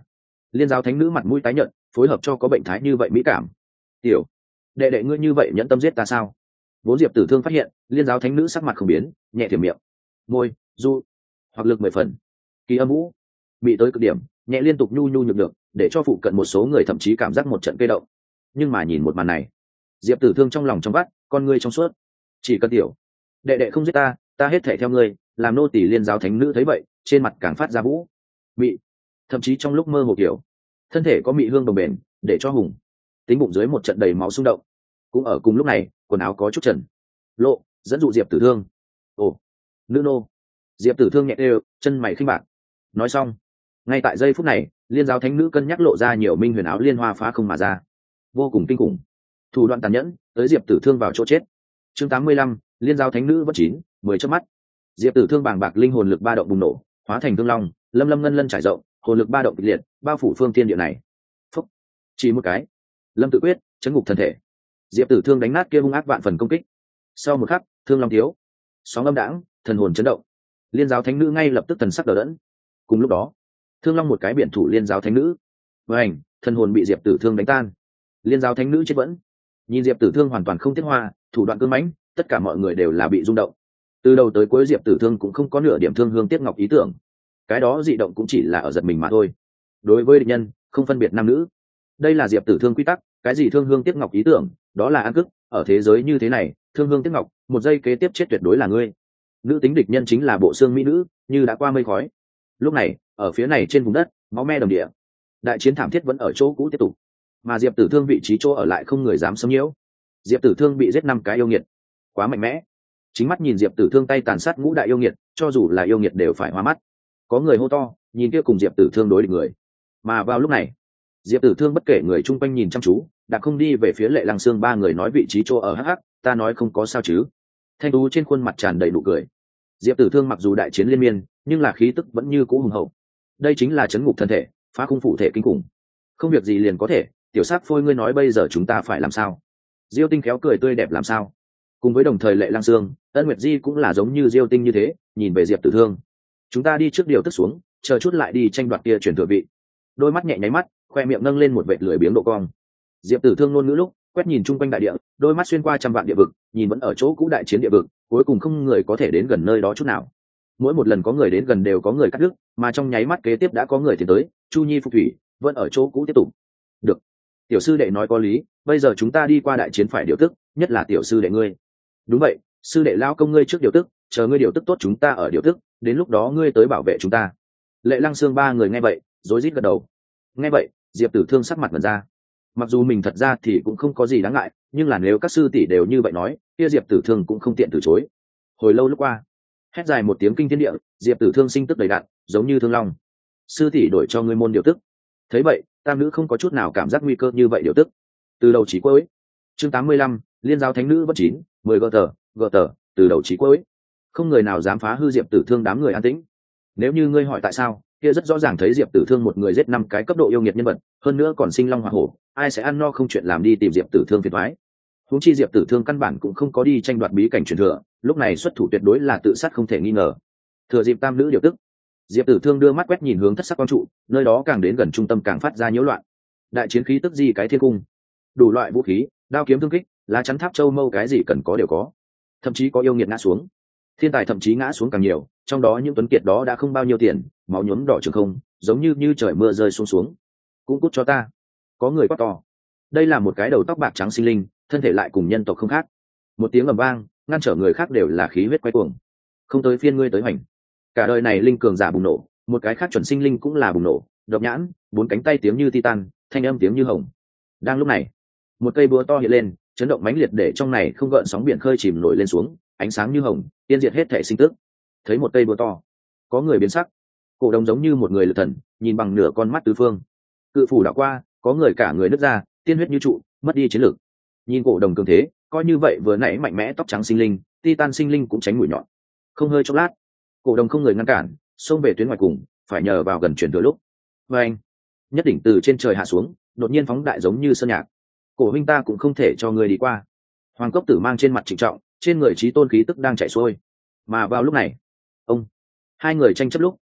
Liên giáo thánh nữ mặt mũi tái nhợt, phối hợp cho có bệnh thái như vậy mỹ cảm. Tiểu đệ đệ ngươi như vậy nhẫn tâm giết ta sao? Vốn Diệp Tử Thương phát hiện, liên giáo thánh nữ sắc mặt không biến, nhẹ thiểm miệng. Môi, du, hoặc lực mười phần. Kỳ âm vũ, bị tới cực điểm, nhẹ liên tục nhu nhu nhược được, để cho phụ cận một số người thậm chí cảm giác một trận cây động. Nhưng mà nhìn một màn này, Diệp Tử Thương trong lòng trong vắt, con ngươi trong suốt. Chỉ cần tiểu đệ đệ không giết ta, ta hết thể theo ngươi, làm nô tỳ liên giáo thánh nữ thấy vậy, trên mặt càng phát ra vũ mị, thậm chí trong lúc mơ hồ kiểu thân thể có mị hương đồng bền, để cho hùng tính bụng dưới một trận đầy máu xung động. Cũng ở cùng lúc này, quần áo có chút trần lộ, dẫn dụ Diệp Tử Thương. Ồ, nữ nô. Diệp Tử Thương nhẹ đều, chân mày khinh bạc. Nói xong, ngay tại giây phút này, liên giáo thánh nữ cân nhắc lộ ra nhiều minh huyền áo liên hoa phá không mà ra, vô cùng kinh khủng, thủ đoạn tàn nhẫn, tới Diệp Tử Thương vào chỗ chết. Chương tám mươi lăm, liên giáo thánh nữ vẫn chín, mười chớp mắt. Diệp Tử Thương bàng bạc linh hồn lực ba động bùng nổ, hóa thành thương long, lâm lâm ngân lân trải rộng, hồn lực ba động kịch liệt, bao phủ phương thiên địa này. Phúc, chỉ một cái, lâm tự quyết, chấn ngục thân thể. Diệp Tử Thương đánh nát kia hung ác vạn phần công kích. Sau một khắc, thương long thiếu, sóng âm đãng, thần hồn chấn động. Liên giáo thánh nữ ngay lập tức thần sắc đờ đẫn. Cùng lúc đó, thương long một cái biển thủ liên giáo thánh nữ, vành, thần hồn bị Diệp Tử Thương đánh tan. Liên giáo thánh nữ chết vẫn. Nhìn Diệp Tử Thương hoàn toàn không tiết hoa, thủ đoạn cương mãnh, tất cả mọi người đều là bị rung động. Từ đầu tới cuối Diệp Tử Thương cũng không có nửa điểm thương hương tiếc ngọc ý tưởng. Cái đó dị động cũng chỉ là ở giật mình mà thôi. Đối với địch nhân, không phân biệt nam nữ. Đây là Diệp Tử Thương quy tắc, cái gì thương hương tiếc ngọc ý tưởng, đó là ăn cức, ở thế giới như thế này, thương hương tiếc ngọc, một giây kế tiếp chết tuyệt đối là ngươi. Nữ tính địch nhân chính là bộ xương mỹ nữ, như đã qua mây khói. Lúc này, ở phía này trên vùng đất, máu me đồng địa. Đại chiến thảm thiết vẫn ở chỗ cũ tiếp tục, mà Diệp Tử Thương vị trí chỗ ở lại không người dám xâm nhiễu. Diệp Tử Thương bị giết năm cái yêu nghiệt, quá mạnh mẽ. Chính mắt nhìn Diệp Tử Thương tay tàn sát ngũ đại yêu nghiệt, cho dù là yêu nghiệt đều phải hoa mắt. Có người hô to, nhìn kia cùng Diệp Tử Thương đối địch người. Mà vào lúc này, Diệp Tử Thương bất kể người chung quanh nhìn chăm chú, đã không đi về phía Lệ Lăng Xương ba người nói vị trí chỗ ở hắc hắc, ta nói không có sao chứ? Thanh tú trên khuôn mặt tràn đầy nụ cười. Diệp Tử Thương mặc dù đại chiến liên miên, nhưng là khí tức vẫn như cũ hùng hậu. Đây chính là chấn ngục thân thể, phá khung phụ thể kinh khủng. Không việc gì liền có thể, tiểu sắc phôi ngươi nói bây giờ chúng ta phải làm sao? Diêu Tinh khéo cười tươi đẹp làm sao? Cùng với đồng thời Lệ Lăng Xương, Ân Nguyệt Di cũng là giống như Diêu Tinh như thế, nhìn về Diệp Tử Thương. Chúng ta đi trước điều tức xuống, chờ chút lại đi tranh đoạt kia chuyển thừa vị. Đôi mắt nhẹ nháy mắt, khoe miệng nâng lên một vệt lưỡi biếng độ cong. Diệp Tử Thương ngôn ngữ lúc quét nhìn chung quanh đại địa, đôi mắt xuyên qua trăm vạn địa vực, nhìn vẫn ở chỗ cũ đại chiến địa vực, cuối cùng không người có thể đến gần nơi đó chút nào. Mỗi một lần có người đến gần đều có người cắt đứt, mà trong nháy mắt kế tiếp đã có người tiến tới, Chu Nhi Phục Thủy vẫn ở chỗ cũ tiếp tục. Được, tiểu sư đệ nói có lý, bây giờ chúng ta đi qua đại chiến phải điều tức, nhất là tiểu sư đệ ngươi. Đúng vậy, sư đệ lao công ngươi trước điều tức, chờ ngươi điều tức tốt chúng ta ở điều tức, đến lúc đó ngươi tới bảo vệ chúng ta. Lệ Lăng Xương ba người nghe vậy, rối rít gật đầu. Nghe vậy, Diệp Tử Thương sắc mặt ngẩn ra. Mặc dù mình thật ra thì cũng không có gì đáng ngại, nhưng là nếu các sư tỷ đều như vậy nói, kia Diệp Tử Thương cũng không tiện từ chối. Hồi lâu lúc qua, hét dài một tiếng kinh thiên địa, Diệp Tử Thương sinh tức đầy đạn, giống như thương long. Sư tỷ đổi cho ngươi môn điều tức. Thấy vậy, tam nữ không có chút nào cảm giác nguy cơ như vậy điều tức. Từ đầu chí cuối. Chương tám mươi lăm, liên giáo thánh nữ bất chín, mười gờ tờ, gờ tờ, từ đầu chí cuối. Không người nào dám phá hư Diệp Tử Thương đám người an tĩnh. Nếu như ngươi hỏi tại sao, kia rất rõ ràng thấy Diệp Tử Thương một người giết năm cái cấp độ yêu nghiệt nhân vật, hơn nữa còn sinh long hỏa hổ, ai sẽ ăn no không chuyện làm đi tìm Diệp Tử Thương phiền toái. Huống chi Diệp Tử Thương căn bản cũng không có đi tranh đoạt bí cảnh truyền thừa, lúc này xuất thủ tuyệt đối là tự sát không thể nghi ngờ. Thừa dịp tam nữ điều tức, Diệp Tử Thương đưa mắt quét nhìn hướng thất sắc quang trụ, nơi đó càng đến gần trung tâm càng phát ra nhiễu loạn. Đại chiến khí tức gì cái thiên cung, đủ loại vũ khí, đao kiếm thương kích, lá chắn tháp châu mâu cái gì cần có đều có, thậm chí có yêu nghiệt ngã xuống. Thiên tài thậm chí ngã xuống càng nhiều, trong đó những tuấn kiệt đó đã không bao nhiêu tiền, máu nhuốm đỏ trường không, giống như như trời mưa rơi xuống xuống. Cũng cút cho ta. Có người quát to. Đây là một cái đầu tóc bạc trắng sinh linh, thân thể lại cùng nhân tộc không khác. Một tiếng ầm vang, ngăn trở người khác đều là khí huyết quay cuồng. Không tới phiên ngươi tới hoành. Cả đời này linh cường giả bùng nổ, một cái khác chuẩn sinh linh cũng là bùng nổ, độc nhãn, bốn cánh tay tiếng như titan, thanh âm tiếng như hồng. Đang lúc này, một cây búa to hiện lên, chấn động mãnh liệt để trong này không gợn sóng biển khơi chìm nổi lên xuống, ánh sáng như hồng, tiên diệt hết thể sinh tức. Thấy một cây búa to, có người biến sắc. Cổ đồng giống như một người lực thần, nhìn bằng nửa con mắt tứ phương. Cự phủ đảo qua, có người cả người nứt ra, tiên huyết như trụ, mất đi chiến lược. Nhìn cổ đồng cường thế, coi như vậy vừa nãy mạnh mẽ tóc trắng sinh linh, titan sinh linh cũng tránh mũi nhọn. Không hơi chốc lát, cổ đồng không người ngăn cản, xông về tuyến ngoài cùng, phải nhờ vào gần chuyển thừa lúc. Và anh, nhất định từ trên trời hạ xuống, đột nhiên phóng đại giống như sơn nhạc. Cổ huynh ta cũng không thể cho ngươi đi qua. Hoàng Cốc Tử mang trên mặt trịnh trọng, trên người trí tôn khí tức đang chạy xuôi. Mà vào lúc này, ông hai người tranh chấp lúc,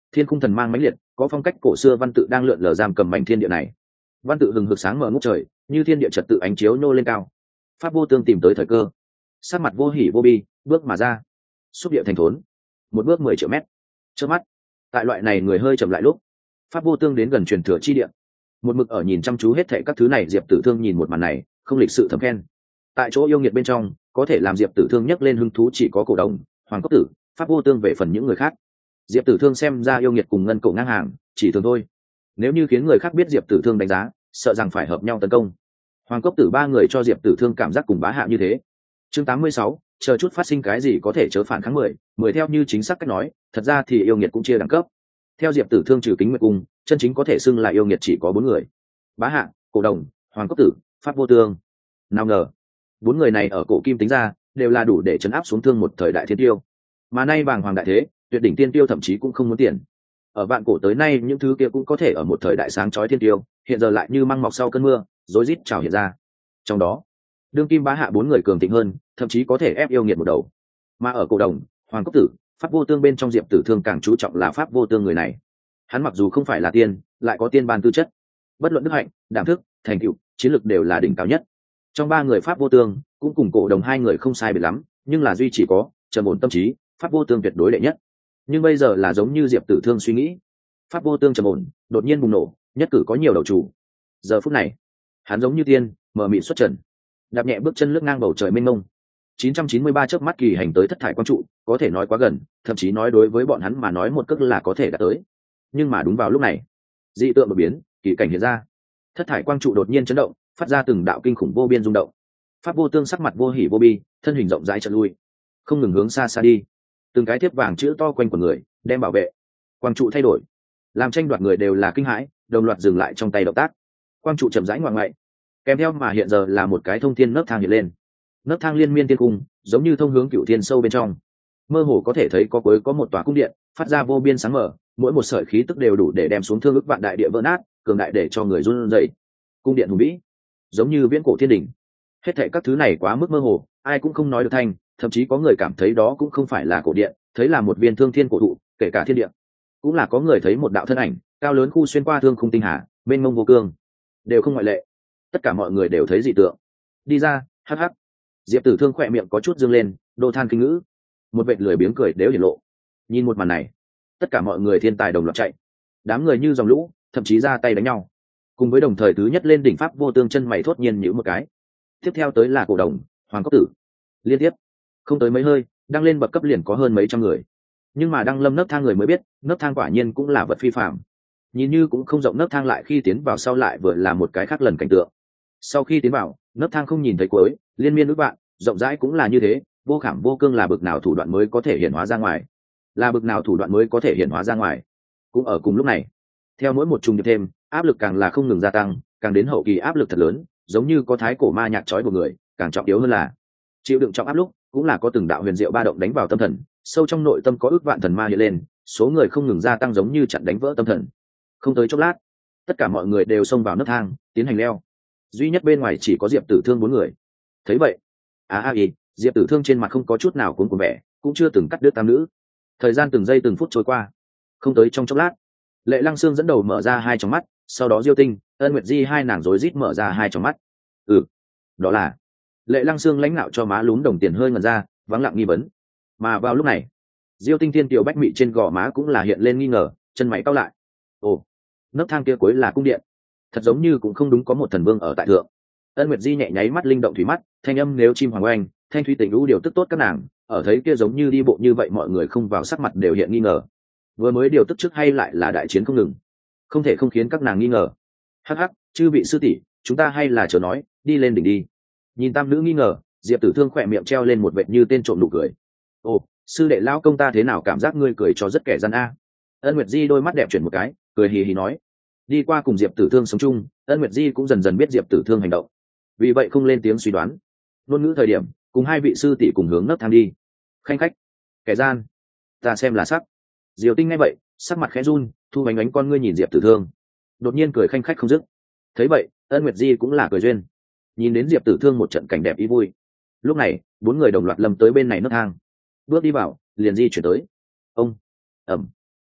thiên khung thần mang mãnh liệt, có phong cách cổ xưa văn tự đang lượn lờ giam cầm mảnh thiên địa này. Văn tự hừng hực sáng mở ngút trời, như thiên địa trật tự ánh chiếu nô lên cao. Pháp vô tương tìm tới thời cơ, sát mặt vô hỉ vô bi, bước mà ra, xúc địa thành thốn, một bước mười triệu mét. Trước mắt, tại loại này người hơi chậm lại lúc, Pháp vô tương đến gần truyền thừa chi địa, một mực ở nhìn chăm chú hết thảy các thứ này. Diệp Tử Thương nhìn một màn này, không lịch sự thầm khen. Tại chỗ yêu nghiệt bên trong, có thể làm Diệp Tử Thương nhấc lên hứng thú chỉ có cổ đồng, Hoàng Cốc Tử, Pháp vô tương. Về phần những người khác, Diệp Tử Thương xem ra yêu nghiệt cùng ngân cổ ngang hàng, chỉ thường thôi. Nếu như khiến người khác biết Diệp Tử Thương đánh giá, sợ rằng phải hợp nhau tấn công. Hoàng Cốc Tử ba người cho Diệp Tử Thương cảm giác cùng bá hạ như thế. Chương tám mươi sáu, chờ chút phát sinh cái gì có thể chớ phản kháng mười, mười theo như chính xác cách nói, thật ra thì yêu nghiệt cũng chia đẳng cấp. Theo Diệp Tử Thương trừ Kính Nguyệt Cung, chân chính có thể xưng là yêu nghiệt chỉ có bốn người: Bá Hạ, Cổ Đồng, Hoàng Cốc Tử, Pháp vô tương. Nào ngờ, bốn người này ở cổ kim tính ra, đều là đủ để chấn áp xuống thương một thời đại thiên tiêu. Mà nay bàng hoàng đại thế, tuyệt đỉnh tiên tiêu thậm chí cũng không muốn tiền. Ở vạn cổ tới nay những thứ kia cũng có thể ở một thời đại sáng chói thiên tiêu, hiện giờ lại như măng mọc sau cơn mưa, rối rít trào hiện ra. Trong đó, đương kim Bá Hạ bốn người cường thịnh hơn, thậm chí có thể ép yêu nghiệt một đầu. Mà ở Cổ Đồng, Hoàng Cốc Tử, Pháp vô tương bên trong, Diệp Tử Thương càng chú trọng là Pháp vô tương người này. Hắn mặc dù không phải là tiên, lại có tiên ban tư chất, bất luận đức hạnh, đảm thức, thành tựu, chiến lược đều là đỉnh cao nhất. Trong ba người Pháp vô tương cũng cùng Cổ Đồng hai người không sai biệt lắm, nhưng là duy chỉ có trầm ổn tâm trí, Pháp vô tương tuyệt đối đệ nhất. Nhưng bây giờ là giống như Diệp Tử Thương suy nghĩ, Pháp vô tương trầm ổn, đột nhiên bùng nổ, nhất cử có nhiều đầu chủ. Giờ phút này, hắn giống như tiên, mờ mịt xuất trần, đạp nhẹ bước chân lướt ngang bầu trời mênh mông. chín trăm chín mươi ba chớp mắt kỳ hành tới thất thải quang trụ, có thể nói quá gần, thậm chí nói đối với bọn hắn mà nói một cước là có thể đã tới. Nhưng mà đúng vào lúc này, dị tượng đột biến, kỳ cảnh hiện ra. Thất thải quang trụ đột nhiên chấn động, phát ra từng đạo kinh khủng vô biên rung động. Pháp vô tương sắc mặt vô hỉ vô bi, thân hình rộng rãi chợt lui, không ngừng hướng xa xa đi. Từng cái thiếp vàng chữ to quanh của người, đem bảo vệ. Quang trụ thay đổi, làm tranh đoạt người đều là kinh hãi, đồng loạt dừng lại trong tay động tác. Quang trụ chậm rãi ngoạn ngoại, kèm theo mà hiện giờ là một cái thông thiên nấc thang hiện lên. Nấc thang liên miên tiên cung, giống như thông hướng cựu thiên sâu bên trong. Mơ hồ có thể thấy có cuối có một tòa cung điện, phát ra vô biên sáng mở, mỗi một sợi khí tức đều đủ để đem xuống thương ức vạn đại địa vỡ nát, cường đại để cho người run rẩy. Cung điện hùng vĩ, giống như viễn cổ thiên đỉnh. Hết thảy các thứ này quá mức mơ hồ, ai cũng không nói được thành, thậm chí có người cảm thấy đó cũng không phải là cổ điện, thấy là một viên thương thiên cổ thụ, kể cả thiên địa, cũng là có người thấy một đạo thân ảnh, cao lớn khu xuyên qua thương khung tinh hà, mênh mông vô cương, đều không ngoại lệ. Tất cả mọi người đều thấy dị tượng. Đi ra, hắc hắc. Diệp Tử Thương khỏe miệng có chút dương lên, đô than kinh ngữ, một vệt lười biếng cười đều hiển lộ. Nhìn một màn này, tất cả mọi người thiên tài đồng loạt chạy, đám người như dòng lũ, thậm chí ra tay đánh nhau. Cùng với đồng thời thứ nhất lên đỉnh Pháp vô tương chân mày thốt nhiên nhíu một cái. Tiếp theo tới là Cổ Đồng, Hoàng Cốc Tử. Liên tiếp, không tới mấy hơi, đăng lên bậc cấp liền có hơn mấy trăm người. Nhưng mà đăng lâm nấc thang người mới biết, nấc thang quả nhiên cũng là vật phi phàm. Nhìn như cũng không rộng nấc thang lại khi tiến vào sau lại vừa là một cái khác lần cảnh tượng. Sau khi tiến vào, nấc thang không nhìn thấy cuối, liên miên ước bạn, rộng rãi cũng là như thế, vô khảm vô cương là bực nào thủ đoạn mới có thể hiện hóa ra ngoài. Là bực nào thủ đoạn mới có thể hiện hóa ra ngoài. Cũng ở cùng lúc này, theo mỗi một trùng điệp thêm, áp lực càng là không ngừng gia tăng, càng đến hậu kỳ áp lực thật lớn, giống như có thái cổ ma nhạc trói của người, càng trọng yếu hơn là chịu đựng trọng áp lúc, cũng là có từng đạo huyền diệu ba động đánh vào tâm thần, sâu trong nội tâm có ước vạn thần ma hiện lên, số người không ngừng gia tăng giống như chặn đánh vỡ tâm thần. Không tới chốc lát, tất cả mọi người đều xông vào nấc thang, tiến hành leo. Duy nhất bên ngoài chỉ có Diệp Tử Thương bốn người. Thấy vậy, a a y, Diệp Tử Thương trên mặt không có chút nào cuốn cuồng vẻ, cũng chưa từng cắt đứt tam nữ. Thời gian từng giây từng phút trôi qua, không tới trong chốc lát, Lệ Lăng Sương dẫn đầu mở ra hai tròng mắt, sau đó Diêu Tinh, Ân Nguyệt Di hai nàng rối rít mở ra hai tròng mắt. Ừ, đó là. Lệ Lăng Sương lãnh nạo cho má lún đồng tiền hơi ngẩn ra, vắng lặng nghi vấn. Mà vào lúc này, Diêu Tinh Thiên tiểu bách mị trên gò má cũng là hiện lên nghi ngờ, chân mày cau lại. Ồ, nấc thang kia cuối là cung điện, thật giống như cũng không đúng có một thần vương ở tại thượng. Ân Nguyệt Di nhẹ nháy mắt linh động thủy mắt, thanh âm nếu chim hoàng oanh, thanh thủy tình lũ điều tức tốt các nàng, ở thấy kia giống như đi bộ như vậy mọi người không vào sắc mặt đều hiện nghi ngờ. Vừa mới điều tức trước hay lại là đại chiến không ngừng, không thể không khiến các nàng nghi ngờ. Hắc hắc, chư vị sư tỷ, chúng ta hay là chờ nói, đi lên đỉnh đi. Nhìn tam nữ nghi ngờ, Diệp Tử Thương khỏe miệng treo lên một vệt như tên trộm nụ cười. Ồ, sư đệ lão công ta thế nào cảm giác ngươi cười cho rất kẻ gian a. Ân Nguyệt Di đôi mắt đẹp chuyển một cái, cười hì hì nói. Đi qua cùng Diệp Tử Thương sống chung, Ân Nguyệt Di cũng dần dần biết Diệp Tử Thương hành động, vì vậy không lên tiếng suy đoán. Ngôn ngữ thời điểm, cùng hai vị sư tỷ cùng hướng nấc thang đi. Khanh khách, kẻ gian, ta xem là sắc. Diều Tinh nghe vậy, sắc mặt khẽ run, thu bánh bánh con ngươi nhìn Diệp Tử Thương, đột nhiên cười khanh khách không dứt. Thấy vậy, Ân Nguyệt Di cũng là cười duyên, nhìn đến Diệp Tử Thương một trận cảnh đẹp ý vui. Lúc này, bốn người đồng loạt lâm tới bên này nấc thang, bước đi vào, liền di chuyển tới. Ông, ẩm,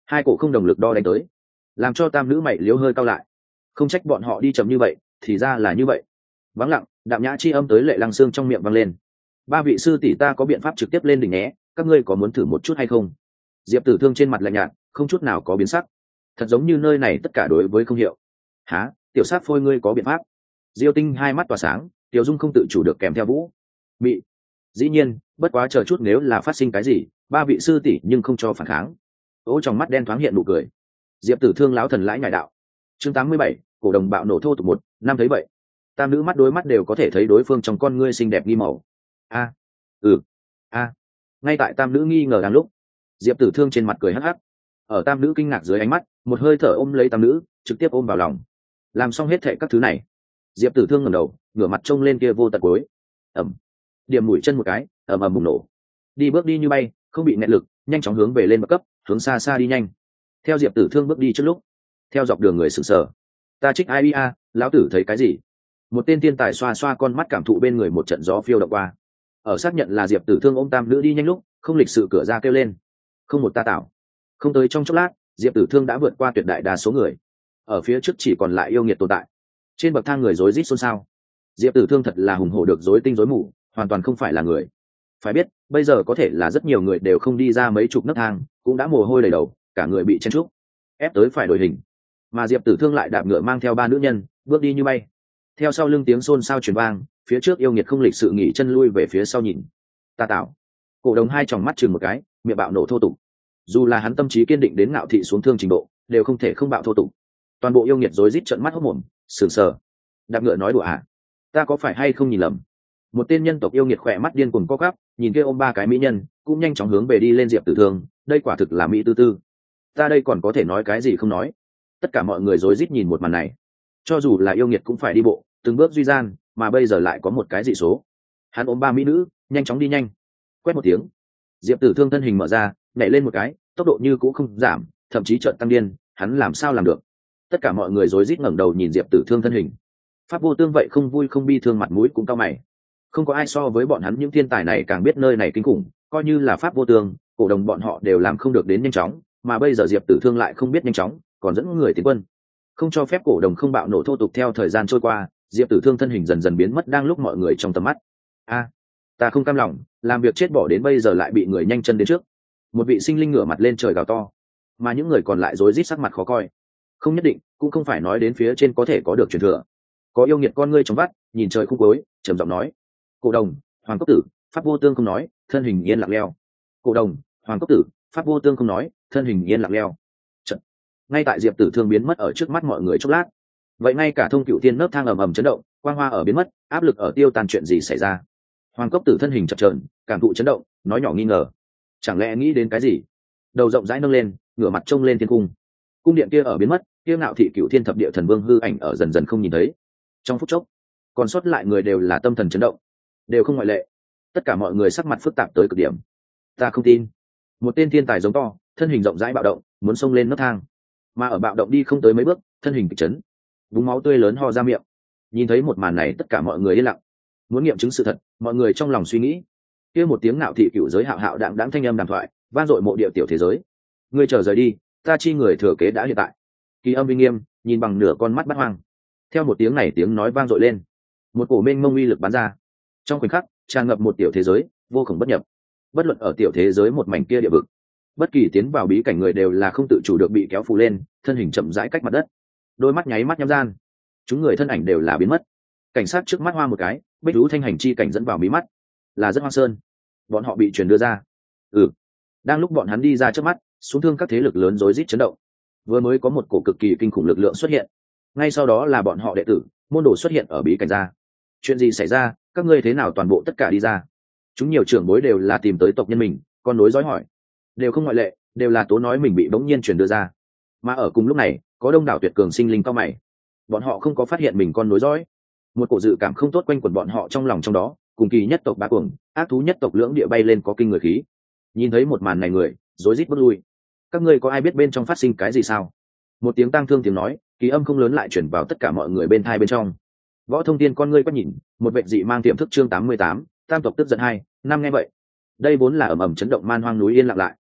Hai cổ không đồng lực đo đánh tới, làm cho tam nữ mày liếu hơi cao lại. Không trách bọn họ đi chậm như vậy, thì ra là như vậy. Vắng lặng, đạm nhã chi âm tới Lệ Lăng Xương trong miệng vang lên. Ba vị sư tỷ, ta có biện pháp trực tiếp lên đỉnh nhé, các ngươi có muốn thử một chút hay không? Diệp Tử Thương trên mặt lạnh nhạt, không chút nào có biến sắc, thật giống như nơi này tất cả đối với không hiệu. Hả? Tiểu sát phôi, ngươi có biện pháp? Diêu Tinh hai mắt tỏa sáng, Tiểu Dung không tự chủ được kèm theo vũ bị. Dĩ nhiên, bất quá chờ chút, nếu là phát sinh cái gì, ba vị sư tỷ nhưng không cho phản kháng. Ô trong mắt đen thoáng hiện nụ cười. Diệp Tử Thương láo thần lãi nhại đạo. Chương tám mươi bảy, cổ đồng bạo nổ thô tục một, năm thấy vậy. Tam nữ mắt đối mắt đều có thể thấy đối phương trong con ngươi xinh đẹp nghi màu. A, ừ, a. Ngay tại tam nữ nghi ngờ đang lúc, Diệp Tử Thương trên mặt cười hắc hắc. Ở tam nữ kinh ngạc dưới ánh mắt, một hơi thở ôm lấy tam nữ, trực tiếp ôm vào lòng. Làm xong hết thệ các thứ này, Diệp Tử Thương ngẩng đầu, ngửa mặt trông lên kia vô tận cuối. Ầm. Điểm mũi chân một cái, ầm ầm bùng nổ. Đi bước đi như bay, không bị nẹt lực, nhanh chóng hướng về lên bậc cấp, hướng xa xa đi nhanh. Theo Diệp Tử Thương bước đi trước lúc, theo dọc đường người sửng sờ. Ta trích ai a, lão tử thấy cái gì? Một tên tiên tài xoa xoa con mắt, cảm thụ bên người một trận gió phiêu động qua. Ở xác nhận là Diệp Tử Thương ôm tam nữ đi nhanh lúc, không lịch sự cửa ra kêu lên. Không một ta tạo. Không tới trong chốc lát, Diệp Tử Thương đã vượt qua tuyệt đại đa số người. Ở phía trước chỉ còn lại yêu nghiệt tồn tại. Trên bậc thang người rối rít xôn xao. Diệp Tử Thương thật là hùng hổ được rối tinh rối mù, hoàn toàn không phải là người. Phải biết, bây giờ có thể là rất nhiều người đều không đi ra mấy chục nấc thang, cũng đã mồ hôi đầy đầu, cả người bị chen trúc, ép tới phải đổi hình. Mà Diệp Tử Thương lại đạp ngựa mang theo ba nữ nhân, bước đi như bay. Theo sau lưng tiếng xôn xao truyền vang, phía trước yêu nghiệt không lịch sự nghỉ chân lui về phía sau nhìn. Ta tạo. Cổ đồng hai tròng mắt chừng một cái, miệng bạo nổ thô tục. Dù là hắn tâm trí kiên định đến ngạo thị xuống thương trình độ, đều không thể không bạo thô tục. Toàn bộ yêu nghiệt rối rít trợn mắt hốt mồm, sừng sờ. Đạp ngựa nói đùa à? Ta có phải hay không nhìn lầm? Một tên nhân tộc yêu nghiệt khỏe mắt điên cuồng co quắp, nhìn kia ôm ba cái mỹ nhân, cũng nhanh chóng hướng về đi lên Diệp Tử Thương. Đây quả thực là mỹ tư tư. Ta đây còn có thể nói cái gì không nói? Tất cả mọi người rối rít nhìn một màn này. Cho dù là yêu nghiệt cũng phải đi bộ, từng bước duy gian, mà bây giờ lại có một cái dị số. Hắn ôm ba mỹ nữ, nhanh chóng đi nhanh. Quét một tiếng, Diệp Tử Thương thân hình mở ra, nhảy lên một cái, tốc độ như cũ không giảm, thậm chí chợt tăng điên. Hắn làm sao làm được? Tất cả mọi người rối rít ngẩng đầu nhìn Diệp Tử Thương thân hình. Pháp Vô Tương vậy không vui không bi thương, mặt mũi cũng cau mày. Không có ai so với bọn hắn những thiên tài này càng biết nơi này kinh khủng. Coi như là Pháp Vô Tương, cổ đồng bọn họ đều làm không được đến nhanh chóng, mà bây giờ Diệp Tử Thương lại không biết nhanh chóng, còn dẫn người tiến quân, không cho phép cổ đồng không bạo nổ thô tục. Theo thời gian trôi qua, Diệp Tử Thương thân hình dần dần biến mất đang lúc mọi người trong tầm mắt. A, ta không cam lòng, làm việc chết bỏ đến bây giờ lại bị người nhanh chân đến trước. Một vị sinh linh ngửa mặt lên trời gào to, mà những người còn lại rối rít sắc mặt khó coi. Không nhất định, cũng không phải nói đến phía trên có thể có được truyền thừa. Có yêu nghiệt con ngươi trong vắt, nhìn trời khung cối, trầm giọng nói: cổ đồng, Hoàng Cốc Tử, Pháp Vô Tương không nói, thân hình yên lặng leo. Cổ đồng, Hoàng Cốc Tử, Pháp Vô Tương không nói, thân hình yên lặng leo. Chật. Ngay tại Diệp Tử Thương biến mất ở trước mắt mọi người chốc lát, vậy ngay cả thông cựu tiên nấc thang ầm ầm chấn động, quang hoa ở biến mất, áp lực ở tiêu tan, chuyện gì xảy ra? Hoàng Cốc Tử thân hình chập chờn, cảm thụ chấn động, nói nhỏ nghi ngờ. Chẳng lẽ nghĩ đến cái gì? Đầu rộng rãi nâng lên, ngửa mặt trông lên thiên cung. Cung điện kia ở biến mất, kia ngạo thị cựu thiên thập địa thần vương hư ảnh ở dần dần không nhìn thấy. Trong phút chốc, còn sót lại người đều là tâm thần chấn động, đều không ngoại lệ. Tất cả mọi người sắc mặt phức tạp tới cực điểm. Ta không tin. Một tên thiên tài giống to, thân hình rộng rãi bạo động, muốn xông lên nấc thang, mà ở bạo động đi không tới mấy bước, thân hình kịch chấn, búng máu tươi lớn ho ra miệng. Nhìn thấy một màn này, tất cả mọi người yên lặng. Muốn nghiệm chứng sự thật, mọi người trong lòng suy nghĩ. Kia một tiếng nạo thị cựu giới hạo hạo đạm đãng thanh âm đàm thoại, vang dội mộ địa tiểu thế giới. Ngươi chờ rời đi, ta chi người thừa kế đã hiện tại. Kỳ âm uy nghiêm, nhìn bằng nửa con mắt bắt hoang. Theo một tiếng này tiếng nói vang dội lên, một cổ mênh mông uy lực bắn ra. Trong khoảnh khắc, tràn ngập một tiểu thế giới, vô cùng bất nhập. Bất luận ở tiểu thế giới một mảnh kia địa vực, bất kỳ tiến vào bí cảnh người đều là không tự chủ được bị kéo phù lên, thân hình chậm rãi cách mặt đất, đôi mắt nháy mắt nhắm gian, chúng người thân ảnh đều là biến mất. Cảnh sát trước mắt hoa một cái, bích lũ thanh hành chi cảnh dẫn vào mí mắt, là rất hoang sơn. Bọn họ bị truyền đưa ra. Ừ, đang lúc bọn hắn đi ra trước mắt, xuống thương các thế lực lớn rối rít chấn động. Vừa mới có một cổ cực kỳ kinh khủng lực lượng xuất hiện, ngay sau đó là bọn họ đệ tử môn đồ xuất hiện ở bí cảnh ra. Chuyện gì xảy ra? Các ngươi thế nào toàn bộ tất cả đi ra? Chúng nhiều trưởng bối đều là tìm tới tộc nhân mình, con nối dõi hỏi, đều không ngoại lệ, đều là tố nói mình bị bỗng nhiên truyền đưa ra. Mà ở cùng lúc này, có đông đảo tuyệt cường sinh linh cao mày, bọn họ không có phát hiện mình con nối dõi. Một cổ dự cảm không tốt quanh quẩn bọn họ trong lòng, trong đó cùng kỳ nhất tộc bá cuồng, ác thú nhất tộc lưỡng địa bay lên có kinh người khí. Nhìn thấy một màn này, người rối rít bước lui. Các ngươi có ai biết bên trong phát sinh cái gì sao? Một tiếng tang thương tiếng nói, kỳ âm không lớn lại chuyển vào tất cả mọi người bên thai bên trong. Võ Thông Tiên con ngươi quét nhìn, một vệ dị mang tiềm thức. Chương tám mươi tám, tam tộc tức giận hai, năm nghe vậy, đây vốn là ầm ầm chấn động man hoang núi yên lặng lại.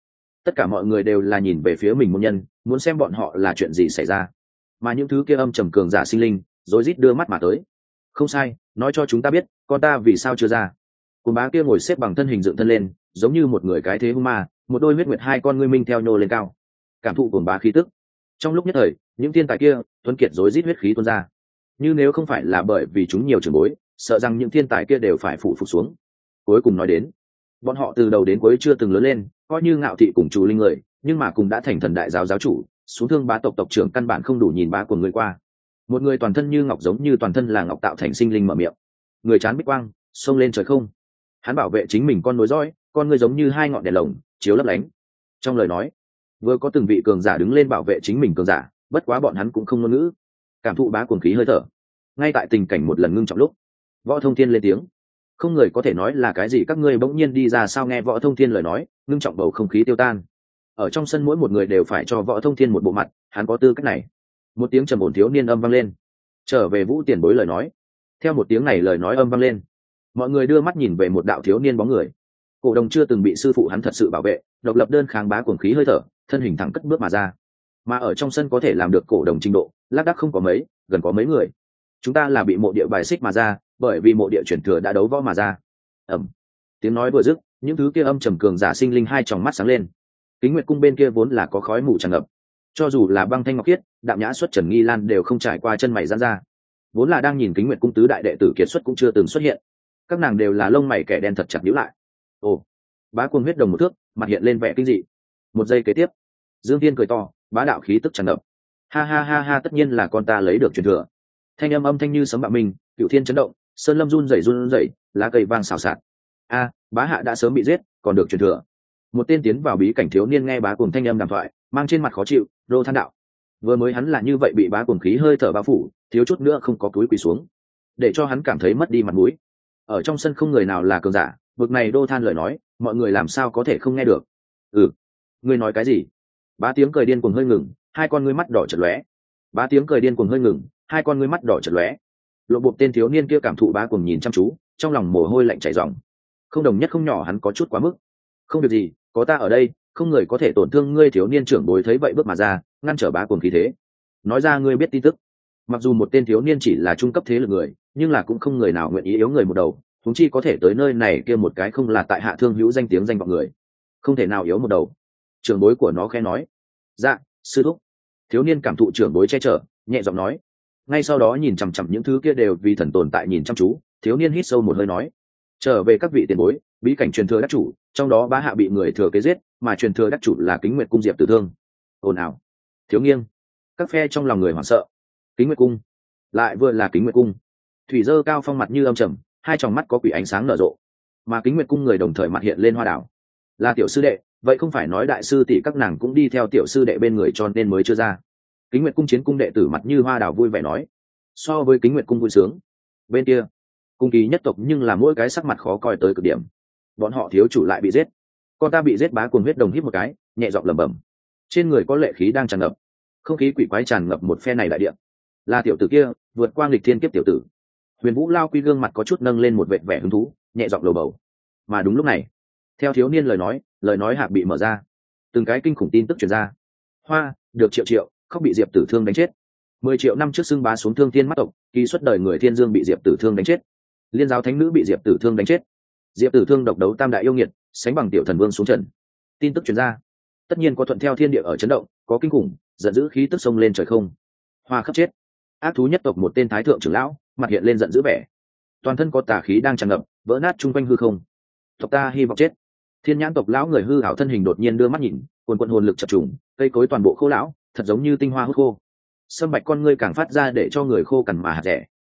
tất cả mọi người đều là nhìn về phía mình môn nhân, muốn xem bọn họ là chuyện gì xảy ra. Mà những thứ kia âm trầm cường giả sinh linh rối rít đưa mắt mà tới. Không sai, nói cho chúng ta biết con ta vì sao chưa ra. Côn bá kia ngồi xếp bằng thân hình dựng thân lên, giống như một người cái thế hung ma, một đôi huyết nguyệt hai con ngươi minh theo nhô lên cao, cảm thụ côn bá khí tức. Trong lúc nhất thời, những thiên tài kia tuấn kiệt rối rít huyết khí tuôn ra, như nếu không phải là bởi vì chúng nhiều trường bối, sợ rằng những thiên tài kia đều phải phụ phục xuống. Cuối cùng nói đến, bọn họ từ đầu đến cuối chưa từng lớn lên, coi như ngạo thị cùng chủ linh người, nhưng mà cũng đã thành thần đại giáo giáo chủ, xuống thương bá tộc tộc trưởng căn bản không đủ nhìn bá của người qua. Một người toàn thân như ngọc, giống như toàn thân là ngọc tạo thành sinh linh mở miệng, người chán bích quang xông lên trời không. Hắn bảo vệ chính mình con nối dõi, con người giống như hai ngọn đèn lồng chiếu lấp lánh. Trong lời nói vừa có từng vị cường giả đứng lên bảo vệ chính mình cường giả, bất quá bọn hắn cũng không ngôn ngữ, cảm thụ bá cuồng khí hơi thở. Ngay tại tình cảnh một lần ngưng trọng lúc, Võ Thông Thiên lên tiếng. Không người có thể nói là cái gì, các ngươi bỗng nhiên đi ra sao? Nghe Võ Thông Thiên lời nói, ngưng trọng bầu không khí tiêu tan. Ở trong sân mỗi một người đều phải cho Võ Thông Thiên một bộ mặt, hắn có tư cách này. Một tiếng trầm ổn thiếu niên âm vang lên, trở về Vũ tiền bối lời nói. Theo một tiếng này lời nói âm vang lên, mọi người đưa mắt nhìn về một đạo thiếu niên bóng người. Cổ đồng chưa từng bị sư phụ hắn thật sự bảo vệ, độc lập đơn kháng bá cuồng khí hơi thở, thân hình thẳng cất bước mà ra. Mà ở trong sân có thể làm được cổ đồng trình độ, lác đác không có mấy, gần có mấy người. Chúng ta là bị mộ địa bài xích mà ra, bởi vì mộ địa chuyển thừa đã đấu võ mà ra. Ẩm. Tiếng nói vừa dứt, những thứ kia âm trầm cường giả sinh linh hai tròng mắt sáng lên. Kính Nguyệt cung bên kia vốn là có khói mù tràn ngập, cho dù là Băng Thanh Ngọc Khiết, Đạm Nhã xuất, Trần Nghi Lan đều không trải qua chân mày giãn ra. Vốn là đang nhìn Kính Nguyệt cung tứ đại đệ tử kiệt xuất cũng chưa từng xuất hiện, các nàng đều là lông mày kẻ đen thật chặt nhíu lại. Ồ, bá cuồng huyết đồng một thước, mặt hiện lên vẻ kinh dị. Một giây kế tiếp, Dương Thiên cười to, bá đạo khí tức tràn ngập. Ha ha ha ha, tất nhiên là con ta lấy được truyền thừa. Thanh âm âm thanh như sấm bạo minh, cựu thiên chấn động, sơn lâm run rẩy run rẩy, lá cây vang xào xạc. A, bá hạ đã sớm bị giết, còn được truyền thừa. Một tên tiến vào bí cảnh thiếu niên nghe bá cuồng thanh âm đàm thoại, mang trên mặt khó chịu, rô than đạo. Vừa mới hắn là như vậy bị bá cuồng khí hơi thở bao phủ, thiếu chút nữa không có túi quỳ xuống, để cho hắn cảm thấy mất đi mặt mũi. Ở trong sân không người nào là cường giả, bực này đô than lời nói, mọi người làm sao có thể không nghe được. Ừ, ngươi nói cái gì? Bá tiếng cười điên cuồng hơi ngừng, hai con ngươi mắt đỏ chợt lóe. Bá tiếng cười điên cuồng hơi ngừng, hai con ngươi mắt đỏ chợt lóe. Lộ bộ tên thiếu niên kia cảm thụ bá cuồng nhìn chăm chú, trong lòng mồ hôi lạnh chảy ròng. Không đồng nhất không nhỏ, hắn có chút quá mức. Không việc gì, có ta ở đây, không người có thể tổn thương ngươi. Thiếu niên trưởng bối thấy vậy bước mà ra, ngăn trở bá cuồng khí thế. Nói ra ngươi biết tin tức. Mặc dù một tên thiếu niên chỉ là trung cấp thế lực người, nhưng là cũng không người nào nguyện ý yếu người một đầu, huống chi có thể tới nơi này kia một cái không là tại hạ thương hữu danh tiếng danh vọng người, không thể nào yếu một đầu. Trưởng bối của nó khẽ nói. Dạ, sư thúc. Thiếu niên cảm thụ trưởng bối che chở, nhẹ giọng nói. Ngay sau đó nhìn chằm chằm những thứ kia đều vì thần tồn tại nhìn chăm chú, thiếu niên hít sâu một hơi nói. Trở về các vị tiền bối, bí cảnh truyền thừa đắc chủ, trong đó bá hạ bị người thừa kế giết, mà truyền thừa đắc chủ là Kính Nguyệt cung Diệp Tử Thương. Ồn ào, thiếu nghiêng, các phe trong lòng người hoảng sợ. Kính Nguyệt cung, lại vừa là Kính Nguyệt cung. Thủy Dơ cao phong mặt như âm trầm, hai tròng mắt có quỷ ánh sáng nở rộ, mà Kính Nguyệt cung người đồng thời mặt hiện lên hoa đảo. Là tiểu sư đệ, vậy không phải nói đại sư tỷ các nàng cũng đi theo tiểu sư đệ bên người cho nên mới chưa ra. Kính Nguyệt cung chiến cung đệ tử mặt như hoa đào vui vẻ nói. So với Kính Nguyệt cung vui sướng, bên kia cung kỳ nhất tộc nhưng là mỗi cái sắc mặt khó coi tới cực điểm. Bọn họ thiếu chủ lại bị giết, con ta bị giết. Bá cuồng huyết đồng hít một cái, nhẹ giọng lẩm bẩm, trên người có lệ khí đang tràn ngập, không khí quỷ quái tràn ngập một phe này đại địa. Là tiểu tử kia vượt qua nghịch thiên kiếp tiểu tử. Huyền Vũ Lao Quy gương mặt có chút nâng lên một vệt vẻ hứng thú, nhẹ giọng lầu bầu. Mà đúng lúc này, theo thiếu niên lời nói, lời nói hạp bị mở ra, từng cái kinh khủng tin tức truyền ra. Hoa được triệu triệu khóc bị Diệp Tử Thương đánh chết. Mười triệu năm trước xưng bá xuống Thương Thiên mắt tộc, kỳ xuất đời người Thiên Dương bị Diệp Tử Thương đánh chết. Liên giáo thánh nữ bị Diệp Tử Thương đánh chết. Diệp Tử Thương độc đấu tam đại yêu nghiệt, sánh bằng tiểu thần vương xuống trận. Tin tức truyền ra, tất nhiên có thuận theo thiên địa ở chấn động, có kinh khủng, giận dữ khí tức sông lên trời không. Hoa khắp chết. Ác thú nhất tộc một tên thái thượng trưởng lão, mặt hiện lên giận dữ vẻ, toàn thân có tà khí đang tràn ngập, vỡ nát chung quanh hư không. Tộc ta hy vọng chết. Thiên Nhãn tộc lão người hư ảo thân hình đột nhiên đưa mắt nhìn, cuồn cuộn hồn lực chập trùng, cây cối toàn bộ khô lão, thật giống như tinh hoa hút khô. Sâm bạch con ngươi càng phát ra để cho người khô cằn mà hạt rẻ.